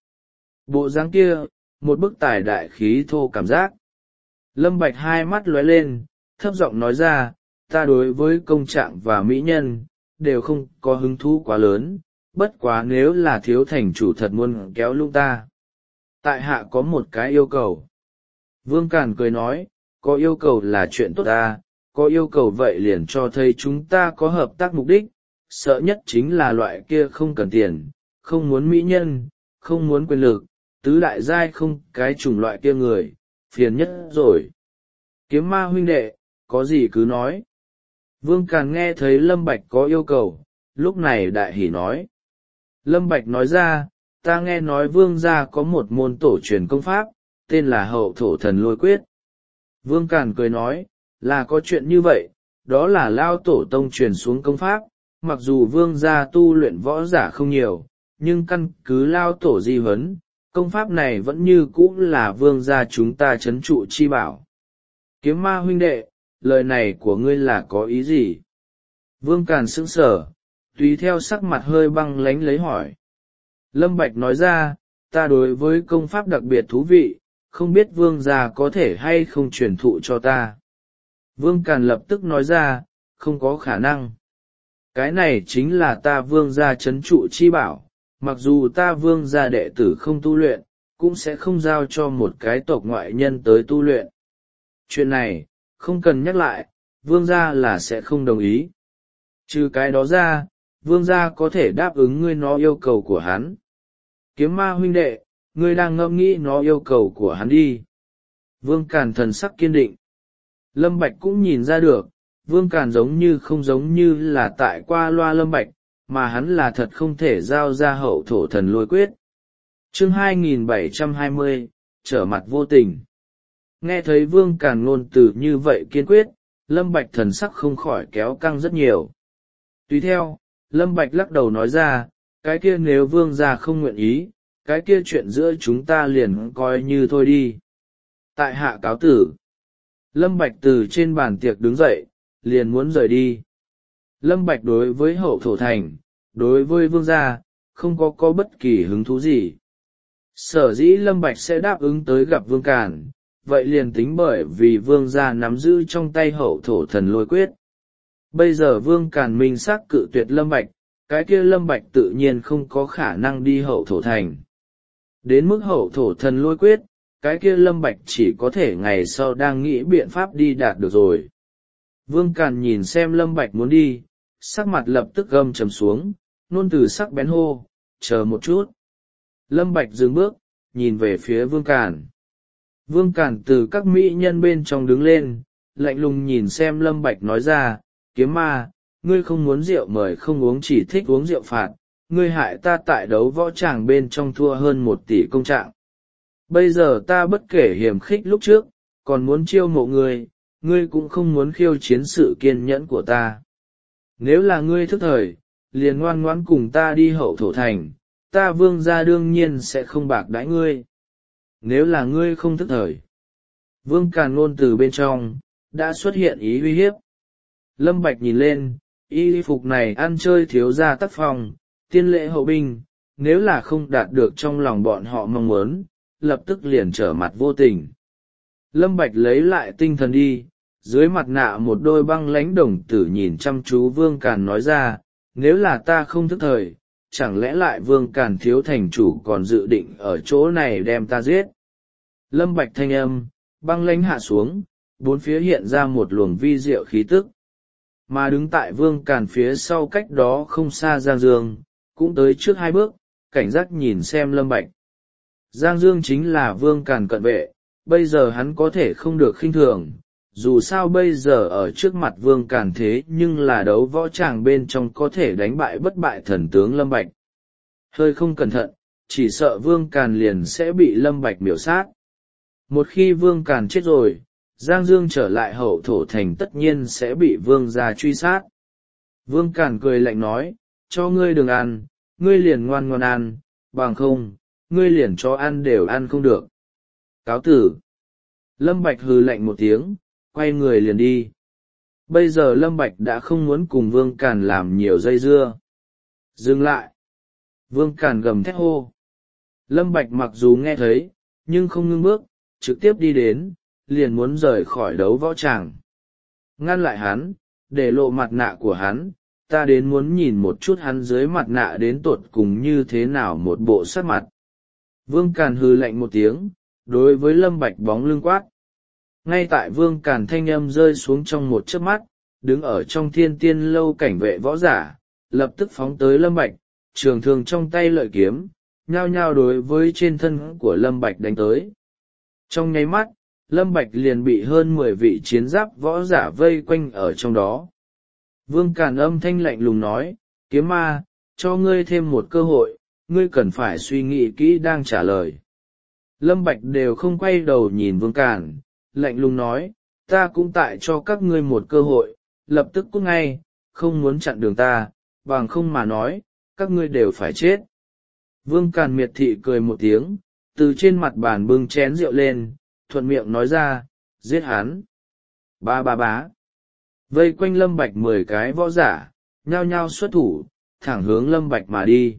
Bộ dáng kia, một bức tài đại khí thô cảm giác. Lâm Bạch hai mắt lóe lên, thấp giọng nói ra, ta đối với công trạng và mỹ nhân, đều không có hứng thú quá lớn, bất quá nếu là thiếu thành chủ thật muốn kéo lung ta. Tại hạ có một cái yêu cầu. Vương Càn cười nói, có yêu cầu là chuyện tốt ta, có yêu cầu vậy liền cho thấy chúng ta có hợp tác mục đích, sợ nhất chính là loại kia không cần tiền, không muốn mỹ nhân, không muốn quyền lực, tứ đại giai không cái chủng loại kia người, phiền nhất rồi. Kiếm ma huynh đệ, có gì cứ nói. Vương Càn nghe thấy Lâm Bạch có yêu cầu, lúc này đại hỉ nói. Lâm Bạch nói ra, ta nghe nói Vương gia có một môn tổ truyền công pháp, tên là Hậu Thổ Thần Lôi Quyết. Vương Càn cười nói, là có chuyện như vậy, đó là Lao Tổ Tông truyền xuống công pháp, mặc dù Vương gia tu luyện võ giả không nhiều, nhưng căn cứ Lao Tổ di huấn, công pháp này vẫn như cũ là Vương gia chúng ta trấn trụ chi bảo. Kiếm ma huynh đệ, lời này của ngươi là có ý gì? Vương Càn sững sờ, tùy theo sắc mặt hơi băng lánh lấy hỏi. Lâm Bạch nói ra, ta đối với công pháp đặc biệt thú vị, không biết Vương gia có thể hay không truyền thụ cho ta. Vương Càn lập tức nói ra, không có khả năng. Cái này chính là ta Vương gia trấn trụ chi bảo, mặc dù ta Vương gia đệ tử không tu luyện, cũng sẽ không giao cho một cái tộc ngoại nhân tới tu luyện. Chuyện này, không cần nhắc lại, Vương gia là sẽ không đồng ý. Trừ cái đó ra, Vương gia có thể đáp ứng ngươi nó yêu cầu của hắn. Kiếm ma huynh đệ, ngươi đang ngẫm nghĩ nó yêu cầu của hắn đi. Vương Càn thần sắc kiên định. Lâm Bạch cũng nhìn ra được, Vương Càn giống như không giống như là tại qua loa Lâm Bạch, mà hắn là thật không thể giao ra Hậu Thổ Thần Lôi Quyết. Chương 2720, trở mặt vô tình. Nghe thấy Vương Càn ngôn từ như vậy kiên quyết, Lâm Bạch thần sắc không khỏi kéo căng rất nhiều. Tùy theo, Lâm Bạch lắc đầu nói ra, cái kia nếu Vương gia không nguyện ý, cái kia chuyện giữa chúng ta liền coi như thôi đi. Tại hạ cáo tử. Lâm Bạch từ trên bàn tiệc đứng dậy, liền muốn rời đi. Lâm Bạch đối với Hậu Thổ Thành, đối với Vương gia, không có bất kỳ hứng thú gì. Sở dĩ Lâm Bạch sẽ đáp ứng tới gặp Vương Càn, vậy liền tính bởi vì Vương gia nắm giữ trong tay Hậu Thổ Thần Lôi Quyết. Bây giờ Vương Càn minh xác cự tuyệt Lâm Bạch, cái kia Lâm Bạch tự nhiên không có khả năng đi Hậu Thổ Thành. Đến mức Hậu Thổ Thần Lôi Quyết, cái kia Lâm Bạch chỉ có thể ngày sau đang nghĩ biện pháp đi đạt được rồi. Vương Càn nhìn xem Lâm Bạch muốn đi, sắc mặt lập tức gầm trầm xuống, nôn từ sắc bén hô, chờ một chút. Lâm Bạch dừng bước, nhìn về phía Vương Càn. Vương Càn từ các mỹ nhân bên trong đứng lên, lạnh lùng nhìn xem Lâm Bạch nói ra, kiếm ma, ngươi không muốn rượu mời không uống chỉ thích uống rượu phạt, ngươi hại ta tại đấu võ tràng bên trong thua hơn 1 tỷ công trạng. Bây giờ ta bất kể hiềm khích lúc trước, còn muốn chiêu mộ ngươi, ngươi cũng không muốn khiêu chiến sự kiên nhẫn của ta. Nếu là ngươi thức thời, liền ngoan ngoãn cùng ta đi Hậu Thổ Thành, ta Vương gia đương nhiên sẽ không bạc đãi ngươi. Nếu là ngươi không thức thời, Vương Càn ngôn từ bên trong, đã xuất hiện ý uy hiếp. Lâm Bạch nhìn lên, y phục này ăn chơi thiếu gia tác phong, tiên lễ hậu binh, nếu là không đạt được trong lòng bọn họ mong muốn, lập tức liền trở mặt vô tình. Lâm Bạch lấy lại tinh thần đi, dưới mặt nạ một đôi băng lãnh đồng tử nhìn chăm chú Vương Càn nói ra, nếu là ta không thức thời, chẳng lẽ lại Vương Càn thiếu thành chủ còn dự định ở chỗ này đem ta giết. Lâm Bạch thanh âm, băng lãnh hạ xuống, bốn phía hiện ra một luồng vi diệu khí tức. Mà đứng tại Vương Càn phía sau cách đó không xa Giang Dương, cũng tới trước hai bước, cảnh giác nhìn xem Lâm Bạch. Giang Dương chính là Vương Càn cận vệ, bây giờ hắn có thể không được khinh thường, dù sao bây giờ ở trước mặt Vương Càn thế nhưng là đấu võ tràng bên trong có thể đánh bại bất bại thần tướng Lâm Bạch. Hơi không cẩn thận, chỉ sợ Vương Càn liền sẽ bị Lâm Bạch miểu sát. Một khi Vương Càn chết rồi, Giang Dương trở lại Hậu Thổ Thành tất nhiên sẽ bị Vương gia truy sát. Vương Càn cười lạnh nói, cho ngươi đừng ăn, ngươi liền ngoan ngoan ăn, bằng không, ngươi liền cho ăn đều ăn không được. Cáo tử. Lâm Bạch hừ lạnh một tiếng, quay người liền đi. Bây giờ Lâm Bạch đã không muốn cùng Vương Càn làm nhiều dây dưa. Dừng lại. Vương Càn gầm thét hô. Lâm Bạch mặc dù nghe thấy, nhưng không ngưng bước, trực tiếp đi đến, liền muốn rời khỏi đấu võ tràng. Ngăn lại hắn, để lộ mặt nạ của hắn, ta đến muốn nhìn một chút hắn dưới mặt nạ đến tột cùng như thế nào một bộ sắc mặt. Vương Càn hừ lạnh một tiếng, đối với Lâm Bạch bóng lưng quát. Ngay tại Vương Càn thanh âm rơi xuống trong một chớp mắt, đứng ở trong Thiên Tiên lâu cảnh vệ võ giả, lập tức phóng tới Lâm Bạch, trường thương trong tay lợi kiếm, nhao nhao đối với trên thân của Lâm Bạch đánh tới. Trong nháy mắt, Lâm Bạch liền bị hơn 10 vị chiến giáp võ giả vây quanh ở trong đó. Vương Càn âm thanh lạnh lùng nói, kiếm ma, cho ngươi thêm một cơ hội, ngươi cần phải suy nghĩ kỹ đang trả lời. Lâm Bạch đều không quay đầu nhìn Vương Càn, lạnh lùng nói, ta cũng tại cho các ngươi một cơ hội, lập tức cút ngay, không muốn chặn đường ta, bằng không mà nói, các ngươi đều phải chết. Vương Càn miệt thị cười một tiếng, từ trên mặt bàn bưng chén rượu lên, thuận miệng nói ra, giết hắn. Ba ba bá. Vây quanh Lâm Bạch 10 cái võ giả, nhao nhao xuất thủ, thẳng hướng Lâm Bạch mà đi.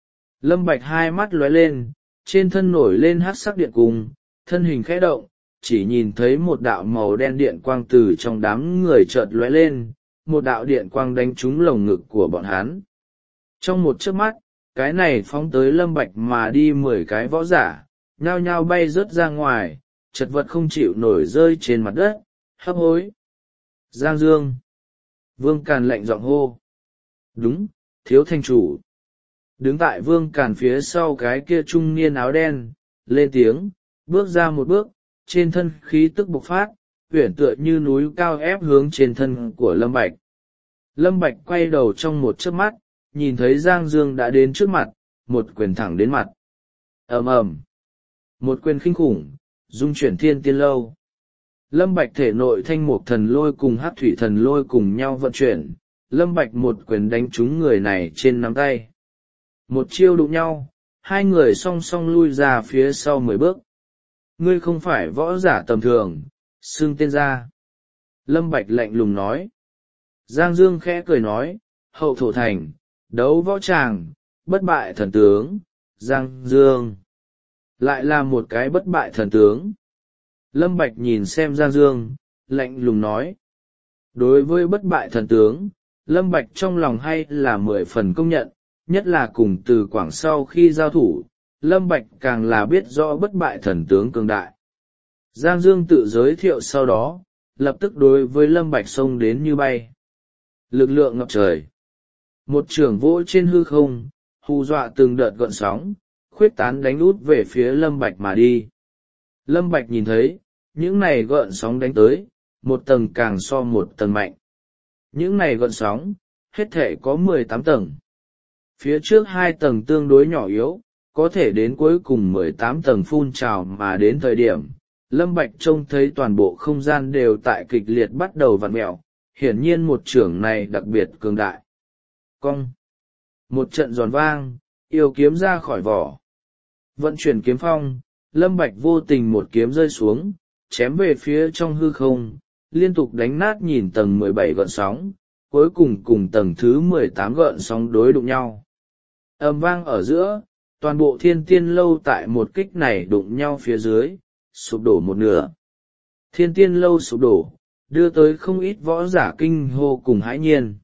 Lâm Bạch hai mắt lóe lên, trên thân nổi lên hắc sắc điện cung, thân hình khẽ động, chỉ nhìn thấy một đạo màu đen điện quang từ trong đám người chợt lóe lên, một đạo điện quang đánh trúng lồng ngực của bọn hắn. Trong một chớp mắt, cái này phóng tới Lâm Bạch mà đi 10 cái võ giả, nhao nhao bay rớt ra ngoài, chật vật không chịu nổi rơi trên mặt đất, hấp hối. Giang Dương. Vương Càn lạnh giọng hô. Đúng, thiếu thành chủ. Đứng tại Vương Càn phía sau cái kia trung niên áo đen, lên tiếng, bước ra một bước, trên thân khí tức bộc phát, uyển tựa như núi cao ép hướng trên thân của Lâm Bạch. Lâm Bạch quay đầu trong một chớp mắt, nhìn thấy Giang Dương đã đến trước mặt, một quyền thẳng đến mặt. Ầm ầm. Một quyền kinh khủng, dung chuyển Thiên Tiên lâu. Lâm Bạch thể nội thanh mục thần lôi cùng hắc thủy thần lôi cùng nhau vận chuyển, Lâm Bạch một quyền đánh trúng người này trên nắm tay. Một chiêu đụng nhau, hai người song song lui ra phía sau 10 bước. Ngươi không phải võ giả tầm thường, xưng tên ra. Lâm Bạch lạnh lùng nói. Giang Dương khẽ cười nói, Hậu Thổ Thành, đấu võ tràng, bất bại thần tướng, Giang Dương. Lại là một cái bất bại thần tướng. Lâm Bạch nhìn xem Giang Dương, lạnh lùng nói. Đối với bất bại thần tướng, Lâm Bạch trong lòng hay là 10 phần công nhận, nhất là cùng Từ Quảng sau khi giao thủ, Lâm Bạch càng là biết rõ bất bại thần tướng cường đại. Giang Dương tự giới thiệu sau đó, lập tức đối với Lâm Bạch xông đến như bay. Lực lượng ngập trời. Một trường vỗ trên hư không, hù dọa từng đợt gợn sóng, khuyết tán đánh út về phía Lâm Bạch mà đi. Lâm Bạch nhìn thấy, những này gợn sóng đánh tới, một tầng càng so một tầng mạnh. Những này gợn sóng, hết thể có 18 tầng. Phía trước 2 tầng tương đối nhỏ yếu, có thể đến cuối cùng 18 tầng phun trào mà đến thời điểm, Lâm Bạch trông thấy toàn bộ không gian đều tại kịch liệt bắt đầu vặn mèo, hiển nhiên một trưởng này đặc biệt cường đại. Cong. Một trận giòn vang, yêu kiếm ra khỏi vỏ. Vận chuyển kiếm phong, Lâm Bạch vô tình một kiếm rơi xuống, chém về phía trong hư không, liên tục đánh nát nhìn tầng 17 gợn sóng, cuối cùng cùng tầng thứ 18 gợn sóng đối đụng nhau. Ầm vang ở giữa, toàn bộ Thiên Tiên lâu tại một kích này đụng nhau phía dưới, sụp đổ một nửa. Thiên Tiên Lâu sụp đổ, đưa tới không ít võ giả kinh hô cùng hãi nhiên.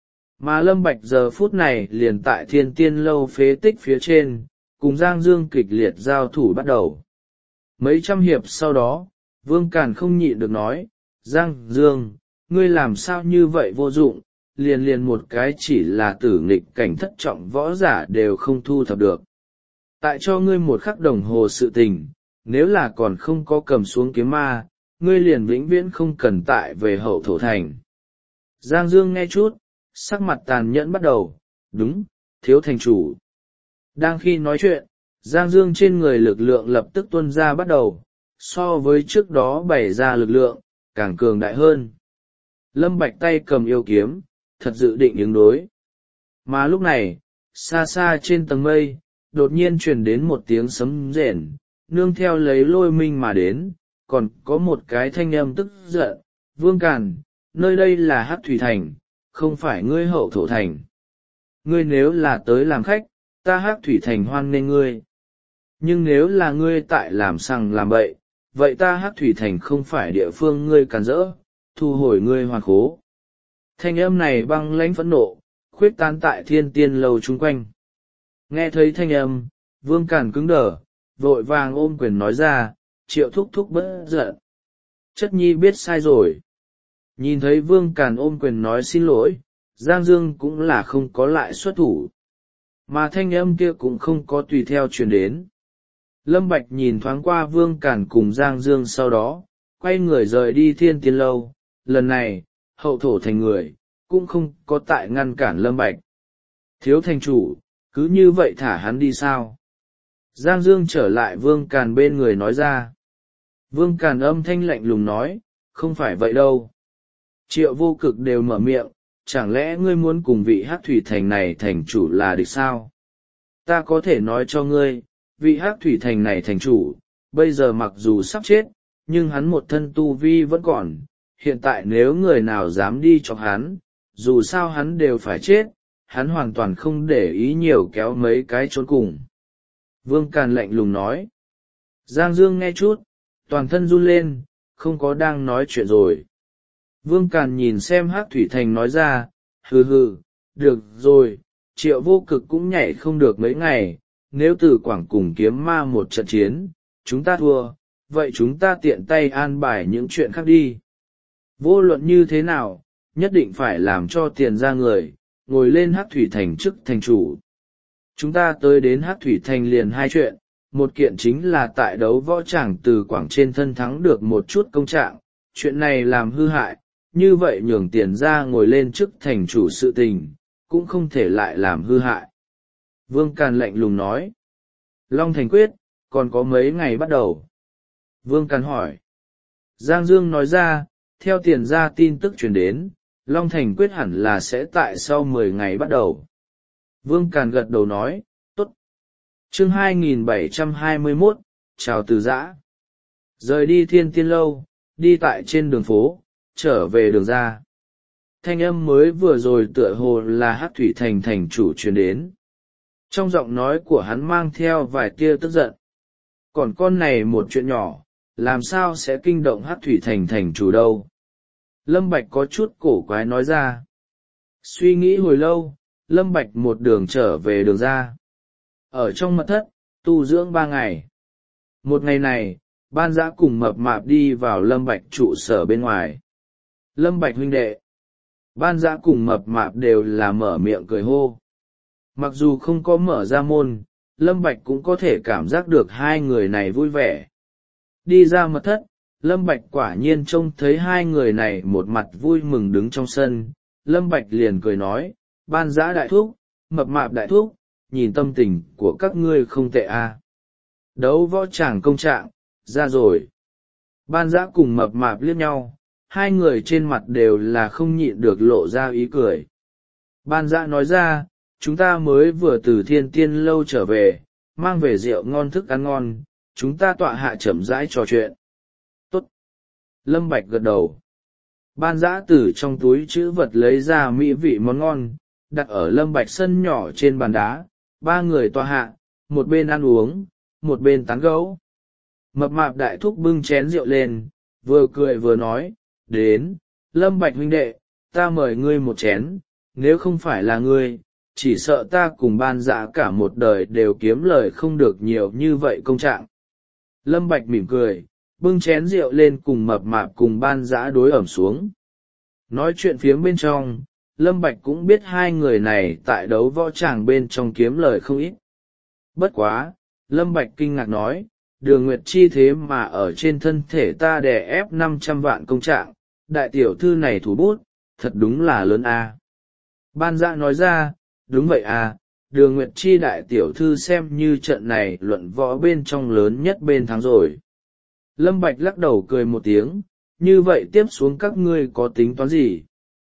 Mà Lâm Bạch giờ phút này liền tại Thiên Tiên Lâu phế tích phía trên, cùng Giang Dương kịch liệt giao thủ bắt đầu. Mấy trăm hiệp sau đó, Vương Càn không nhịn được nói, Giang Dương, ngươi làm sao như vậy vô dụng, liền một cái chỉ là tử nghịch cảnh thất trọng võ giả đều không thu thập được. Tại cho ngươi một khắc đồng hồ sự tình, nếu là còn không có cầm xuống kiếm ma, ngươi liền vĩnh viễn không cần tại về hậu thổ thành. Giang Dương nghe chút, sắc mặt tàn nhẫn bắt đầu, đúng, thiếu thành chủ. Đang khi nói chuyện, Giang Dương trên người lực lượng lập tức tuôn ra bắt đầu, so với trước đó bày ra lực lượng, càng cường đại hơn. Lâm Bạch tay cầm yêu kiếm, thật dự định ứng đối. Mà lúc này, xa xa trên tầng mây, đột nhiên truyền đến một tiếng sấm rền, nương theo lấy lôi minh mà đến, còn có một cái thanh âm tức giận, Vương Càn, nơi đây là Hắc Thủy Thành, không phải ngươi hậu thổ thành. Ngươi nếu là tới làm khách, ta Hắc Thủy Thành hoan nghênh ngươi. Nhưng nếu là ngươi tại làm sằng làm bậy, vậy ta Hắc Thủy Thành không phải địa phương ngươi càn rỡ, thu hồi ngươi hoàn khố. Thanh âm này băng lãnh phẫn nộ, khuyết tán tại Thiên Tiên Lâu chung quanh. Nghe thấy thanh âm, Vương Càn cứng đờ, vội vàng ôm quyền nói ra, Triệu thúc thúc bất giận. Chất nhi biết sai rồi. Nhìn thấy Vương Càn ôm quyền nói xin lỗi, Giang Dương cũng là không có lại xuất thủ. Mà thanh âm kia cũng không có tùy theo truyền đến. Lâm Bạch nhìn thoáng qua Vương Càn cùng Giang Dương sau đó, quay người rời đi Thiên Tiên Lâu. Lần này, hậu thổ thành người, cũng không có tại ngăn cản Lâm Bạch. Thiếu thành chủ, cứ như vậy thả hắn đi sao? Giang Dương trở lại Vương Càn bên người nói ra. Vương Càn âm thanh lạnh lùng nói, không phải vậy đâu. Triệu Vô Cực đều mở miệng, chẳng lẽ ngươi muốn cùng vị Hắc Thủy Thành này thành chủ là địch sao? Ta có thể nói cho ngươi, vị Hắc Thủy Thành này thành chủ, bây giờ mặc dù sắp chết, nhưng hắn một thân tu vi vẫn còn. Hiện tại nếu người nào dám đi chọc hắn, dù sao hắn đều phải chết, hắn hoàn toàn không để ý nhiều kéo mấy cái trốn cùng. Vương Càn lạnh lùng nói. Giang Dương nghe chút, toàn thân run lên, không có đang nói chuyện rồi. Vương Càn nhìn xem Hắc Thủy Thành nói ra, hừ hừ, được rồi, Triệu Vô Cực cũng nhảy không được mấy ngày, nếu từ Quảng cùng kiếm ma một trận chiến, chúng ta thua, vậy chúng ta tiện tay an bài những chuyện khác đi. Vô luận như thế nào, nhất định phải làm cho tiền ra người, ngồi lên Hắc Thủy Thành chức thành chủ. Chúng ta tới đến Hắc Thủy Thành liền hai chuyện, một kiện chính là tại đấu võ tràng từ Quảng trên thân thắng được một chút công trạng, chuyện này làm hư hại, như vậy nhường tiền ra ngồi lên chức thành chủ sự tình, cũng không thể lại làm hư hại. Vương Càn lạnh lùng nói. Long Thành quyết, còn có mấy ngày bắt đầu? Vương Càn hỏi. Giang Dương nói ra, theo tiền ra tin tức truyền đến, Long Thành quyết hẳn là sẽ tại sau 10 ngày bắt đầu. Vương Càn gật đầu nói, tốt. Chương 2721, chào từ giã. Rời đi Thiên Tiên Lâu, đi tại trên đường phố, trở về đường ra. Thanh âm mới vừa rồi tựa hồ là Hắc Thủy Thành thành chủ truyền đến. Trong giọng nói của hắn mang theo vài tia tức giận. Còn con này một chuyện nhỏ, làm sao sẽ kinh động Hắc Thủy Thành thành chủ đâu? Lâm Bạch có chút cổ quái nói ra. Suy nghĩ hồi lâu, Lâm Bạch một đường trở về đường ra. Ở trong mật thất, tu dưỡng 3 ngày. Một ngày này, Ban Dã cùng Mập Mạp đi vào Lâm Bạch trụ sở bên ngoài. Lâm Bạch huynh đệ. Ban Dã cùng Mập Mạp đều là mở miệng cười hô. Mặc dù không có mở ra môn, Lâm Bạch cũng có thể cảm giác được hai người này vui vẻ. Đi ra mật thất, Lâm Bạch quả nhiên trông thấy hai người này một mặt vui mừng đứng trong sân. Lâm Bạch liền cười nói, Ban Dã đại thúc, Mập Mạp đại thúc, nhìn tâm tình của các ngươi không tệ à. Đấu võ tràng công trạng, ra rồi. Ban Dã cùng Mập Mạp liếc nhau, hai người trên mặt đều là không nhịn được lộ ra ý cười. Ban Dã nói ra, chúng ta mới vừa từ Thiên Tiên Lâu trở về, mang về rượu ngon thức ăn ngon, chúng ta tọa hạ chậm rãi trò chuyện. Tốt. Lâm Bạch gật đầu. Ban Dã từ trong túi trữ vật lấy ra mỹ vị món ngon, đặt ở Lâm Bạch sân nhỏ trên bàn đá, ba người tọa hạ, một bên ăn uống, một bên tán gẫu. Mập Mạp đại thúc bưng chén rượu lên, vừa cười vừa nói, đến, Lâm Bạch huynh đệ, ta mời ngươi một chén, nếu không phải là ngươi, chỉ sợ ta cùng Ban Dã cả một đời đều kiếm lời không được nhiều như vậy công trạng. Lâm Bạch mỉm cười, bưng chén rượu lên cùng Mập Mạp cùng Ban Dã đối ẩm xuống. Nói chuyện phía bên trong, Lâm Bạch cũng biết hai người này tại đấu võ tràng bên trong kiếm lời không ít. Bất quá, Lâm Bạch kinh ngạc nói, Đường Nguyệt Chi thế mà ở trên thân thể ta đè ép 500 vạn công trạng, đại tiểu thư này thủ bút, thật đúng là lớn a. Ban Dã nói ra, đúng vậy à, Đường Nguyệt Chi đại tiểu thư xem như trận này luận võ bên trong lớn nhất bên thắng rồi. Lâm Bạch lắc đầu cười một tiếng, như vậy tiếp xuống các ngươi có tính toán gì?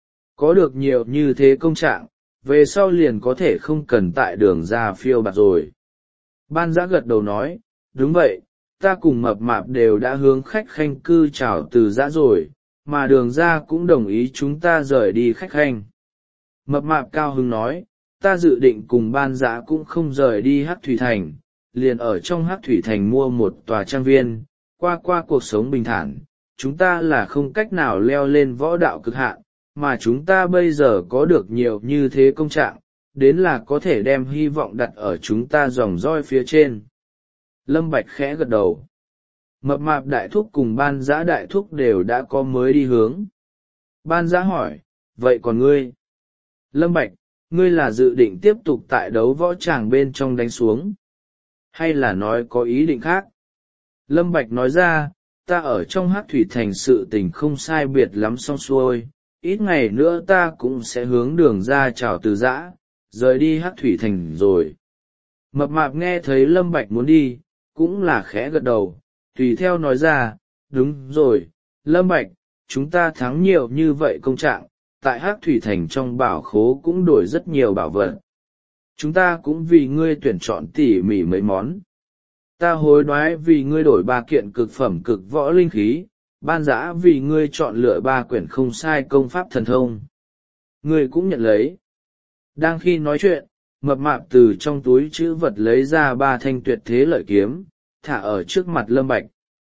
Có được nhiều như thế công trạng, về sau liền có thể không cần tại đường ra phiêu bạt rồi. Ban Dã gật đầu nói, đúng vậy, ta cùng Mập Mạp đều đã hướng khách khanh cư chào từ Dã rồi, mà đường ra cũng đồng ý chúng ta rời đi khách khanh. Mập Mạp cao hứng nói, ta dự định cùng Ban Dã cũng không rời đi Hắc Thủy Thành, liền ở trong Hắc Thủy Thành mua một tòa trang viên, qua cuộc sống bình thản, chúng ta là không cách nào leo lên võ đạo cực hạn, mà chúng ta bây giờ có được nhiều như thế công trạng, đến là có thể đem hy vọng đặt ở chúng ta dòng roi phía trên. Lâm Bạch khẽ gật đầu. Mập Mạp đại thúc cùng Ban Dã đại thúc đều đã có mới đi hướng. Ban Dã hỏi, vậy còn ngươi? Lâm Bạch, ngươi là dự định tiếp tục tại đấu võ tràng bên trong đánh xuống? Hay là nói có ý định khác? Lâm Bạch nói ra, ta ở trong Hắc Thủy Thành sự tình không sai biệt lắm xong xuôi, ít ngày nữa ta cũng sẽ hướng đường ra chào từ Dã, rời đi Hắc Thủy Thành rồi. Mập Mạp nghe thấy Lâm Bạch muốn đi, cũng là khẽ gật đầu, tùy theo nói ra, đúng rồi, Lâm Bạch, chúng ta thắng nhiều như vậy công trạng, tại Hắc Thủy Thành trong bảo khố cũng đổi rất nhiều bảo vật. Chúng ta cũng vì ngươi tuyển chọn tỉ mỉ mấy món. Ta hối đoái vì ngươi đổi 3 kiện cực phẩm cực võ linh khí, Ban Dã vì ngươi chọn lựa 3 quyển không sai công pháp thần thông. Ngươi cũng nhận lấy. Đang khi nói chuyện, Mập Mạp từ trong túi trữ vật lấy ra 3 thanh tuyệt thế lợi kiếm, thả ở trước mặt Lâm Bạch.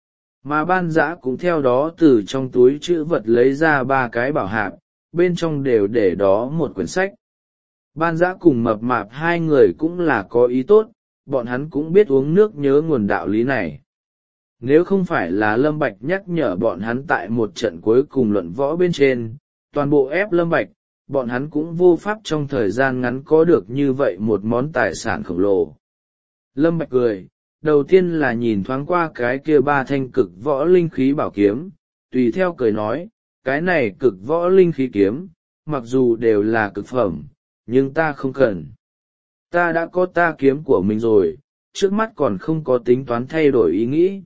Mà Ban Dã cũng theo đó từ trong túi trữ vật lấy ra 3 cái bảo hạp, bên trong đều để đó một quyển sách. Ban Dã cùng Mập Mạp hai người cũng là có ý tốt, bọn hắn cũng biết uống nước nhớ nguồn đạo lý này. Nếu không phải là Lâm Bạch nhắc nhở bọn hắn tại một trận cuối cùng luận võ bên trên, toàn bộ ép Lâm Bạch, bọn hắn cũng vô pháp trong thời gian ngắn có được như vậy một món tài sản khổng lồ. Lâm Bạch cười, đầu tiên là nhìn thoáng qua cái kia 3 thanh cực võ linh khí bảo kiếm, tùy theo cười nói, cái này cực võ linh khí kiếm, mặc dù đều là cực phẩm, nhưng ta không cần. Ta đã có ta kiếm của mình rồi, trước mắt còn không có tính toán thay đổi ý nghĩ.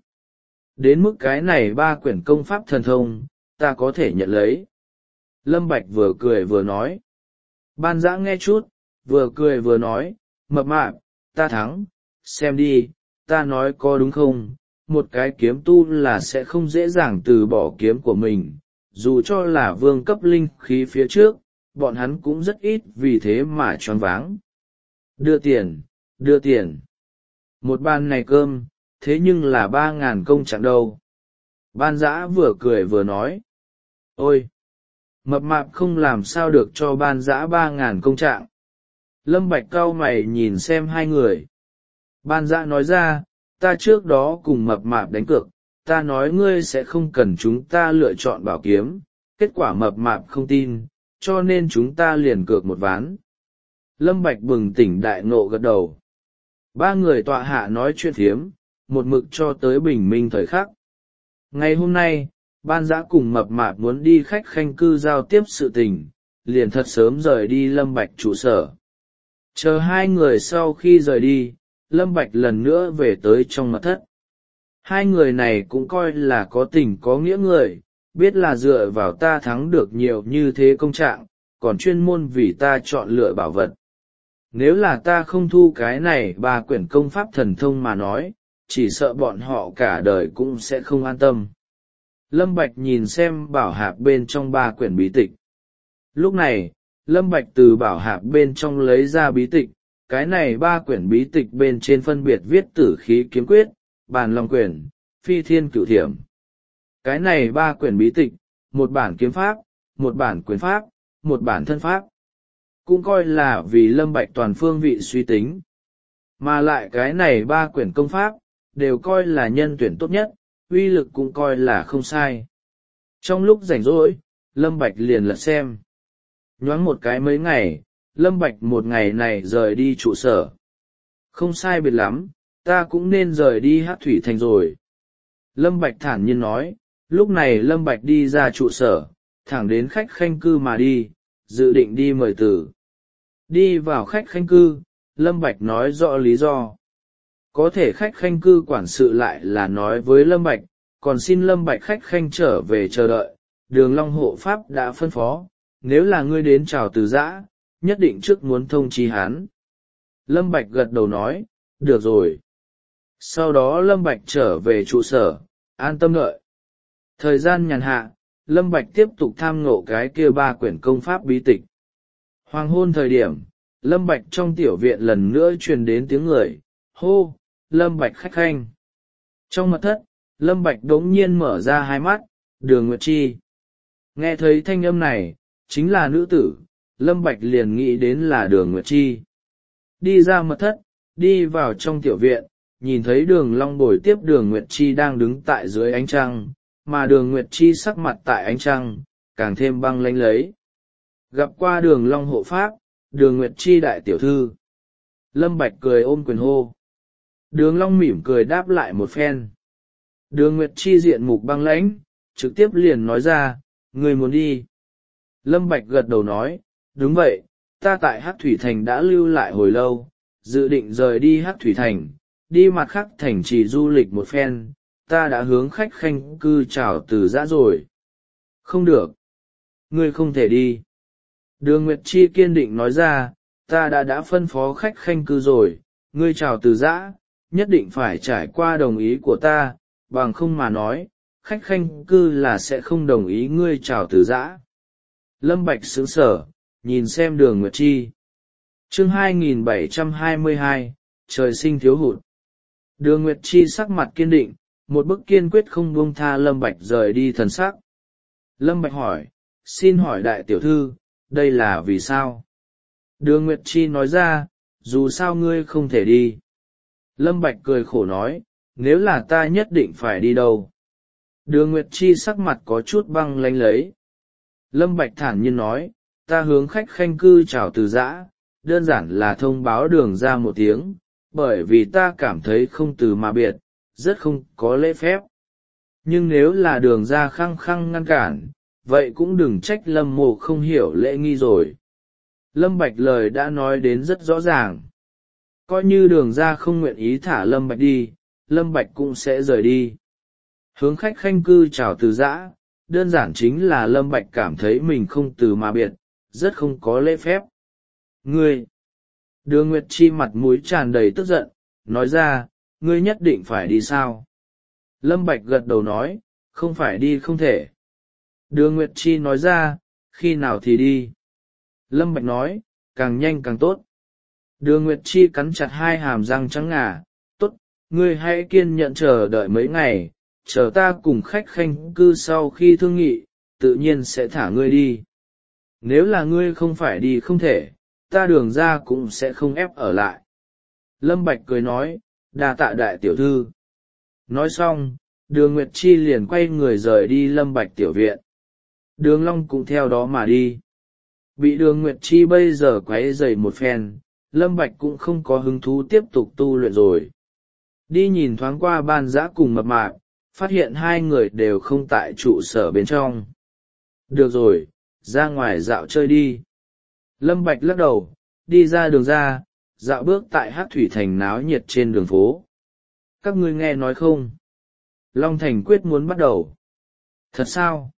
Đến mức cái này 3 quyển công pháp thần thông, ta có thể nhận lấy. Lâm Bạch vừa cười vừa nói. Ban Dã nghe chút, vừa cười vừa nói, Mập Mạp, ta thắng, xem đi, ta nói có đúng không, một cái kiếm tu là sẽ không dễ dàng từ bỏ kiếm của mình, dù cho là vương cấp linh khí phía trước, bọn hắn cũng rất ít vì thế mà choáng váng. Đưa tiền, đưa tiền. Một bàn này cơm, thế nhưng là 3.000 công trạng đâu. Ban Dã vừa cười vừa nói. Ôi! Mập Mạp không làm sao được cho Ban Dã 3.000 công trạng. Lâm Bạch cau mày nhìn xem hai người. Ban Dã nói ra, ta trước đó cùng Mập Mạp đánh cược, ta nói ngươi sẽ không cần chúng ta lựa chọn bảo kiếm, kết quả Mập Mạp không tin, cho nên chúng ta liền cược một ván. Lâm Bạch bừng tỉnh đại ngộ gật đầu. 3 người tọa hạ nói chuyện thiếm, một mực cho tới bình minh thời khắc. Ngày hôm nay, Ban Dã cùng Mập Mạp muốn đi khách khanh cư giao tiếp sự tình, liền thật sớm rời đi Lâm Bạch trụ sở. Chờ hai người sau khi rời đi, Lâm Bạch lần nữa về tới trong mật thất. Hai người này cũng coi là có tình có nghĩa người, biết là dựa vào ta thắng được nhiều như thế công trạng, còn chuyên môn vì ta chọn lựa bảo vật. Nếu là ta không thu cái này 3 quyển công pháp thần thông mà nói, chỉ sợ bọn họ cả đời cũng sẽ không an tâm. Lâm Bạch nhìn xem bảo hạp bên trong 3 quyển bí tịch. Lúc này, Lâm Bạch từ bảo hạp bên trong lấy ra bí tịch, cái này 3 quyển bí tịch bên trên phân biệt viết Tử Khí Kiếm Quyết, Bàn Long Quyển, Phi Thiên Cửu Thiểm. Cái này 3 quyển bí tịch, một bản kiếm pháp, một bản quyền pháp, một bản thân pháp, cũng coi là vì Lâm Bạch toàn phương vị suy tính. Mà lại cái này 3 quyển công pháp, đều coi là nhân tuyển tốt nhất, uy lực cũng coi là không sai. Trong lúc rảnh rỗi, Lâm Bạch liền lật xem. Nhoáng một cái mấy ngày, Lâm Bạch một ngày này rời đi trụ sở. Không sai biệt lắm, ta cũng nên rời đi Hắc Thủy Thành rồi. Lâm Bạch thản nhiên nói, lúc này Lâm Bạch đi ra trụ sở, thẳng đến khách khanh cư mà đi, dự định đi mời tử. Đi vào khách khanh cư, Lâm Bạch nói rõ lý do. Có thể khách khanh cư quản sự lại là nói với Lâm Bạch, còn xin Lâm Bạch khách khanh trở về chờ đợi, Đường Long hộ pháp đã phân phó, nếu là ngươi đến chào Từ Dã, nhất định trước muốn thông chi hắn. Lâm Bạch gật đầu nói, được rồi. Sau đó Lâm Bạch trở về trụ sở, an tâm đợi. Thời gian nhàn hạ, Lâm Bạch tiếp tục tham ngộ cái kia 3 quyển công pháp bí tịch. Hoàng hôn thời điểm, Lâm Bạch trong tiểu viện lần nữa truyền đến tiếng người, hô, Lâm Bạch khách khanh. Trong mật thất, Lâm Bạch đống nhiên mở ra hai mắt, Đường Nguyệt Chi. Nghe thấy thanh âm này, chính là nữ tử, Lâm Bạch liền nghĩ đến là Đường Nguyệt Chi. Đi ra mật thất, đi vào trong tiểu viện, nhìn thấy Đường Long bồi tiếp Đường Nguyệt Chi đang đứng tại dưới ánh trăng, mà Đường Nguyệt Chi sắc mặt tại ánh trăng, càng thêm băng lãnh lấy. Gặp qua Đường Long hộ pháp, Đường Nguyệt Chi đại tiểu thư. Lâm Bạch cười ôm quyền hô. Đường Long mỉm cười đáp lại một phen. Đường Nguyệt Chi diện mục băng lãnh, trực tiếp liền nói ra, người muốn đi. Lâm Bạch gật đầu nói, đúng vậy, ta tại Hắc Thủy Thành đã lưu lại hồi lâu, dự định rời đi Hắc Thủy Thành, đi mặt khác thành trì du lịch một phen, ta đã hướng khách khanh cư chào Từ Dã rồi. Không được. Ngươi không thể đi. Đường Nguyệt Chi kiên định nói ra, ta đã phân phó khách khanh cư rồi, ngươi chào Từ Dã, nhất định phải trải qua đồng ý của ta, bằng không mà nói, khách khanh cư là sẽ không đồng ý ngươi chào Từ Dã. Lâm Bạch sững sờ, nhìn xem Đường Nguyệt Chi. Chương 2722, trời sinh thiếu hụt. Đường Nguyệt Chi sắc mặt kiên định, một bức kiên quyết không buông tha Lâm Bạch rời đi thần sắc. Lâm Bạch hỏi, xin hỏi đại tiểu thư, đây là vì sao? Đường Nguyệt Chi nói ra, dù sao ngươi không thể đi. Lâm Bạch cười khổ nói, nếu là ta nhất định phải đi đâu? Đường Nguyệt Chi sắc mặt có chút băng lãnh lấy. Lâm Bạch thản nhiên nói, ta hướng khách khanh cư chào Từ Dã, đơn giản là thông báo Đường ra một tiếng, bởi vì ta cảm thấy không từ mà biệt, rất không có lễ phép. Nhưng nếu là Đường ra khăng khăng ngăn cản, vậy cũng đừng trách Lâm Mộ không hiểu lễ nghi rồi. Lâm Bạch lời đã nói đến rất rõ ràng. Coi như Đường ra không nguyện ý thả Lâm Bạch đi, Lâm Bạch cũng sẽ rời đi. Hướng khách khanh cư chào Từ Dã, đơn giản chính là Lâm Bạch cảm thấy mình không từ mà biệt, rất không có lễ phép. Ngươi! Đường Nguyệt Chi mặt mũi tràn đầy tức giận, nói ra, ngươi nhất định phải đi sao? Lâm Bạch gật đầu nói, không phải đi không thể. Đường Nguyệt Chi nói ra, khi nào thì đi? Lâm Bạch nói, càng nhanh càng tốt. Đường Nguyệt Chi cắn chặt hai hàm răng trắng ngà, tốt, ngươi hãy kiên nhẫn chờ đợi mấy ngày, chờ ta cùng khách khanh cư sau khi thương nghị, tự nhiên sẽ thả ngươi đi. Nếu là ngươi không phải đi không thể, ta Đường ra cũng sẽ không ép ở lại. Lâm Bạch cười nói, đa tạ đại tiểu thư. Nói xong, Đường Nguyệt Chi liền quay người rời đi Lâm Bạch tiểu viện. Đường Long cũng theo đó mà đi. Bị Đường Nguyệt Chi bây giờ quấy rầy một phen, Lâm Bạch cũng không có hứng thú tiếp tục tu luyện rồi. Đi nhìn thoáng qua Ban Dã cùng Mập Mạp, phát hiện hai người đều không tại trụ sở bên trong. Được rồi, ra ngoài dạo chơi đi. Lâm Bạch lắc đầu, đi ra Đường ra, dạo bước tại Hắc Thủy Thành náo nhiệt trên đường phố. Các ngươi nghe nói không? Long Thành quyết muốn bắt đầu. Thật sao?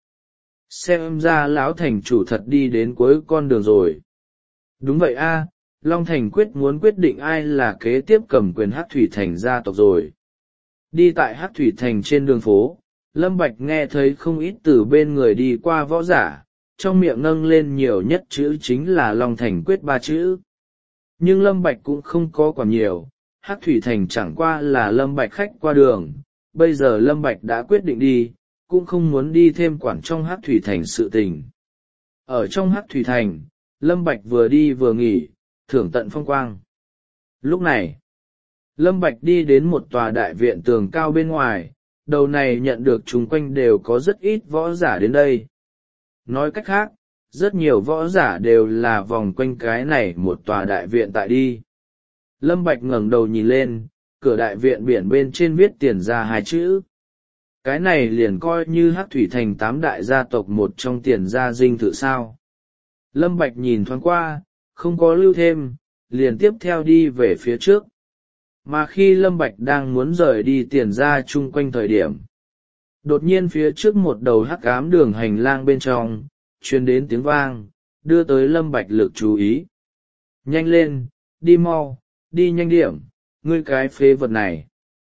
Xem ra lão thành chủ thật đi đến cuối con đường rồi. Đúng vậy a, Long Thành quyết muốn quyết định ai là kế tiếp cầm quyền Hắc Thủy Thành gia tộc rồi. Đi tại Hắc Thủy Thành trên đường phố, Lâm Bạch nghe thấy không ít từ bên người đi qua võ giả, trong miệng nâng lên nhiều nhất chữ chính là Long Thành quyết 3 chữ. Nhưng Lâm Bạch cũng không có quản nhiều, Hắc Thủy Thành chẳng qua là Lâm Bạch khách qua đường, bây giờ Lâm Bạch đã quyết định đi, cũng không muốn đi thêm quản trong hắc thủy thành sự tình. Ở trong hắc thủy thành, Lâm Bạch vừa đi vừa nghỉ, thưởng tận phong quang. Lúc này, Lâm Bạch đi đến một tòa đại viện tường cao bên ngoài, đầu này nhận được chung quanh đều có rất ít võ giả đến đây. Nói cách khác, rất nhiều võ giả đều là vòng quanh cái này một tòa đại viện tại đi. Lâm Bạch ngẩng đầu nhìn lên, cửa đại viện biển bên trên viết Tiền Gia hai chữ. Cái này liền coi như hắc thủy thành 8 đại gia tộc một trong Tiền Gia dinh thự sao. Lâm Bạch nhìn thoáng qua, không có lưu thêm, liền tiếp theo đi về phía trước. Mà khi Lâm Bạch đang muốn rời đi Tiền Gia chung quanh thời điểm, đột nhiên phía trước một đầu hắc ám đường hành lang bên trong, truyền đến tiếng vang, đưa tới Lâm Bạch lực chú ý. Nhanh lên, đi mau, đi nhanh điểm, ngươi cái phế vật này.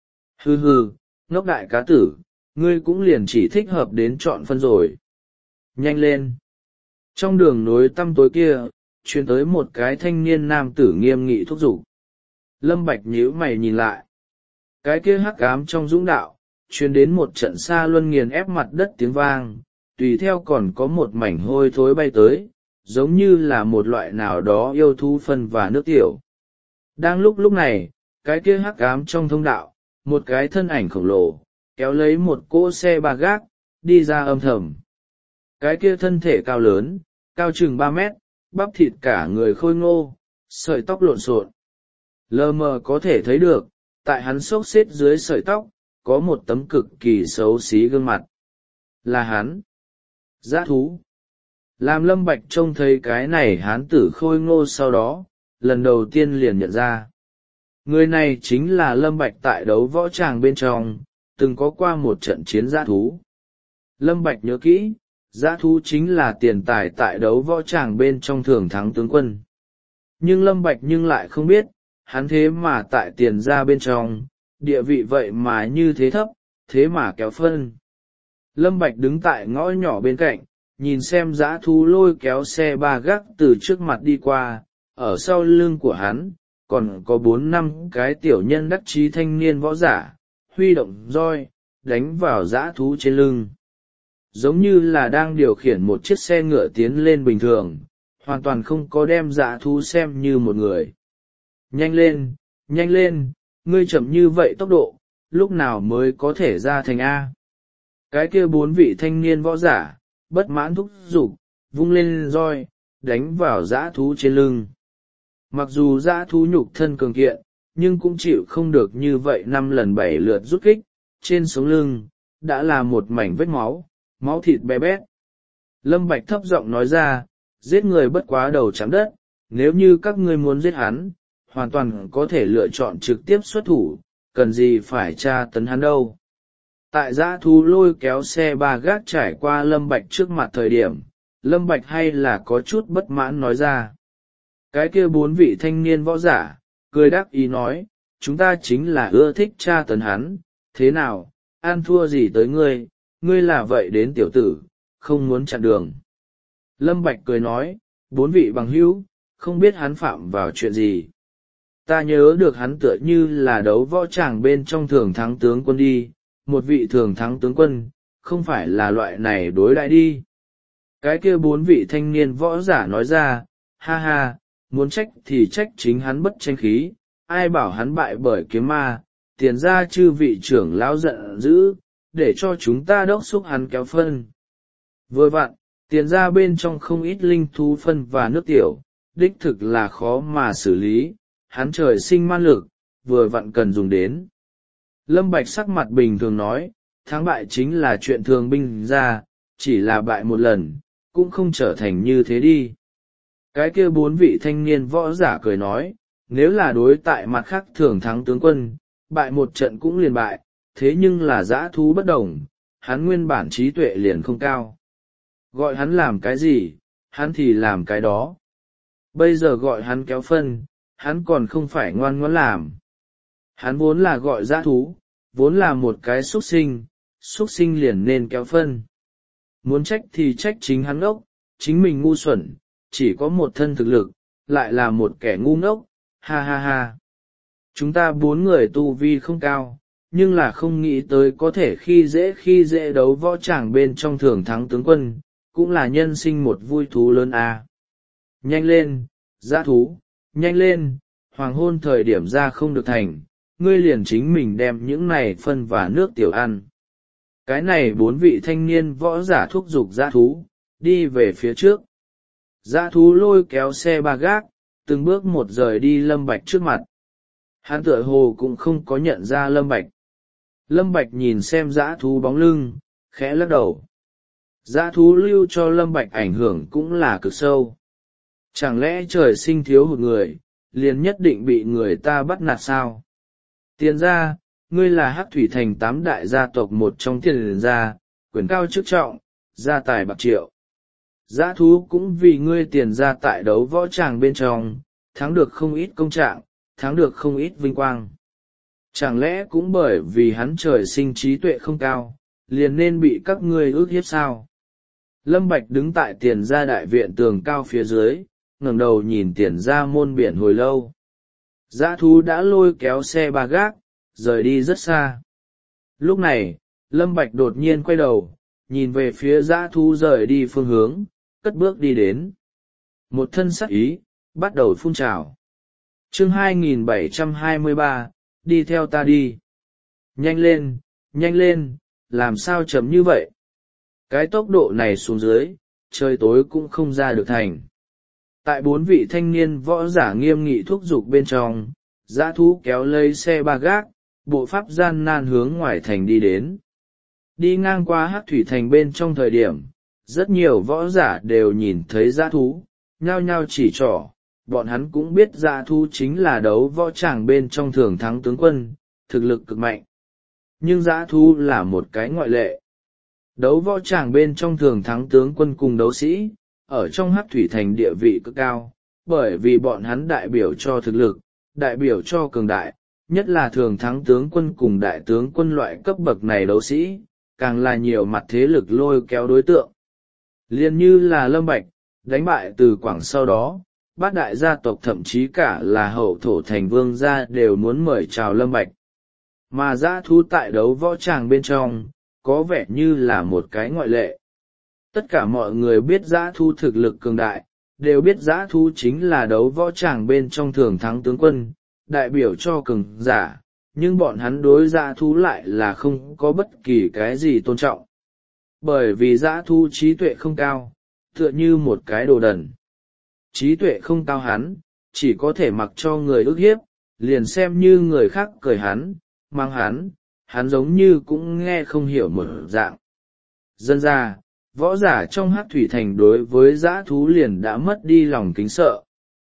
Hừ hừ, ngốc đại cá tử, ngươi cũng liền chỉ thích hợp đến chọn phân rồi. Nhanh lên. Trong đường nối tăm tối kia, truyền tới một cái thanh niên nam tử nghiêm nghị thúc giục. Lâm Bạch nhíu mày nhìn lại. Cái kia hắc ám trong dũng đạo, truyền đến một trận xa luân nghiền ép mặt đất tiếng vang, tùy theo còn có một mảnh hôi thối bay tới, giống như là một loại nào đó yêu thú phân và nước tiểu. Đang lúc này, cái kia hắc ám trong thông đạo, một cái thân ảnh khổng lồ, kéo lấy một cỗ xe ba gác, đi ra âm thầm. Cái kia thân thể cao lớn, cao chừng 3 mét, bắp thịt cả người khôi ngô, sợi tóc lộn xộn. Lờ mờ có thể thấy được, tại hắn xốc xếp dưới sợi tóc, có một tấm cực kỳ xấu xí gương mặt. Là hắn. Dã thú. Làm Lâm Bạch trông thấy cái này hán tử khôi ngô sau đó, lần đầu tiên liền nhận ra. Người này chính là Lâm Bạch tại đấu võ tràng bên trong, từng có qua một trận chiến dã thú. Lâm Bạch nhớ kỹ, dã thú chính là tiền tài tại đấu võ tràng bên trong thường thắng tướng quân. Nhưng Lâm Bạch lại không biết, hắn thế mà tại Tiền Gia bên trong, địa vị vậy mà như thế thấp, thế mà kéo phân. Lâm Bạch đứng tại ngõ nhỏ bên cạnh, nhìn xem dã thú lôi kéo xe ba gác từ trước mặt đi qua, ở sau lưng của hắn, còn có 4-5 cái tiểu nhân đắc chí thanh niên võ giả, huy động roi, đánh vào dã thú trên lưng. Giống như là đang điều khiển một chiếc xe ngựa tiến lên bình thường, hoàn toàn không có đem dã thú xem như một người. Nhanh lên, ngươi chậm như vậy tốc độ, lúc nào mới có thể ra thành A. Cái kia 4 vị thanh niên võ giả, bất mãn thúc giục, vung lên roi, đánh vào dã thú trên lưng. Mặc dù dã thú nhục thân cường kiện, nhưng cũng chịu không được như vậy 5 lần 7 lượt rút kích, trên sống lưng, đã là một mảnh vết máu, máu thịt bé bét. Lâm Bạch thấp giọng nói ra, giết người bất quá đầu chạm đất, nếu như các ngươi muốn giết hắn, hoàn toàn có thể lựa chọn trực tiếp xuất thủ, cần gì phải tra tấn hắn đâu. Tại dã thú lôi kéo xe ba gác trải qua Lâm Bạch trước mặt thời điểm, Lâm Bạch hay là có chút bất mãn nói ra. Cái kia 4 vị thanh niên võ giả, cười đắc ý nói, chúng ta chính là ưa thích tra tấn hắn, thế nào, ăn thua gì tới ngươi, ngươi là vậy đến tiểu tử, không muốn chặn đường. Lâm Bạch cười nói, 4 vị bằng hữu, không biết hắn phạm vào chuyện gì. Ta nhớ được hắn tựa như là đấu võ tràng bên trong thường thắng tướng quân đi, một vị thường thắng tướng quân, không phải là loại này đối đãi đi. Cái kia 4 vị thanh niên võ giả nói ra, ha ha, muốn trách thì trách chính hắn bất tranh khí, ai bảo hắn bại bởi kiếm ma, Tiền Gia chư vị trưởng lão giận dữ, để cho chúng ta đốc xúc hắn kéo phân. Vừa vặn, Tiền Gia bên trong không ít linh thú phân và nước tiểu, đích thực là khó mà xử lý, hắn trời sinh man lực, vừa vặn cần dùng đến. Lâm Bạch sắc mặt bình thường nói, thắng bại chính là chuyện thường binh ra, chỉ là bại một lần, cũng không trở thành như thế đi. Cái kia 4 vị thanh niên võ giả cười nói, nếu là đối tại mặt khác thường thắng tướng quân, bại một trận cũng liền bại, thế nhưng là dã thú bất đồng, hắn nguyên bản trí tuệ liền không cao. Gọi hắn làm cái gì, hắn thì làm cái đó. Bây giờ gọi hắn kéo phân, hắn còn không phải ngoan ngoãn làm. Hắn vốn là gọi dã thú, vốn là một cái xuất sinh liền nên kéo phân. Muốn trách thì trách chính hắn ngốc, chính mình ngu xuẩn, chỉ có một thân thực lực, lại là một kẻ ngu ngốc, ha ha ha. Chúng ta 4 người tu vi không cao, nhưng là không nghĩ tới có thể khi dễ đấu võ tràng bên trong thường thắng tướng quân, cũng là nhân sinh một vui thú lớn à. Nhanh lên, dã thú, nhanh lên, hoàng hôn thời điểm ra không được thành, ngươi liền chính mình đem những này phân và nước tiểu ăn. Cái này 4 vị thanh niên võ giả thúc giục dã thú, đi về phía trước. Dã thú lôi kéo xe ba gác, từng bước một rời đi Lâm Bạch trước mặt. Hắn tựa hồ cũng không có nhận ra Lâm Bạch. Lâm Bạch nhìn xem dã thú bóng lưng, khẽ lắc đầu. Dã thú lưu cho Lâm Bạch ảnh hưởng cũng là cực sâu. Chẳng lẽ trời sinh thiếu hụt người, liền nhất định bị người ta bắt nạt sao? Tiền gia, ngươi là Hắc Thủy Thành 8 đại gia tộc một trong Tiền gia, quyền cao chức trọng, gia tài bạc triệu. Dã thú cũng vì ngươi Tiền gia tại đấu võ tràng bên trong, thắng được không ít công trạng, thắng được không ít vinh quang. Chẳng lẽ cũng bởi vì hắn trời sinh trí tuệ không cao, liền nên bị các ngươi ước hiếp sao? Lâm Bạch đứng tại Tiền gia đại viện tường cao phía dưới, ngẩng đầu nhìn Tiền gia môn biển hồi lâu. Dã thú đã lôi kéo xe ba gác, rời đi rất xa. Lúc này, Lâm Bạch đột nhiên quay đầu, nhìn về phía dã thú rời đi phương hướng, cất bước đi đến. Một thân sắc ý, bắt đầu phun trào. Chương 2723, đi theo ta đi. Nhanh lên, làm sao chậm như vậy? Cái tốc độ này xuống dưới, trời tối cũng không ra được thành. Tại 4 vị thanh niên võ giả nghiêm nghị thúc giục bên trong, dã thú kéo lấy xe ba gác, bộ pháp gian nan hướng ngoài thành đi đến. Đi ngang qua Hắc Thủy Thành bên trong thời điểm, rất nhiều võ giả đều nhìn thấy dã thú, nhao nhao chỉ trỏ, bọn hắn cũng biết dã thú chính là đấu võ tràng bên trong thường thắng tướng quân, thực lực cực mạnh. Nhưng dã thú là một cái ngoại lệ. Đấu võ tràng bên trong thường thắng tướng quân cùng đấu sĩ, ở trong Hắc Thủy Thành địa vị cực cao, bởi vì bọn hắn đại biểu cho thực lực, đại biểu cho cường đại, nhất là thường thắng tướng quân cùng đại tướng quân loại cấp bậc này đấu sĩ, càng là nhiều mặt thế lực lôi kéo đối tượng. Liên như là Lâm Bạch, đánh bại Từ Quảng sau đó, 8 đại gia tộc thậm chí cả là Hậu Thổ Thành Vương gia đều muốn mời chào Lâm Bạch. Mà dã thú tại đấu võ tràng bên trong, có vẻ như là một cái ngoại lệ. Tất cả mọi người biết dã thú thực lực cường đại, đều biết dã thú chính là đấu võ tràng bên trong thường thắng tướng quân, đại biểu cho cường giả, nhưng bọn hắn đối dã thú lại là không có bất kỳ cái gì tôn trọng. Bởi vì dã thú trí tuệ không cao, tựa như một cái đồ đần. Trí tuệ không cao hắn, chỉ có thể mặc cho người ức hiếp, liền xem như người khác cười hắn, mang hắn giống như cũng nghe không hiểu mở dạng. Dân ra, võ giả trong Hắc Thủy Thành đối với dã thú liền đã mất đi lòng kính sợ.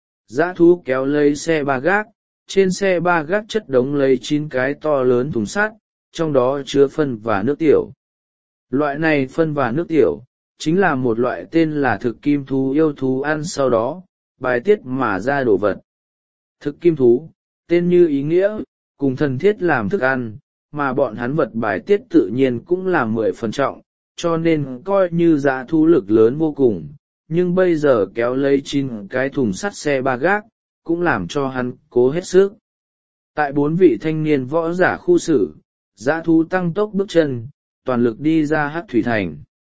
Dã thú kéo lấy xe ba gác, trên xe ba gác chất đống lấy 9 cái to lớn thùng sắt, trong đó chứa phân và nước tiểu. Loại này phân và nước tiểu, chính là một loại tên là thực kim thú yêu thú ăn sau đó, bài tiết mà ra đồ vật. Thực kim thú, tên như ý nghĩa, cùng thần thiết làm thức ăn, mà bọn hắn vật bài tiết tự nhiên cũng là 10 phần trọng, cho nên coi như dã thú lực lớn vô cùng, nhưng bây giờ kéo lấy 9 cái thùng sắt xe ba gác, cũng làm cho hắn cố hết sức. Tại 4 vị thanh niên võ giả khu xử, dã thú tăng tốc bước chân, toàn lực đi ra Hắc Thủy Thành.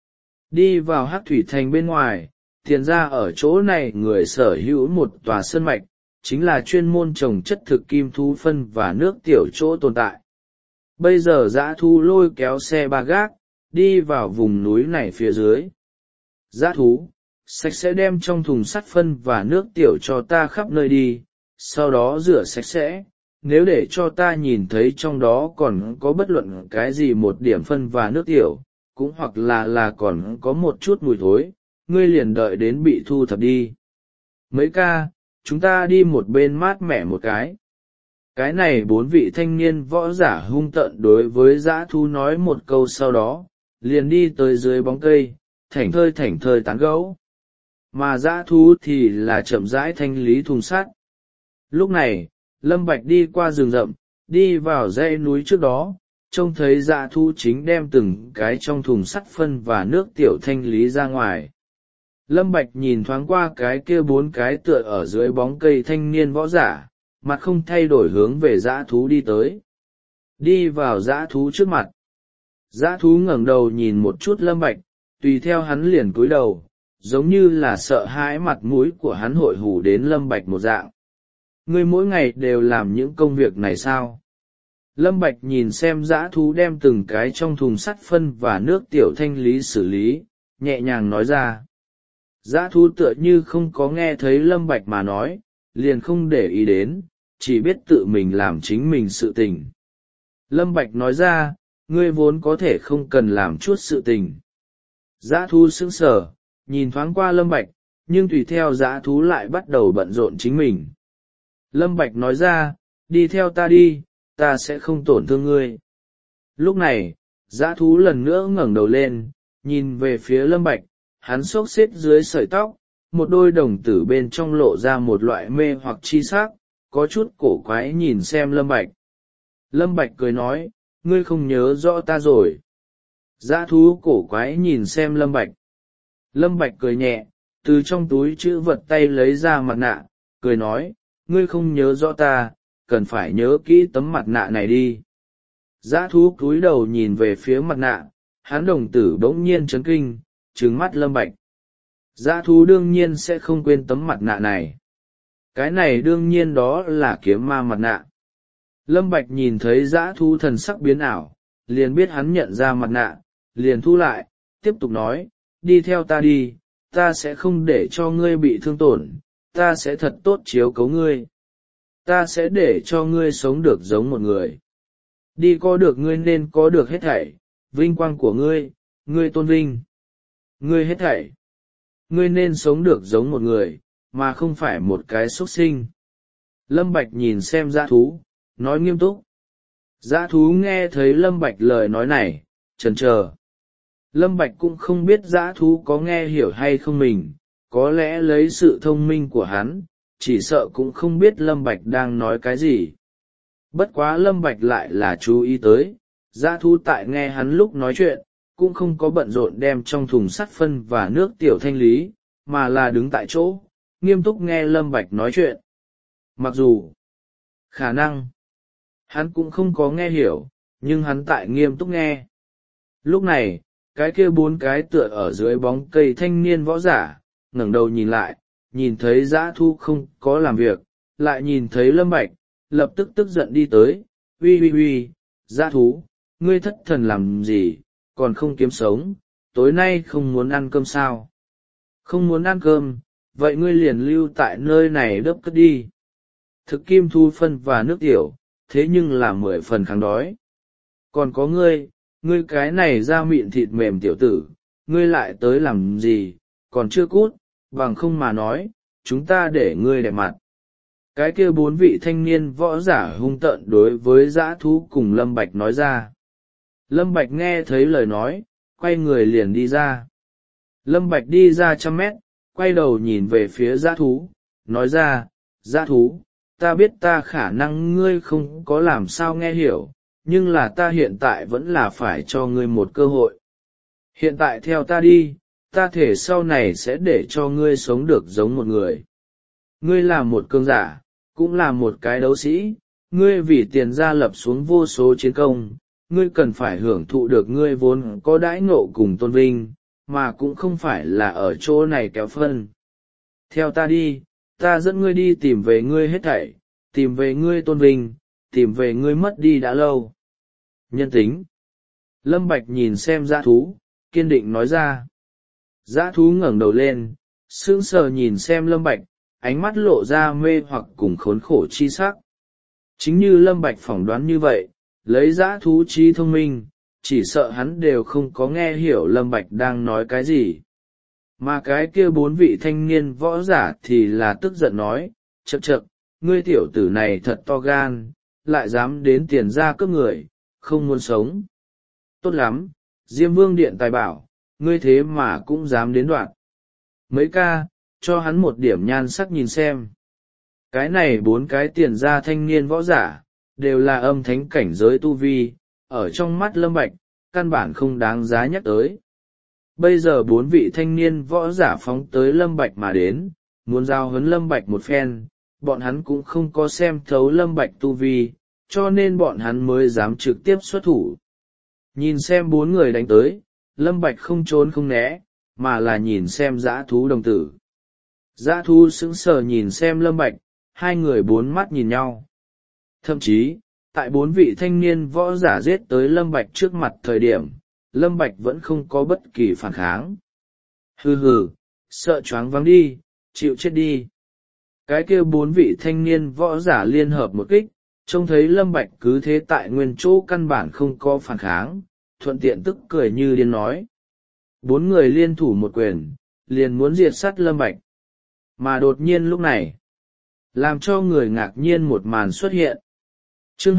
Đi vào Hắc Thủy Thành bên ngoài, Tiền gia ở chỗ này người sở hữu một tòa sơn mạch, chính là chuyên môn trồng chất thực kim thú phân và nước tiểu chỗ tồn tại. Bây giờ dã thú lôi kéo xe ba gác, đi vào vùng núi này phía dưới. Dã thú, sạch sẽ đem trong thùng sắt phân và nước tiểu cho ta khắp nơi đi, sau đó rửa sạch sẽ, nếu để cho ta nhìn thấy trong đó còn có bất luận cái gì một điểm phân và nước tiểu, cũng hoặc là còn có một chút mùi thối, ngươi liền đợi đến bị thu thập đi. Mấy ca, chúng ta đi một bên mát mẻ một cái. Cái này 4 vị thanh niên võ giả hung tợn đối với dã thú nói một câu sau đó, liền đi tới dưới bóng cây, thảnh thơi tán gẫu. Mà dã thú thì là chậm rãi thanh lý thùng sắt. Lúc này, Lâm Bạch đi qua rừng rậm, đi vào dãy núi trước đó, trông thấy dã thú chính đem từng cái trong thùng sắt phân và nước tiểu thanh lý ra ngoài. Lâm Bạch nhìn thoáng qua cái kia 4 cái tựa ở dưới bóng cây thanh niên võ giả, mặt không thay đổi hướng về dã thú đi tới. đi vào dã thú trước mặt. Dã thú ngẩng đầu nhìn một chút Lâm Bạch, tùy theo hắn liền cúi đầu, giống như là sợ hãi mặt mũi của hắn hội hù đến Lâm Bạch một dạng. Ngươi mỗi ngày đều làm những công việc này sao? Lâm Bạch nhìn xem dã thú đem từng cái trong thùng sắt phân và nước tiểu thanh lý xử lý, nhẹ nhàng nói ra. Dã thú tựa như không có nghe thấy Lâm Bạch mà nói, liền không để ý đến, chỉ biết tự mình làm chính mình sự tình. Lâm Bạch nói ra, ngươi vốn có thể không cần làm chút sự tình. Dã thú sững sờ, nhìn thoáng qua Lâm Bạch, nhưng tùy theo dã thú lại bắt đầu bận rộn chính mình. Lâm Bạch nói ra, đi theo ta đi, ta sẽ không tổn thương ngươi. Lúc này, dã thú lần nữa ngẩng đầu lên, nhìn về phía Lâm Bạch, hắn xốc xếp dưới sợi tóc, một đôi đồng tử bên trong lộ ra một loại mê hoặc chi sắc, có chút cổ quái nhìn xem Lâm Bạch. Lâm Bạch cười nói, ngươi không nhớ rõ ta rồi. Dã thú cổ quái nhìn xem Lâm Bạch. Lâm Bạch cười nhẹ, từ trong túi trữ vật tay lấy ra mặt nạ, cười nói, ngươi không nhớ rõ ta, cần phải nhớ kỹ tấm mặt nạ này đi. Dã thú cúi đầu nhìn về phía mặt nạ, hắn đồng tử bỗng nhiên chấn kinh, trừng mắt Lâm Bạch. Dã thú đương nhiên sẽ không quên tấm mặt nạ này. Cái này đương nhiên đó là kiếm ma mặt nạ. Lâm Bạch nhìn thấy dã thú thần sắc biến ảo, liền biết hắn nhận ra mặt nạ, liền thu lại, tiếp tục nói, đi theo ta đi, ta sẽ không để cho ngươi bị thương tổn, ta sẽ thật tốt chiếu cố ngươi. Ta sẽ để cho ngươi sống được giống một người. Đi có được ngươi nên có được hết thảy, vinh quang của ngươi, ngươi tôn vinh. Ngươi hết thảy. Ngươi nên sống được giống một người, mà không phải một cái súc sinh. Lâm Bạch nhìn xem dã thú, nói nghiêm túc. Dã thú nghe thấy Lâm Bạch lời nói này, chần chờ. Lâm Bạch cũng không biết dã thú có nghe hiểu hay không mình, có lẽ lấy sự thông minh của hắn, chỉ sợ cũng không biết Lâm Bạch đang nói cái gì. Bất quá Lâm Bạch lại là chú ý tới, dã thú tại nghe hắn lúc nói chuyện, cũng không có bận rộn đem trong thùng sắt phân và nước tiểu thanh lý, mà là đứng tại chỗ, nghiêm túc nghe Lâm Bạch nói chuyện. Mặc dù, khả năng, hắn cũng không có nghe hiểu, nhưng hắn tại nghiêm túc nghe. Lúc này, cái kia bốn cái tựa ở dưới bóng cây thanh niên võ giả, ngẩng đầu nhìn lại, nhìn thấy dã thu không có làm việc, lại nhìn thấy Lâm Bạch, lập tức tức giận đi tới, uy, dã thú, ngươi thất thần làm gì, còn không kiếm sống, tối nay không muốn ăn cơm sao? Không muốn ăn cơm, vậy ngươi liền lưu tại nơi này đớp cất đi. Thực kim thu phân và nước tiểu, thế nhưng là 10 phần kháng đói. Còn có ngươi cái này da mịn thịt mềm tiểu tử, ngươi lại tới làm gì, còn chưa cút, bằng không mà nói, chúng ta để ngươi đẹp mặt. Cái kia bốn vị thanh niên võ giả hung tợn đối với dã thú cùng Lâm Bạch nói ra. Lâm Bạch nghe thấy lời nói, quay người liền đi ra. Lâm Bạch đi ra 100 mét, quay đầu nhìn về phía dã thú, nói ra, dã thú, ta biết ta khả năng ngươi không có làm sao nghe hiểu, nhưng là ta hiện tại vẫn là phải cho ngươi một cơ hội. Hiện tại theo ta đi, ta thể sau này sẽ để cho ngươi sống được giống một người. Ngươi là một cường giả, cũng là một cái đấu sĩ, ngươi vì tiền gia lập xuống vô số chiến công, ngươi cần phải hưởng thụ được ngươi vốn có đãi ngộ cùng tôn vinh, mà cũng không phải là ở chỗ này kéo phân. Theo ta đi, ta dẫn ngươi đi tìm về ngươi hết thảy, tìm về ngươi tôn vinh, tìm về ngươi mất đi đã lâu. Nhân tính. Lâm Bạch nhìn xem dã thú, kiên định nói ra. Dã thú ngẩng đầu lên, sững sờ nhìn xem Lâm Bạch, ánh mắt lộ ra mê hoặc cùng khốn khổ chi sắc. Chính như Lâm Bạch phỏng đoán như vậy, lấy dã thú trí thông minh, chỉ sợ hắn đều không có nghe hiểu Lâm Bạch đang nói cái gì. Mà cái kia bốn vị thanh niên võ giả thì là tức giận nói, chậc, ngươi tiểu tử này thật to gan, lại dám đến tiền gia cướp người, không muốn sống. Tốt lắm, Diêm Vương Điện tài bảo, ngươi thế mà cũng dám đến đoạn. Mấy ca, cho hắn một điểm nhan sắc nhìn xem. Cái này bốn cái tiền gia thanh niên võ giả, đều là âm thánh cảnh giới tu vi, ở trong mắt Lâm Bạch, căn bản không đáng giá nhắc tới. Bây giờ bốn vị thanh niên võ giả phóng tới Lâm Bạch mà đến, muốn giao huấn Lâm Bạch một phen, bọn hắn cũng không có xem thấu Lâm Bạch tu vi, cho nên bọn hắn mới dám trực tiếp xuất thủ. Nhìn xem 4 người đánh tới, Lâm Bạch không trốn không né, mà là nhìn xem dã thú đồng tử. Dã thú sững sờ nhìn xem Lâm Bạch, hai người 4 mắt nhìn nhau. Thậm chí, tại 4 vị thanh niên võ giả giết tới Lâm Bạch trước mặt thời điểm, Lâm Bạch vẫn không có bất kỳ phản kháng. Hừ hừ, sợ choáng váng đi, chịu chết đi. Cái kia 4 vị thanh niên võ giả liên hợp một kích, trông thấy Lâm Bạch cứ thế tại nguyên chỗ căn bản không có phản kháng, thuận tiện tức cười như điên nói. 4 người liên thủ một quyền, liền muốn diệt sát Lâm Bạch. Mà đột nhiên lúc này, làm cho người ngạc nhiên một màn xuất hiện. Chương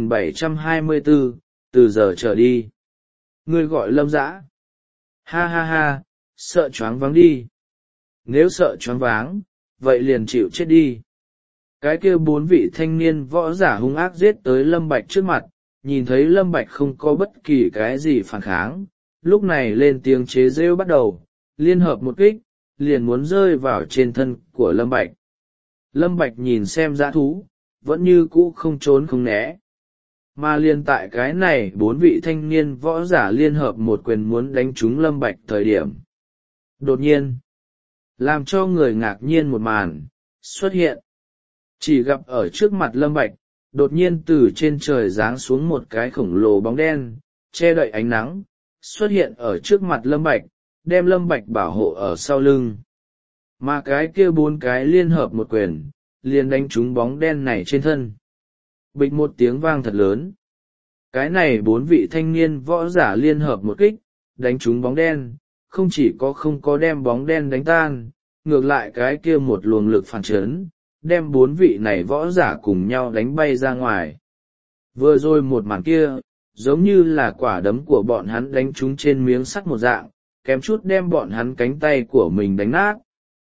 2724, từ giờ trở đi. Ngươi gọi Lâm Dã. Ha ha ha, sợ choáng váng đi. Nếu sợ choáng váng, vậy liền chịu chết đi. Cái kia 4 vị thanh niên võ giả hung ác giết tới Lâm Bạch trước mặt, nhìn thấy Lâm Bạch không có bất kỳ cái gì phản kháng, lúc này lên tiếng chế rêu bắt đầu, liên hợp một kích, liền muốn rơi vào trên thân của Lâm Bạch. Lâm Bạch nhìn xem dã thú, vẫn như cũ không trốn không né. Mà liên tại cái này 4 vị thanh niên võ giả liên hợp một quyền muốn đánh trúng Lâm Bạch thời điểm. Đột nhiên, làm cho người ngạc nhiên một màn, xuất hiện. Chỉ gặp ở trước mặt Lâm Bạch, đột nhiên từ trên trời giáng xuống một cái khổng lồ bóng đen, che đậy ánh nắng, xuất hiện ở trước mặt Lâm Bạch, đem Lâm Bạch bảo hộ ở sau lưng. Mà cái kia 4 cái liên hợp một quyền, liền đánh trúng bóng đen này trên thân. Bịch một tiếng vang thật lớn. Cái này 4 vị thanh niên võ giả liên hợp một kích, đánh trúng bóng đen, không chỉ có không có đem bóng đen đánh tan, ngược lại cái kia một luồng lực phản chấn, đem 4 vị này võ giả cùng nhau đánh bay ra ngoài. Vừa rồi một màn kia, giống như là quả đấm của bọn hắn đánh trúng trên miếng sắt một dạng, kém chút đem bọn hắn cánh tay của mình đánh nát.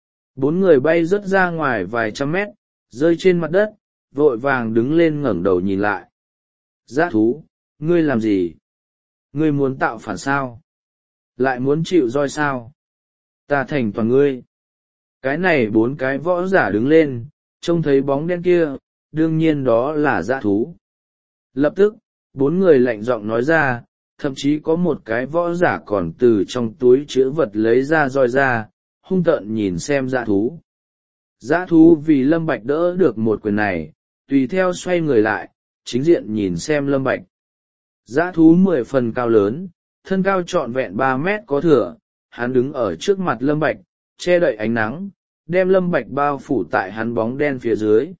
4 người bay rớt ra ngoài vài trăm mét, rơi trên mặt đất, vội vàng đứng lên ngẩng đầu nhìn lại. Dã thú, ngươi làm gì? Ngươi muốn tạo phản sao? Lại muốn chịu roi sao? Ta thành toàn ngươi. Cái này 4 cái võ giả đứng lên, trông thấy bóng đen kia, đương nhiên đó là dã thú. Lập tức, 4 người lạnh giọng nói ra, thậm chí có một cái võ giả còn từ trong túi chữ vật lấy ra roi ra, hung tợn nhìn xem dã thú. Dã thú vì Lâm Bạch đỡ được một quyền này, tùy theo xoay người lại, chính diện nhìn xem Lâm Bạch. Dã thú 10 phần cao lớn, thân cao trọn vẹn 3 mét có thừa, hắn đứng ở trước mặt Lâm Bạch, che đậy ánh nắng, đem Lâm Bạch bao phủ tại hắn bóng đen phía dưới.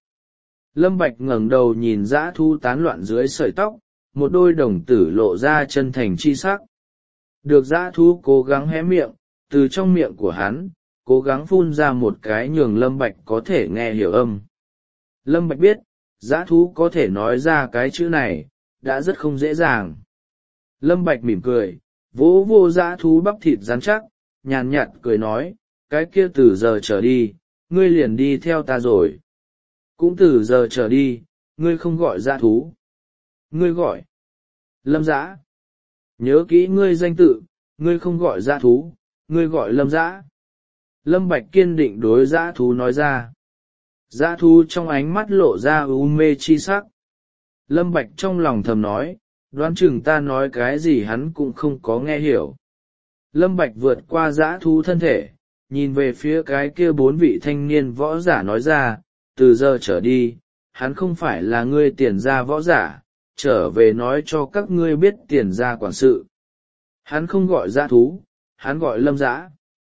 Lâm Bạch ngẩng đầu nhìn dã thú tán loạn dưới sợi tóc, một đôi đồng tử lộ ra chân thành chi sắc. Được dã thú cố gắng hé miệng, từ trong miệng của hắn, cố gắng phun ra một cái nhường Lâm Bạch có thể nghe hiểu âm. Lâm Bạch biết, dã thú có thể nói ra cái chữ này, đã rất không dễ dàng. Lâm Bạch mỉm cười, vỗ vô dã thú bắp thịt rắn chắc, nhàn nhạt cười nói, cái kia từ giờ trở đi, ngươi liền đi theo ta rồi. Cũng từ giờ trở đi, ngươi không gọi dã thú. Ngươi gọi Lâm Dã. Nhớ kỹ ngươi danh tự, ngươi không gọi dã thú, ngươi gọi Lâm Dã. Lâm Bạch kiên định đối dã thú nói ra. Dã thú trong ánh mắt lộ ra u mê chi sắc. Lâm Bạch trong lòng thầm nói, đoán chừng ta nói cái gì hắn cũng không có nghe hiểu. Lâm Bạch vượt qua dã thú thân thể, nhìn về phía cái kia 4 vị thanh niên võ giả nói ra, từ giờ trở đi, hắn không phải là ngươi tiền gia võ giả, trở về nói cho các ngươi biết tiền gia quản sự. Hắn không gọi dã thú, hắn gọi Lâm Dã.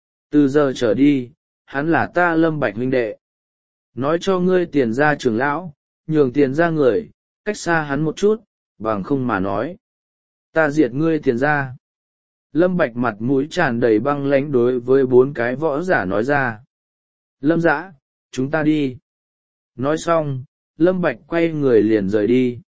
Từ giờ trở đi, hắn là ta Lâm Bạch huynh đệ. Nói cho ngươi tiền gia trưởng lão, nhường tiền gia người, cách xa hắn một chút, bằng không mà nói. Ta diệt ngươi tiền gia. Lâm Bạch mặt mũi tràn đầy băng lãnh đối với 4 cái võ giả nói ra. Lâm Dã, chúng ta đi. Nói xong, Lâm Bạch quay người liền rời đi.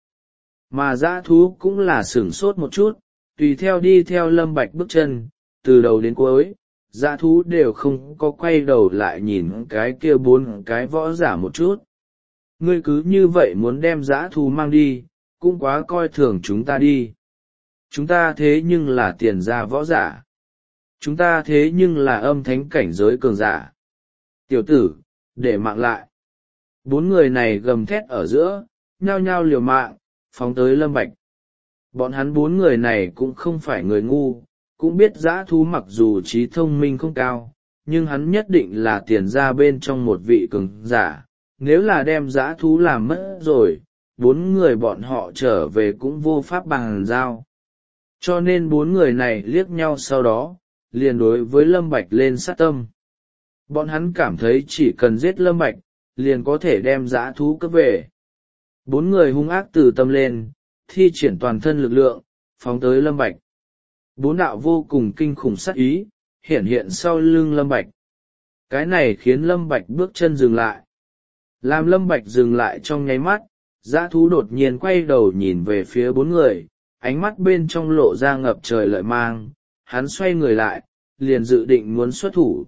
Mà dã thú cũng là sửng sốt một chút, tùy theo đi theo Lâm Bạch bước chân, từ đầu đến cuối, dã thú đều không có quay đầu lại nhìn cái kia 4 cái võ giả một chút. Ngươi cứ như vậy muốn đem dã thú mang đi, cũng quá coi thường chúng ta đi. Chúng ta thế nhưng là tiền gia võ giả. Chúng ta thế nhưng là âm thánh cảnh giới cường giả. Tiểu tử, để mạng lại. 4 người này gầm thét ở giữa, nhao nhao liều mạng, phóng tới Lâm Bạch. Bọn hắn bốn người này cũng không phải người ngu, cũng biết dã thú mặc dù trí thông minh không cao, nhưng hắn nhất định là tiền ra bên trong một vị cường giả. Nếu là đem dã thú làm mất rồi, bốn người bọn họ trở về cũng vô pháp bàn giao. Cho nên bốn người này liếc nhau sau đó, liền đối với Lâm Bạch lên sát tâm. Bọn hắn cảm thấy chỉ cần giết Lâm Bạch, liền có thể đem dã thú cướp về. Bốn người hung ác từ tâm lên, thi triển toàn thân lực lượng, phóng tới Lâm Bạch. Bốn đạo vô cùng kinh khủng sát ý, hiện hiện sau lưng Lâm Bạch. Cái này khiến Lâm Bạch bước chân dừng lại. Làm Lâm Bạch dừng lại trong nháy mắt, dã thú đột nhiên quay đầu nhìn về phía bốn người, ánh mắt bên trong lộ ra ngập trời lợi mang, hắn xoay người lại, liền dự định muốn xuất thủ.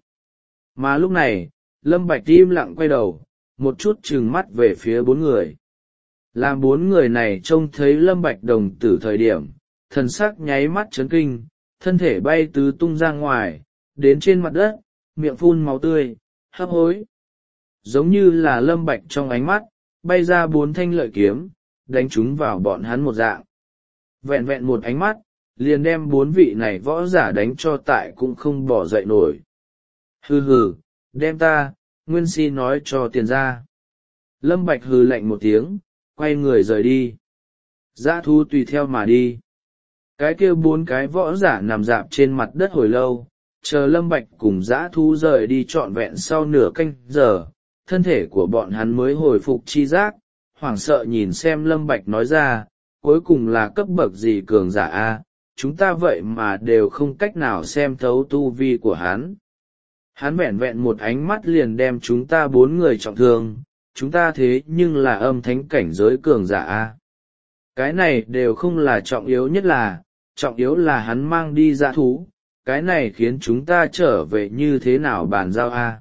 Mà lúc này, Lâm Bạch im lặng quay đầu, một chút trừng mắt về phía bốn người. Làm bốn người này trông thấy Lâm Bạch đồng tử thời điểm, thần sắc nháy mắt chấn kinh, thân thể bay tứ tung ra ngoài, đến trên mặt đất, miệng phun máu tươi, hấp hối. Giống như là Lâm Bạch trong ánh mắt, bay ra bốn thanh lợi kiếm, đánh chúng vào bọn hắn một dạng. Vẹn vẹn một ánh mắt, liền đem bốn vị này võ giả đánh cho tại cũng không bỏ dậy nổi. Hừ hừ, đem ta, Nguyên Si nói cho tiền ra. Lâm Bạch hừ lạnh một tiếng, quay người rời đi. Dã thú tùy theo mà đi. Cái kia bốn cái võ giả nằm rạp trên mặt đất hồi lâu, chờ Lâm Bạch cùng dã thú rời đi trọn vẹn sau nửa canh giờ, thân thể của bọn hắn mới hồi phục chi giác, hoảng sợ nhìn xem Lâm Bạch nói ra, cuối cùng là cấp bậc gì cường giả a, chúng ta vậy mà đều không cách nào xem thấu tu vi của hắn. Hắn vẹn vẹn một ánh mắt liền đem chúng ta bốn người trọng thương, chúng ta thế nhưng là âm thánh cảnh giới cường giả a. Cái này đều không là trọng yếu nhất, là trọng yếu là hắn mang đi dã thú, cái này khiến chúng ta trở về như thế nào bàn giao a.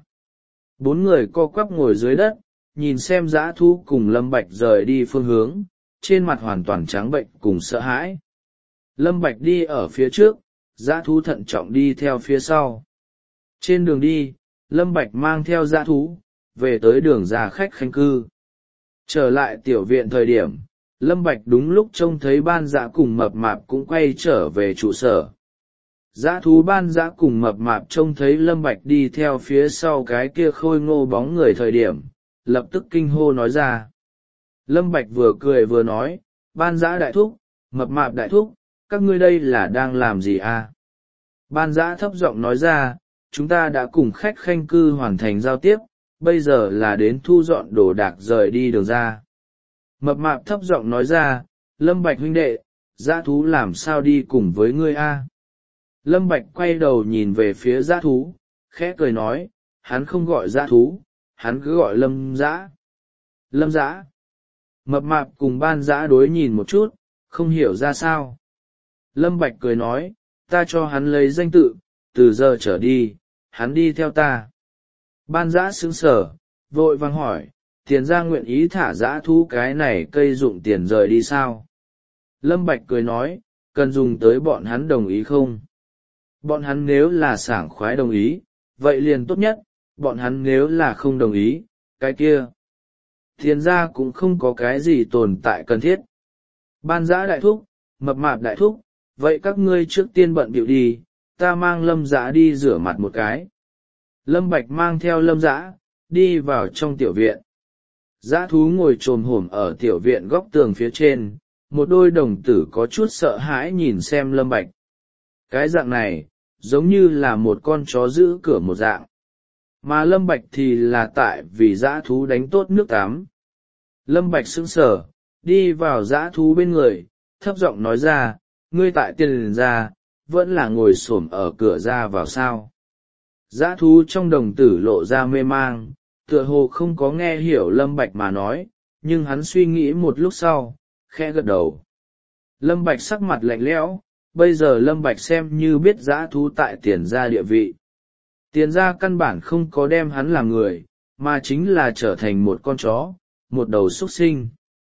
Bốn người co quắp ngồi dưới đất, nhìn xem dã thú cùng Lâm Bạch rời đi phương hướng, trên mặt hoàn toàn trắng bệnh cùng sợ hãi. Lâm Bạch đi ở phía trước, dã thú thận trọng đi theo phía sau. Trên đường đi, Lâm Bạch mang theo dã thú, về tới đường ra khách khanh cư. Trở lại tiểu viện thời điểm, Lâm Bạch đúng lúc trông thấy ban dã cùng mập mạp cũng quay trở về trụ sở. Dã thú ban dã cùng mập mạp trông thấy Lâm Bạch đi theo phía sau cái kia khôi ngô bóng người thời điểm, lập tức kinh hô nói ra. Lâm Bạch vừa cười vừa nói, ban dã đại thúc, mập mạp đại thúc, các ngươi đây là đang làm gì à? Ban dã thấp giọng nói ra, chúng ta đã cùng khách khanh cư hoàn thành giao tiếp, bây giờ là đến thu dọn đồ đạc rời đi đường ra. Mập mạp thấp giọng nói ra, Lâm Bạch huynh đệ, dã thú làm sao đi cùng với ngươi a? Lâm Bạch quay đầu nhìn về phía dã thú, khẽ cười nói, hắn không gọi dã thú, hắn cứ gọi Lâm dã. Lâm dã. Mập mạp cùng ban dã đối nhìn một chút, không hiểu ra sao. Lâm Bạch cười nói, ta cho hắn lấy danh tự, từ giờ trở đi, hắn đi theo ta. Ban dã sững sờ, vội vàng hỏi, tiền ra nguyện ý thả dã thú cái này cây dụng tiền rời đi sao? Lâm Bạch cười nói, cần dùng tới bọn hắn đồng ý không? Bọn hắn nếu là sảng khoái đồng ý, vậy liền tốt nhất, bọn hắn nếu là không đồng ý, cái kia. Tiền ra cũng không có cái gì tồn tại cần thiết. Ban dã đại thúc, mập mạp đại thúc, vậy các ngươi trước tiên bận bịu đi, ta mang Lâm dã đi rửa mặt một cái. Lâm Bạch mang theo Lâm dã, đi vào trong tiểu viện. Dã thú ngồi chồm hổm ở tiểu viện góc tường phía trên, một đôi đồng tử có chút sợ hãi nhìn xem Lâm Bạch. Cái dạng này, giống như là một con chó giữ cửa một dạng. Mà Lâm Bạch thì là tại vì dã thú đánh tốt nước tắm. Lâm Bạch sững sờ, đi vào dã thú bên người, thấp giọng nói ra, ngươi tại tiền ra, vẫn là ngồi xổm ở cửa ra vào sao. Dã thú trong đồng tử lộ ra mê mang, tựa hồ không có nghe hiểu Lâm Bạch mà nói, nhưng hắn suy nghĩ một lúc sau, khẽ gật đầu. Lâm Bạch sắc mặt lạnh lẽo, bây giờ Lâm Bạch xem như biết dã thú tại tiền gia địa vị. Tiền gia căn bản không có đem hắn làm người, mà chính là trở thành một con chó, một đầu súc sinh.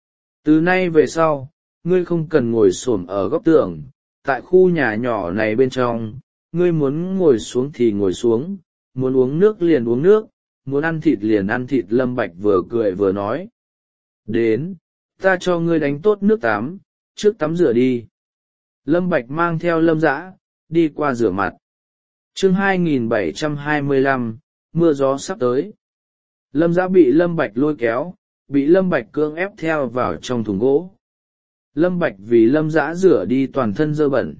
Từ nay về sau, ngươi không cần ngồi xổm ở góc tường, tại khu nhà nhỏ này bên trong, ngươi muốn ngồi xuống thì ngồi xuống, muốn uống nước liền uống nước, muốn ăn thịt liền ăn thịt. Lâm Bạch vừa cười vừa nói. Đến, ta cho ngươi đánh tốt nước tắm, trước tắm rửa đi. Lâm Bạch mang theo Lâm Dã đi qua rửa mặt. Chương 2725, mưa gió sắp tới. Lâm Dã bị Lâm Bạch lôi kéo, bị Lâm Bạch cưỡng ép theo vào trong thùng gỗ. Lâm Bạch vì Lâm Dã rửa đi toàn thân dơ bẩn.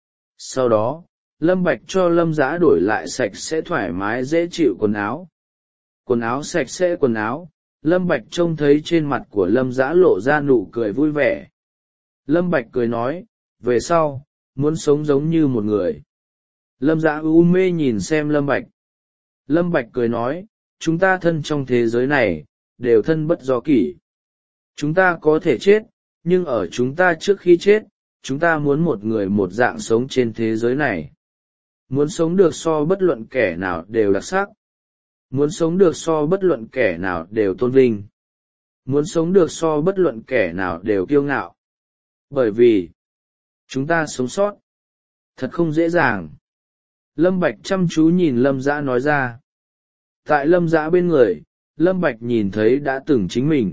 Sau đó, Lâm Bạch cho Lâm Dã đổi lại sạch sẽ thoải mái dễ chịu quần áo. Quần áo sạch sẽ quần áo, Lâm Bạch trông thấy trên mặt của Lâm Dã lộ ra nụ cười vui vẻ. Lâm Bạch cười nói, về sau, muốn sống giống như một người. Lâm Dã u mê nhìn xem Lâm Bạch. Lâm Bạch cười nói, chúng ta thân trong thế giới này, đều thân bất do kỷ. Chúng ta có thể chết, nhưng ở chúng ta trước khi chết, chúng ta muốn một người một dạng sống trên thế giới này. Muốn sống được so bất luận kẻ nào đều đặc sắc. Muốn sống được so bất luận kẻ nào đều tôn vinh. Muốn sống được so bất luận kẻ nào đều kiêu ngạo. Bởi vì, chúng ta sống sót, thật không dễ dàng. Lâm Bạch chăm chú nhìn Lâm Dã nói ra. Tại Lâm Dã bên người, Lâm Bạch nhìn thấy đã từng chính mình.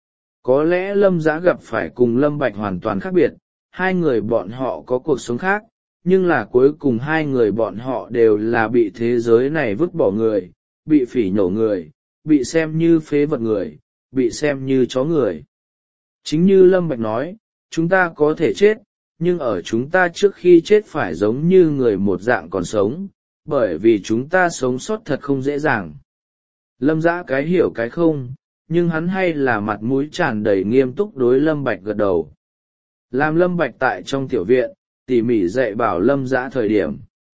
Có lẽ Lâm Dã gặp phải cùng Lâm Bạch hoàn toàn khác biệt, hai người bọn họ có cuộc sống khác, nhưng là cuối cùng hai người bọn họ đều là bị thế giới này vứt bỏ người, bị phỉ nhổ người, bị xem như phế vật người, bị xem như chó người. Chính như Lâm Bạch nói, chúng ta có thể chết, nhưng ở chúng ta trước khi chết phải giống như người một dạng còn sống, bởi vì chúng ta sống sót thật không dễ dàng. Lâm Dã cái hiểu cái không, nhưng hắn hay là mặt mũi tràn đầy nghiêm túc đối Lâm Bạch gật đầu. Làm Lâm Bạch tại trong tiểu viện, tỉ mỉ dạy bảo Lâm Dã thời điểm.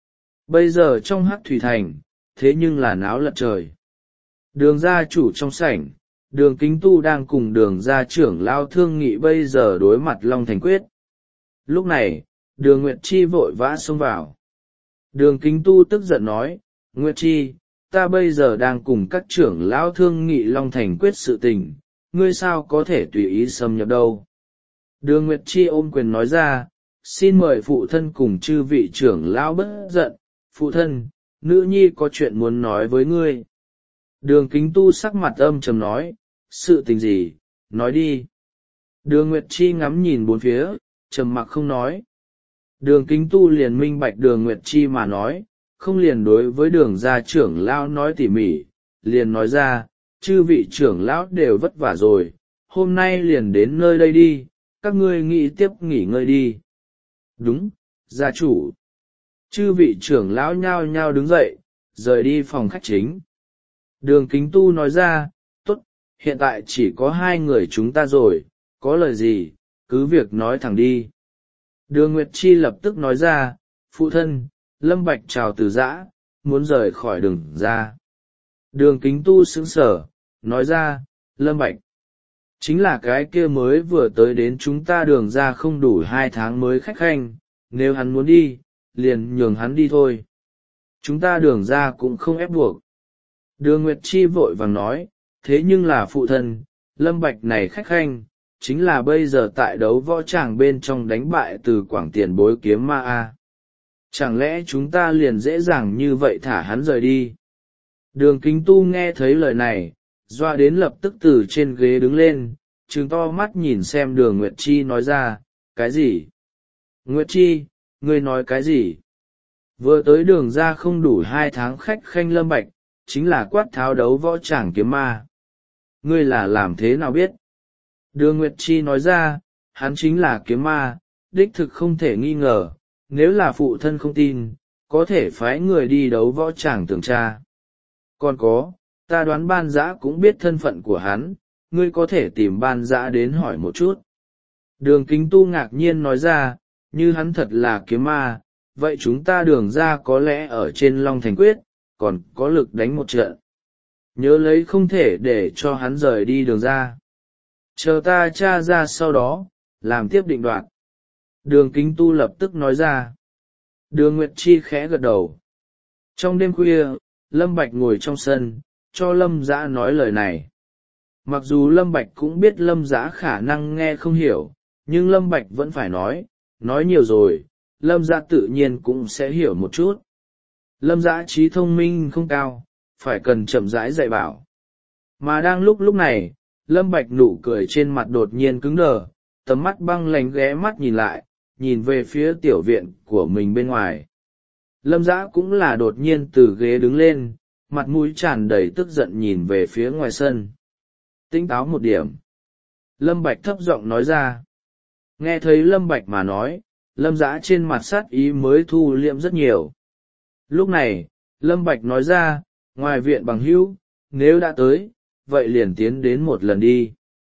Bây giờ trong Hắc Thủy Thành, thế nhưng là náo lật trời. Đường gia chủ trong sảnh, Đường Kính Tu đang cùng Đường gia trưởng lao thương nghị bây giờ đối mặt Long Thành quyết. Lúc này, Đường Nguyệt Chi vội vã xông vào. Đường Kính Tu tức giận nói, Nguyệt Chi, ta bây giờ đang cùng các trưởng lão thương nghị Long Thành quyết sự tình, ngươi sao có thể tùy ý xâm nhập đâu. Đường Nguyệt Chi ôm quyền nói ra, xin mời phụ thân cùng chư vị trưởng lão bất giận, phụ thân, nữ nhi có chuyện muốn nói với ngươi. Đường Kính Tu sắc mặt âm trầm nói, sự tình gì, nói đi. Đường Nguyệt Chi ngắm nhìn bốn phía, trầm mặc không nói. Đường Kính Tu liền minh bạch Đường Nguyệt Chi mà nói, không liền đối với Đường gia trưởng lão nói tỉ mỉ, liền nói ra, chư vị trưởng lão đều vất vả rồi, hôm nay liền đến nơi đây đi, các ngươi nghĩ tiếp nghỉ ngơi đi. Đúng, gia chủ. Chư vị trưởng lão nhao nhao đứng dậy, rời đi phòng khách chính. Đường Kính Tu nói ra, tốt, hiện tại chỉ có hai người chúng ta rồi, có lời gì, cứ việc nói thẳng đi. Đường Nguyệt Chi lập tức nói ra, phụ thân, Lâm Bạch chào từ giã, muốn rời khỏi Đường gia. Đường Kính Tu sững sờ, nói ra, Lâm Bạch, chính là cái kia mới vừa tới đến chúng ta Đường gia không đủ 2 tháng mới khách khanh, nếu hắn muốn đi, liền nhường hắn đi thôi. Chúng ta Đường gia cũng không ép buộc. Đường Nguyệt Chi vội vàng nói, thế nhưng là phụ thân, Lâm Bạch này khách khanh, chính là bây giờ tại đấu võ tràng bên trong đánh bại từ Quảng Tiền Bối Kiếm Ma A. Chẳng lẽ chúng ta liền dễ dàng như vậy thả hắn rời đi? Đường Kính Tu nghe thấy lời này, doa đến lập tức từ trên ghế đứng lên, trừng to mắt nhìn xem Đường Nguyệt Chi nói ra, cái gì? Nguyệt Chi, ngươi nói cái gì? Vừa tới Đường ra không đủ 2 tháng khách khanh Lâm Bạch, chính là quát tháo đấu võ tràng kiếm ma. Ngươi là làm thế nào biết? Đường Nguyệt Chi nói ra, hắn chính là kiếm ma, đích thực không thể nghi ngờ, nếu là phụ thân không tin, có thể phái người đi đấu võ tràng tưởng tra. Còn có, ta đoán Ban Dã cũng biết thân phận của hắn, ngươi có thể tìm Ban Dã đến hỏi một chút. Đường Kính Tu ngạc nhiên nói ra, như hắn thật là kiếm ma, vậy chúng ta Đường ra có lẽ ở trên Long Thành Quyết, còn có lực đánh một trận. Nhớ lấy không thể để cho hắn rời đi Đường ra. Chờ ta tra ra sau đó, làm tiếp định đoạt. Đường Kính Tu lập tức nói ra. Đường Nguyệt Chi khẽ gật đầu. Trong đêm khuya, Lâm Bạch ngồi trong sân, cho Lâm Dã nói lời này. Mặc dù Lâm Bạch cũng biết Lâm Dã khả năng nghe không hiểu, nhưng Lâm Bạch vẫn phải nói nhiều rồi, Lâm Dã tự nhiên cũng sẽ hiểu một chút. Lâm Dã trí thông minh không cao, phải cần chậm rãi dạy bảo. Mà đang lúc này, Lâm Bạch nụ cười trên mặt đột nhiên cứng đờ, tầm mắt băng lánh ghé mắt nhìn lại, nhìn về phía tiểu viện của mình bên ngoài. Lâm Dã cũng là đột nhiên từ ghế đứng lên, mặt mũi tràn đầy tức giận nhìn về phía ngoài sân. Tỉnh táo một điểm. Lâm Bạch thấp giọng nói ra. Nghe thấy Lâm Bạch mà nói, Lâm Dã trên mặt sát ý mới thu liệm rất nhiều. Lúc này, Lâm Bạch nói ra, ngoài viện bằng hữu, nếu đã tới, vậy liền tiến đến một lần đi.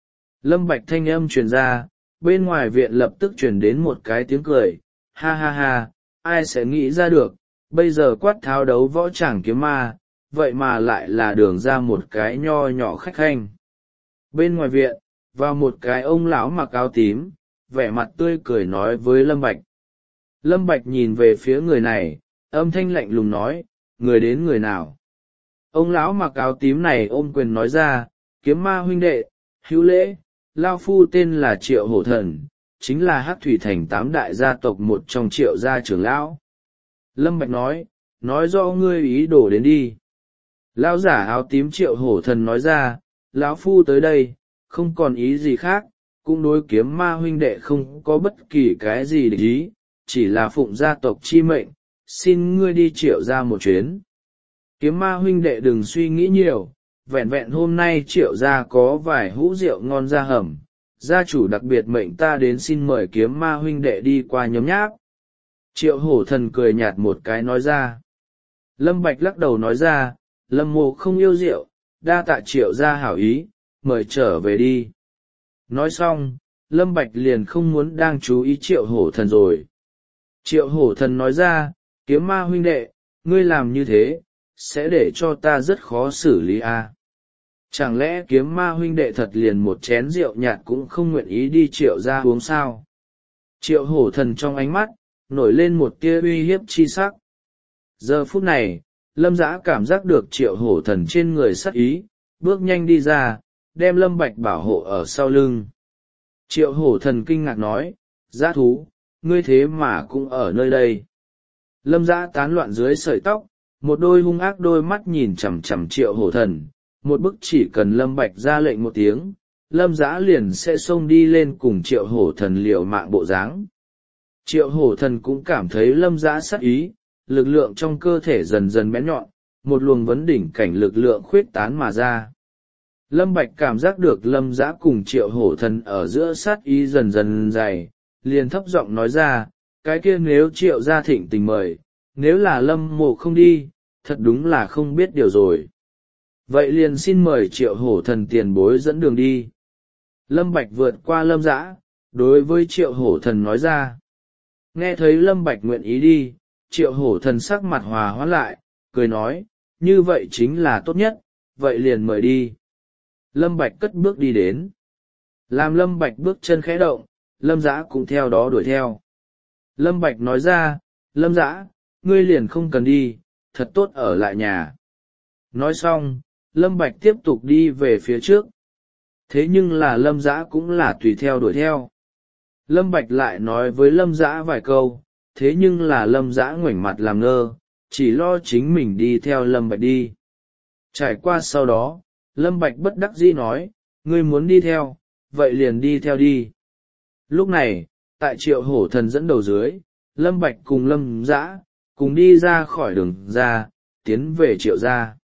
Lâm Bạch thanh âm truyền ra, bên ngoài viện lập tức truyền đến một cái tiếng cười, ha ha ha, ai sẽ nghĩ ra được, bây giờ quát tháo đấu võ tràng kiếm ma, vậy mà lại là đường ra một cái nho nhỏ khách khanh. Bên ngoài viện, vào một cái ông lão mặc áo tím, vẻ mặt tươi cười nói với Lâm Bạch. Lâm Bạch nhìn về phía người này, âm thanh lạnh lùng nói, người đến người nào. Ông lão mặc áo tím này ôm quyền nói ra, kiếm ma huynh đệ, hữu lễ, lao phu tên là Triệu Hổ Thần, chính là Hắc Thủy Thành 8 đại gia tộc một trong Triệu gia trưởng lão. Lâm Bạch nói rõ ngươi ý đồ đến đi. Lão giả áo tím Triệu Hổ Thần nói ra, lão phu tới đây, không còn ý gì khác, cũng đối kiếm ma huynh đệ không có bất kỳ cái gì để ý, chỉ là phụng gia tộc chi mệnh, xin ngươi đi Triệu gia một chuyến. Kiếm ma huynh đệ đừng suy nghĩ nhiều, vẹn vẹn hôm nay Triệu gia có vài hũ rượu ngon ra hầm, gia chủ đặc biệt mệnh ta đến xin mời kiếm ma huynh đệ đi qua nhóm nháp. Triệu Hổ Thần cười nhạt một cái nói ra. Lâm Bạch lắc đầu nói ra, Lâm mộ không yêu rượu, đa tạ Triệu gia hảo ý, mời trở về đi. Nói xong, Lâm Bạch liền không muốn đang chú ý Triệu Hổ Thần rồi. Triệu Hổ Thần nói ra, kiếm ma huynh đệ, ngươi làm như thế, sẽ để cho ta rất khó xử lý à. Chẳng lẽ kiếm ma huynh đệ thật liền một chén rượu nhạt cũng không nguyện ý đi Triệu gia uống sao? Triệu Hổ Thần trong ánh mắt, nổi lên một tia uy hiếp chi sắc. Giờ phút này, Lâm Dã cảm giác được Triệu Hổ Thần trên người sắc ý, bước nhanh đi ra, đem Lâm Bạch bảo hộ ở sau lưng. Triệu Hổ Thần kinh ngạc nói, Dã thú, ngươi thế mà cũng ở nơi đây. Lâm Dã tán loạn dưới sợi tóc, một đôi hung ác đôi mắt nhìn chằm chằm Triệu Hổ Thần, một bức chỉ cần Lâm Bạch ra lệnh một tiếng, Lâm Dã liền sẽ xông đi lên cùng Triệu Hổ Thần liều mạng bộ dáng. Triệu Hổ Thần cũng cảm thấy Lâm Dã sát ý, lực lượng trong cơ thể dần dần bén nhọn, một luồng vấn đỉnh cảnh lực lượng khuyết tán mà ra. Lâm Bạch cảm giác được Lâm Dã cùng Triệu Hổ Thần ở giữa sát ý dần dần dày, liền thấp giọng nói ra, cái kia nếu Triệu gia thịnh tình mời, nếu là Lâm mộ không đi, thật đúng là không biết điều rồi. Vậy liền xin mời Triệu Hổ Thần tiền bối dẫn đường đi. Lâm Bạch vượt qua Lâm Dã, đối với Triệu Hổ Thần nói ra. Nghe thấy Lâm Bạch nguyện ý đi, Triệu Hổ Thần sắc mặt hòa hoãn lại, cười nói, như vậy chính là tốt nhất, vậy liền mời đi. Lâm Bạch cất bước đi đến. Làm Lâm Bạch bước chân khẽ động, Lâm Dã cũng theo đó đuổi theo. Lâm Bạch nói ra, Lâm Dã, ngươi liền không cần đi, thật tốt ở lại nhà. Nói xong, Lâm Bạch tiếp tục đi về phía trước. Thế nhưng là Lâm Dã cũng là tùy theo đuổi theo. Lâm Bạch lại nói với Lâm Dã vài câu, thế nhưng là Lâm Dã ngoảnh mặt làm ngơ, chỉ lo chính mình đi theo Lâm Bạch đi. Trải qua sau đó, Lâm Bạch bất đắc dĩ nói, ngươi muốn đi theo, vậy liền đi theo đi. Lúc này, tại Triệu Hổ Thần dẫn đầu dưới, Lâm Bạch cùng Lâm Dã cùng đi ra khỏi đường ra, tiến về Triệu gia.